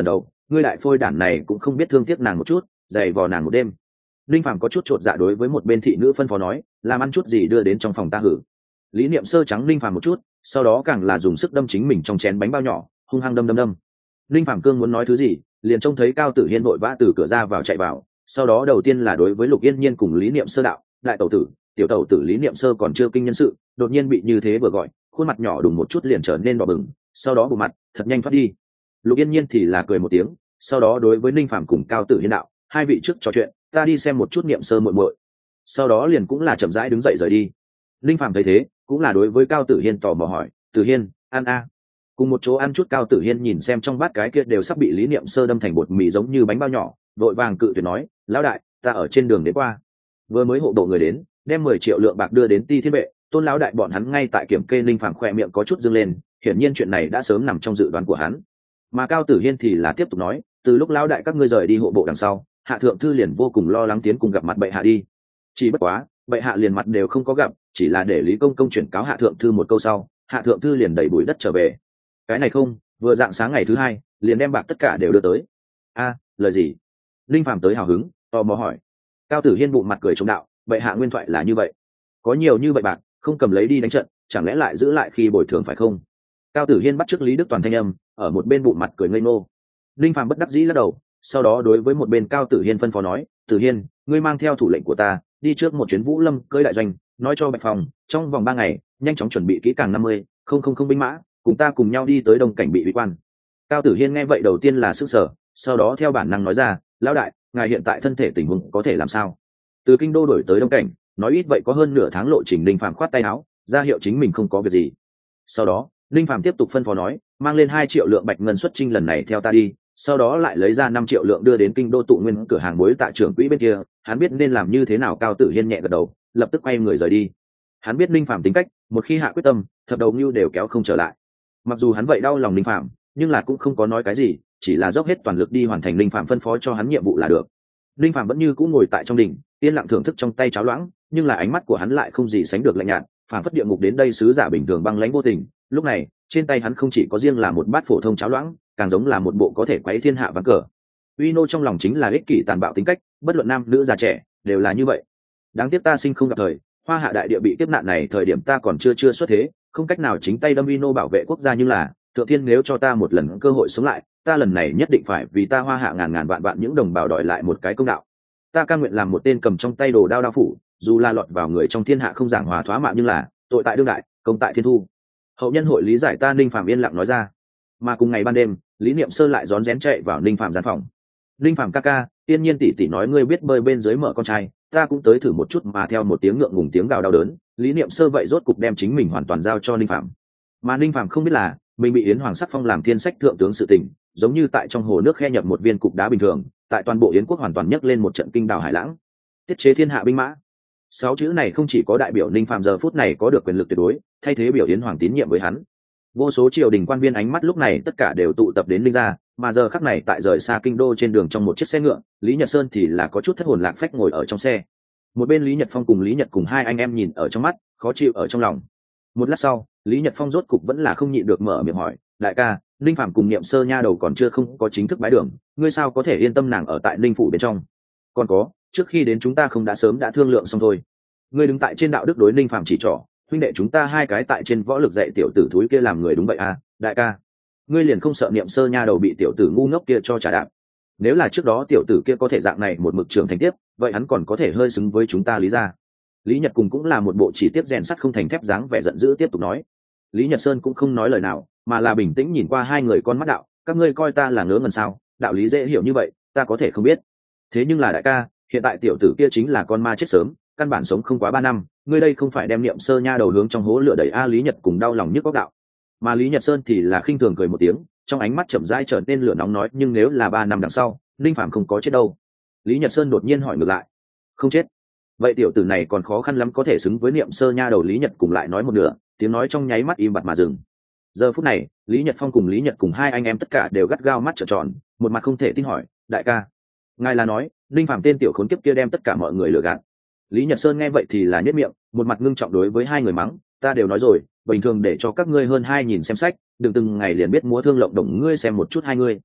ngươi đại phôi đản này cũng không biết thương tiếc nàng một chút, dày vò nàng một đêm. Linh Phàm có chút chột dạ đối với một bên thị nữ phân phó nói, làm ăn chút gì đưa đến trong phòng ta hử. Lý Niệm Sơ trắng Linh Phàm một chút, sau đó càng là dùng sức đâm chính mình trong chén bánh bao nhỏ, hung hăng đâm đâm đâm. Linh Phàm cương muốn nói thứ gì, liền trông thấy Cao Tử Hiên vội vã từ cửa ra vào chạy vào, sau đó đầu tiên là đối với Lục Yên Nhiên cùng Lý Niệm Sơ đạo, đại tẩu tử, tiểu tẩu tử Lý Niệm Sơ còn chưa kinh nhân sự, đột nhiên bị như thế vừa gọi, khuôn mặt nhỏ đùng một chút liền trở nên đỏ bừng, sau đó bù mặt, thật nhanh thoát đi. Lục Yên Nhiên thì là cười một tiếng, sau đó đối với Linh Phàm cùng Cao Tử Hiên đạo, hai vị trước trò chuyện, ta đi xem một chút Niệm Sơ muội muội. Sau đó liền cũng là chậm rãi đứng dậy rời đi. Linh Phàm thấy thế, cũng là đối với Cao Tử Hiên tò mò hỏi, Tử Hiên, ăn a? Cùng một chỗ ăn chút. Cao Tử Hiên nhìn xem trong bát cái kia đều sắp bị Lý Niệm Sơ đâm thành bột mì giống như bánh bao nhỏ, vội vàng cự tuyệt nói, lão đại, ta ở trên đường đến qua, vừa mới hộ độ người đến, đem mười triệu lượng bạc đưa đến Ti Thiên Vệ, Tôn lão đại bọn hắn ngay tại kiểm kê. Linh Phàm khỏe miệng có chút dâng lên, hiển nhiên chuyện này đã sớm nằm trong dự đoán của hắn. Mà Cao Tử Hiên thì là tiếp tục nói, từ lúc lão đại các ngươi rời đi hộ bộ đằng sau, hạ thượng thư liền vô cùng lo lắng tiến cùng gặp mặt bệ hạ đi. Chỉ bất quá, bệ hạ liền mặt đều không có gặp, chỉ là để Lý công công chuyển cáo hạ thượng thư một câu sau, hạ thượng thư liền đẩy bụi đất trở về. Cái này không, vừa dạng sáng ngày thứ hai, liền đem bạc tất cả đều đưa tới. A, lời gì? Linh Phàm tới hào hứng, tò mò hỏi. Cao Tử Hiên bụng mặt cười chống đạo, bệ hạ nguyên thoại là như vậy, có nhiều như vậy bạc, không cầm lấy đi đánh trận, chẳng lẽ lại giữ lại khi bồi thường phải không? Cao Tử Hiên bắt chước Lý Đức Toàn thanh âm, ở một bên bụng mặt cười ngây ngô. Linh Phàm bất đắc dĩ lắc đầu, sau đó đối với một bên Cao Tử Hiên phân phó nói, Tử Hiên, ngươi mang theo thủ lệnh của ta, đi trước một chuyến Vũ Lâm cưỡi đại doanh, nói cho Bạch Phòng, trong vòng ba ngày, nhanh chóng chuẩn bị kỹ càng năm mươi, không không không binh mã, cùng ta cùng nhau đi tới Đông Cảnh bị uy quan. Cao Tử Hiên nghe vậy đầu tiên là sức sở, sau đó theo bản năng nói ra, lão đại, ngài hiện tại thân thể tình huống có thể làm sao? Từ kinh đô đổi tới Đông Cảnh, nói ít vậy có hơn nửa tháng lộ trình. Linh Phàm khoát tay áo, ra hiệu chính mình không có việc gì. Sau đó, Linh Phàm tiếp tục phân phó nói, mang lên hai triệu lượng bạch ngân xuất chinh lần này theo ta đi, sau đó lại lấy ra năm triệu lượng đưa đến kinh đô tụ nguyên cửa hàng muối tại trưởng quỹ bên kia. Hắn biết nên làm như thế nào. Cao Tử Hiên nhẹ gật đầu, lập tức quay người rời đi. Hắn biết Linh Phàm tính cách, một khi hạ quyết tâm, thập đầu nưu đều kéo không trở lại. Mặc dù hắn vậy đau lòng Linh Phàm, nhưng là cũng không có nói cái gì, chỉ là dốc hết toàn lực đi hoàn thành Linh Phàm phân phó cho hắn nhiệm vụ là được. Linh Phàm vẫn như cũ ngồi tại trong đỉnh, yên lặng thưởng thức trong tay cháo loãng, nhưng là ánh mắt của hắn lại không gì sánh được lạnh nhạt, phản phất địa ngục đến đây sứ giả bình thường băng lãnh vô tình. Lúc này, trên tay hắn không chỉ có riêng là một bát phổ thông cháo loãng, càng giống là một bộ có thể quấy thiên hạ ván cờ. Uy nô trong lòng chính là ích kỷ tàn bạo tính cách, bất luận nam nữ già trẻ đều là như vậy. Đáng tiếc ta sinh không gặp thời, Hoa Hạ đại địa bị kiếp nạn này thời điểm ta còn chưa chưa xuất thế, không cách nào chính tay đâm Uy nô bảo vệ quốc gia, nhưng là thượng thiên nếu cho ta một lần cơ hội sống lại, ta lần này nhất định phải vì ta Hoa Hạ ngàn ngàn vạn vạn những đồng bào đòi lại một cái công đạo. Ta cam nguyện làm một tên cầm trong tay đồ đao đao phủ, dù là lọt vào người trong thiên hạ không giảng hòa thoá mạ, nhưng là tội tại đương đại, công tại thiên thu. Hậu nhân hội lý giải ta. Ninh Phạm yên lặng nói ra. Mà cùng ngày ban đêm, Lý Niệm Sơ lại rón rén chạy vào Ninh Phạm gian phòng. Ninh Phạm ca ca, tiên nhiên tỷ tỷ nói ngươi biết bơi bên dưới mở con trai, ta cũng tới thử một chút. Mà theo một tiếng ngượng ngùng tiếng gào đau đớn, Lý Niệm Sơ vậy rốt cục đem chính mình hoàn toàn giao cho Ninh Phạm. Mà Ninh Phạm không biết là mình bị Yến Hoàng sắc phong làm thiên sách thượng tướng sự tình, giống như tại trong hồ nước khe nhập một viên cục đá bình thường, tại toàn bộ Yến quốc hoàn toàn nhấc lên một trận kinh đào hải lãng. Tiết chế thiên hạ binh mã, sáu chữ này không chỉ có đại biểu Ninh Phạm giờ phút này có được quyền lực tuyệt đối, thay thế biểu Yến Hoàng tín nhiệm với hắn. Vô số triều đình quan viên ánh mắt lúc này tất cả đều tụ tập đến Ninh gia, mà giờ khắc này tại rời xa kinh đô trên đường trong một chiếc xe ngựa, Lý Nhật Sơn thì là có chút thất hồn lạc phách ngồi ở trong xe. Một bên Lý Nhật Phong cùng Lý Nhật cùng hai anh em nhìn ở trong mắt, khó chịu ở trong lòng. Một lát sau, Lý Nhật Phong rốt cục vẫn là không nhịn được mở miệng hỏi, đại ca, Ninh Phạm cùng Niệm Sơ nha đầu còn chưa không có chính thức bái đường, ngươi sao có thể yên tâm nàng ở tại Ninh phủ bên trong? Còn có, trước khi đến chúng ta không đã sớm đã thương lượng xong thôi. Ngươi đứng tại trên đạo đức đối Ninh Phạm chỉ trỏ, huynh đệ chúng ta hai cái tại trên võ lực dạy tiểu tử thúi kia làm người đúng vậy à, đại ca, ngươi liền không sợ Niệm Sơ nha đầu bị tiểu tử ngu ngốc kia cho trả đạp? Nếu là trước đó tiểu tử kia có thể dạng này một mực trưởng thành tiếp, vậy hắn còn có thể hơi xứng với chúng ta Lý gia. Lý Nhật cùng cũng là một bộ chỉ tiếp rèn sắt không thành thép dáng vẻ giận dữ tiếp tục nói. Lý Nhật Sơn cũng không nói lời nào, mà là bình tĩnh nhìn qua hai người con mắt đạo, các ngươi coi ta là ngớ ngẩn sao? Đạo lý dễ hiểu như vậy, ta có thể không biết. Thế nhưng là đại ca, hiện tại tiểu tử kia chính là con ma chết sớm, căn bản sống không quá ba năm, ngươi đây không phải đem Niệm Sơ nha đầu hướng trong hố lửa đẩy a? Lý Nhật cùng đau lòng nhức góc đạo. Mà Lý Nhật Sơn thì là khinh thường cười một tiếng, trong ánh mắt chậm rãi trở nên lửa nóng nói, nhưng nếu là ba năm đằng sau, Ninh Phạm không có chết đâu. Lý Nhật Sơn đột nhiên hỏi ngược lại. Không chết? Vậy tiểu tử này còn khó khăn lắm có thể xứng với Niệm Sơ nha đầu. Lý Nhật cùng lại nói một nửa, tiếng nói trong nháy mắt im bặt mà dừng. Giờ phút này, Lý Nhật Phong cùng Lý Nhật cùng hai anh em tất cả đều gắt gao mắt trợn tròn, một mặt không thể tin hỏi, đại ca, ngài là nói Ninh Phạm tên tiểu khốn kiếp kia đem tất cả mọi người lừa gạt? Lý Nhật Sơn nghe vậy thì là nhếch miệng, một mặt ngưng trọng đối với hai người mắng, ta đều nói rồi, bình thường để cho các ngươi hơn hai nhìn xem sách, đừng từng ngày liền biết múa thương lộng đồng, ngươi xem một chút hai ngươi.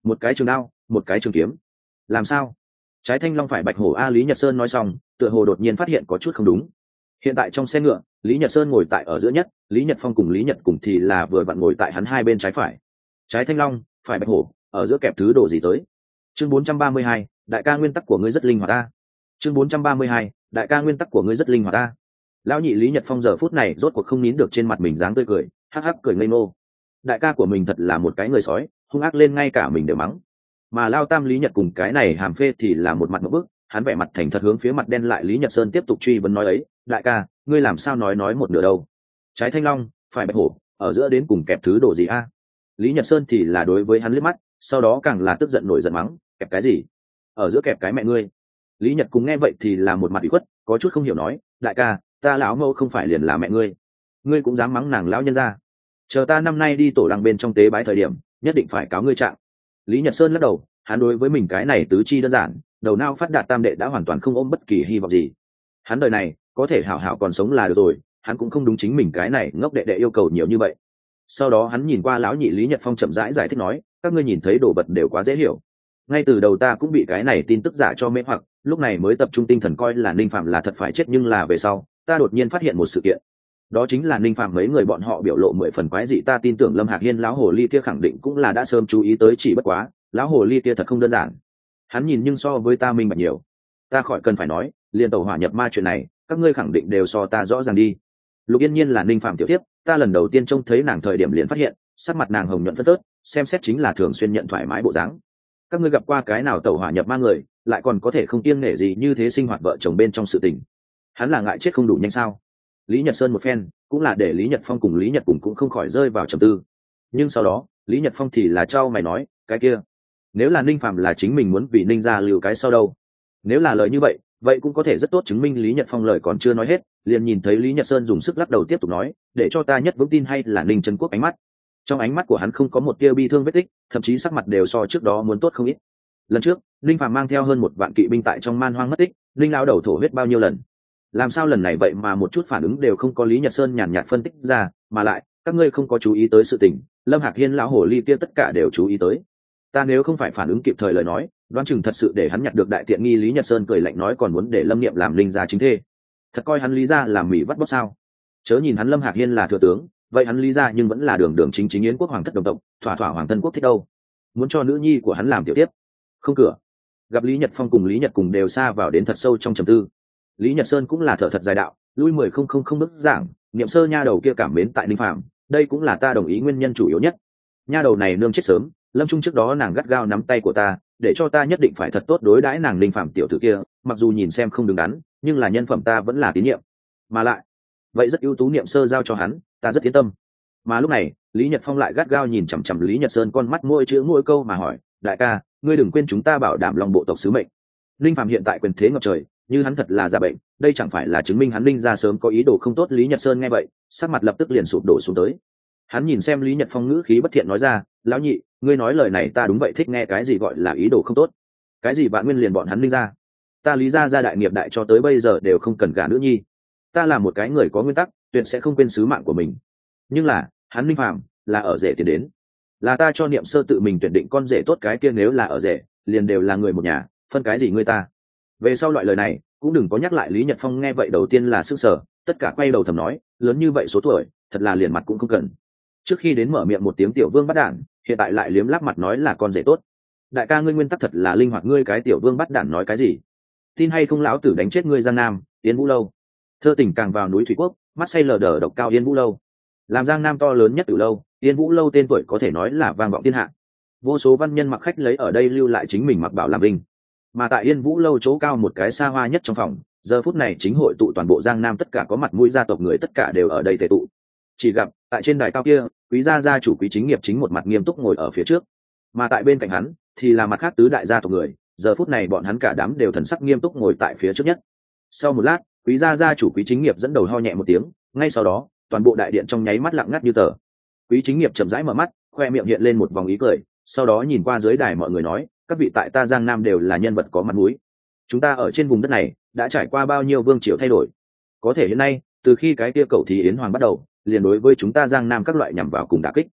một cái trường đao một cái trường kiếm. Làm sao? Trái thanh long phải bạch hổ a? Lý Nhật Sơn nói xong tựa hồ đột nhiên phát hiện có chút không đúng. Hiện tại trong xe ngựa, Lý Nhật Sơn ngồi tại ở giữa nhất, Lý Nhật Phong cùng Lý Nhật cùng thì là vừa vặn ngồi tại hắn hai bên trái phải. Trái thanh long phải bạch hổ, ở giữa kẹp thứ đồ gì tới? Chương bốn trăm ba mươi hai, đại ca nguyên tắc của ngươi rất linh hoạt ta. Chương bốn trăm ba mươi hai, đại ca nguyên tắc của ngươi rất linh hoạt ta. Lão nhị Lý Nhật Phong giờ phút này rốt cuộc không nín được trên mặt mình dáng tươi cười, hắc hắc cười ngây ngô. Đại ca của mình thật là một cái người sói, hung ác lên ngay cả mình đều mắng. Mà Lao Tam Lý Nhật cùng cái này hàm phê thì là một mặt ngộp bức, hắn vẻ mặt thành thật hướng phía mặt đen lại Lý Nhật Sơn tiếp tục truy vấn nói ấy, đại ca, ngươi làm sao nói nói một nửa đâu? Trái thanh long phải bạch hổ, ở giữa đến cùng kẹp thứ đồ gì a? Lý Nhật Sơn thì là đối với hắn liếc mắt, sau đó càng là tức giận nổi giận mắng, kẹp cái gì? Ở giữa kẹp cái mẹ ngươi. Lý Nhật cùng nghe vậy thì là một mặt ủy khuất, có chút không hiểu nói, đại ca, ta lão mẫu không phải liền là mẹ ngươi, ngươi cũng dám mắng nàng lão nhân ra? Chờ ta năm nay đi tổ đăng bên trong tế bái thời điểm, nhất định phải cáo ngươi trạng. Lý Nhật Sơn lắc đầu, hắn đối với mình cái này tứ chi đơn giản, đầu não phát đạt tam đệ đã hoàn toàn không ôm bất kỳ hy vọng gì. Hắn đời này có thể hảo hảo còn sống là được rồi, hắn cũng không đúng chính mình cái này ngốc đệ đệ yêu cầu nhiều như vậy. Sau đó hắn nhìn qua lão nhị Lý Nhật Phong chậm rãi giải, giải thích nói, các ngươi nhìn thấy đồ vật đều quá dễ hiểu. Ngay từ đầu ta cũng bị cái này tin tức giả cho mê hoặc, lúc này mới tập trung tinh thần coi là Ninh Phạm là thật phải chết, nhưng là về sau ta đột nhiên phát hiện một sự kiện, đó chính là Ninh Phạm mấy người bọn họ biểu lộ mười phần quái dị. Ta tin tưởng Lâm Hạc Hiên lão hồ ly kia khẳng định cũng là đã sớm chú ý tới, chỉ bất quá lão hồ ly kia thật không đơn giản, hắn nhìn nhưng so với ta minh bạch nhiều. Ta khỏi cần phải nói, liền tẩu hỏa nhập ma chuyện này các ngươi khẳng định đều so ta rõ ràng đi. Lục Yên Nhiên là Ninh Phạm tiểu tiếp, ta lần đầu tiên trông thấy nàng thời điểm liền phát hiện sắc mặt nàng hồng nhuận phất phớt, xem xét chính là thường xuyên nhận thoải mái bộ dáng. Các ngươi gặp qua cái nào tẩu hỏa nhập ma người lại còn có thể không kiêng nể gì như thế sinh hoạt vợ chồng bên trong sự tình? Hắn là ngại chết không đủ nhanh sao? Lý Nhật Sơn một phen cũng là để Lý Nhật Phong cùng Lý Nhật cùng cũng không khỏi rơi vào trầm tư. Nhưng sau đó Lý Nhật Phong thì là trao mày nói, cái kia nếu là Ninh Phạm là chính mình muốn vì Ninh gia lưu cái sau đâu? Nếu là lời như vậy vậy cũng có thể rất tốt chứng minh. Lý Nhật Phong lời còn chưa nói hết liền nhìn thấy Lý Nhật Sơn dùng sức lắc đầu tiếp tục nói, để cho ta nhất vững tin hay là Ninh Trấn Quốc ánh mắt. Trong ánh mắt của hắn không có một tia bi thương vết tích, thậm chí sắc mặt đều so trước đó muốn tốt không ít. Lần trước Ninh Phạm mang theo hơn một vạn kỵ binh tại trong man hoang mất tích, Ninh lão đầu thổ huyết bao nhiêu lần, làm sao lần này vậy mà một chút phản ứng đều không có? Lý Nhật Sơn nhàn nhạt phân tích ra, mà lại các ngươi không có chú ý tới sự tình, Lâm Hạc Hiên lão hồ ly kia tất cả đều chú ý tới. Ta nếu không phải phản ứng kịp thời lời nói, đoán chừng thật sự để hắn nhặt được đại tiện nghi. Lý Nhật Sơn cười lạnh nói, còn muốn để Lâm Niệm làm Ninh gia chính thê, thật coi hắn Lý gia làm mỉ vắt bóc sao? Chớ nhìn hắn Lâm Hạc Hiên là thừa tướng, vậy hắn Lý gia nhưng vẫn là đường đường chính chính yến quốc hoàng thất đồng tộc, thỏa thỏa hoàng thân quốc thích đâu. Muốn cho nữ nhi của hắn làm tiểu tiếp không cửa. Gặp Lý Nhật Phong cùng Lý Nhật cùng đều xa vào đến thật sâu trong trầm tư, Lý Nhật Sơn cũng là thở thật dài đạo, lui mười không không không bước giảng, Niệm sơ nha đầu kia cảm mến tại Ninh Phạm, đây cũng là ta đồng ý nguyên nhân chủ yếu nhất. Nha đầu này nương chết sớm, lâm trung trước đó nàng gắt gao nắm tay của ta, để cho ta nhất định phải thật tốt đối đãi nàng. Ninh Phạm tiểu tử kia mặc dù nhìn xem không đứng đắn, nhưng là nhân phẩm ta vẫn là tín nhiệm, mà lại vậy rất ưu tú. Niệm sơ giao cho hắn, ta rất yên tâm. Mà lúc này Lý Nhật Phong lại gắt gao nhìn chằm chằm Lý Nhật Sơn, con mắt môi chữ mỗi câu mà hỏi, đại ca, ngươi đừng quên chúng ta bảo đảm lòng bộ tộc sứ mệnh. Ninh Phạm hiện tại quyền thế ngập trời, như hắn thật là giả bệnh, đây chẳng phải là chứng minh hắn Ninh gia sớm có ý đồ không tốt? Lý Nhật Sơn nghe vậy sắc mặt lập tức liền sụp đổ xuống tới. Hắn nhìn xem Lý Nhật Phong ngữ khí bất thiện nói ra, lão nhị, ngươi nói lời này ta đúng vậy thích nghe. Cái gì gọi là ý đồ không tốt? Cái gì vạn nguyên liền bọn hắn Ninh gia? Ta Lý gia gia đại nghiệp đại cho tới bây giờ đều không cần gả nữ nhi. Ta là một cái người có nguyên tắc, tuyệt sẽ không quên sứ mạng của mình. Nhưng là hắn Ninh Phạm là ở rể tiền đến, là ta cho Niệm sơ tự mình tuyển định con rể tốt, cái kia nếu là ở rể liền đều là người một nhà, phân cái gì ngươi ta? Về sau loại lời này cũng đừng có nhắc lại. Lý Nhật Phong nghe vậy đầu tiên là sức sở, tất cả quay đầu thầm nói, lớn như vậy số tuổi thật là liền mặt cũng không cần. Trước khi đến mở miệng một tiếng tiểu vương bắt đản, hiện tại lại liếm láp mặt nói là con rể tốt. Đại ca ngươi nguyên tắc thật là linh hoạt, ngươi cái tiểu vương bắt đản nói cái gì? Tin hay không lão tử đánh chết ngươi. Giang Nam Yên Vũ lâu, thơ tình càng vào núi thủy quốc, mắt say lờ đờ độc cao Yên Vũ lâu, làm Giang Nam to lớn nhất từ lâu. Yên Vũ lâu tên tuổi có thể nói là vang vọng thiên hạ, vô số văn nhân mặc khách lấy ở đây lưu lại chính mình mặc bảo làm linh. Mà tại Yên Vũ lâu chỗ cao một cái xa hoa nhất trong phòng, giờ phút này chính hội tụ toàn bộ Giang Nam tất cả có mặt mũi gia tộc người, tất cả đều ở đây tề tụ. Chỉ gặp tại trên đài cao kia, quý gia gia chủ Quý Chính Nghiệp chính một mặt nghiêm túc ngồi ở phía trước, mà tại bên cạnh hắn thì là mặt khác tứ đại gia tộc người, giờ phút này bọn hắn cả đám đều thần sắc nghiêm túc ngồi tại phía trước nhất. Sau một lát, quý gia gia chủ Quý Chính Nghiệp dẫn đầu ho nhẹ một tiếng, ngay sau đó toàn bộ đại điện trong nháy mắt lặng ngắt như tờ. Quý Chính Nghiệp chậm rãi mở mắt, khoe miệng hiện lên một vòng ý cười, sau đó nhìn qua dưới đài mọi người nói, các vị tại ta Giang Nam đều là nhân vật có mặt mũi. Chúng ta ở trên vùng đất này đã trải qua bao nhiêu vương triều thay đổi, có thể hiện nay từ khi cái kia cẩu thí yến hoàng bắt đầu, liền đối với chúng ta Giang Nam các loại nhằm vào cùng đả kích.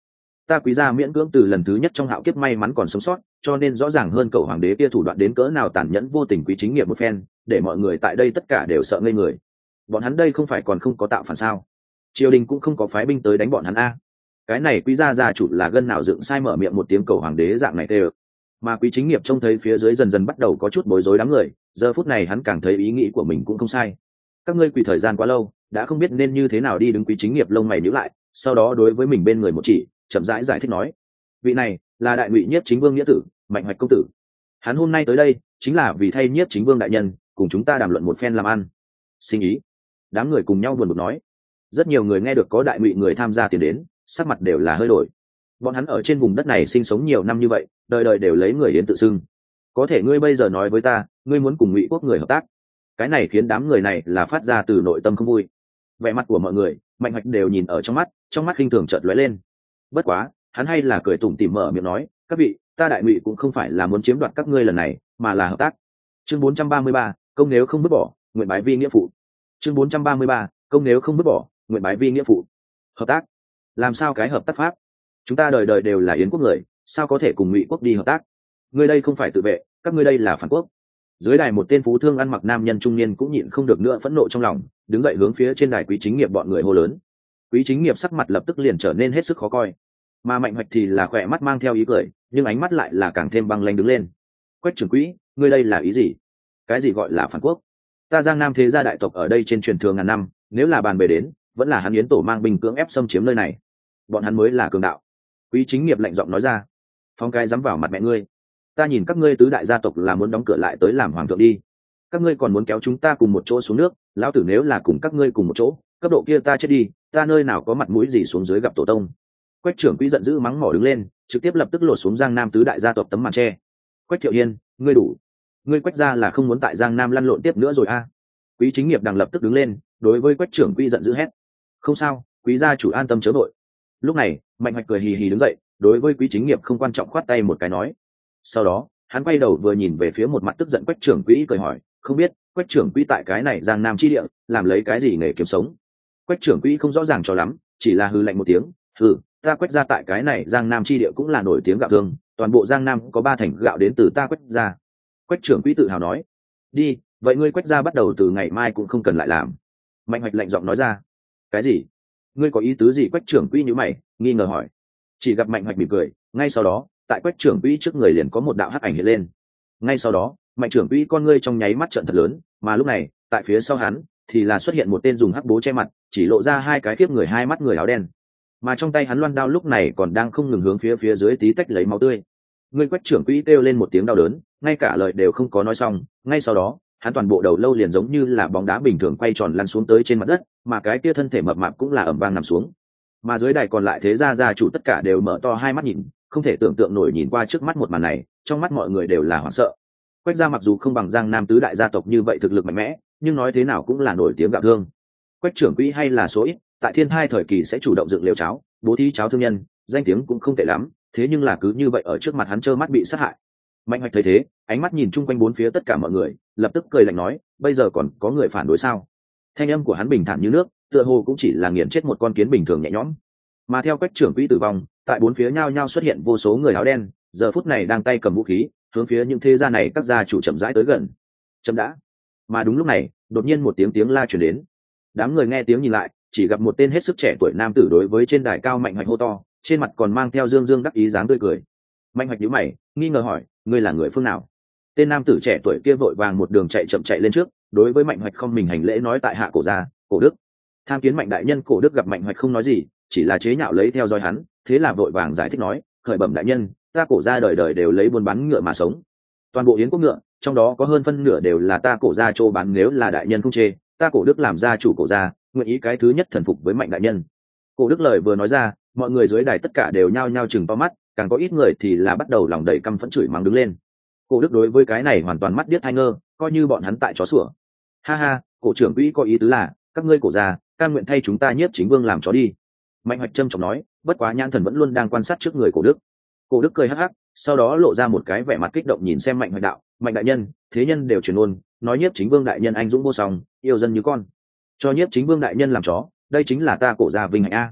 ta quý gia miễn cưỡng từ lần thứ nhất trong hạo kiếp may mắn còn sống sót, cho nên rõ ràng hơn cậu hoàng đế kia thủ đoạn đến cỡ nào tàn nhẫn vô tình quý chính nghiệp một phen, để mọi người tại đây tất cả đều sợ ngây người. Bọn hắn đây không phải còn không có tạo phản sao? Triều đình cũng không có phái binh tới đánh bọn hắn a. Cái này quý gia gia chủ là gân nào dựng sai mở miệng một tiếng cầu hoàng đế dạng này tê. Mà quý chính nghiệp trông thấy phía dưới dần dần bắt đầu có chút bối rối đám người, giờ phút này hắn càng thấy ý nghĩ của mình cũng không sai. Các ngươi quỳ thời gian quá lâu, đã không biết nên như thế nào đi đứng. Quý chính nghiệp lông mày nhíu lại, sau đó đối với mình bên người một chỉ, chậm rãi giải, giải thích nói: vị này là đại ngụy nhiếp chính vương nghĩa tử, Mạnh Hoạch công tử. Hắn hôm nay tới đây chính là vì thay nhiếp chính vương đại nhân cùng chúng ta đàm luận một phen làm ăn sinh ý. Đám người cùng nhau buồn bực nói. Rất nhiều người nghe được có đại ngụy người tham gia tiền đến, sắc mặt đều là hơi đổi. Bọn hắn ở trên vùng đất này sinh sống nhiều năm như vậy, đời đời đều lấy người đến tự xưng. Có thể ngươi bây giờ nói với ta, ngươi muốn cùng ngụy quốc người hợp tác, cái này khiến đám người này là phát ra từ nội tâm không vui. Vẻ mặt của mọi người, Mạnh Hoạch đều nhìn ở trong mắt, trong mắt khinh thường chợt lóe lên. Bất quá, hắn hay là cười tủm tỉm mở miệng nói: các vị, ta đại ngụy cũng không phải là muốn chiếm đoạt các ngươi lần này, mà là hợp tác. Chương bốn trăm ba mươi ba, công nếu không vứt bỏ, nguyện bái vi nghĩa phụ. Chương bốn trăm ba mươi ba, công nếu không vứt bỏ, nguyện bái vi nghĩa phụ. Hợp tác? Làm sao cái hợp tác pháp? Chúng ta đời đời đều là yến quốc người, sao có thể cùng ngụy quốc đi hợp tác? Ngươi đây không phải tự vệ, các ngươi đây là phản quốc. Dưới đài một tên phú thương ăn mặc nam nhân trung niên cũng nhịn không được nữa phẫn nộ trong lòng, đứng dậy hướng phía trên đài quý chính nghiệp bọn người hô lớn. Quý chính nghiệp sắc mặt lập tức liền trở nên hết sức khó coi, mà Mạnh Hoạch thì là khỏe mắt mang theo ý cười, nhưng ánh mắt lại là càng thêm băng lãnh đứng lên. Quách trưởng quỹ, ngươi đây là ý gì? Cái gì gọi là phản quốc? Ta Giang Nam thế gia đại tộc ở đây trên truyền thừa ngàn năm, nếu là bàn về đến, vẫn là hắn yến tổ mang binh cưỡng ép xâm chiếm nơi này, bọn hắn mới là cường đạo. Quý chính nghiệp lạnh giọng nói ra. Phong cái dám vào mặt mẹ ngươi, ta nhìn các ngươi tứ đại gia tộc là muốn đóng cửa lại tới làm hoàng thượng đi. Các ngươi còn muốn kéo chúng ta cùng một chỗ xuống nước, lão tử nếu là cùng các ngươi cùng một chỗ, cấp độ kia ta chết đi, ta nơi nào có mặt mũi gì xuống dưới gặp tổ tông. Quách trưởng quỹ giận dữ mắng mỏ đứng lên, trực tiếp lập tức lột xuống Giang Nam tứ đại gia tộc tấm màn tre. Quách Thiệu Hiên, ngươi đủ, ngươi Quách gia là không muốn tại Giang Nam lăn lộn tiếp nữa rồi a. À. Quý chính nghiệp đằng lập tức đứng lên, đối với Quách trưởng quỹ giận dữ hét: không sao, quý gia chủ an tâm chớ vội. Lúc này, Mạnh Hoạch cười hì hì đứng dậy, đối với quý chính nghiệp không quan trọng khoát tay một cái nói. Sau đó, hắn quay đầu vừa nhìn về phía một mặt tức giận Quách trưởng quỹ cười hỏi: không biết Quách trưởng quỹ tại cái này Giang Nam chi địa làm lấy cái gì nghề kiếm sống? Quách trưởng quỹ không rõ ràng cho lắm, chỉ là hừ lạnh một tiếng: hừ, ta Quách gia tại cái này Giang Nam chi địa cũng là nổi tiếng gạo thương, toàn bộ Giang Nam có ba thành gạo đến từ ta Quách gia. Quách trưởng quỹ tự hào nói. Đi, vậy ngươi Quách gia bắt đầu từ ngày mai cũng không cần lại làm. Mạnh Hoạch lạnh giọng nói ra. Cái gì? Ngươi có ý tứ gì? Quách trưởng quỹ nhíu mày, nghi ngờ hỏi. Chỉ gặp Mạnh Hoạch mỉm cười, ngay sau đó, tại Quách trưởng quỹ trước người liền có một đạo hắc ảnh hiện lên. Ngay sau đó, Mạnh trưởng quỹ con ngươi trong nháy mắt trợn thật lớn, mà lúc này, tại phía sau hắn thì là xuất hiện một tên dùng hắc bố che mặt, chỉ lộ ra hai cái khiếp người hai mắt người áo đen. Mà trong tay hắn loan đao lúc này còn đang không ngừng hướng phía phía dưới tí tách lấy máu tươi. Người Quách trưởng quỹ kêu lên một tiếng đau đớn, ngay cả lời đều không có nói xong, ngay sau đó, hắn toàn bộ đầu lâu liền giống như là bóng đá bình thường quay tròn lăn xuống tới trên mặt đất, mà cái kia thân thể mập mạp cũng là ầm vang nằm xuống. Mà dưới đài còn lại thế gia gia chủ tất cả đều mở to hai mắt nhìn, không thể tưởng tượng nổi nhìn qua trước mắt một màn này, trong mắt mọi người đều là hoảng sợ. Quách gia mặc dù không bằng Giang Nam tứ đại gia tộc như vậy thực lực mạnh mẽ, nhưng nói thế nào cũng là nổi tiếng gạo thương. Quách trưởng quỹ hay là số ít, tại thiên hai thời kỳ sẽ chủ động dựng liều cháo, bố thí cháo thương nhân, danh tiếng cũng không tệ lắm, thế nhưng là cứ như vậy ở trước mặt hắn trơ mắt bị sát hại. Mạnh Hoạch thấy thế, ánh mắt nhìn chung quanh bốn phía tất cả mọi người, lập tức cười lạnh nói: bây giờ còn có người phản đối sao? Thanh âm của hắn bình thản như nước, tựa hồ cũng chỉ là nghiền chết một con kiến bình thường nhẹ nhõm. Mà theo Quách trưởng quỹ tử vong, tại bốn phía nhao nhao xuất hiện vô số người áo đen, giờ phút này đang tay cầm vũ khí, hướng phía những thế gia này các gia chủ chậm rãi tới gần. Chậm đã. Mà đúng lúc này, đột nhiên một tiếng tiếng la truyền đến. Đám người nghe tiếng nhìn lại, chỉ gặp một tên hết sức trẻ tuổi nam tử đối với trên đài cao Mạnh Hoạch hô to, trên mặt còn mang theo dương dương đắc ý dáng tươi cười. Mạnh Hoạch nhíu mày, nghi ngờ hỏi: ngươi là người phương nào? Tên nam tử trẻ tuổi kia vội vàng một đường chạy chậm chạy lên trước, đối với Mạnh Hoạch không mình hành lễ nói: tại hạ Cổ gia, Cổ Đức. Tham kiến Mạnh đại nhân. Cổ Đức gặp Mạnh Hoạch không nói gì, chỉ là chế nhạo lấy theo dõi hắn, thế là vội vàng giải thích nói: khởi bẩm đại nhân, ta Cổ gia đời đời đều lấy buôn bán ngựa mà sống, toàn bộ yến quốc ngựa trong đó có hơn phân nửa đều là ta Cổ gia trô bán, nếu là đại nhân không chê, ta Cổ Đức làm gia chủ Cổ gia, nguyện ý cái thứ nhất thần phục với Mạnh đại nhân. Cổ Đức lời vừa nói ra, mọi người dưới đài tất cả đều nhao nhao chừng to mắt, càng có ít người thì là bắt đầu lòng đầy căm phẫn chửi mắng đứng lên. Cổ Đức đối với cái này hoàn toàn mắt điếc hai ngơ, coi như bọn hắn tại chó sủa. Ha ha, Cổ trưởng quỹ có ý tứ là các ngươi Cổ gia cam nguyện thay chúng ta Nhiếp Chính Vương làm chó đi. Mạnh Hoạch trâm trọng nói, bất quá nhãn thần vẫn luôn đang quan sát trước người Cổ Đức. Cổ Đức cười hắc hắc, sau đó lộ ra một cái vẻ mặt kích động nhìn xem Mạnh Hoạch đạo: Mạnh đại nhân, thế nhân đều truyền ngôn nói Nhiếp Chính Vương đại nhân anh dũng vô song, yêu dân như con, cho Nhiếp Chính Vương đại nhân làm chó, đây chính là ta Cổ gia vinh hạnh a.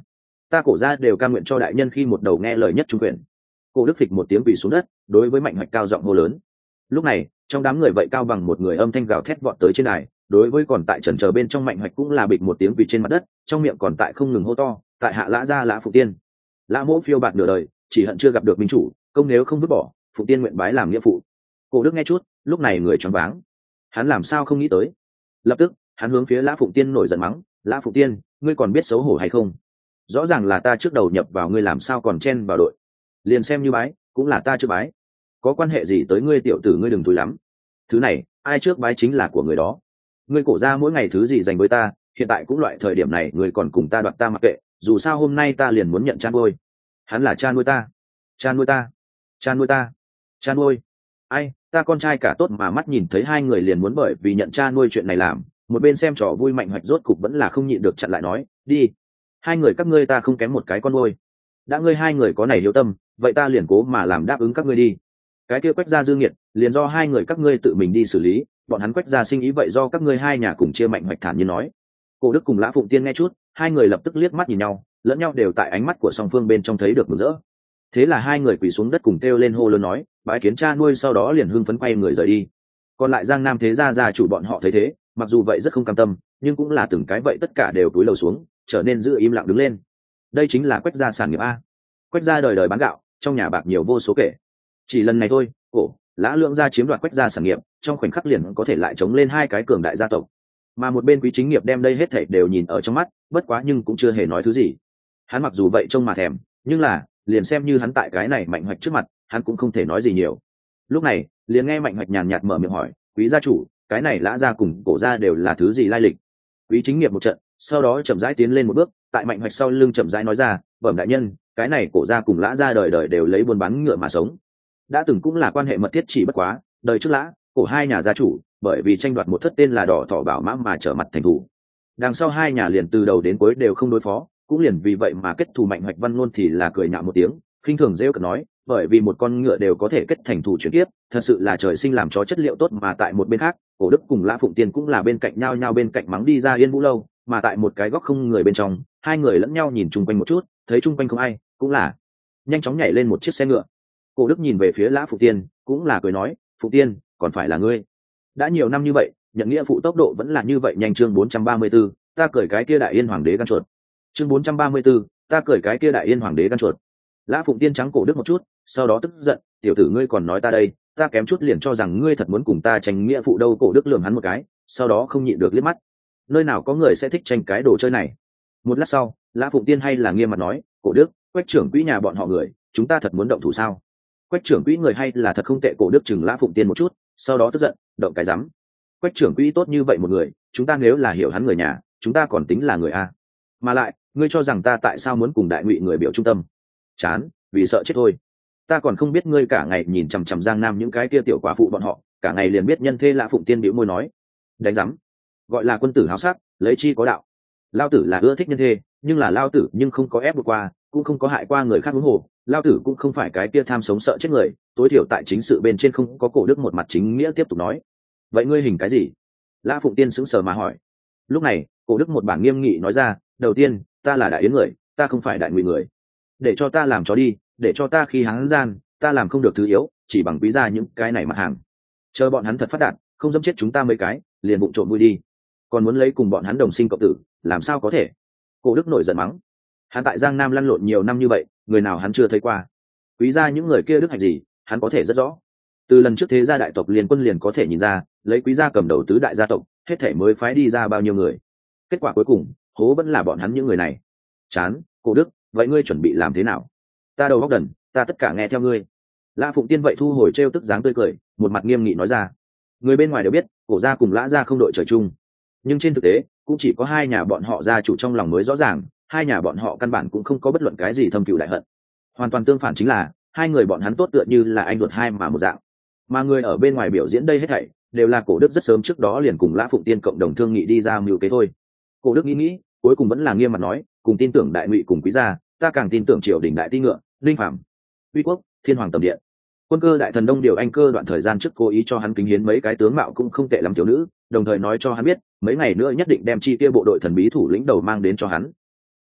ta cổ ra đều cam nguyện cho đại nhân khi một đầu nghe lời nhất trung quyền. Cổ đức phịch một tiếng quỳ xuống đất, đối với Mạnh Hoạch cao giọng hô lớn. Lúc này trong đám người vậy cao bằng một người âm thanh gào thét vọt tới trên đài, đối với còn tại trần chờ bên trong Mạnh Hoạch cũng là bịch một tiếng quỳ trên mặt đất, trong miệng còn tại không ngừng hô to, tại hạ Lã gia Lã Phụng Tiên. Lã mỗ phiêu bạt nửa đời, chỉ hận chưa gặp được minh chủ, công nếu không vứt bỏ, Phụng Tiên nguyện bái làm nghĩa phụ. Cổ đức nghe chút, lúc này người choáng váng. Hắn làm sao không nghĩ tới? Lập tức hắn hướng phía Lã Phụng Tiên nổi giận mắng, Lã Phụng Tiên, ngươi còn biết xấu hổ hay không? Rõ ràng là ta trước đầu nhập vào ngươi, làm sao còn chen vào đội? Liền xem như bái cũng là ta trước bái, có quan hệ gì tới ngươi? Tiểu tử ngươi đừng thúi lắm, thứ này ai trước bái chính là của người đó. Ngươi cổ ra mỗi ngày thứ gì dành với ta, hiện tại cũng loại thời điểm này ngươi còn cùng ta đoạt ta mặc kệ, dù sao hôm nay ta liền muốn nhận cha nuôi. Hắn là cha nuôi ta, cha nuôi ta, cha nuôi ta, cha nuôi ai? Ta con trai cả tốt mà mắt nhìn thấy hai người liền muốn bởi vì nhận cha nuôi chuyện này làm. Một bên xem trò vui Mạnh Hoạch rốt cục vẫn là không nhịn được chặn lại nói, đi, hai người các ngươi ta không kém một cái con nuôi, đã ngươi hai người có này hiếu tâm, vậy ta liền cố mà làm đáp ứng các ngươi đi. Cái kia Quách gia dư nghiệt liền do hai người các ngươi tự mình đi xử lý, bọn hắn Quách gia sinh ý vậy do các ngươi hai nhà cùng chia. Mạnh Hoạch thản nhiên nói. Cổ đức cùng Lã Phụng Tiên nghe chút, hai người lập tức liếc mắt nhìn nhau, lẫn nhau đều tại ánh mắt của song phương bên trong thấy được mừng rỡ. Thế là hai người quỳ xuống đất cùng kêu lên hô lớn nói, bái kiến cha nuôi, sau đó liền hưng phấn quay người rời đi. Còn lại Giang Nam thế gia gia chủ bọn họ thấy thế, mặc dù vậy rất không cam tâm, nhưng cũng là từng cái vậy tất cả đều cúi đầu xuống, trở nên giữ im lặng đứng lên. Đây chính là Quách gia sản nghiệp a. Quách gia đời đời bán gạo, trong nhà bạc nhiều vô số kể. Chỉ lần này thôi, cổ Lã Lượng gia chiếm đoạt Quách gia sản nghiệp, trong khoảnh khắc liền có thể lại chống lên hai cái cường đại gia tộc. Mà một bên Quý Chính Nghiệp đem đây hết thảy đều nhìn ở trong mắt, bất quá nhưng cũng chưa hề nói thứ gì. Hắn mặc dù vậy trông mà thèm, nhưng là liền xem như hắn tại cái này Mạnh Hoạch trước mặt, hắn cũng không thể nói gì nhiều. Lúc này liền nghe Mạnh Hoạch nhàn nhạt mở miệng hỏi, Quý gia chủ, cái này Lã gia cùng cổ gia đều là thứ gì lai lịch? Quý Chính Nghiệp một trận, sau đó chậm rãi tiến lên một bước, tại Mạnh Hoạch sau lưng chậm rãi nói ra, bẩm đại nhân, cái này cổ gia cùng Lã gia đời đời đều lấy buôn bán ngựa mà sống, đã từng cũng là quan hệ mật thiết, chỉ bất quá đời trước Lã cổ hai nhà gia chủ bởi vì tranh đoạt một thất tên là Đỏ Thỏ Bảo Mã mà trở mặt thành thủ, đằng sau hai nhà liền từ đầu đến cuối đều không đối phó, cũng liền vì vậy mà kết thù. Mạnh Hoạch văn luôn thì là cười nhạo một tiếng, khinh thường rêu cợt nói, bởi vì một con ngựa đều có thể kết thành thù chuyển tiếp, thật sự là trời sinh làm chó chất liệu tốt. Mà tại một bên khác, Cổ Đức cùng Lã Phụng Tiên cũng là bên cạnh nhau nhau bên cạnh mắng đi ra Yên Vũ lâu, mà tại một cái góc không người bên trong, hai người lẫn nhau nhìn chung quanh một chút, thấy chung quanh không ai, cũng là nhanh chóng nhảy lên một chiếc xe ngựa. Cổ Đức nhìn về phía Lã Phụng Tiên, cũng là cười nói, Phụng Tiên, còn phải là ngươi. Đã nhiều năm như vậy, nhận nghĩa phụ tốc độ vẫn là như vậy nhanh. Chương bốn trăm ba mươi 4, ta cởi cái kia Đại Yên Hoàng đế gan chuột. Chương bốn trăm ba mươi 4, ta cởi cái kia Đại Yên Hoàng đế gan chuột. Lã Phụng Tiên trắng Cổ Đức một chút, sau đó tức giận, tiểu tử ngươi còn nói ta đây, ta kém chút liền cho rằng ngươi thật muốn cùng ta tranh nghĩa phụ đâu. Cổ Đức lườm hắn một cái, sau đó không nhịn được liếc mắt, nơi nào có người sẽ thích tranh cái đồ chơi này. Một lát sau, Lã Phụng Tiên hay là nghiêm mặt nói, Cổ Đức, Quách trưởng quỹ nhà bọn họ người, chúng ta thật muốn động thủ sao? Quách trưởng quỹ người hay là thật không tệ. Cổ Đức chừng Lã Phụng Tiên một chút, sau đó tức giận, động cái rắm. Quách trưởng quỹ tốt như vậy một người, chúng ta nếu là hiểu hắn người nhà, chúng ta còn tính là người a? Mà lại, ngươi cho rằng ta tại sao muốn cùng Đại Ngụy người biểu trung tâm? Chán, vì sợ chết thôi. Ta còn không biết ngươi cả ngày nhìn chằm chằm Giang Nam những cái kia tiểu quả phụ bọn họ, cả ngày liền biết nhân thê. Lã Phụng Tiên bĩu môi nói, đánh rắm, gọi là quân tử háo sắc, lấy chi có đạo. Lao tử là ưa thích nhân thê, nhưng là lao tử nhưng không có ép buộc qua, cũng không có hại qua người khác. Huống hồ lao tử cũng không phải cái kia tham sống sợ chết người, tối thiểu tại chính sự bên trên không có. Cổ Đức một mặt chính nghĩa tiếp tục nói, vậy ngươi hình cái gì? Lã Phụng Tiên sững sờ mà hỏi. Lúc này Cổ Đức một bản nghiêm nghị nói ra, đầu tiên, ta là Đại Yến người, ta không phải Đại Ngụy người, để cho ta làm chó đi, để cho ta khi hắn gian, ta làm không được thứ yếu, chỉ bằng quý gia những cái này mặt hàng, chờ bọn hắn thật phát đạt, không dám chết chúng ta mấy cái, liền bụng trộm vui đi, còn muốn lấy cùng bọn hắn đồng sinh cộng tử, làm sao có thể? Cổ Đức nổi giận mắng. Hắn tại Giang Nam lăn lộn nhiều năm như vậy, người nào hắn chưa thấy qua? Quý gia những người kia đức hạnh gì, hắn có thể rất rõ. Từ lần trước thế gia đại tộc liên quân liền có thể nhìn ra, lấy quý gia cầm đầu tứ đại gia tộc, hết thể mới phái đi ra bao nhiêu người. Kết quả cuối cùng, hố vẫn là bọn hắn những người này. Chán, Cổ Đức, vậy ngươi chuẩn bị làm thế nào? Ta đầu óc đần, ta tất cả nghe theo ngươi. Lã Phụng Tiên vậy thu hồi trêu tức dáng tươi cười, một mặt nghiêm nghị nói ra. Người bên ngoài đều biết, Cổ gia cùng Lã gia không đội trời chung, nhưng trên thực tế cũng chỉ có hai nhà bọn họ gia chủ trong lòng mới rõ ràng, hai nhà bọn họ căn bản cũng không có bất luận cái gì thâm cừu đại hận. Hoàn toàn tương phản chính là, hai người bọn hắn tốt tựa như là anh ruột hai mà một dạng. Mà người ở bên ngoài biểu diễn đây hết thảy đều là Cổ Đức rất sớm trước đó liền cùng Lã Phụng Tiên cộng đồng thương nghị đi ra mưu kế thôi. Cổ Đức nghĩ nghĩ, cuối cùng vẫn là nghiêm mặt nói, cùng tin tưởng Đại Ngụy cùng quý gia, ta càng tin tưởng triều đình đại ti ngựa, linh phạm, uy quốc, thiên hoàng tầm điện. Quân cơ đại thần Đông Điều Anh Cơ đoạn thời gian trước cố ý cho hắn kính hiến mấy cái tướng mạo cũng không tệ lắm thiếu nữ, đồng thời nói cho hắn biết mấy ngày nữa nhất định đem chi tiêu bộ đội thần bí thủ lĩnh đầu mang đến cho hắn.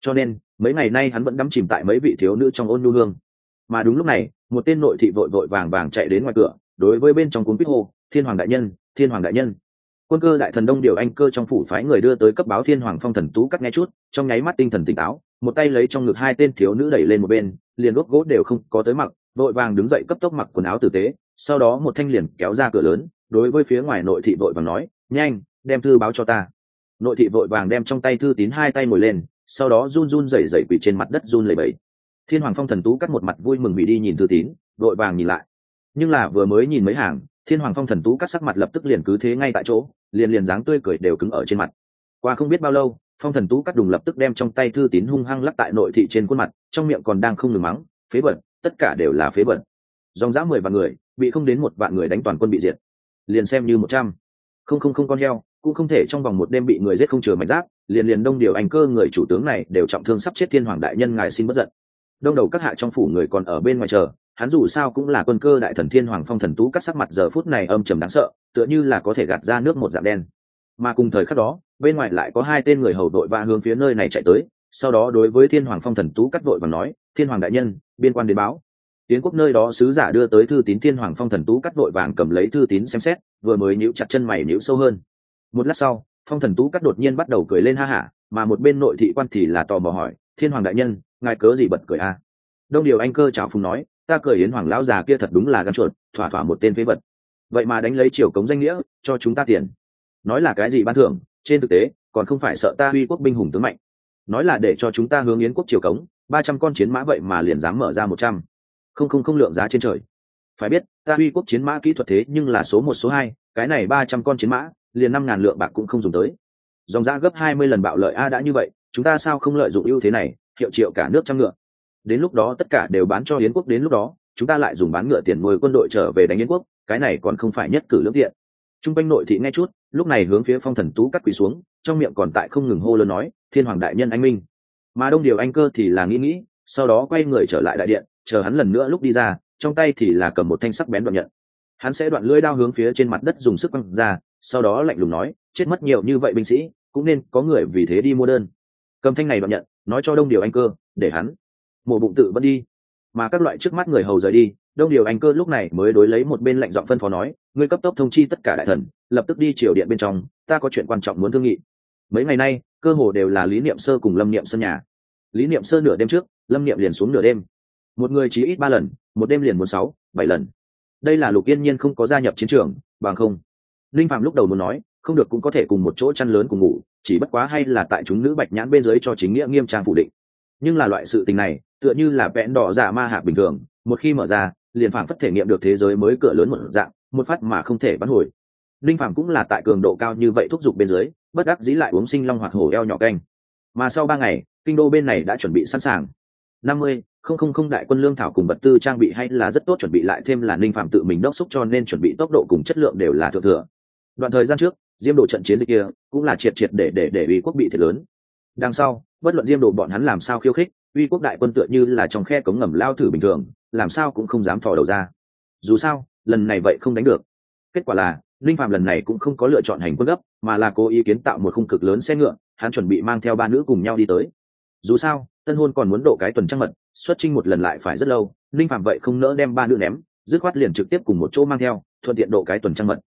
cho nên mấy ngày nay hắn vẫn đắm chìm tại mấy vị thiếu nữ trong ôn nhu hương. Mà đúng lúc này một tên nội thị vội vội vàng vàng chạy đến ngoài cửa, đối với bên trong cuốn quýt hô: thiên hoàng đại nhân, thiên hoàng đại nhân. Quân cơ đại thần Đông Điều Anh Cơ trong phủ phái người đưa tới cấp báo thiên hoàng phong thần Tú Cắt nghe chút, trong nháy mắt tinh thần tỉnh táo, một tay lấy trong ngực hai tên thiếu nữ đẩy lên một bên, liền đốt gỗ đều không có tới mặc, vội vàng đứng dậy cấp tốc mặc quần áo tử tế, sau đó một thanh liền kéo ra cửa lớn, đối với phía ngoài nội thị vội vàng nói: nhanh, đem thư báo cho ta. Nội thị vội vàng đem trong tay thư tín hai tay ngồi lên, sau đó run run rẩy rẩy quỳ trên mặt đất run lẩy bẩy. Thiên hoàng phong thần Tú Cắt một mặt vui mừng hủy đi nhìn thư tín, vội vàng nhìn lại, nhưng là vừa mới nhìn mấy hàng, thiên hoàng phong thần Tú Cắt sắc mặt lập tức liền cứ thế ngay tại chỗ, liền liền dáng tươi cười đều cứng ở trên mặt. Qua không biết bao lâu, phong thần Tú Cắt đùng lập tức đem trong tay thư tín hung hăng lắc tại nội thị trên khuôn mặt, trong miệng còn đang không ngừng mắng: phế vật, tất cả đều là phế vật. Dòng dã mười vạn người bị không đến một vạn người đánh toàn quân bị diệt, liền xem như một trăm không không không con heo cũng không thể trong vòng một đêm bị người giết không chừa mảnh giáp. Liền liền Đông Điều Anh Cơ người chủ tướng này đều trọng thương sắp chết, thiên hoàng đại nhân ngài xin bất giận. Đông đầu các hạ trong phủ người còn ở bên ngoài chờ, hắn dù sao cũng là quân cơ đại thần. Thiên hoàng phong thần Tú Cắt sắc mặt giờ phút này âm trầm đáng sợ, tựa như là có thể gạt ra nước một dạng đen. Mà cùng thời khắc đó, bên ngoài lại có hai tên người hầu đội và hướng phía nơi này chạy tới, sau đó đối với thiên hoàng phong thần Tú Cắt vội và nói: thiên hoàng đại nhân, biên quan đến báo. Tiến quốc nơi đó sứ giả đưa tới thư tín. Thiên hoàng phong thần Tú Cắt vội vàng cầm lấy thư tín xem xét, vừa mới nhíu chặt chân mày nhíu sâu hơn. Một lát sau, phong thần Tú Cắt đột nhiên bắt đầu cười lên ha hả, mà một bên nội thị quan thì là tò mò hỏi: thiên hoàng đại nhân, ngài cớ gì bật cười a? Đông Điều Anh Cơ chào phúng nói: ta cười yến hoàng lão già kia thật đúng là gan chuột, thỏa thỏa một tên phế vật, vậy mà đánh lấy triều cống danh nghĩa cho chúng ta tiền. Nói là cái gì ban thưởng, trên thực tế còn không phải sợ ta uy quốc binh hùng tướng mạnh. Nói là để cho chúng ta hướng yến quốc triều cống ba trăm con chiến mã, vậy mà liền dám mở ra một trăm không không không lượng giá trên trời. Phải biết ta uy quốc chiến mã kỹ thuật thế nhưng là số một số hai, cái này ba trăm con chiến mã liền năm ngàn lượng bạc cũng không dùng tới, dòng ra gấp hai mươi lần bạo lợi. A đã như vậy, chúng ta sao không lợi dụng ưu thế này, hiệu triệu cả nước trăm ngựa, đến lúc đó tất cả đều bán cho yến quốc, đến lúc đó chúng ta lại dùng bán ngựa tiền nuôi quân đội trở về đánh yến quốc, cái này còn không phải nhất cử lưỡng tiện. Trung quanh nội thị nghe chút, lúc này hướng phía phong thần Tú Cắt quỳ xuống, trong miệng còn tại không ngừng hô lớn nói: thiên hoàng đại nhân anh minh. Mà Đông Điều Anh Cơ thì là nghĩ nghĩ, sau đó quay người trở lại đại điện, chờ hắn lần nữa lúc đi ra, trong tay thì là cầm một thanh sắc bén đoạn nhận. Hắn sẽ đoạn lưỡi đao hướng phía trên mặt đất dùng sức quăng ra, sau đó lạnh lùng nói: chết mất nhiều như vậy binh sĩ, cũng nên có người vì thế đi mua đơn. Cầm thanh này đoạn nhận, nói cho Đông Điều Anh Cơ, để hắn mổ bụng tự vẫn đi. Mà các loại trước mắt người hầu rời đi, Đông Điều Anh Cơ lúc này mới đối lấy một bên lạnh giọng phân phó nói: ngươi cấp tốc thông chi tất cả đại thần, lập tức đi triều điện bên trong, ta có chuyện quan trọng muốn thương nghị. Mấy ngày nay cơ hồ đều là Lý Niệm Sơ cùng Lâm Niệm Sân nhà. Lý Niệm Sơ nửa đêm trước, Lâm Niệm liền xuống nửa đêm, một người chỉ ít ba lần, một đêm liền muốn sáu bảy lần. Đây là Lục Yên Nhiên không có gia nhập chiến trường, bằng không Linh Phạm lúc đầu muốn nói không được cũng có thể cùng một chỗ chăn lớn cùng ngủ, chỉ bất quá hay là tại chúng nữ bạch nhãn bên dưới cho chính nghĩa nghiêm trang phủ định. Nhưng là loại sự tình này tựa như là vẽn đỏ giả ma hạc bình thường, một khi mở ra liền phảng phất thể nghiệm được thế giới mới cửa lớn một dạng, một phát mà không thể bắn hồi. Linh Phạm cũng là tại cường độ cao như vậy thúc giục bên dưới, bất đắc dĩ lại uống sinh long hoạt hổ eo nhỏ canh. Mà sau ba ngày, kinh đô bên này đã chuẩn bị sẵn sàng. năm mươi không không không đại quân lương thảo cùng vật tư trang bị hay là rất tốt, chuẩn bị lại thêm là Linh Phạm tự mình đốc thúc, cho nên chuẩn bị tốc độ cùng chất lượng đều là thượng thừa. Đoạn thời gian trước, Diêm Đồ trận chiến dịch kia cũng là triệt triệt để để để uy quốc bị thiệt lớn. Đằng sau, bất luận Diêm Đồ bọn hắn làm sao khiêu khích, uy quốc đại quân tựa như là trong khe cống ngầm lao thử bình thường, làm sao cũng không dám thò đầu ra. Dù sao, lần này vậy không đánh được. Kết quả là, Linh Phạm lần này cũng không có lựa chọn hành quân gấp, mà là cố ý kiến tạo một khung cực lớn xe ngựa, hắn chuẩn bị mang theo ba nữ cùng nhau đi tới. Dù sao, tân hôn còn muốn độ cái tuần trăng mật, xuất chinh một lần lại phải rất lâu, Linh Phạm vậy không nỡ đem ba nữ ném, dứt khoát liền trực tiếp cùng một chỗ mang theo, thuận tiện độ cái tuần trăng mật.